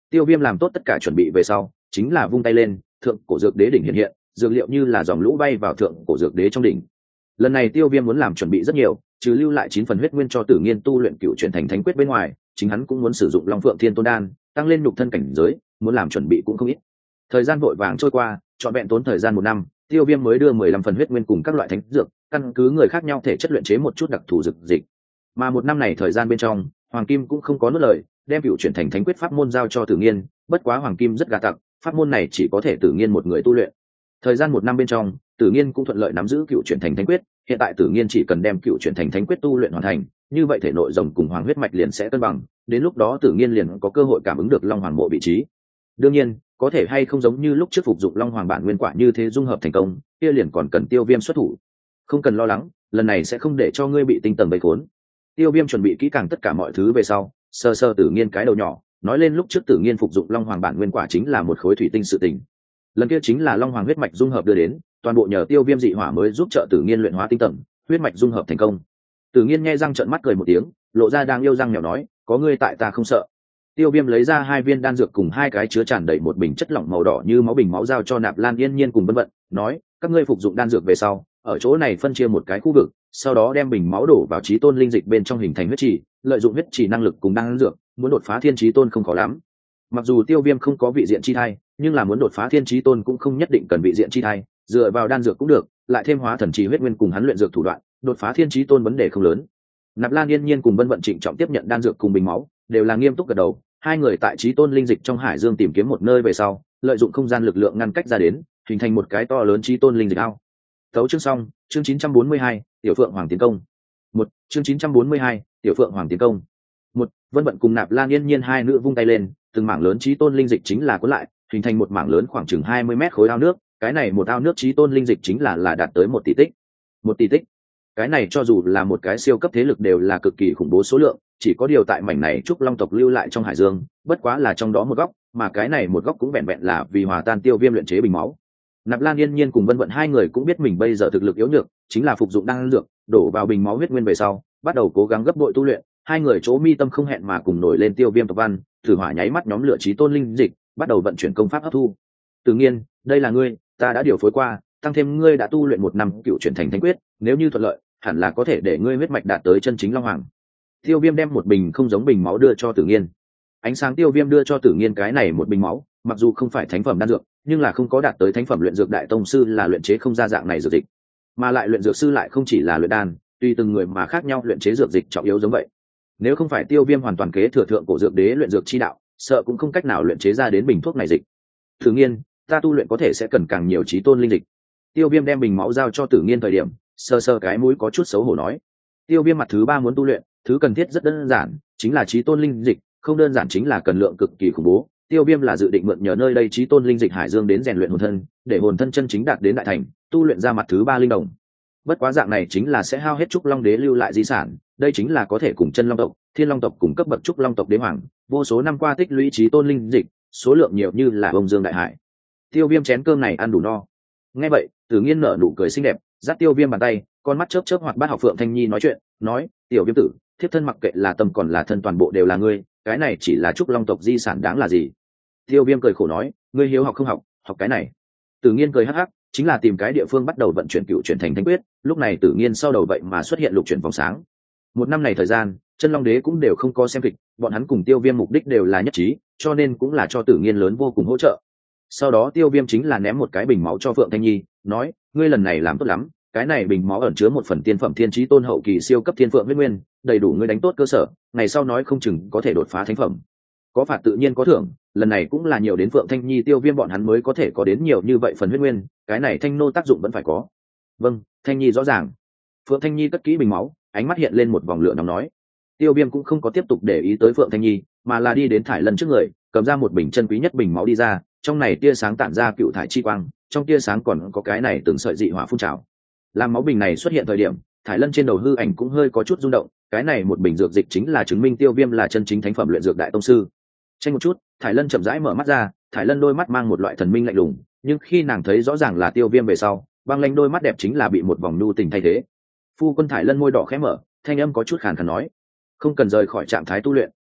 Tiêu Viêm làm tốt tất cả chuẩn bị về sau, chính là vung tay lên, thượng cổ dược đế đỉnh hiện hiện, dược liệu như là dòng lũ bay vào thượng cổ dược đế trong đỉnh. Lần này Tiêu Viêm muốn làm chuẩn bị rất nhiều, trừ lưu lại chín phần huyết nguyên cho Tử Nghiên tu luyện cựu chuyển thành thánh quyết bên ngoài, chính hắn cũng muốn sử dụng Long Phượng Thiên Tôn đan, tăng lên nhục thân cảnh giới, muốn làm chuẩn bị cũng không ít. Thời gian vội vàng trôi qua, trọn vẹn tốn thời gian một năm, Tiêu Viêm mới đưa mười lăm phần huyết nguyên cùng các loại thánh dược, căn cứ người khác nhau thể chất luyện chế một chút đặc thù dược dịch. Mà một năm này thời gian bên trong, Hoàng Kim cũng không có nuốt lời, đem cựu chuyển thành thánh quyết pháp môn giao cho Tử Nghiên, bất quá Hoàng Kim rất gà tặc, pháp môn này chỉ có thể Tử Nghiên một người tu luyện. Thời gian một năm bên trong, Tử Nghiên cũng thuận lợi nắm giữ cựu chuyển thành thánh quyết, hiện tại Tử Nghiên chỉ cần đem cựu chuyển thành thánh quyết tu luyện hoàn thành, như vậy thể nội rồng cùng hoàng huyết mạch liền sẽ cân bằng, đến lúc đó Tử Nghiên liền có cơ hội cảm ứng được Long Hoàng mộ vị trí. Đương nhiên, có thể hay không giống như lúc trước phục dụng Long Hoàng bản nguyên quả như thế dung hợp thành công, kia liền còn cần Tiêu Viêm xuất thủ. Không cần lo lắng, lần này sẽ không để cho ngươi bị tinh tầng vây khốn. Tiêu Viêm chuẩn bị kỹ càng tất cả mọi thứ về sau, sơ sơ Tử Nghiên cái đầu nhỏ, nói lên lúc trước Tử Nghiên phục dụng Long Hoàng bản nguyên quả chính là một khối thủy tinh sự tình. Lần kia chính là Long Hoàng huyết mạch dung hợp đưa đến, toàn bộ nhờ Tiêu Viêm dị hỏa mới giúp trợ Tử Nghiên luyện hóa tinh tầng, huyết mạch dung hợp thành công. Tử Nghiên nghe răng trợn mắt cười một tiếng, lộ ra đang yêu răng nhỏ nói, có ngươi tại ta không sợ. Tiêu Viêm lấy ra hai viên đan dược cùng hai cái chứa tràn đầy một bình chất lỏng màu đỏ như máu bình máu giao cho Nạp Lan Yên Nhiên cùng Vân Vận, nói, các ngươi phục dụng đan dược về sau, ở chỗ này phân chia một cái khu vực, sau đó đem bình máu đổ vào Chí Tôn linh dịch bên trong hình thành huyết trì, lợi dụng huyết trì năng lực cùng đan dược, muốn đột phá Thiên Chí Tôn không khó lắm. Mặc dù Tiêu Viêm không có vị diện chi thai, nhưng là muốn đột phá Thiên Chí Tôn cũng không nhất định cần vị diện chi thai, dựa vào đan dược cũng được, lại thêm hóa thần trì huyết nguyên cùng hắn luyện dược thủ đoạn, đột phá Thiên Chí Tôn vấn đề không lớn. Nạp Lan Yên Nhiên cùng Vân Vận trịnh trọng tiếp nhận đan dược cùng bình máu, đều là nghiêm túc gật đầu. Hai người tại Chí Tôn linh dịch trong hải dương tìm kiếm một nơi về sau, lợi dụng không gian lực lượng ngăn cách ra đến, hình thành một cái to lớn Chí Tôn linh dịch ao. Tấu chương xong, chương chín trăm bốn mươi hai, Tiểu Phượng Hoàng tiến công. Một, chương chín trăm bốn mươi hai, Tiểu Phượng Hoàng tiến công. Một, Vân Vận cùng Nạp Lan Yên Nhiên hai nữ vung tay lên, từng mảng lớn Chí Tôn linh dịch chính là cuốn lại, hình thành một mảng lớn khoảng chừng hai mươi mét khối ao nước, cái này một ao nước Chí Tôn linh dịch chính là là đạt tới một tỷ tích. Một tỷ tích. Cái này cho dù là một cái siêu cấp thế lực đều là cực kỳ khủng bố số lượng, chỉ có điều tại mảnh này trúc long tộc lưu lại trong hải dương, bất quá là trong đó một góc, mà cái này một góc cũng vẹn vẹn là vì hòa tan Tiêu Viêm luyện chế bình máu. Nạp Lan Yên Nhiên cùng Vân Vận hai người cũng biết mình bây giờ thực lực yếu nhược, chính là phục dụng đan dược, đổ vào bình máu huyết nguyên về sau, bắt đầu cố gắng gấp bội tu luyện. Hai người chỗ mi tâm không hẹn mà cùng nổi lên Tiêu Viêm tộc văn, thử hỏa nháy mắt nhóm lửa Chí Tôn linh dịch, bắt đầu vận chuyển công pháp hấp thu. Tự nhiên, đây là ngươi, ta đã điều phối qua, tăng thêm ngươi đã tu luyện một năm cựu chuyển thành thánh quyết, nếu như thuận lợi, hẳn là có thể để ngươi huyết mạch đạt tới chân chính Long Hoàng. Tiêu Viêm đem một bình không giống bình máu đưa cho Tử Nghiên. Ánh sáng Tiêu Viêm đưa cho Tử Nghiên cái này một bình máu, mặc dù không phải thánh phẩm đan dược, nhưng là không có đạt tới thánh phẩm luyện dược đại tông sư là luyện chế không ra dạng này dược dịch, mà lại luyện dược sư lại không chỉ là luyện đan, tùy từng người mà khác nhau luyện chế dược dịch trọng yếu giống vậy. Nếu không phải Tiêu Viêm hoàn toàn kế thừa thượng cổ dược đế luyện dược chi đạo, sợ cũng không cách nào luyện chế ra đến bình thuốc này dịch. Tử Nghiên, ta tu luyện có thể sẽ cần càng nhiều Chí Tôn linh dịch. Tiêu Viêm đem bình máu giao cho Tử Nghiên thời điểm, sơ sơ cái mũi có chút xấu hổ nói. Tiêu Viêm mặt thứ ba muốn tu luyện, thứ cần thiết rất đơn giản, chính là Chí Tôn linh dịch, không đơn giản chính là cần lượng cực kỳ khủng bố. Tiêu Viêm là dự định mượn nhờ nơi đây Chí Tôn linh dịch hải dương đến rèn luyện hồn thân, để hồn thân chân chính đạt đến đại thành, tu luyện ra mặt thứ ba linh đồng. Bất quá dạng này chính là sẽ hao hết trúc long đế lưu lại di sản, đây chính là có thể cùng chân long tộc, thiên long tộc cùng cấp bậc trúc long tộc đế hoàng, vô số năm qua tích lũy Chí Tôn linh dịch, số lượng nhiều như là bông dương đại hải. Tiêu Viêm chén cơm này ăn đủ no. Nghe vậy, Tử Nghiên nở nụ cười xinh đẹp, dắt Tiêu Viêm bàn tay, con mắt chớp chớp hoạt bát học Phượng Thanh Nhi nói chuyện, nói, tiểu Viêm tử, thiếp thân mặc kệ là tâm còn là thân toàn bộ đều là ngươi, cái này chỉ là trúc long tộc di sản đáng là gì. Tiêu Viêm cười khổ nói, ngươi hiếu học không học, học cái này. Tử Nghiên cười hắc hắc, chính là tìm cái địa phương bắt đầu vận chuyển cựu chuyển thành thánh quyết. Lúc này Tử Nghiên sau đầu vậy mà xuất hiện lục chuyển vòng sáng. Một năm này thời gian, chân long đế cũng đều không có xem kịch, bọn hắn cùng Tiêu Viêm mục đích đều là nhất trí, cho nên cũng là cho Tử Nghiên lớn vô cùng hỗ trợ. Sau đó Tiêu Viêm chính là ném một cái bình máu cho Phượng Thanh Nhi, nói, ngươi lần này làm tốt lắm, cái này bình máu ẩn chứa một phần tiên phẩm thiên chí tôn hậu kỳ siêu cấp thiên phượng huyết nguyên, đầy đủ ngươi đánh tốt cơ sở, ngày sau nói không chừng có thể đột phá thánh phẩm. Có phạt tự nhiên có thưởng, lần này cũng là nhiều đến Phượng Thanh Nhi Tiêu Viêm bọn hắn mới có thể có đến nhiều như vậy phần huyết nguyên, cái này thanh nô tác dụng vẫn phải có. Vâng, Thanh Nhi rõ ràng. Phượng Thanh Nhi cất kỹ bình máu, ánh mắt hiện lên một vòng lửa nóng nói. Tiêu Viêm cũng không có tiếp tục để ý tới Phượng Thanh Nhi, mà là đi đến Thải Lân trước người, cầm ra một bình chân quý nhất bình máu đi ra, trong này tia sáng tản ra cựu thải chi quang, trong tia sáng còn có cái này từng sợi dị hỏa phun trào. Làm máu bình này xuất hiện thời điểm, Thải Lân trên đầu hư ảnh cũng hơi có chút rung động, cái này một bình dược dịch chính là chứng minh Tiêu Viêm là chân chính thánh phẩm luyện dược đại tông sư. Tranh một chút, Thải Lân chậm rãi mở mắt ra, Thải Lân đôi mắt mang một loại thần minh lạnh lùng, nhưng khi nàng thấy rõ ràng là Tiêu Viêm về sau, băng lãnh đôi mắt đẹp chính là bị một vòng nhu tình thay thế. Phu quân Thải Lân môi đỏ khẽ mở, thanh âm có chút khàn khàn nói, không cần rời khỏi trạng thái tu luyện,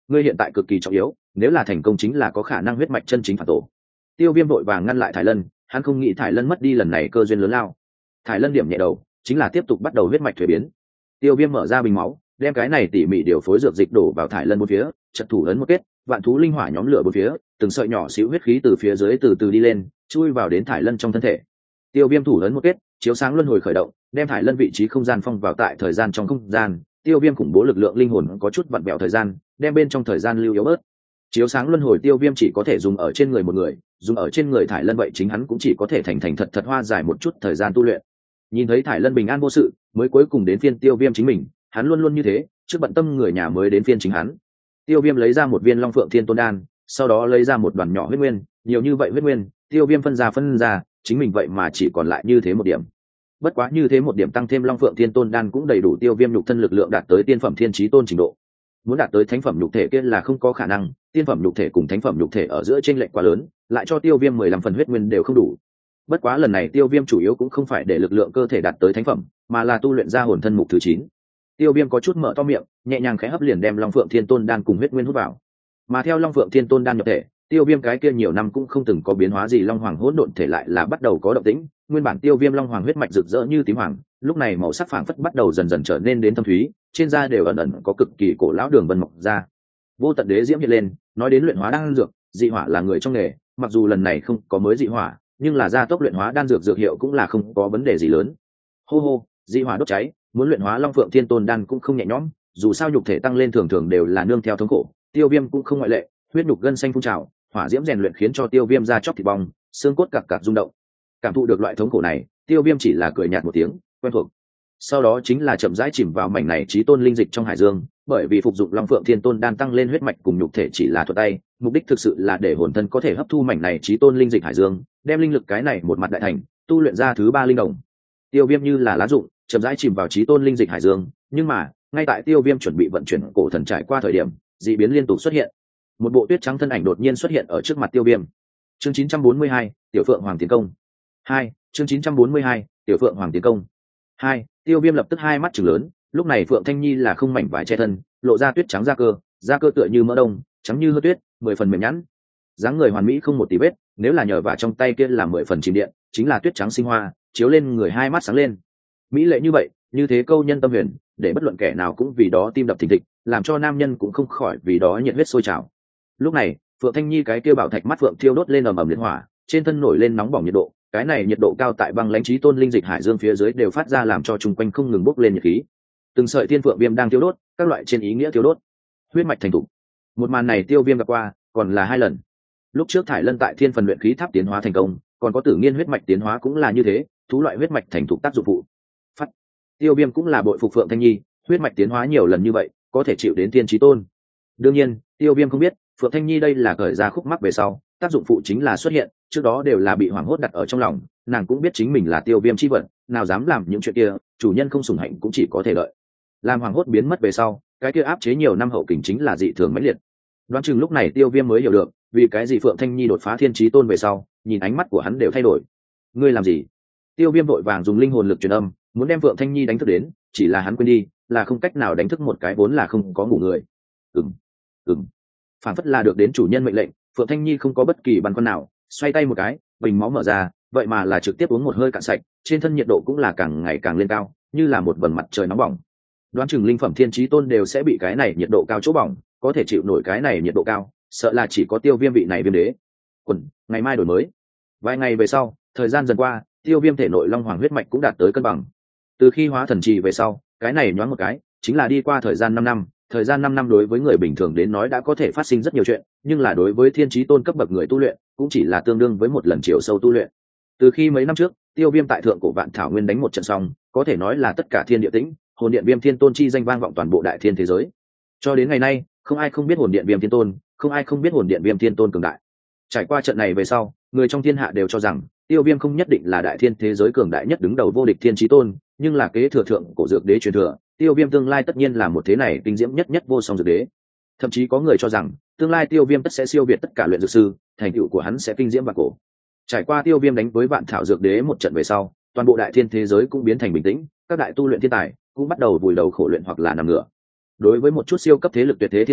ngươi hiện tại cực kỳ trọng yếu, nếu là thành công chính là có khả năng huyết mạch chân chính phản tổ. Tiêu Viêm vội vàng ngăn lại Thải Lân, hắn không nghĩ Thải Lân mất đi lần này cơ duyên lớn lao. Thải Lân điểm nhẹ đầu, chính là tiếp tục bắt đầu huyết mạch thuế biến. Tiêu Viêm mở ra bình máu, đem cái này tỉ mỉ điều phối dược dịch đổ vào Thải Lân bốn phía, trận thủ ấn một kết, vạn thú linh hỏa nhóm lửa bốn phía, từng sợi nhỏ xíu huyết khí từ phía dưới từ từ đi lên, chui vào đến Thải Lân trong thân thể. Tiêu Viêm thủ ấn một kết, chiếu sáng luân hồi khởi động, đem Thải Lân vị trí không gian phong vào tại thời gian trong không gian. Tiêu Viêm khủng bố lực lượng linh hồn có chút vặn vẹo thời gian, đem bên trong thời gian lưu yếu bớt. Chiếu sáng luân hồi Tiêu Viêm chỉ có thể dùng ở trên người một người, dùng ở trên người Thải Lân vậy chính hắn cũng chỉ có thể thành thành thật thật hoa dài một chút thời gian tu luyện. Nhìn thấy Thải Lân bình an vô sự, mới cuối cùng đến phiên Tiêu Viêm chính mình, hắn luôn luôn như thế, trước bận tâm người nhà mới đến phiên chính hắn. Tiêu Viêm lấy ra một viên Long Phượng Thiên Tôn đan, sau đó lấy ra một đoàn nhỏ huyết nguyên, nhiều như vậy huyết nguyên, Tiêu Viêm phân ra phân ra, chính mình vậy mà chỉ còn lại như thế một điểm. Bất quá như thế một điểm tăng thêm Long Phượng Thiên Tôn đan cũng đầy đủ Tiêu Viêm nhục thân lực lượng đạt tới tiên phẩm thiên chí tôn trình độ. Muốn đạt tới thánh phẩm nhục thể kia là không có khả năng, tiên phẩm nhục thể cùng thánh phẩm nhục thể ở giữa chênh lệch quá lớn, lại cho Tiêu Viêm mười lăm phần huyết nguyên đều không đủ. Bất quá lần này Tiêu Viêm chủ yếu cũng không phải để lực lượng cơ thể đạt tới thánh phẩm, mà là tu luyện ra hồn thân mục thứ chín. Tiêu Viêm có chút mở to miệng, nhẹ nhàng khẽ hấp liền đem Long Phượng Thiên Tôn đan cùng huyết nguyên hút vào. Mà theo Long Phượng Thiên Tôn đan nhập thể, Tiêu Viêm cái kia nhiều năm cũng không từng có biến hóa gì Long Hoàng hỗn độn thể lại là bắt đầu có động tĩnh, nguyên bản Tiêu Viêm Long Hoàng huyết mạch rực rỡ như tím hoàng, lúc này màu sắc phảng phất bắt đầu dần dần trở nên đến thâm thúy, trên da đều ẩn ẩn có cực kỳ cổ lão đường vân mọc ra. Vô tận đế diễm hiện lên, nói đến luyện hóa đan dược, dị hỏa là người trong nghề, mặc dù lần này không có mới dị hỏa, nhưng là gia tốc luyện hóa đan dược dược hiệu cũng là không có vấn đề gì lớn. Hô hô, dị hỏa đốt cháy, muốn luyện hóa Long Phượng Thiên Tôn đan cũng không nhẹ nhõm, dù sao nhục thể tăng lên thường thường đều là nương theo thống khổ, Tiêu Viêm cũng không ngoại lệ, huyết nhục gân xanh phun trào, hỏa diễm rèn luyện khiến cho Tiêu Viêm da chóc thịt bong, xương cốt cặc cặc rung động. Cảm thụ được loại thống khổ này, Tiêu Viêm chỉ là cười nhạt một tiếng, quen thuộc. Sau đó chính là chậm rãi chìm vào mảnh này chí tôn linh dịch trong hải dương, bởi vì phục dụng Long Phượng Thiên Tôn đan tăng lên huyết mạch cùng nhục thể chỉ là thuật tay, mục đích thực sự là để hồn thân có thể hấp thu mảnh này chí tôn linh dịch hải dương, đem linh lực cái này một mặt đại thành, tu luyện ra thứ ba linh đồng. Tiêu Viêm như là lá dụng, chậm rãi chìm vào chí tôn linh dịch hải dương, nhưng mà, ngay tại Tiêu Viêm chuẩn bị vận chuyển cổ thần trải qua thời điểm, dị biến liên tục xuất hiện. Một bộ tuyết trắng thân ảnh đột nhiên xuất hiện ở trước mặt Tiêu Viêm. Chương chín trăm bốn mươi hai, Tiểu Phượng Hoàng tiến công. hai, chương chín trăm bốn mươi hai, Tiểu Phượng Hoàng tiến công. hai, Tiêu Viêm lập tức hai mắt trừng lớn, lúc này Phượng Thanh Nhi là không mảnh vải che thân, lộ ra tuyết trắng da cơ, da cơ tựa như mỡ đông, trắng như hơ tuyết, mười phần mềm nhẵn. Dáng người hoàn mỹ không một tí vết, nếu là nhờ vào trong tay kia là mười phần chìm điện, chính là tuyết trắng sinh hoa, chiếu lên người hai mắt sáng lên. Mỹ lệ như vậy, như thế câu nhân tâm huyền, để bất luận kẻ nào cũng vì đó tim đập thình thịch, làm cho nam nhân cũng không khỏi vì đó nhiệt huyết sôi trào. Lúc này, Phượng Thanh Nhi cái kia bảo thạch mắt phượng thiêu đốt lên ầm ầm liệt hỏa, trên thân nổi lên nóng bỏng nhiệt độ, cái này nhiệt độ cao tại băng lãnh chí tôn linh dịch hải dương phía dưới đều phát ra làm cho chung quanh không ngừng bốc lên nhiệt khí. Từng sợi thiên phượng viêm đang thiêu đốt, các loại trên ý nghĩa thiêu đốt. Huyết mạch thành thủ. Một màn này Tiêu Viêm gặp qua, còn là hai lần. Lúc trước Thải Lân tại Thiên Phần luyện khí tháp tiến hóa thành công, còn có Tử Nghiên huyết mạch tiến hóa cũng là như thế, thú loại huyết mạch thành thủ tác dụng phụ. Phát. Tiêu Viêm cũng là bội phục Phượng Thanh Nhi, huyết mạch tiến hóa nhiều lần như vậy, có thể chịu đến thiên chí tôn. Đương nhiên, Tiêu Viêm không biết, Phượng Thanh Nhi đây là cởi ra khúc mắc về sau, tác dụng phụ chính là xuất hiện, trước đó đều là bị hoảng hốt đặt ở trong lòng, nàng cũng biết chính mình là Tiêu Viêm chi vận, nào dám làm những chuyện kia, chủ nhân không sủng hạnh cũng chỉ có thể đợi. Làm hoảng hốt biến mất về sau, cái kia áp chế nhiều năm hậu kình chính là dị thường mãnh liệt. Đoán chừng lúc này Tiêu Viêm mới hiểu được, vì cái gì Phượng Thanh Nhi đột phá thiên chí tôn về sau, nhìn ánh mắt của hắn đều thay đổi. Ngươi làm gì? Tiêu Viêm vội vàng dùng linh hồn lực truyền âm, muốn đem Phượng Thanh Nhi đánh thức đến, chỉ là hắn quên đi, là không cách nào đánh thức một cái vốn là không có ngủ người. Ừm, ừm. Phản phất là được đến chủ nhân mệnh lệnh, Phượng Thanh Nhi không có bất kỳ băn khoăn nào, xoay tay một cái, bình máu mở ra, vậy mà là trực tiếp uống một hơi cạn sạch, trên thân nhiệt độ cũng là càng ngày càng lên cao, như là một vầng mặt trời nóng bỏng. Đoán chừng linh phẩm thiên chí tôn đều sẽ bị cái này nhiệt độ cao chỗ bỏng, có thể chịu nổi cái này nhiệt độ cao, sợ là chỉ có Tiêu Viêm vị này viêm đế. Quần, ngày mai đổi mới. Vài ngày về sau, thời gian dần qua, Tiêu Viêm thể nội long hoàng huyết mạch cũng đạt tới cân bằng. Từ khi hóa thần trì về sau, cái này nhoáng một cái, chính là đi qua thời gian năm năm, thời gian năm năm đối với người bình thường đến nói đã có thể phát sinh rất nhiều chuyện, nhưng là đối với thiên chí tôn cấp bậc người tu luyện, cũng chỉ là tương đương với một lần chiều sâu tu luyện. Từ khi mấy năm trước, Tiêu Viêm tại thượng cổ vạn thảo nguyên đánh một trận xong, có thể nói là tất cả thiên địa tĩnh, hồn điện Viêm Thiên Tôn chi danh vang vọng toàn bộ đại thiên thế giới. Cho đến ngày nay, không ai không biết hồn điện Viêm Thiên Tôn, không ai không biết hồn điện Viêm Thiên Tôn cường đại. Trải qua trận này về sau, người trong thiên hạ đều cho rằng Tiêu Viêm không nhất định là đại thiên thế giới cường đại nhất đứng đầu vô địch thiên chí tôn, nhưng là kế thừa thượng cổ dược đế truyền thừa, Tiêu Viêm tương lai tất nhiên là một thế này kinh diễm nhất nhất vô song dược đế. Thậm chí có người cho rằng tương lai Tiêu Viêm tất sẽ siêu việt tất cả luyện dược sư, thành tựu của hắn sẽ kinh diễm vạn cổ. Trải qua Tiêu Viêm đánh với vạn thảo dược đế một trận về sau, toàn bộ đại thiên thế giới cũng biến thành bình tĩnh, các đại tu luyện thiên tài cũng bắt đầu vùi đầu khổ luyện hoặc là nằm ngửa. Đối với một chút siêu cấp thế lực tuyệt thế thiên tài,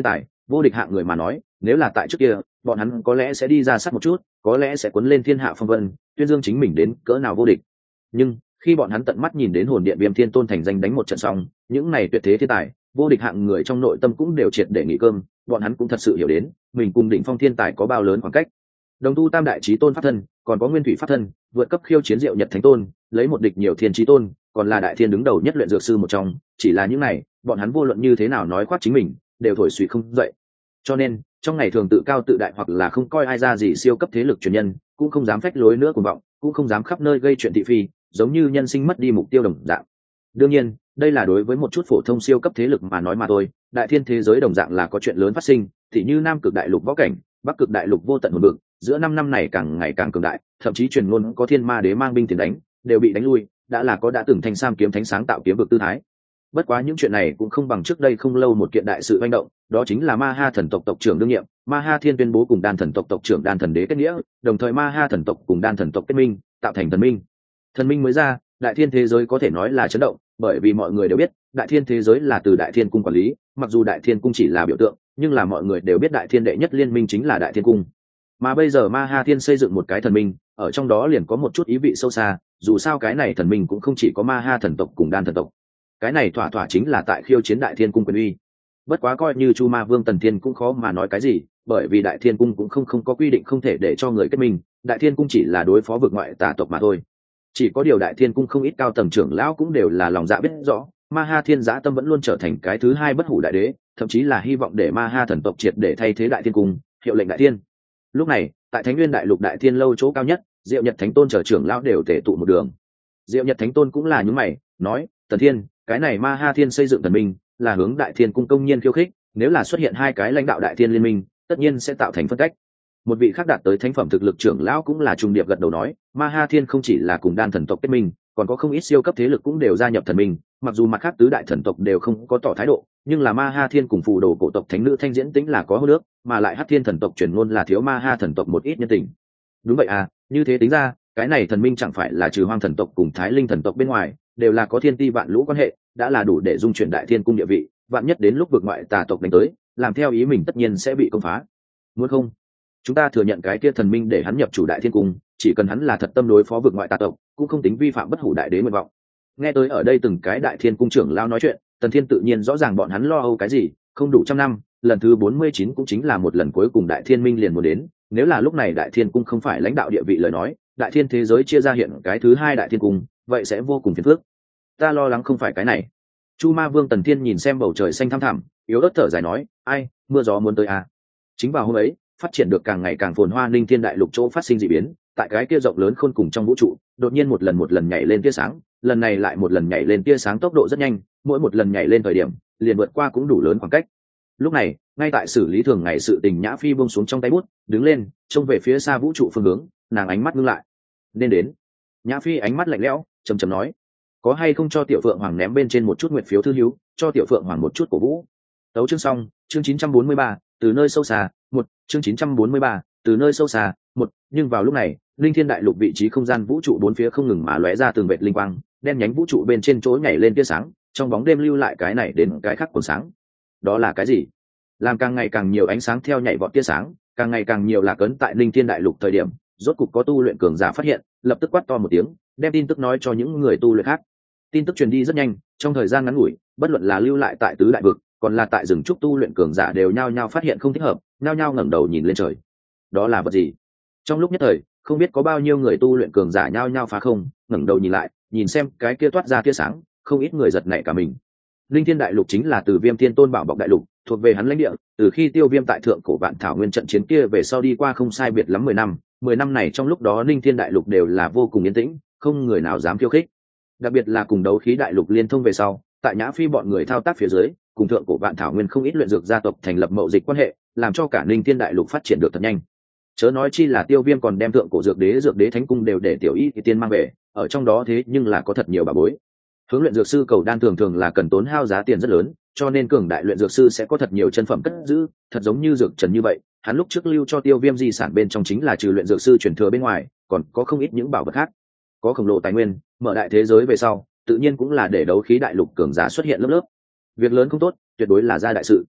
vô địch hạng người mà nói, nếu là tại trước kia bọn hắn có lẽ sẽ đi ra sát một chút, có lẽ sẽ cuốn lên thiên hạ phong vân, tuyên dương chính mình đến cỡ nào vô địch. Nhưng khi bọn hắn tận mắt nhìn đến hồn điện Viêm Thiên Tôn thành danh đánh một trận xong, những này tuyệt thế thiên tài vô địch hạng người trong nội tâm cũng đều triệt để nghỉ cơm, bọn hắn cũng thật sự hiểu đến mình cùng đỉnh phong thiên tài có bao lớn khoảng cách. Đồng tu tam đại chí tôn pháp thân, còn có nguyên thủy pháp thân, vượt cấp khiêu chiến diệu nhật thánh tôn, lấy một địch nhiều thiên chí tôn, còn là đại thiên đứng đầu nhất luyện dược sư một trong, chỉ là những này bọn hắn vô luận như thế nào nói khoác chính mình đều thổi suy không dậy. Cho nên trong ngày thường tự cao tự đại hoặc là không coi ai ra gì siêu cấp thế lực truyền nhân, cũng không dám phách lối nữa cuồng vọng, cũng không dám khắp nơi gây chuyện thị phi, giống như nhân sinh mất đi mục tiêu đồng dạng. Đương nhiên đây là đối với một chút phổ thông siêu cấp thế lực mà nói mà thôi, đại thiên thế giới đồng dạng là có chuyện lớn phát sinh, thì như nam cực đại lục võ cảnh, bắc cực đại lục vô tận hồn vực, giữa năm năm này càng ngày càng cường đại, thậm chí truyền ngôn có thiên ma đế mang binh tiền đánh đều bị đánh lui, đã là có đã từng thanh sam kiếm thánh sáng tạo kiếm vực tư thái. Bất quá những chuyện này cũng không bằng trước đây không lâu một kiện đại sự manh động, đó chính là Ma Ha thần tộc tộc trưởng đương nhiệm Ma Ha Thiên tuyên bố cùng Đan thần tộc tộc trưởng Đan thần đế kết nghĩa, đồng thời Ma Ha thần tộc cùng Đan thần tộc kết minh, tạo thành thần minh. Thần minh mới ra, đại thiên thế giới có thể nói là chấn động, bởi vì mọi người đều biết đại thiên thế giới là từ đại thiên cung quản lý, mặc dù đại thiên cung chỉ là biểu tượng, nhưng là mọi người đều biết đại thiên đệ nhất liên minh chính là đại thiên cung. Mà bây giờ Ma Ha Thiên xây dựng một cái thần minh, ở trong đó liền có một chút ý vị sâu xa, dù sao cái này thần minh cũng không chỉ có Ma Ha thần tộc cùng Đan thần tộc, cái này thỏa thỏa chính là tại khiêu chiến đại thiên cung quyền uy. Bất quá coi như Chu Ma Vương Tần Thiên cũng khó mà nói cái gì, bởi vì đại thiên cung cũng không không có quy định không thể để cho người kết minh, đại thiên cung chỉ là đối phó vực ngoại tà tộc mà thôi. Chỉ có điều đại thiên cung không ít cao tầng trưởng lão cũng đều là lòng dạ biết rõ, Ma Ha Thiên dã tâm vẫn luôn trở thành cái thứ hai bất hủ đại đế, thậm chí là hy vọng để Ma Ha thần tộc triệt để thay thế đại thiên cung, hiệu lệnh đại thiên. Lúc này tại Thánh Nguyên đại lục đại thiên lâu chỗ cao nhất, Diệu Nhật Thánh Tôn chờ trưởng lão đều tề tụ một đường. Diệu Nhật Thánh Tôn cũng là những mày nói, Tần Thiên, cái này Ma Ha Thiên xây dựng thần minh là hướng đại thiên cung công nhiên khiêu khích, nếu là xuất hiện hai cái lãnh đạo đại thiên liên minh, tất nhiên sẽ tạo thành phân cách. Một vị khác đạt tới thánh phẩm thực lực trưởng lão cũng là trung điệp gật đầu nói, Ma Ha Thiên không chỉ là cùng Đan thần tộc kết minh, còn có không ít siêu cấp thế lực cũng đều gia nhập thần minh, mặc dù mặt khác tứ đại thần tộc đều không có tỏ thái độ, nhưng là Ma Ha Thiên cùng phù đồ cổ tộc thánh nữ Thanh Diễn tính là có hô nước, mà lại Hắc Thiên thần tộc truyền ngôn là thiếu Ma Ha thần tộc một ít nhân tình. Đúng vậy à, như thế tính ra, cái này thần minh chẳng phải là trừ Hoang thần tộc cùng Thái Linh thần tộc bên ngoài, đều là có thiên ti vạn lũ quan hệ, đã là đủ để dung chuyển đại thiên cung địa vị, vạn nhất đến lúc vực ngoại tà tộc đánh tới, làm theo ý mình tất nhiên sẽ bị công phá. Muốn không chúng ta thừa nhận cái kia thần minh để hắn nhập chủ đại thiên cung, chỉ cần hắn là thật tâm đối phó vực ngoại tà tộc, cũng không tính vi phạm bất hủ đại đế nguyện vọng. Nghe tới ở đây từng cái đại thiên cung trưởng lao nói chuyện, Tần Thiên tự nhiên rõ ràng bọn hắn lo âu cái gì, không đủ trăm năm, lần thứ bốn mươi chín cũng chính là một lần cuối cùng đại thiên minh liền muốn đến, nếu là lúc này đại thiên cung không phải lãnh đạo địa vị lời nói, đại thiên thế giới chia ra hiện cái thứ hai đại thiên cung, vậy sẽ vô cùng phiền phức. Ta lo lắng không phải cái này. Chu Ma Vương Tần Thiên nhìn xem bầu trời xanh thăm thẳm, yếu ớt thở dài nói, ai, mưa gió muốn tới à. Chính vào hôm ấy, phát triển được càng ngày càng phồn hoa Ninh Thiên đại lục chỗ phát sinh dị biến, tại cái kia rộng lớn khôn cùng trong vũ trụ, đột nhiên một lần một lần nhảy lên tia sáng, lần này lại một lần nhảy lên tia sáng tốc độ rất nhanh, mỗi một lần nhảy lên thời điểm, liền vượt qua cũng đủ lớn khoảng cách. Lúc này, ngay tại xử lý thường ngày sự tình, Nhã Phi buông xuống trong tay bút, đứng lên, trông về phía xa vũ trụ phương hướng, nàng ánh mắt ngưng lại. Nên đến. Nhã Phi ánh mắt lạnh lẽo, trầm trầm nói, có hay không cho Tiểu Phượng Hoàng ném bên trên một chút nguyệt phiếu thư hữu, cho Tiểu Phượng Hoàng một chút cổ vũ. Tấu chương xong, chương chín trăm bốn mươi ba, từ nơi sâu xa, một, chương chín trăm bốn mươi ba, từ nơi sâu xa, một, nhưng vào lúc này, Linh Thiên đại lục vị trí không gian vũ trụ bốn phía không ngừng mà lóe ra từng vệt linh quang, đen nhánh vũ trụ bên trên chỗ nhảy lên tia sáng, trong bóng đêm lưu lại cái này đến cái khác cuốn sáng. Đó là cái gì? Làm càng ngày càng nhiều ánh sáng theo nhảy vọt tia sáng, càng ngày càng nhiều lạc ấn tại Linh Thiên đại lục thời điểm, rốt cục có tu luyện cường giả phát hiện, lập tức quát to một tiếng, đem tin tức nói cho những người tu luyện khác. Tin tức truyền đi rất nhanh, trong thời gian ngắn ngủi, bất luận là lưu lại tại tứ đại vực, còn là tại rừng trúc tu luyện cường giả đều nhao nhao phát hiện không thích hợp, nhao nhao ngẩng đầu nhìn lên trời. Đó là vật gì? Trong lúc nhất thời, không biết có bao nhiêu người tu luyện cường giả nhao nhao phá không, ngẩng đầu nhìn lại, nhìn xem cái kia toát ra tia sáng, không ít người giật nảy cả mình. Linh Thiên đại lục chính là từ Viêm Thiên Tôn bảo bọc đại lục, thuộc về hắn lãnh địa, từ khi Tiêu Viêm tại thượng cổ vạn thảo nguyên trận chiến kia về sau đi qua không sai biệt lắm mười năm, mười năm này trong lúc đó Linh Thiên đại lục đều là vô cùng yên tĩnh, không người nào dám khiêu khích. Đặc biệt là cùng đấu khí đại lục liên thông về sau, tại Nhã Phi bọn người thao tác phía dưới, cùng thượng cổ vạn thảo nguyên không ít luyện dược gia tộc thành lập mậu dịch quan hệ, làm cho cả Linh Thiên đại lục phát triển được thật nhanh. Chớ nói chi là Tiêu Viêm còn đem thượng cổ dược đế dược đế thánh cung đều để tiểu y thì tiên mang về, ở trong đó thế nhưng là có thật nhiều bà bối. Hướng luyện dược sư cầu đan thường thường là cần tốn hao giá tiền rất lớn, cho nên cường đại luyện dược sư sẽ có thật nhiều chân phẩm cất giữ, thật giống như dược trần như vậy, hắn lúc trước lưu cho Tiêu Viêm di sản bên trong chính là trừ luyện dược sư truyền thừa bên ngoài, còn có không ít những bảo vật khác. Có khổng lồ tài nguyên, mở đại thế giới về sau, tự nhiên cũng là để đấu khí đại lục cường giả xuất hiện lớp lớp. Việc lớn không tốt, tuyệt đối là ra đại sự.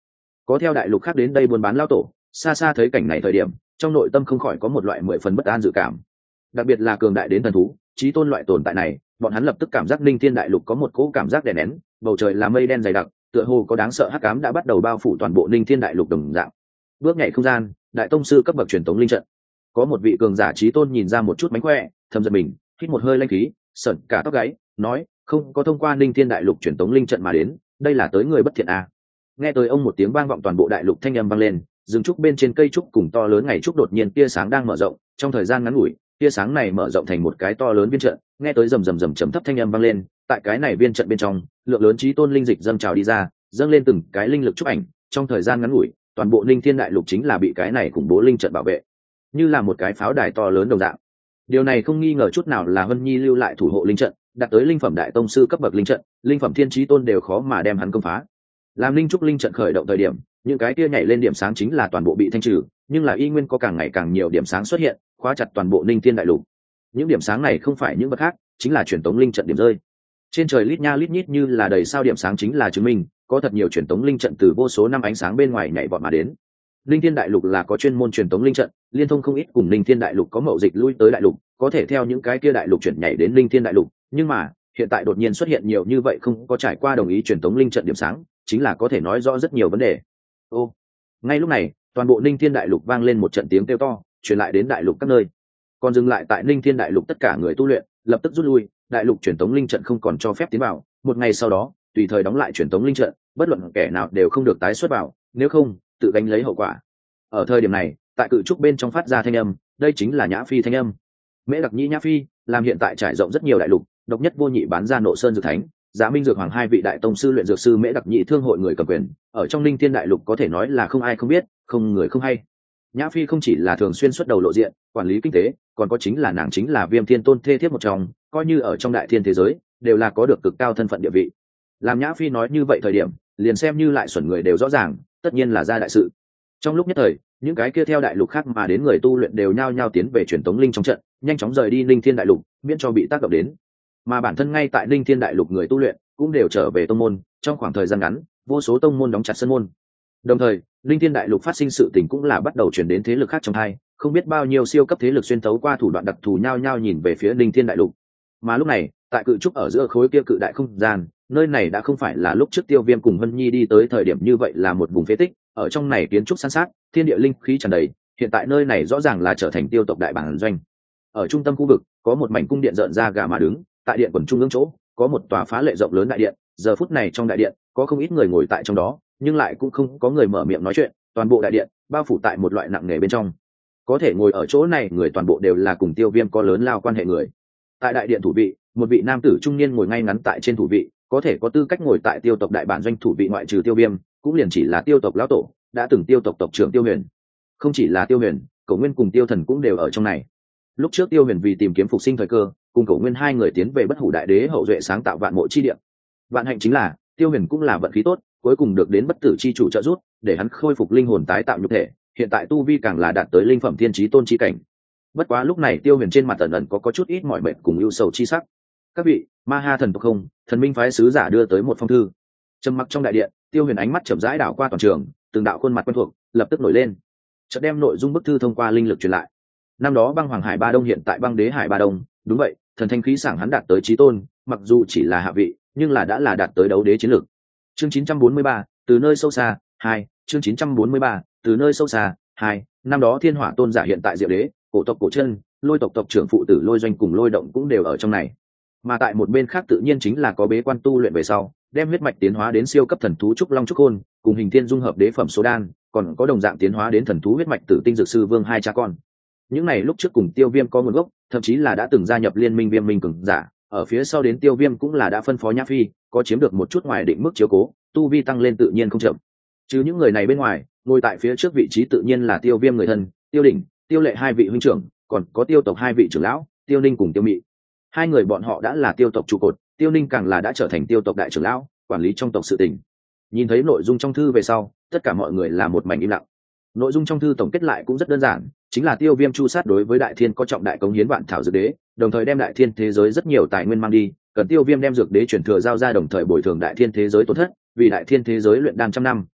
có theo đại lục khác đến đây buôn bán lao tổ xa xa thấy cảnh này thời điểm trong nội tâm không khỏi có một loại mười phần bất an dự cảm. Đặc biệt là cường đại đến thần thú chí tôn loại tồn tại này, bọn hắn lập tức cảm giác linh thiên đại lục có một cỗ cảm giác đè nén, bầu trời là mây đen dày đặc, tựa hồ có đáng sợ hắc ám đã bắt đầu bao phủ toàn bộ linh thiên đại lục đồng dạng. Bước nhảy không gian, đại tông sư cấp bậc truyền tống linh trận. Có một vị cường giả chí tôn nhìn ra một chút mánh khỏe, thầm giật mình, hít một hơi lanh khí, sởn cả tóc gáy, nói không có thông qua linh thiên đại lục truyền tống linh trận mà đến, đây là tới người bất thiện à. Nghe tới ông một tiếng vang vọng toàn bộ đại lục thanh âm vang lên, rừng trúc bên trên cây trúc cùng to lớn ngày trúc đột nhiên tia sáng đang mở rộng, trong thời gian ngắn ngủi tia sáng này mở rộng thành một cái to lớn viên trận. Nghe tới rầm rầm rầm trầm thấp thanh âm vang lên, tại cái này viên trận bên trong lượng lớn chí tôn linh dịch dâng trào đi ra, dâng lên từng cái linh lực trúc ảnh. Trong thời gian ngắn ngủi toàn bộ linh thiên đại lục chính là bị cái này khủng bố linh trận bảo vệ, như là một cái pháo đài to lớn đồng dạng. Điều này không nghi ngờ chút nào là Vân Nhi lưu lại thủ hộ linh trận, đạt tới linh phẩm đại tông sư cấp bậc linh trận, linh phẩm thiên chí tôn đều khó mà đem hắn công phá. Làm linh trúc linh trận khởi động thời điểm, những cái kia nhảy lên điểm sáng chính là toàn bộ bị thanh trừ, nhưng là y nguyên có càng ngày càng nhiều điểm sáng xuất hiện, khóa chặt toàn bộ linh thiên đại lục. Những điểm sáng này không phải những vật khác, chính là truyền tống linh trận điểm rơi. Trên trời lít nha lít nhít như là đầy sao điểm sáng chính là chứng minh có thật nhiều truyền tống linh trận từ vô số năm ánh sáng bên ngoài nhảy vọt mà đến. Linh thiên đại lục là có chuyên môn truyền tống linh trận, liên thông không ít cùng linh thiên đại lục có mậu dịch lui tới đại lục, có thể theo những cái kia đại lục chuyển nhảy đến linh thiên đại lục, nhưng mà hiện tại đột nhiên xuất hiện nhiều như vậy không có trải qua đồng ý truyền tống linh trận điểm sáng, chính là có thể nói rõ rất nhiều vấn đề. Ô, ngay lúc này toàn bộ linh thiên đại lục vang lên một trận tiếng kêu to, truyền lại đến đại lục các nơi. Còn dừng lại tại linh thiên đại lục tất cả người tu luyện lập tức rút lui, đại lục truyền tống linh trận không còn cho phép tiến vào, một ngày sau đó tùy thời đóng lại truyền tống linh trận, bất luận kẻ nào đều không được tái xuất vào, nếu không tự gánh lấy hậu quả. Ở thời điểm này tại cự trúc bên trong phát ra thanh âm, đây chính là Nhã Phi thanh âm. Mễ Đặc Nhĩ Nhã Phi làm hiện tại trải rộng rất nhiều đại lục, độc nhất vô nhị bán ra Nộ Sơn Dược Thánh, Giá Minh Dược Hoàng hai vị đại tông sư luyện dược sư Mễ Đặc Nhĩ thương hội người cầm quyền, ở trong linh thiên đại lục có thể nói là không ai không biết, không người không hay. Nhã Phi không chỉ là thường xuyên xuất đầu lộ diện quản lý kinh tế, còn có chính là nàng chính là Viêm Thiên Tôn thê thiếp một trong, coi như ở trong đại thiên thế giới đều là có được cực cao thân phận địa vị. Làm Nhã Phi nói như vậy thời điểm, liền xem như lại xuẩn người đều rõ ràng, tất nhiên là ra đại sự. Trong lúc nhất thời những cái kia theo đại lục khác mà đến người tu luyện đều nhao nhao tiến về truyền tống linh trong trận, nhanh chóng rời đi linh thiên đại lục miễn cho bị tác động đến. Mà bản thân ngay tại linh thiên đại lục người tu luyện cũng đều trở về tông môn, trong khoảng thời gian ngắn vô số tông môn đóng chặt sân môn. Đồng thời linh thiên đại lục phát sinh sự tình cũng là bắt đầu chuyển đến thế lực khác trong hai, không biết bao nhiêu siêu cấp thế lực xuyên thấu qua thủ đoạn đặc thù nhao nhao nhìn về phía linh thiên đại lục. Mà lúc này tại cự trúc ở giữa khối kia cự đại không gian, nơi này đã không phải là lúc trước Tiêu Viêm cùng Vân Nhi đi tới thời điểm như vậy là một vùng phế tích, ở trong này kiến trúc san sát, thiên địa linh khí tràn đầy, hiện tại nơi này rõ ràng là trở thành tiêu tộc đại bản doanh. Ở trung tâm khu vực có một mảnh cung điện rợn ra gà mà đứng, tại điện quần trung ương chỗ có một tòa phá lệ rộng lớn đại điện, giờ phút này trong đại điện có không ít người ngồi tại trong đó, nhưng lại cũng không có người mở miệng nói chuyện, toàn bộ đại điện bao phủ tại một loại nặng nề bên trong. Có thể ngồi ở chỗ này người toàn bộ đều là cùng Tiêu Viêm có lớn lao quan hệ người. Tại đại điện thủ vị, một vị nam tử trung niên ngồi ngay ngắn tại trên thủ vị, có thể có tư cách ngồi tại tiêu tộc đại bản doanh thủ vị ngoại trừ Tiêu Viêm, cũng liền chỉ là tiêu tộc lão tổ, đã từng tiêu tộc tộc trưởng Tiêu Huyền. Không chỉ là Tiêu Huyền, Cổ Nguyên cùng Tiêu Thần cũng đều ở trong này. Lúc trước Tiêu Huyền vì tìm kiếm phục sinh thời cơ, cùng Cổ Nguyên hai người tiến về Bất Hủ Đại Đế hậu duệ sáng tạo vạn mộ chi địa. Vạn hạnh chính là Tiêu Huyền cũng là vận khí tốt, cuối cùng được đến bất tử chi chủ trợ giúp, để hắn khôi phục linh hồn tái tạo nhục thể, hiện tại tu vi càng là đạt tới linh phẩm thiên chí tôn chi cảnh. Bất quá lúc này Tiêu Huyền trên mặt ẩn ẩn có có chút ít mỏi mệt cùng ưu sầu chi sắc. Các vị, Ma Ha thần tộc không, thần minh phái sứ giả đưa tới một phong thư. Trầm mặc trong đại điện, Tiêu Huyền ánh mắt chậm rãi đảo qua toàn trường, từng đạo khuôn mặt quen thuộc lập tức nổi lên, chợt đem nội dung bức thư thông qua linh lực truyền lại. Năm đó băng hoàng hải ba đông hiện tại băng đế hải ba đông, đúng vậy, thần thanh khí sảng hắn đạt tới chí tôn, mặc dù chỉ là hạ vị, nhưng là đã là đạt tới đấu đế chiến lược. Chương chín trăm bốn mươi ba, từ nơi sâu xa, hai, chương chín trăm bốn mươi ba, từ nơi sâu xa, hai, năm đó thiên hỏa tôn giả hiện tại diệu đế, cổ tộc cổ chân, lôi tộc tộc trưởng phụ tử lôi doanh cùng lôi động cũng đều ở trong này. Mà tại một bên khác tự nhiên chính là có bế quan tu luyện về sau, đem huyết mạch tiến hóa đến siêu cấp thần thú trúc long trúc khôn, cùng hình thiên dung hợp đế phẩm số đan, còn có đồng dạng tiến hóa đến thần thú huyết mạch tử tinh dược sư vương hai cha con. Những này lúc trước cùng Tiêu Viêm có nguồn gốc, thậm chí là đã từng gia nhập liên minh Viêm Minh cường giả, ở phía sau đến Tiêu Viêm cũng là đã phân phó Nhã Phi, có chiếm được một chút ngoài định mức chiếu cố, tu vi tăng lên tự nhiên không chậm. Chứ những người này bên ngoài, ngồi tại phía trước vị trí tự nhiên là Tiêu Viêm người thân, Tiêu Đỉnh, Tiêu Lệ hai vị huynh trưởng, còn có Tiêu tộc hai vị trưởng lão, Tiêu Ninh cùng Tiêu Mị. Hai người bọn họ đã là Tiêu tộc trụ cột, Tiêu Ninh càng là đã trở thành Tiêu tộc đại trưởng lão, quản lý trong tộc sự tình. Nhìn thấy nội dung trong thư về sau, tất cả mọi người là một mảnh im lặng. Nội dung trong thư tổng kết lại cũng rất đơn giản, chính là Tiêu Viêm chu sát đối với Đại Thiên có trọng đại cống hiến vạn thảo dược đế, đồng thời đem Đại Thiên thế giới rất nhiều tài nguyên mang đi, cần Tiêu Viêm đem dược đế chuyển thừa giao ra, đồng thời bồi thường Đại Thiên thế giới tổn thất, vì Đại Thiên thế giới luyện đan trăm năm,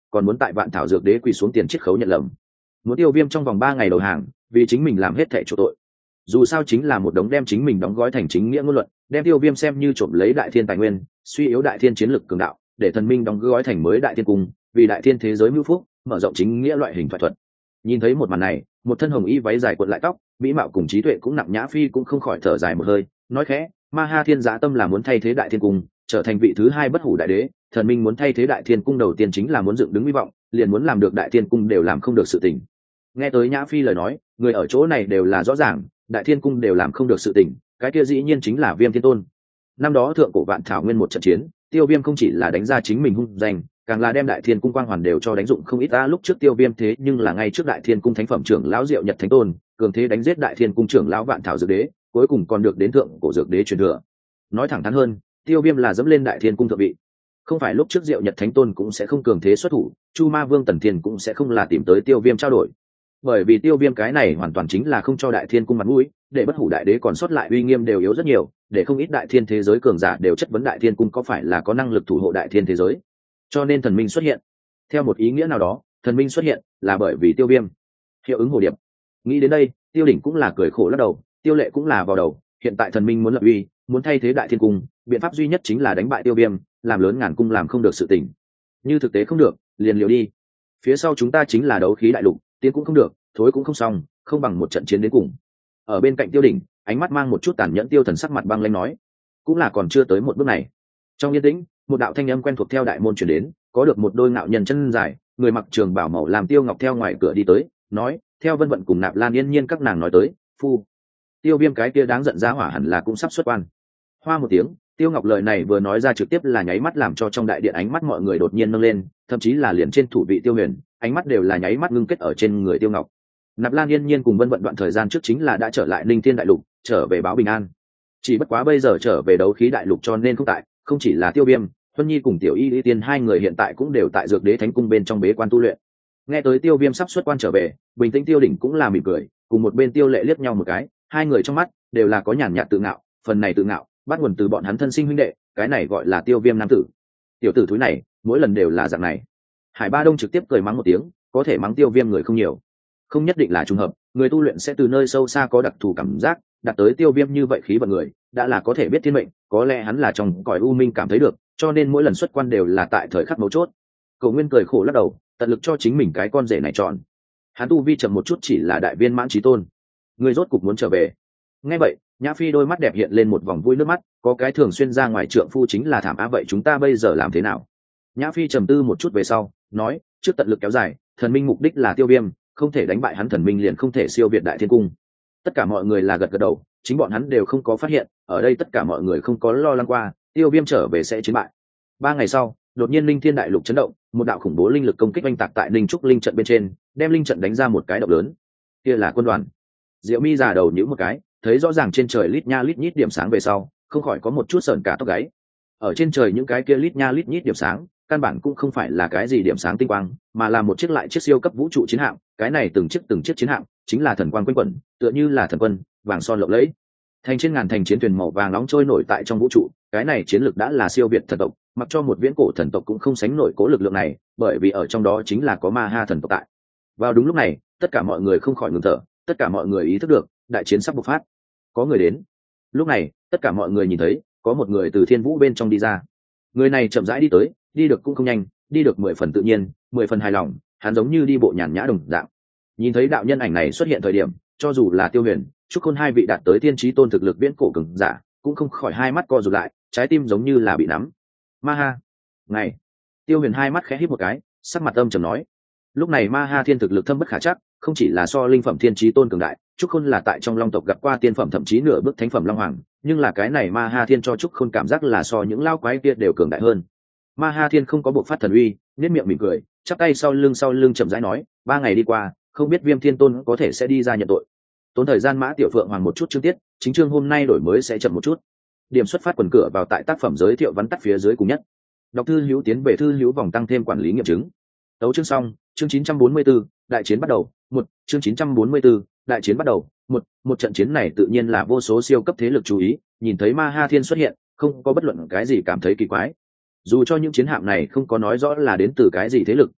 còn muốn tại vạn thảo dược đế quỳ xuống tiền chiết khấu nhận lầm, muốn tiêu viêm trong vòng ba ngày đầu hàng vì chính mình làm hết thẻ chỗ tội. Dù sao chính là một đống đem chính mình đóng gói thành chính nghĩa ngôn luận, đem tiêu viêm xem như trộm lấy đại thiên tài nguyên, suy yếu đại thiên chiến lực cường đạo, để thần minh đóng gói thành mới đại thiên cung, vì đại thiên thế giới mưu phúc, mở rộng chính nghĩa loại hình phải thuật. Nhìn thấy một màn này, một thân hồng y váy dài cuộn lại tóc, mỹ mạo cùng trí tuệ cũng nặng nhã phi cũng không khỏi thở dài một hơi, nói khẽ, ma ha thiên giá tâm là muốn thay thế đại thiên cung, trở thành vị thứ hai bất hủ đại đế, thần minh muốn thay thế đại thiên cung đầu tiên chính là muốn dựng đứng hy vọng, liền muốn làm được đại thiên cung đều làm không được sự tình. Nghe tới nhã phi lời nói, người ở chỗ này đều là rõ ràng, đại thiên cung đều làm không được sự tình, cái kia dĩ nhiên chính là Viêm Thiên Tôn. Năm đó thượng cổ vạn thảo nguyên một trận chiến, tiêu viêm không chỉ là đánh ra chính mình hung danh, càng là đem đại thiên cung quang hoàn đều cho đánh dụng không ít. Ta lúc trước tiêu viêm thế nhưng là ngay trước đại thiên cung thánh phẩm trưởng lão Diệu Nhật Thánh Tôn, cường thế đánh giết đại thiên cung trưởng lão vạn thảo dược đế, cuối cùng còn được đến thượng cổ dược đế truyền thừa. Nói thẳng thắn hơn, tiêu viêm là dẫm lên đại thiên cung thượng vị. Không phải lúc trước Diệu Nhật Thánh Tôn cũng sẽ không cường thế xuất thủ, Chu Ma Vương Tần Thiên cũng sẽ không là tìm tới tiêu viêm trao đổi. Bởi vì tiêu viêm cái này hoàn toàn chính là không cho đại thiên cung mặt mũi, để bất hủ đại đế còn sót lại uy nghiêm đều yếu rất nhiều, để không ít đại thiên thế giới cường giả đều chất vấn đại thiên cung có phải là có năng lực thủ hộ đại thiên thế giới. Cho nên thần minh xuất hiện, theo một ý nghĩa nào đó, thần minh xuất hiện là bởi vì tiêu viêm. Hiệu ứng hồ điệp. Nghĩ đến đây, tiêu đỉnh cũng là cười khổ lắc đầu, tiêu lệ cũng là vào đầu. Hiện tại thần minh muốn lập uy, muốn thay thế đại thiên cung, biện pháp duy nhất chính là đánh bại tiêu viêm, làm lớn ngàn cung làm không được sự tình. Như thực tế không được, liền liều đi. Phía sau chúng ta chính là đấu khí đại lục, tiến cũng không được, thối cũng không xong, không bằng một trận chiến đến cùng. Ở bên cạnh tiêu đỉnh, ánh mắt mang một chút tàn nhẫn tiêu thần sắc mặt băng lãnh nói, cũng là còn chưa tới một bước này. Trong yên tĩnh, một đạo thanh âm quen thuộc theo đại môn truyền đến, có được một đôi ngạo nhân chân dài, người mặc trường bào màu làm tiêu ngọc theo ngoài cửa đi tới, nói, theo Vân Vận cùng Nạp Lan Yên Nhiên các nàng nói tới, phu, tiêu viêm cái kia đáng giận giá hỏa hẳn là cũng sắp xuất quan. Hoa một tiếng, tiêu ngọc lời này vừa nói ra trực tiếp là nháy mắt làm cho trong đại điện ánh mắt mọi người đột nhiên nâng lên, thậm chí là liền trên thủ vị tiêu huyền, ánh mắt đều là nháy mắt ngưng kết ở trên người tiêu ngọc. Nạp Lan Yên Nhiên cùng Vân Vận đoạn thời gian trước chính là đã trở lại Linh Thiên đại lục, trở về báo bình an. Chỉ bất quá bây giờ trở về đấu khí đại lục cho nên không tại, không chỉ là tiêu viêm, Huân Nhi cùng Tiểu Y Y Tiên hai người hiện tại cũng đều tại Dược Đế Thánh cung bên trong bế quan tu luyện. Nghe tới tiêu viêm sắp xuất quan trở về, bình tĩnh tiêu đỉnh cũng là mỉm cười, cùng một bên tiêu lệ liếc nhau một cái, hai người trong mắt đều là có nhàn nhạt tự ngạo, phần này tự ngạo bắt nguồn từ bọn hắn thân sinh huynh đệ, cái này gọi là tiêu viêm nam tử. Tiểu tử thúi này, mỗi lần đều là dạng này. Hải Ba Đông trực tiếp cười mắng một tiếng, có thể mắng tiêu viêm người không nhiều, không nhất định là trùng hợp, người tu luyện sẽ từ nơi sâu xa có đặc thù cảm giác, đạt tới tiêu viêm như vậy khí vận người, đã là có thể biết thiên mệnh, có lẽ hắn là trong cõi u minh cảm thấy được, cho nên mỗi lần xuất quan đều là tại thời khắc mấu chốt. Cậu Nguyên cười khổ lắc đầu, tận lực cho chính mình cái con rể này chọn. Hắn tu vi chậm một chút chỉ là đại viên mãn chí tôn. Người rốt cục muốn trở về. Nghe vậy, Nhã Phi đôi mắt đẹp hiện lên một vòng vui nước mắt, có cái thường xuyên ra ngoài trượng phu chính là thảm á, vậy chúng ta bây giờ làm thế nào? Nhã Phi trầm tư một chút về sau, nói, trước tận lực kéo dài, thần minh mục đích là tiêu viêm, không thể đánh bại hắn, thần minh liền không thể siêu việt đại thiên cung. Tất cả mọi người là gật gật đầu, chính bọn hắn đều không có phát hiện, ở đây tất cả mọi người không có lo lắng qua tiêu viêm trở về sẽ chiến bại. Ba ngày sau, đột nhiên Linh Thiên đại lục chấn động, một đạo khủng bố linh lực công kích oanh tạc tại Linh Trúc linh trận bên trên, đem linh trận đánh ra một cái động lớn. Kia là quân đoàn. Diệu Mi già đầu nhíu một cái, thấy rõ ràng trên trời lít nha lít nhít điểm sáng về sau, không khỏi có một chút sởn cả tóc gáy. Ở trên trời những cái kia lít nha lít nhít điểm sáng, căn bản cũng không phải là cái gì điểm sáng tinh quang, mà là một chiếc lại chiếc siêu cấp vũ trụ chiến hạm. Cái này từng chiếc từng chiếc chiến hạm chính là thần quang quanh quẩn, tựa như là thần quân, vàng son lộng lẫy. Thành trên ngàn thành chiến thuyền màu vàng nóng trôi nổi tại trong vũ trụ, cái này chiến lược đã là siêu việt thần tộc, mặc cho một viễn cổ thần tộc cũng không sánh nổi cố lực lượng này, bởi vì ở trong đó chính là có ma ha thần tộc tại. Vào đúng lúc này, tất cả mọi người không khỏi ngừng thở, tất cả mọi người ý thức được, đại chiến sắp bộc phát. Có người đến. Lúc này, tất cả mọi người nhìn thấy, có một người từ thiên vũ bên trong đi ra. Người này chậm rãi đi tới, đi được cũng không nhanh, đi được mười phần tự nhiên, mười phần hài lòng, hắn giống như đi bộ nhàn nhã đồng dạng. Nhìn thấy đạo nhân ảnh này xuất hiện thời điểm, cho dù là Tiêu Huyền, Trúc Khôn hai vị đạt tới tiên trí tôn thực lực viễn cổ cường giả, cũng không khỏi hai mắt co rụt lại, trái tim giống như là bị nắm. Ma ha, này. Tiêu Huyền hai mắt khẽ híp một cái, sắc mặt âm trầm nói. Lúc này Ma ha thiên thực lực thâm bất khả trắc, không chỉ là so linh phẩm tiên trí tôn cường đại, Trúc Khôn là tại trong long tộc gặp qua tiên phẩm thậm chí nửa bước thánh phẩm long hoàng, nhưng là cái này Ma ha thiên cho Trúc Khôn cảm giác là so những lao quái kia đều cường đại hơn. Ma ha thiên không có bộ phát thần uy, nét miệng mỉm cười, chắp tay sau lưng sau lưng chậm rãi nói, ba ngày đi qua, không biết Viêm Thiên Tôn có thể sẽ đi ra nhận tội. Tốn thời gian Mã Tiểu Phượng hoàng một chút chương tiết, chính chương hôm nay đổi mới sẽ chậm một chút. Điểm xuất phát quần cửa vào tại tác phẩm giới thiệu vắn tắt phía dưới cùng nhất. Đọc thư hữu tiến về thư hữu vòng tăng thêm quản lý nghiệm chứng. Tấu chương xong, chương chín trăm bốn mươi 4, đại chiến bắt đầu. Một, chương chín trăm bốn mươi 4, đại chiến bắt đầu. Một, một trận chiến này tự nhiên là vô số siêu cấp thế lực chú ý, nhìn thấy Ma Ha Thiên xuất hiện, không có bất luận cái gì cảm thấy kỳ quái. Dù cho những chiến hạm này không có nói rõ là đến từ cái gì thế lực,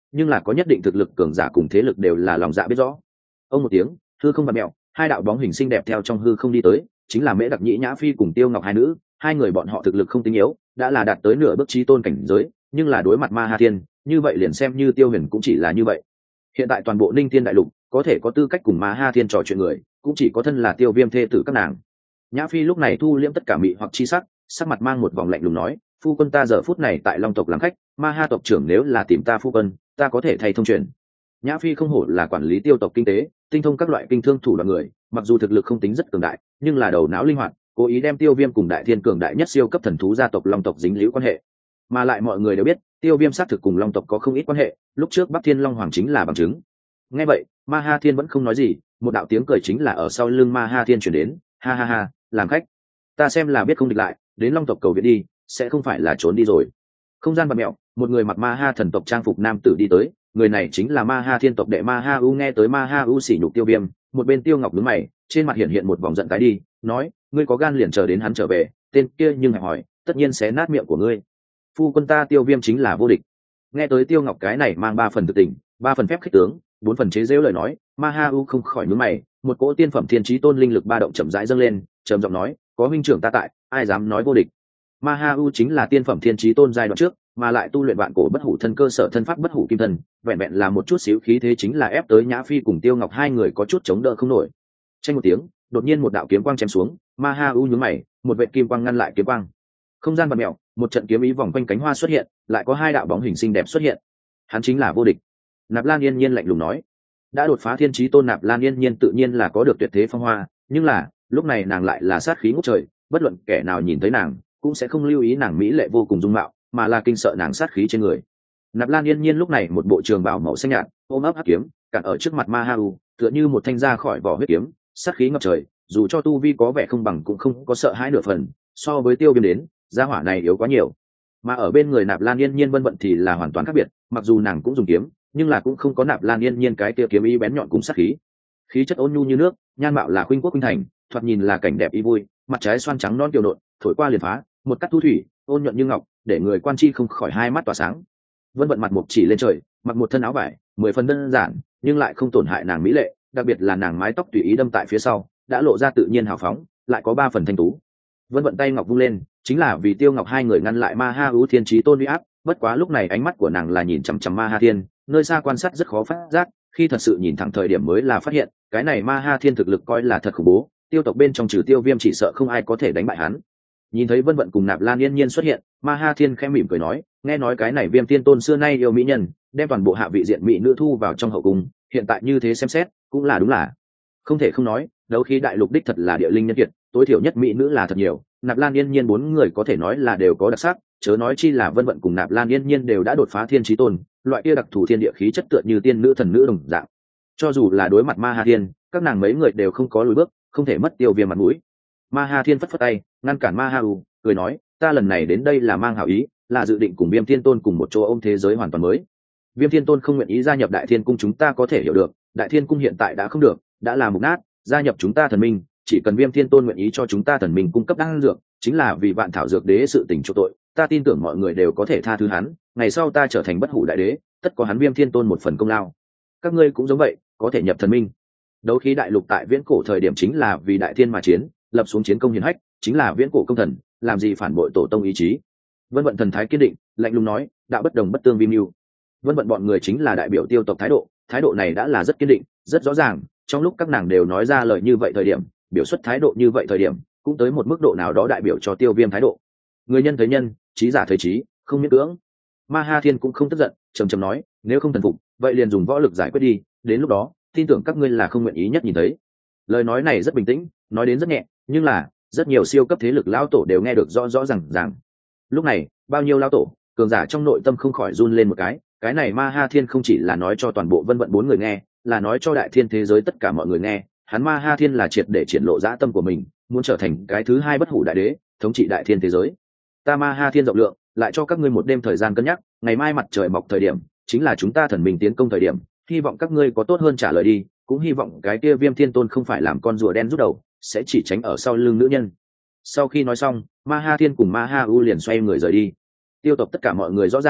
nhưng là có nhất định thực lực cường giả cùng thế lực đều là lòng dạ biết rõ. Ông một tiếng, hư không vặn mèo, hai đạo bóng hình xinh đẹp theo trong hư không đi tới, chính là Mễ Đặc Nhĩ Nhã Phi cùng Tiêu Ngọc hai nữ. Hai người bọn họ thực lực không tính yếu, đã là đạt tới nửa bước chí tôn cảnh giới, nhưng là đối mặt Ma Ha Thiên, như vậy liền xem như Tiêu Huyền cũng chỉ là như vậy. Hiện tại toàn bộ Ninh Thiên đại lục có thể có tư cách cùng Ma Ha Thiên trò chuyện người, cũng chỉ có thân là Tiêu Viêm thê tử các nàng. Nhã Phi lúc này thu liễm tất cả mị hoặc chi sắc, sắc mặt mang một vòng lạnh lùng nói, phu quân ta giờ phút này tại Long tộc làm khách, Ma Ha tộc trưởng nếu là tìm ta phu quân, ta có thể thay thông truyền. Nhã Phi không hổ là quản lý Tiêu tộc kinh tế, tinh thông các loại kinh thương thủ đoạn người, mặc dù thực lực không tính rất cường đại, nhưng là đầu não linh hoạt, cố ý đem Tiêu Viêm cùng Đại Thiên cường đại nhất siêu cấp thần thú gia tộc Long tộc dính líu quan hệ. Mà lại mọi người đều biết, Tiêu Viêm xác thực cùng Long tộc có không ít quan hệ, lúc trước Bắc Thiên Long Hoàng chính là bằng chứng. Nghe vậy, Ma Ha Thiên vẫn không nói gì, một đạo tiếng cười chính là ở sau lưng Ma Ha Thiên truyền đến, ha ha ha, làm khách, ta xem là biết không địch lại, đến Long tộc cầu viện đi, sẽ không phải là trốn đi rồi. Không gian bạt mẹo, một người mặc Ma Ha thần tộc trang phục nam tử đi tới, người này chính là Ma Ha Thiên tộc đệ Ma Ha U. Nghe tới Ma Ha U sỉ nhục Tiêu Viêm, một bên Tiêu Ngọc đứng mày, trên mặt hiện hiện một vòng giận tái đi, nói, ngươi có gan liền chờ đến hắn trở về, tên kia nhưng hẹp hỏi, tất nhiên sẽ nát miệng của ngươi. Phu quân ta Tiêu Viêm chính là vô địch. Nghe tới Tiêu Ngọc cái này mang ba phần thực tình, ba phần phép khích tướng, bốn phần chế giễu lời nói, Ma Ha U không khỏi nhướng mày, một cỗ tiên phẩm thiên chí tôn linh lực ba động chậm rãi dâng lên, trầm giọng nói, có huynh trưởng ta tại, ai dám nói vô địch. Ma Ha U chính là tiên phẩm thiên chí tôn giai đoạn trước, mà lại tu luyện vạn cổ bất hủ thân cơ sở thân pháp bất hủ kim thân, vẹn vẹn là một chút xíu khí thế chính là ép tới Nhã Phi cùng Tiêu Ngọc hai người có chút chống đỡ không nổi. Tranh một tiếng, đột nhiên một đạo kiếm quang chém xuống, Ma Ha U nhướng mày, một vệt kim quang ngăn lại kiếm quang. Không gian bạt mèo, một trận kiếm ý vòng quanh cánh hoa xuất hiện, lại có hai đạo bóng hình xinh đẹp xuất hiện. Hắn chính là vô địch. Nạp Lan Yên Nhiên lạnh lùng nói, đã đột phá thiên chí tôn Nạp Lan Yên Nhiên tự nhiên là có được tuyệt thế phong hoa, nhưng là lúc này nàng lại là sát khí ngút trời, bất luận kẻ nào nhìn thấy nàng cũng sẽ không lưu ý nàng mỹ lệ vô cùng dung mạo, mà là kinh sợ nàng sát khí trên người. Nạp Lan Yên Nhiên lúc này một bộ trường bào màu xanh nhạt, ôm ấp hắc kiếm, cản ở trước mặt Ma Ha U, tựa như một thanh ra khỏi vỏ huyết kiếm, sát khí ngập trời, dù cho tu vi có vẻ không bằng cũng không có sợ hãi nửa phần, so với Tiêu Viêm đến, gia hỏa này yếu quá nhiều. Mà ở bên người Nạp Lan Yên Nhiên Vân Vận thì là hoàn toàn khác biệt, mặc dù nàng cũng dùng kiếm, nhưng là cũng không có Nạp Lan Yên Nhiên cái kia kiếm ý bén nhọn cùng sát khí. Khí chất ôn nhu như nước, nhan mạo là khuynh quốc khuynh thành, thoạt nhìn là cảnh đẹp ý vui, mặt trái xoan trắng non kiều nộn, thổi qua liền phá, một cắt thu thủy, ôn nhuận như ngọc, để người quan chi không khỏi hai mắt tỏa sáng. Vân Vận mặt mục chỉ lên trời, mặc một thân áo vải, mười phần đơn giản, nhưng lại không tổn hại nàng mỹ lệ, đặc biệt là nàng mái tóc tùy ý đâm tại phía sau, đã lộ ra tự nhiên hào phóng, lại có ba phần thanh tú. Vân Vận tay ngọc vung lên, chính là vì Tiêu Ngọc hai người ngăn lại Ma Ha U thiên chí tôn uy áp, bất quá lúc này ánh mắt của nàng là nhìn chằm chằm Ma Ha Thiên, nơi xa quan sát rất khó phát giác, khi thật sự nhìn thẳng thời điểm mới là phát hiện, cái này Ma Ha Thiên thực lực coi là thật khủng bố, Tiêu tộc bên trong trừ Tiêu Viêm chỉ sợ không ai có thể đánh bại hắn. Nhìn thấy Vân Vận cùng Nạp Lan Yên Nhiên xuất hiện, Ma Ha Thiên khẽ mỉm cười nói, nghe nói cái này Viêm Tiên Tôn xưa nay yêu mỹ nhân, đem toàn bộ hạ vị diện mỹ nữ thu vào trong hậu cung, hiện tại như thế xem xét, cũng là đúng là. Không thể không nói, đấu khí đại lục đích thật là địa linh nhân kiệt, tối thiểu nhất mỹ nữ là thật nhiều, Nạp Lan Yên Nhiên bốn người có thể nói là đều có đặc sắc, chớ nói chi là Vân Vận cùng Nạp Lan Yên Nhiên đều đã đột phá thiên chí tôn, loại kia đặc thù thiên địa khí chất tựa như tiên nữ thần nữ đồng dạng. Cho dù là đối mặt Ma Ha Thiên, các nàng mấy người đều không có lùi bước, không thể mất Tiêu Viêm mặt mũi. Ma Ha Thiên phất phất tay, ngăn cản Ma Ha U, cười nói, ta lần này đến đây là mang hảo ý, là dự định cùng Viêm Thiên Tôn cùng một chỗ ôm thế giới hoàn toàn mới. Viêm Thiên Tôn không nguyện ý gia nhập Đại Thiên Cung chúng ta có thể hiểu được, Đại Thiên Cung hiện tại đã không được, đã là mục nát, gia nhập chúng ta thần minh, chỉ cần Viêm Thiên Tôn nguyện ý cho chúng ta thần minh cung cấp đan dược, chính là vì vạn thảo dược đế sự tình chỗ tội, ta tin tưởng mọi người đều có thể tha thứ hắn, ngày sau ta trở thành bất hủ đại đế, tất có hắn Viêm Thiên Tôn một phần công lao. Các ngươi cũng giống vậy, có thể nhập thần minh. Đấu khí đại lục tại viễn cổ thời điểm chính là vì đại thiên mà chiến, lập xuống chiến công hiển hách, chính là viễn cổ công thần, làm gì phản bội tổ tông ý chí. Vân Vận thần thái kiên định, lạnh lùng nói, đạo bất đồng bất tương vi mưu. Vân Vận bọn người chính là đại biểu Tiêu tộc thái độ, thái độ này đã là rất kiên định, rất rõ ràng, trong lúc các nàng đều nói ra lời như vậy thời điểm, biểu xuất thái độ như vậy thời điểm, cũng tới một mức độ nào đó đại biểu cho Tiêu Viêm thái độ. Người nhân thấy nhân, trí giả thấy trí, không miễn cưỡng. Ma Ha Thiên cũng không tức giận, trầm trầm nói, nếu không thần phục, vậy liền dùng võ lực giải quyết đi, đến lúc đó, tin tưởng các ngươi là không nguyện ý nhất nhìn thấy. Lời nói này rất bình tĩnh, nói đến rất nhẹ, nhưng là rất nhiều siêu cấp thế lực lão tổ đều nghe được rõ rõ ràng ràng. Lúc này, bao nhiêu lão tổ, cường giả trong nội tâm không khỏi run lên một cái, cái này Ma Ha Thiên không chỉ là nói cho toàn bộ Vân Vận bốn người nghe, là nói cho đại thiên thế giới tất cả mọi người nghe, hắn Ma Ha Thiên là triệt để triển lộ dã tâm của mình, muốn trở thành cái thứ hai bất hủ đại đế, thống trị đại thiên thế giới. Ta Ma Ha Thiên rộng lượng, lại cho các ngươi một đêm thời gian cân nhắc, ngày mai mặt trời mọc thời điểm, chính là chúng ta thần mình tiến công thời điểm, hy vọng các ngươi có tốt hơn trả lời đi, cũng hy vọng cái kia Viêm Thiên Tôn không phải làm con rùa đen rút đầu, sẽ chỉ tránh ở sau lưng nữ nhân. Sau khi nói xong, Ma Ha Thiên cùng Ma Ha U liền xoay người rời đi. Tiêu tộc tất cả mọi người rõ ràng,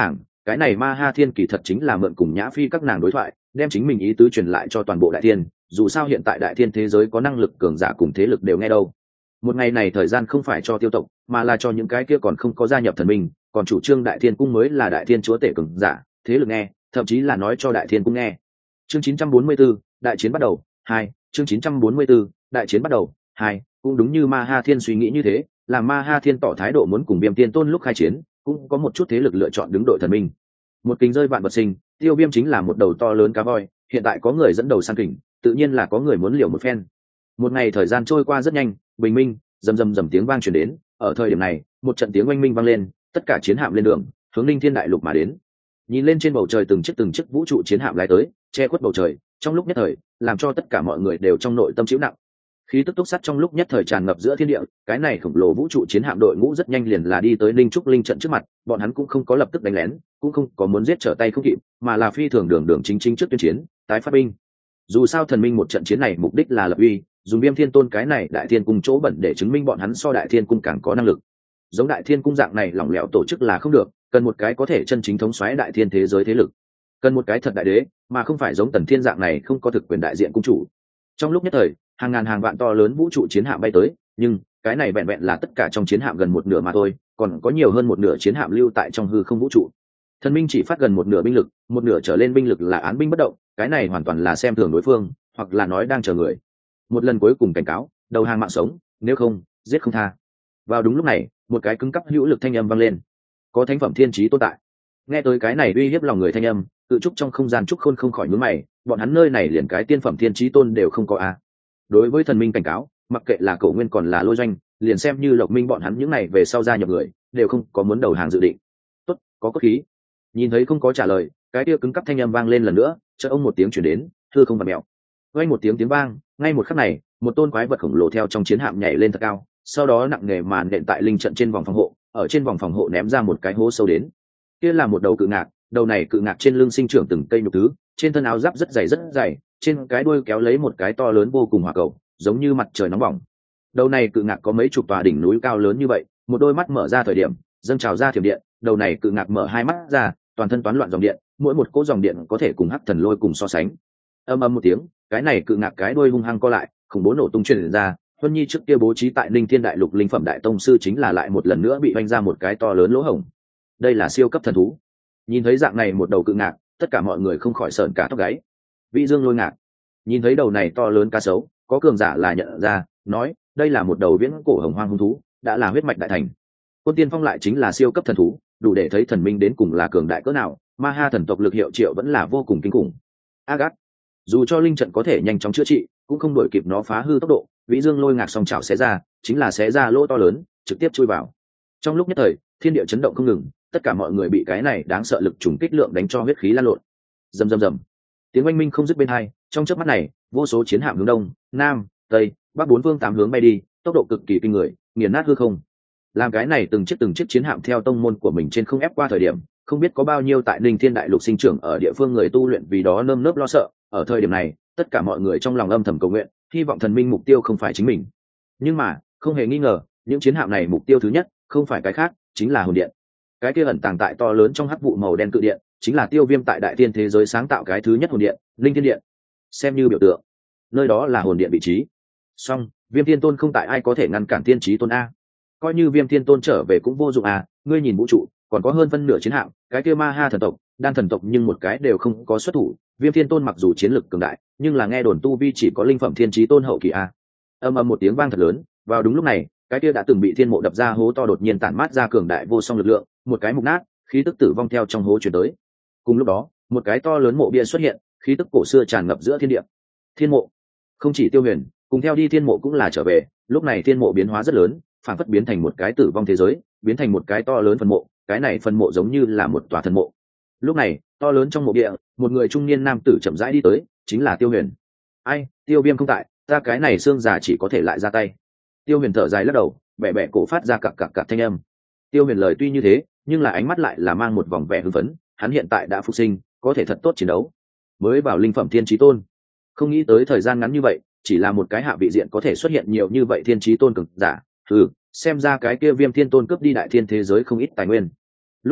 cái này ma ha thiên kỳ thật chính là mượn cùng nhã phi các nàng đối thoại, đem chính mình ý tứ truyền lại cho toàn bộ đại thiên. Dù sao hiện tại đại thiên thế giới có năng lực cường giả cùng thế lực đều nghe đâu. Một ngày này thời gian không phải cho tiêu tộc, mà là cho những cái kia còn không có gia nhập thần minh, còn chủ trương đại thiên cung mới là đại thiên chúa tể cường giả, thế lực nghe, thậm chí là nói cho đại thiên cung nghe. Chương chín trăm bốn mươi 4, đại chiến bắt đầu. Hai. Chương chín trăm bốn mươi 4, đại chiến bắt đầu. Hai. Cũng đúng như ma ha thiên suy nghĩ như thế, là ma ha thiên tỏ thái độ muốn cùng viêm tiên tôn lúc khai chiến, cũng có một chút thế lực lựa chọn đứng đội thần minh. Một kính rơi vạn vật sinh, tiêu viêm chính là một đầu to lớn cá voi, hiện tại có người dẫn đầu săn kình, tự nhiên là có người muốn liều một phen. Một ngày thời gian trôi qua rất nhanh, bình minh, rầm rầm rầm tiếng vang truyền đến. Ở thời điểm này, một trận tiếng oanh minh vang lên, tất cả chiến hạm lên đường, hướng Linh Thiên đại lục mà đến. Nhìn lên trên bầu trời từng chiếc từng chiếc vũ trụ chiến hạm lái tới, che khuất bầu trời, trong lúc nhất thời, làm cho tất cả mọi người đều trong nội tâm chịu nặng. Khí tức túc sắt trong lúc nhất thời tràn ngập giữa thiên địa, cái này khổng lồ vũ trụ chiến hạm đội ngũ rất nhanh liền là đi tới Linh Trúc Linh trận trước mặt, bọn hắn cũng không có lập tức đánh lén, cũng không có muốn giết trở tay không kịp, mà là phi thường đường đường chính chính trước tuyên chiến, tái phát binh. Dù sao thần minh một trận chiến này mục đích là lập uy, dùng viêm thiên tôn cái này đại thiên cung chỗ bẩn để chứng minh bọn hắn so đại thiên cung càng có năng lực. Giống đại thiên cung dạng này lỏng lẻo tổ chức là không được, cần một cái có thể chân chính thống soái đại thiên thế giới thế lực, cần một cái thật đại đế, mà không phải giống tần thiên dạng này không có thực quyền đại diện cung chủ. Trong lúc nhất thời, hàng ngàn hàng vạn to lớn vũ trụ chiến hạm bay tới, nhưng cái này vẹn vẹn là tất cả trong chiến hạm gần một nửa mà thôi, còn có nhiều hơn một nửa chiến hạm lưu tại trong hư không vũ trụ. Thần minh chỉ phát gần một nửa binh lực, một nửa trở lên binh lực là án binh bất động, cái này hoàn toàn là xem thường đối phương, hoặc là nói đang chờ người. Một lần cuối cùng cảnh cáo, đầu hàng mạng sống, nếu không, giết không tha. Vào đúng lúc này, một cái cứng cắp hữu lực thanh âm vang lên. Có thánh phẩm thiên chí tồn tại. Nghe tới cái này uy hiếp lòng người thanh âm, tự trúc trong không gian trúc khôn không khỏi nhướng mày, bọn hắn nơi này liền cái tiên phẩm thiên chí tôn đều không có a. Đối với thần minh cảnh cáo, mặc kệ là Cổ Nguyên còn là Lôi Doanh, liền xem như Lộc Minh bọn hắn những này về sau gia nhập người, đều không có muốn đầu hàng dự định. Tốt, có cốt khí. Nhìn thấy không có trả lời, cái kia cứng cắp thanh âm vang lên lần nữa, chợt ông một tiếng truyền đến, thưa không bật mèo. Vang một tiếng tiếng vang, ngay một khắc này, một tôn quái vật khổng lồ theo trong chiến hạm nhảy lên thật cao, sau đó nặng nề màn đệm tại linh trận trên vòng phòng hộ, ở trên vòng phòng hộ ném ra một cái hố sâu đến. Kia là một đầu cự ngạc, đầu này cự ngạc trên lưng sinh trưởng từng cây nhục thứ, trên thân áo giáp rất dày rất dày, trên cái đuôi kéo lấy một cái to lớn vô cùng hỏa cầu, giống như mặt trời nóng bỏng. Đầu này cự ngạc có mấy chục tòa đỉnh núi cao lớn như vậy, một đôi mắt mở ra thời điểm, dâng trào ra thiểm điện, đầu này cự ngạc mở hai mắt ra, toàn thân toán loạn dòng điện, mỗi một cỗ dòng điện có thể cùng hắc thần lôi cùng so sánh. Âm âm một tiếng, cái này cự ngạc cái đuôi hung hăng co lại, khủng bố nổ tung truyền ra. Huân Nhi trước kia bố trí tại Ninh Thiên Đại Lục linh phẩm đại tông sư chính là lại một lần nữa bị vanh ra một cái to lớn lỗ hổng. Đây là siêu cấp thần thú. Nhìn thấy dạng này một đầu cự ngạc, tất cả mọi người không khỏi sởn cả tóc gáy. Vĩ Dương Lôi Ngạc. Nhìn thấy đầu này to lớn cá sấu, có cường giả là nhận ra, nói, đây là một đầu viễn cổ hồng hoang hung thú, đã là huyết mạch đại thành. Quân Tiên Phong lại chính là siêu cấp thần thú, đủ để thấy thần minh đến cùng là cường đại cỡ nào, Ma Ha thần tộc lực hiệu triệu vẫn là vô cùng kinh khủng. Agat. Dù cho linh trận có thể nhanh chóng chữa trị, cũng không đuổi kịp nó phá hư tốc độ, Vĩ Dương Lôi Ngạc song chảo xé ra, chính là xé ra lỗ to lớn, trực tiếp chui vào. Trong lúc nhất thời, thiên địa chấn động không ngừng, tất cả mọi người bị cái này đáng sợ lực trùng kích lượng đánh cho huyết khí lan lộn. Rầm rầm rầm. Tiếng oanh minh không dứt bên hai, trong chớp mắt này, vô số chiến hạm hướng đông, nam, tây, bắc bốn phương tám hướng bay đi, tốc độ cực kỳ kinh người, nghiền nát hư không. Làm cái này từng chiếc từng chiếc chiến hạm theo tông môn của mình trên không ép qua thời điểm, không biết có bao nhiêu tại Ninh Thiên Đại Lục sinh trưởng ở địa phương người tu luyện vì đó nơm nớp lo sợ. Ở thời điểm này, tất cả mọi người trong lòng âm thầm cầu nguyện, hy vọng thần minh mục tiêu không phải chính mình. Nhưng mà, không hề nghi ngờ, những chiến hạm này mục tiêu thứ nhất, không phải cái khác, chính là hồn điện. Cái kia ẩn tàng tại to lớn trong hắc vụ màu đen cự điện, chính là Tiêu Viêm tại đại tiên thế giới sáng tạo cái thứ nhất hồn điện, Linh Thiên Điện. Xem như biểu tượng, nơi đó là hồn điện vị trí. Song, Viêm Thiên Tôn không tại ai có thể ngăn cản Tiên Chí Tôn a. Coi như Viêm Thiên Tôn trở về cũng vô dụng à, ngươi nhìn vũ trụ, còn có hơn phân nửa chiến hạm, cái kia Ma Ha thần tộc, Đan thần tộc nhưng một cái đều không có xuất thủ. Viêm Thiên Tôn mặc dù chiến lực cường đại, nhưng là nghe đồn tu vi chỉ có linh phẩm Thiên Chí Tôn hậu kỳ a. Âm ầm một tiếng vang thật lớn, vào đúng lúc này, cái kia đã từng bị thiên mộ đập ra hố to đột nhiên tản mát ra cường đại vô song lực lượng, một cái mục nát, khí tức tử vong theo trong hố truyền tới. Cùng lúc đó, một cái to lớn mộ bia xuất hiện, khí tức cổ xưa tràn ngập giữa thiên địa. Thiên mộ, không chỉ Tiêu Huyền, cùng theo đi thiên mộ cũng là trở về. Lúc này thiên mộ biến hóa rất lớn, phản phất biến thành một cái tử vong thế giới, biến thành một cái to lớn phần mộ. Cái này phần mộ giống như là một tòa thần mộ. Lúc này, to lớn trong mộ địa, một người trung niên nam tử chậm rãi đi tới, chính là Tiêu Huyền. Ai, Tiêu Viêm không tại, ta cái này xương già chỉ có thể lại ra tay. Tiêu Huyền thở dài lắc đầu, bẻ bẻ cổ phát ra cặc cặc cặc thanh âm. Tiêu Huyền lời tuy như thế, nhưng là ánh mắt lại là mang một vòng vẻ hưng phấn, hắn hiện tại đã phục sinh, có thể thật tốt chiến đấu. Mới vào linh phẩm Thiên Chí Tôn, không nghĩ tới thời gian ngắn như vậy, chỉ là một cái hạ vị diện có thể xuất hiện nhiều như vậy Thiên Chí Tôn cường giả. Ừ, xem ra cái kia Viêm Thiên Tôn cướp đi đại thiên thế giới không ít tài nguyên. Lúc này,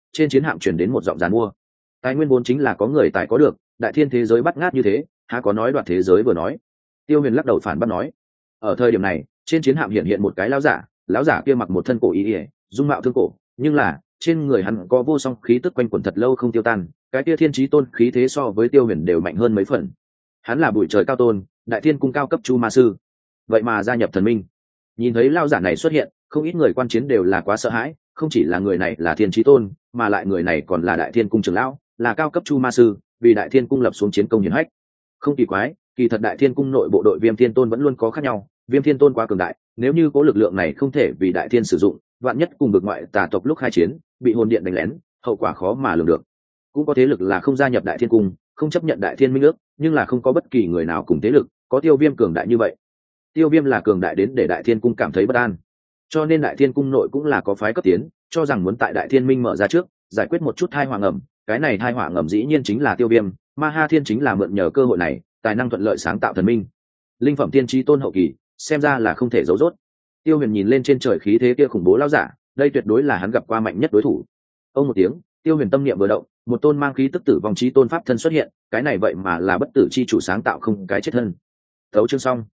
trên chiến hạm chuyển đến một giọng giàn mua. Tài nguyên vốn chính là có người tài có được, đại thiên thế giới bắt ngát như thế, há có nói đoạt thế giới vừa nói. Tiêu Huyền lắc đầu phản bác nói. Ở thời điểm này, trên chiến hạm hiện hiện một cái lão giả, lão giả kia mặc một thân cổ y ỉa, dung mạo thương cổ, nhưng là trên người hắn có vô song khí tức quanh quẩn thật lâu không tiêu tan, cái kia thiên chí tôn khí thế so với Tiêu Huyền đều mạnh hơn mấy phần. Hắn là bụi trời cao tôn, đại thiên cung cao cấp chu ma sư, vậy mà gia nhập thần minh. Nhìn thấy lão giả này xuất hiện, không ít người quan chiến đều là quá sợ hãi, không chỉ là người này là thiên chí tôn, mà lại người này còn là đại thiên cung trưởng lão, là cao cấp chu ma sư, vì đại thiên cung lập xuống chiến công hiển hách. Không kỳ quái, kỳ thật đại thiên cung nội bộ đội Viêm Thiên Tôn vẫn luôn có khác nhau, Viêm Thiên Tôn quá cường đại, nếu như có lực lượng này không thể vì đại thiên sử dụng, vạn nhất cùng vực ngoại tà tộc lúc khai chiến, bị hồn điện đánh lén, hậu quả khó mà lường được. Cũng có thế lực là không gia nhập đại thiên cung, không chấp nhận đại thiên minh ước, nhưng là không có bất kỳ người nào cùng thế lực có Tiêu Viêm cường đại như vậy. Tiêu Viêm là cường đại đến để đại thiên cung cảm thấy bất an, cho nên đại thiên cung nội cũng là có phái cấp tiến, cho rằng muốn tại đại thiên minh mở ra trước, giải quyết một chút thai họa ngầm. Cái này thai họa ngầm dĩ nhiên chính là Tiêu Viêm, Ma Ha Thiên chính là mượn nhờ cơ hội này, tài năng thuận lợi sáng tạo thần minh. Linh phẩm tiên tri tôn hậu kỳ, xem ra là không thể giấu rốt. Tiêu Huyền nhìn lên trên trời khí thế kia khủng bố lão giả, đây tuyệt đối là hắn gặp qua mạnh nhất đối thủ. Ông một tiếng, Tiêu Huyền tâm niệm vừa động, một tôn mang khí tức tử vong chí tôn pháp thân xuất hiện, cái này vậy mà là bất tử chi chủ sáng tạo không cái chết thân. Thấu chương xong.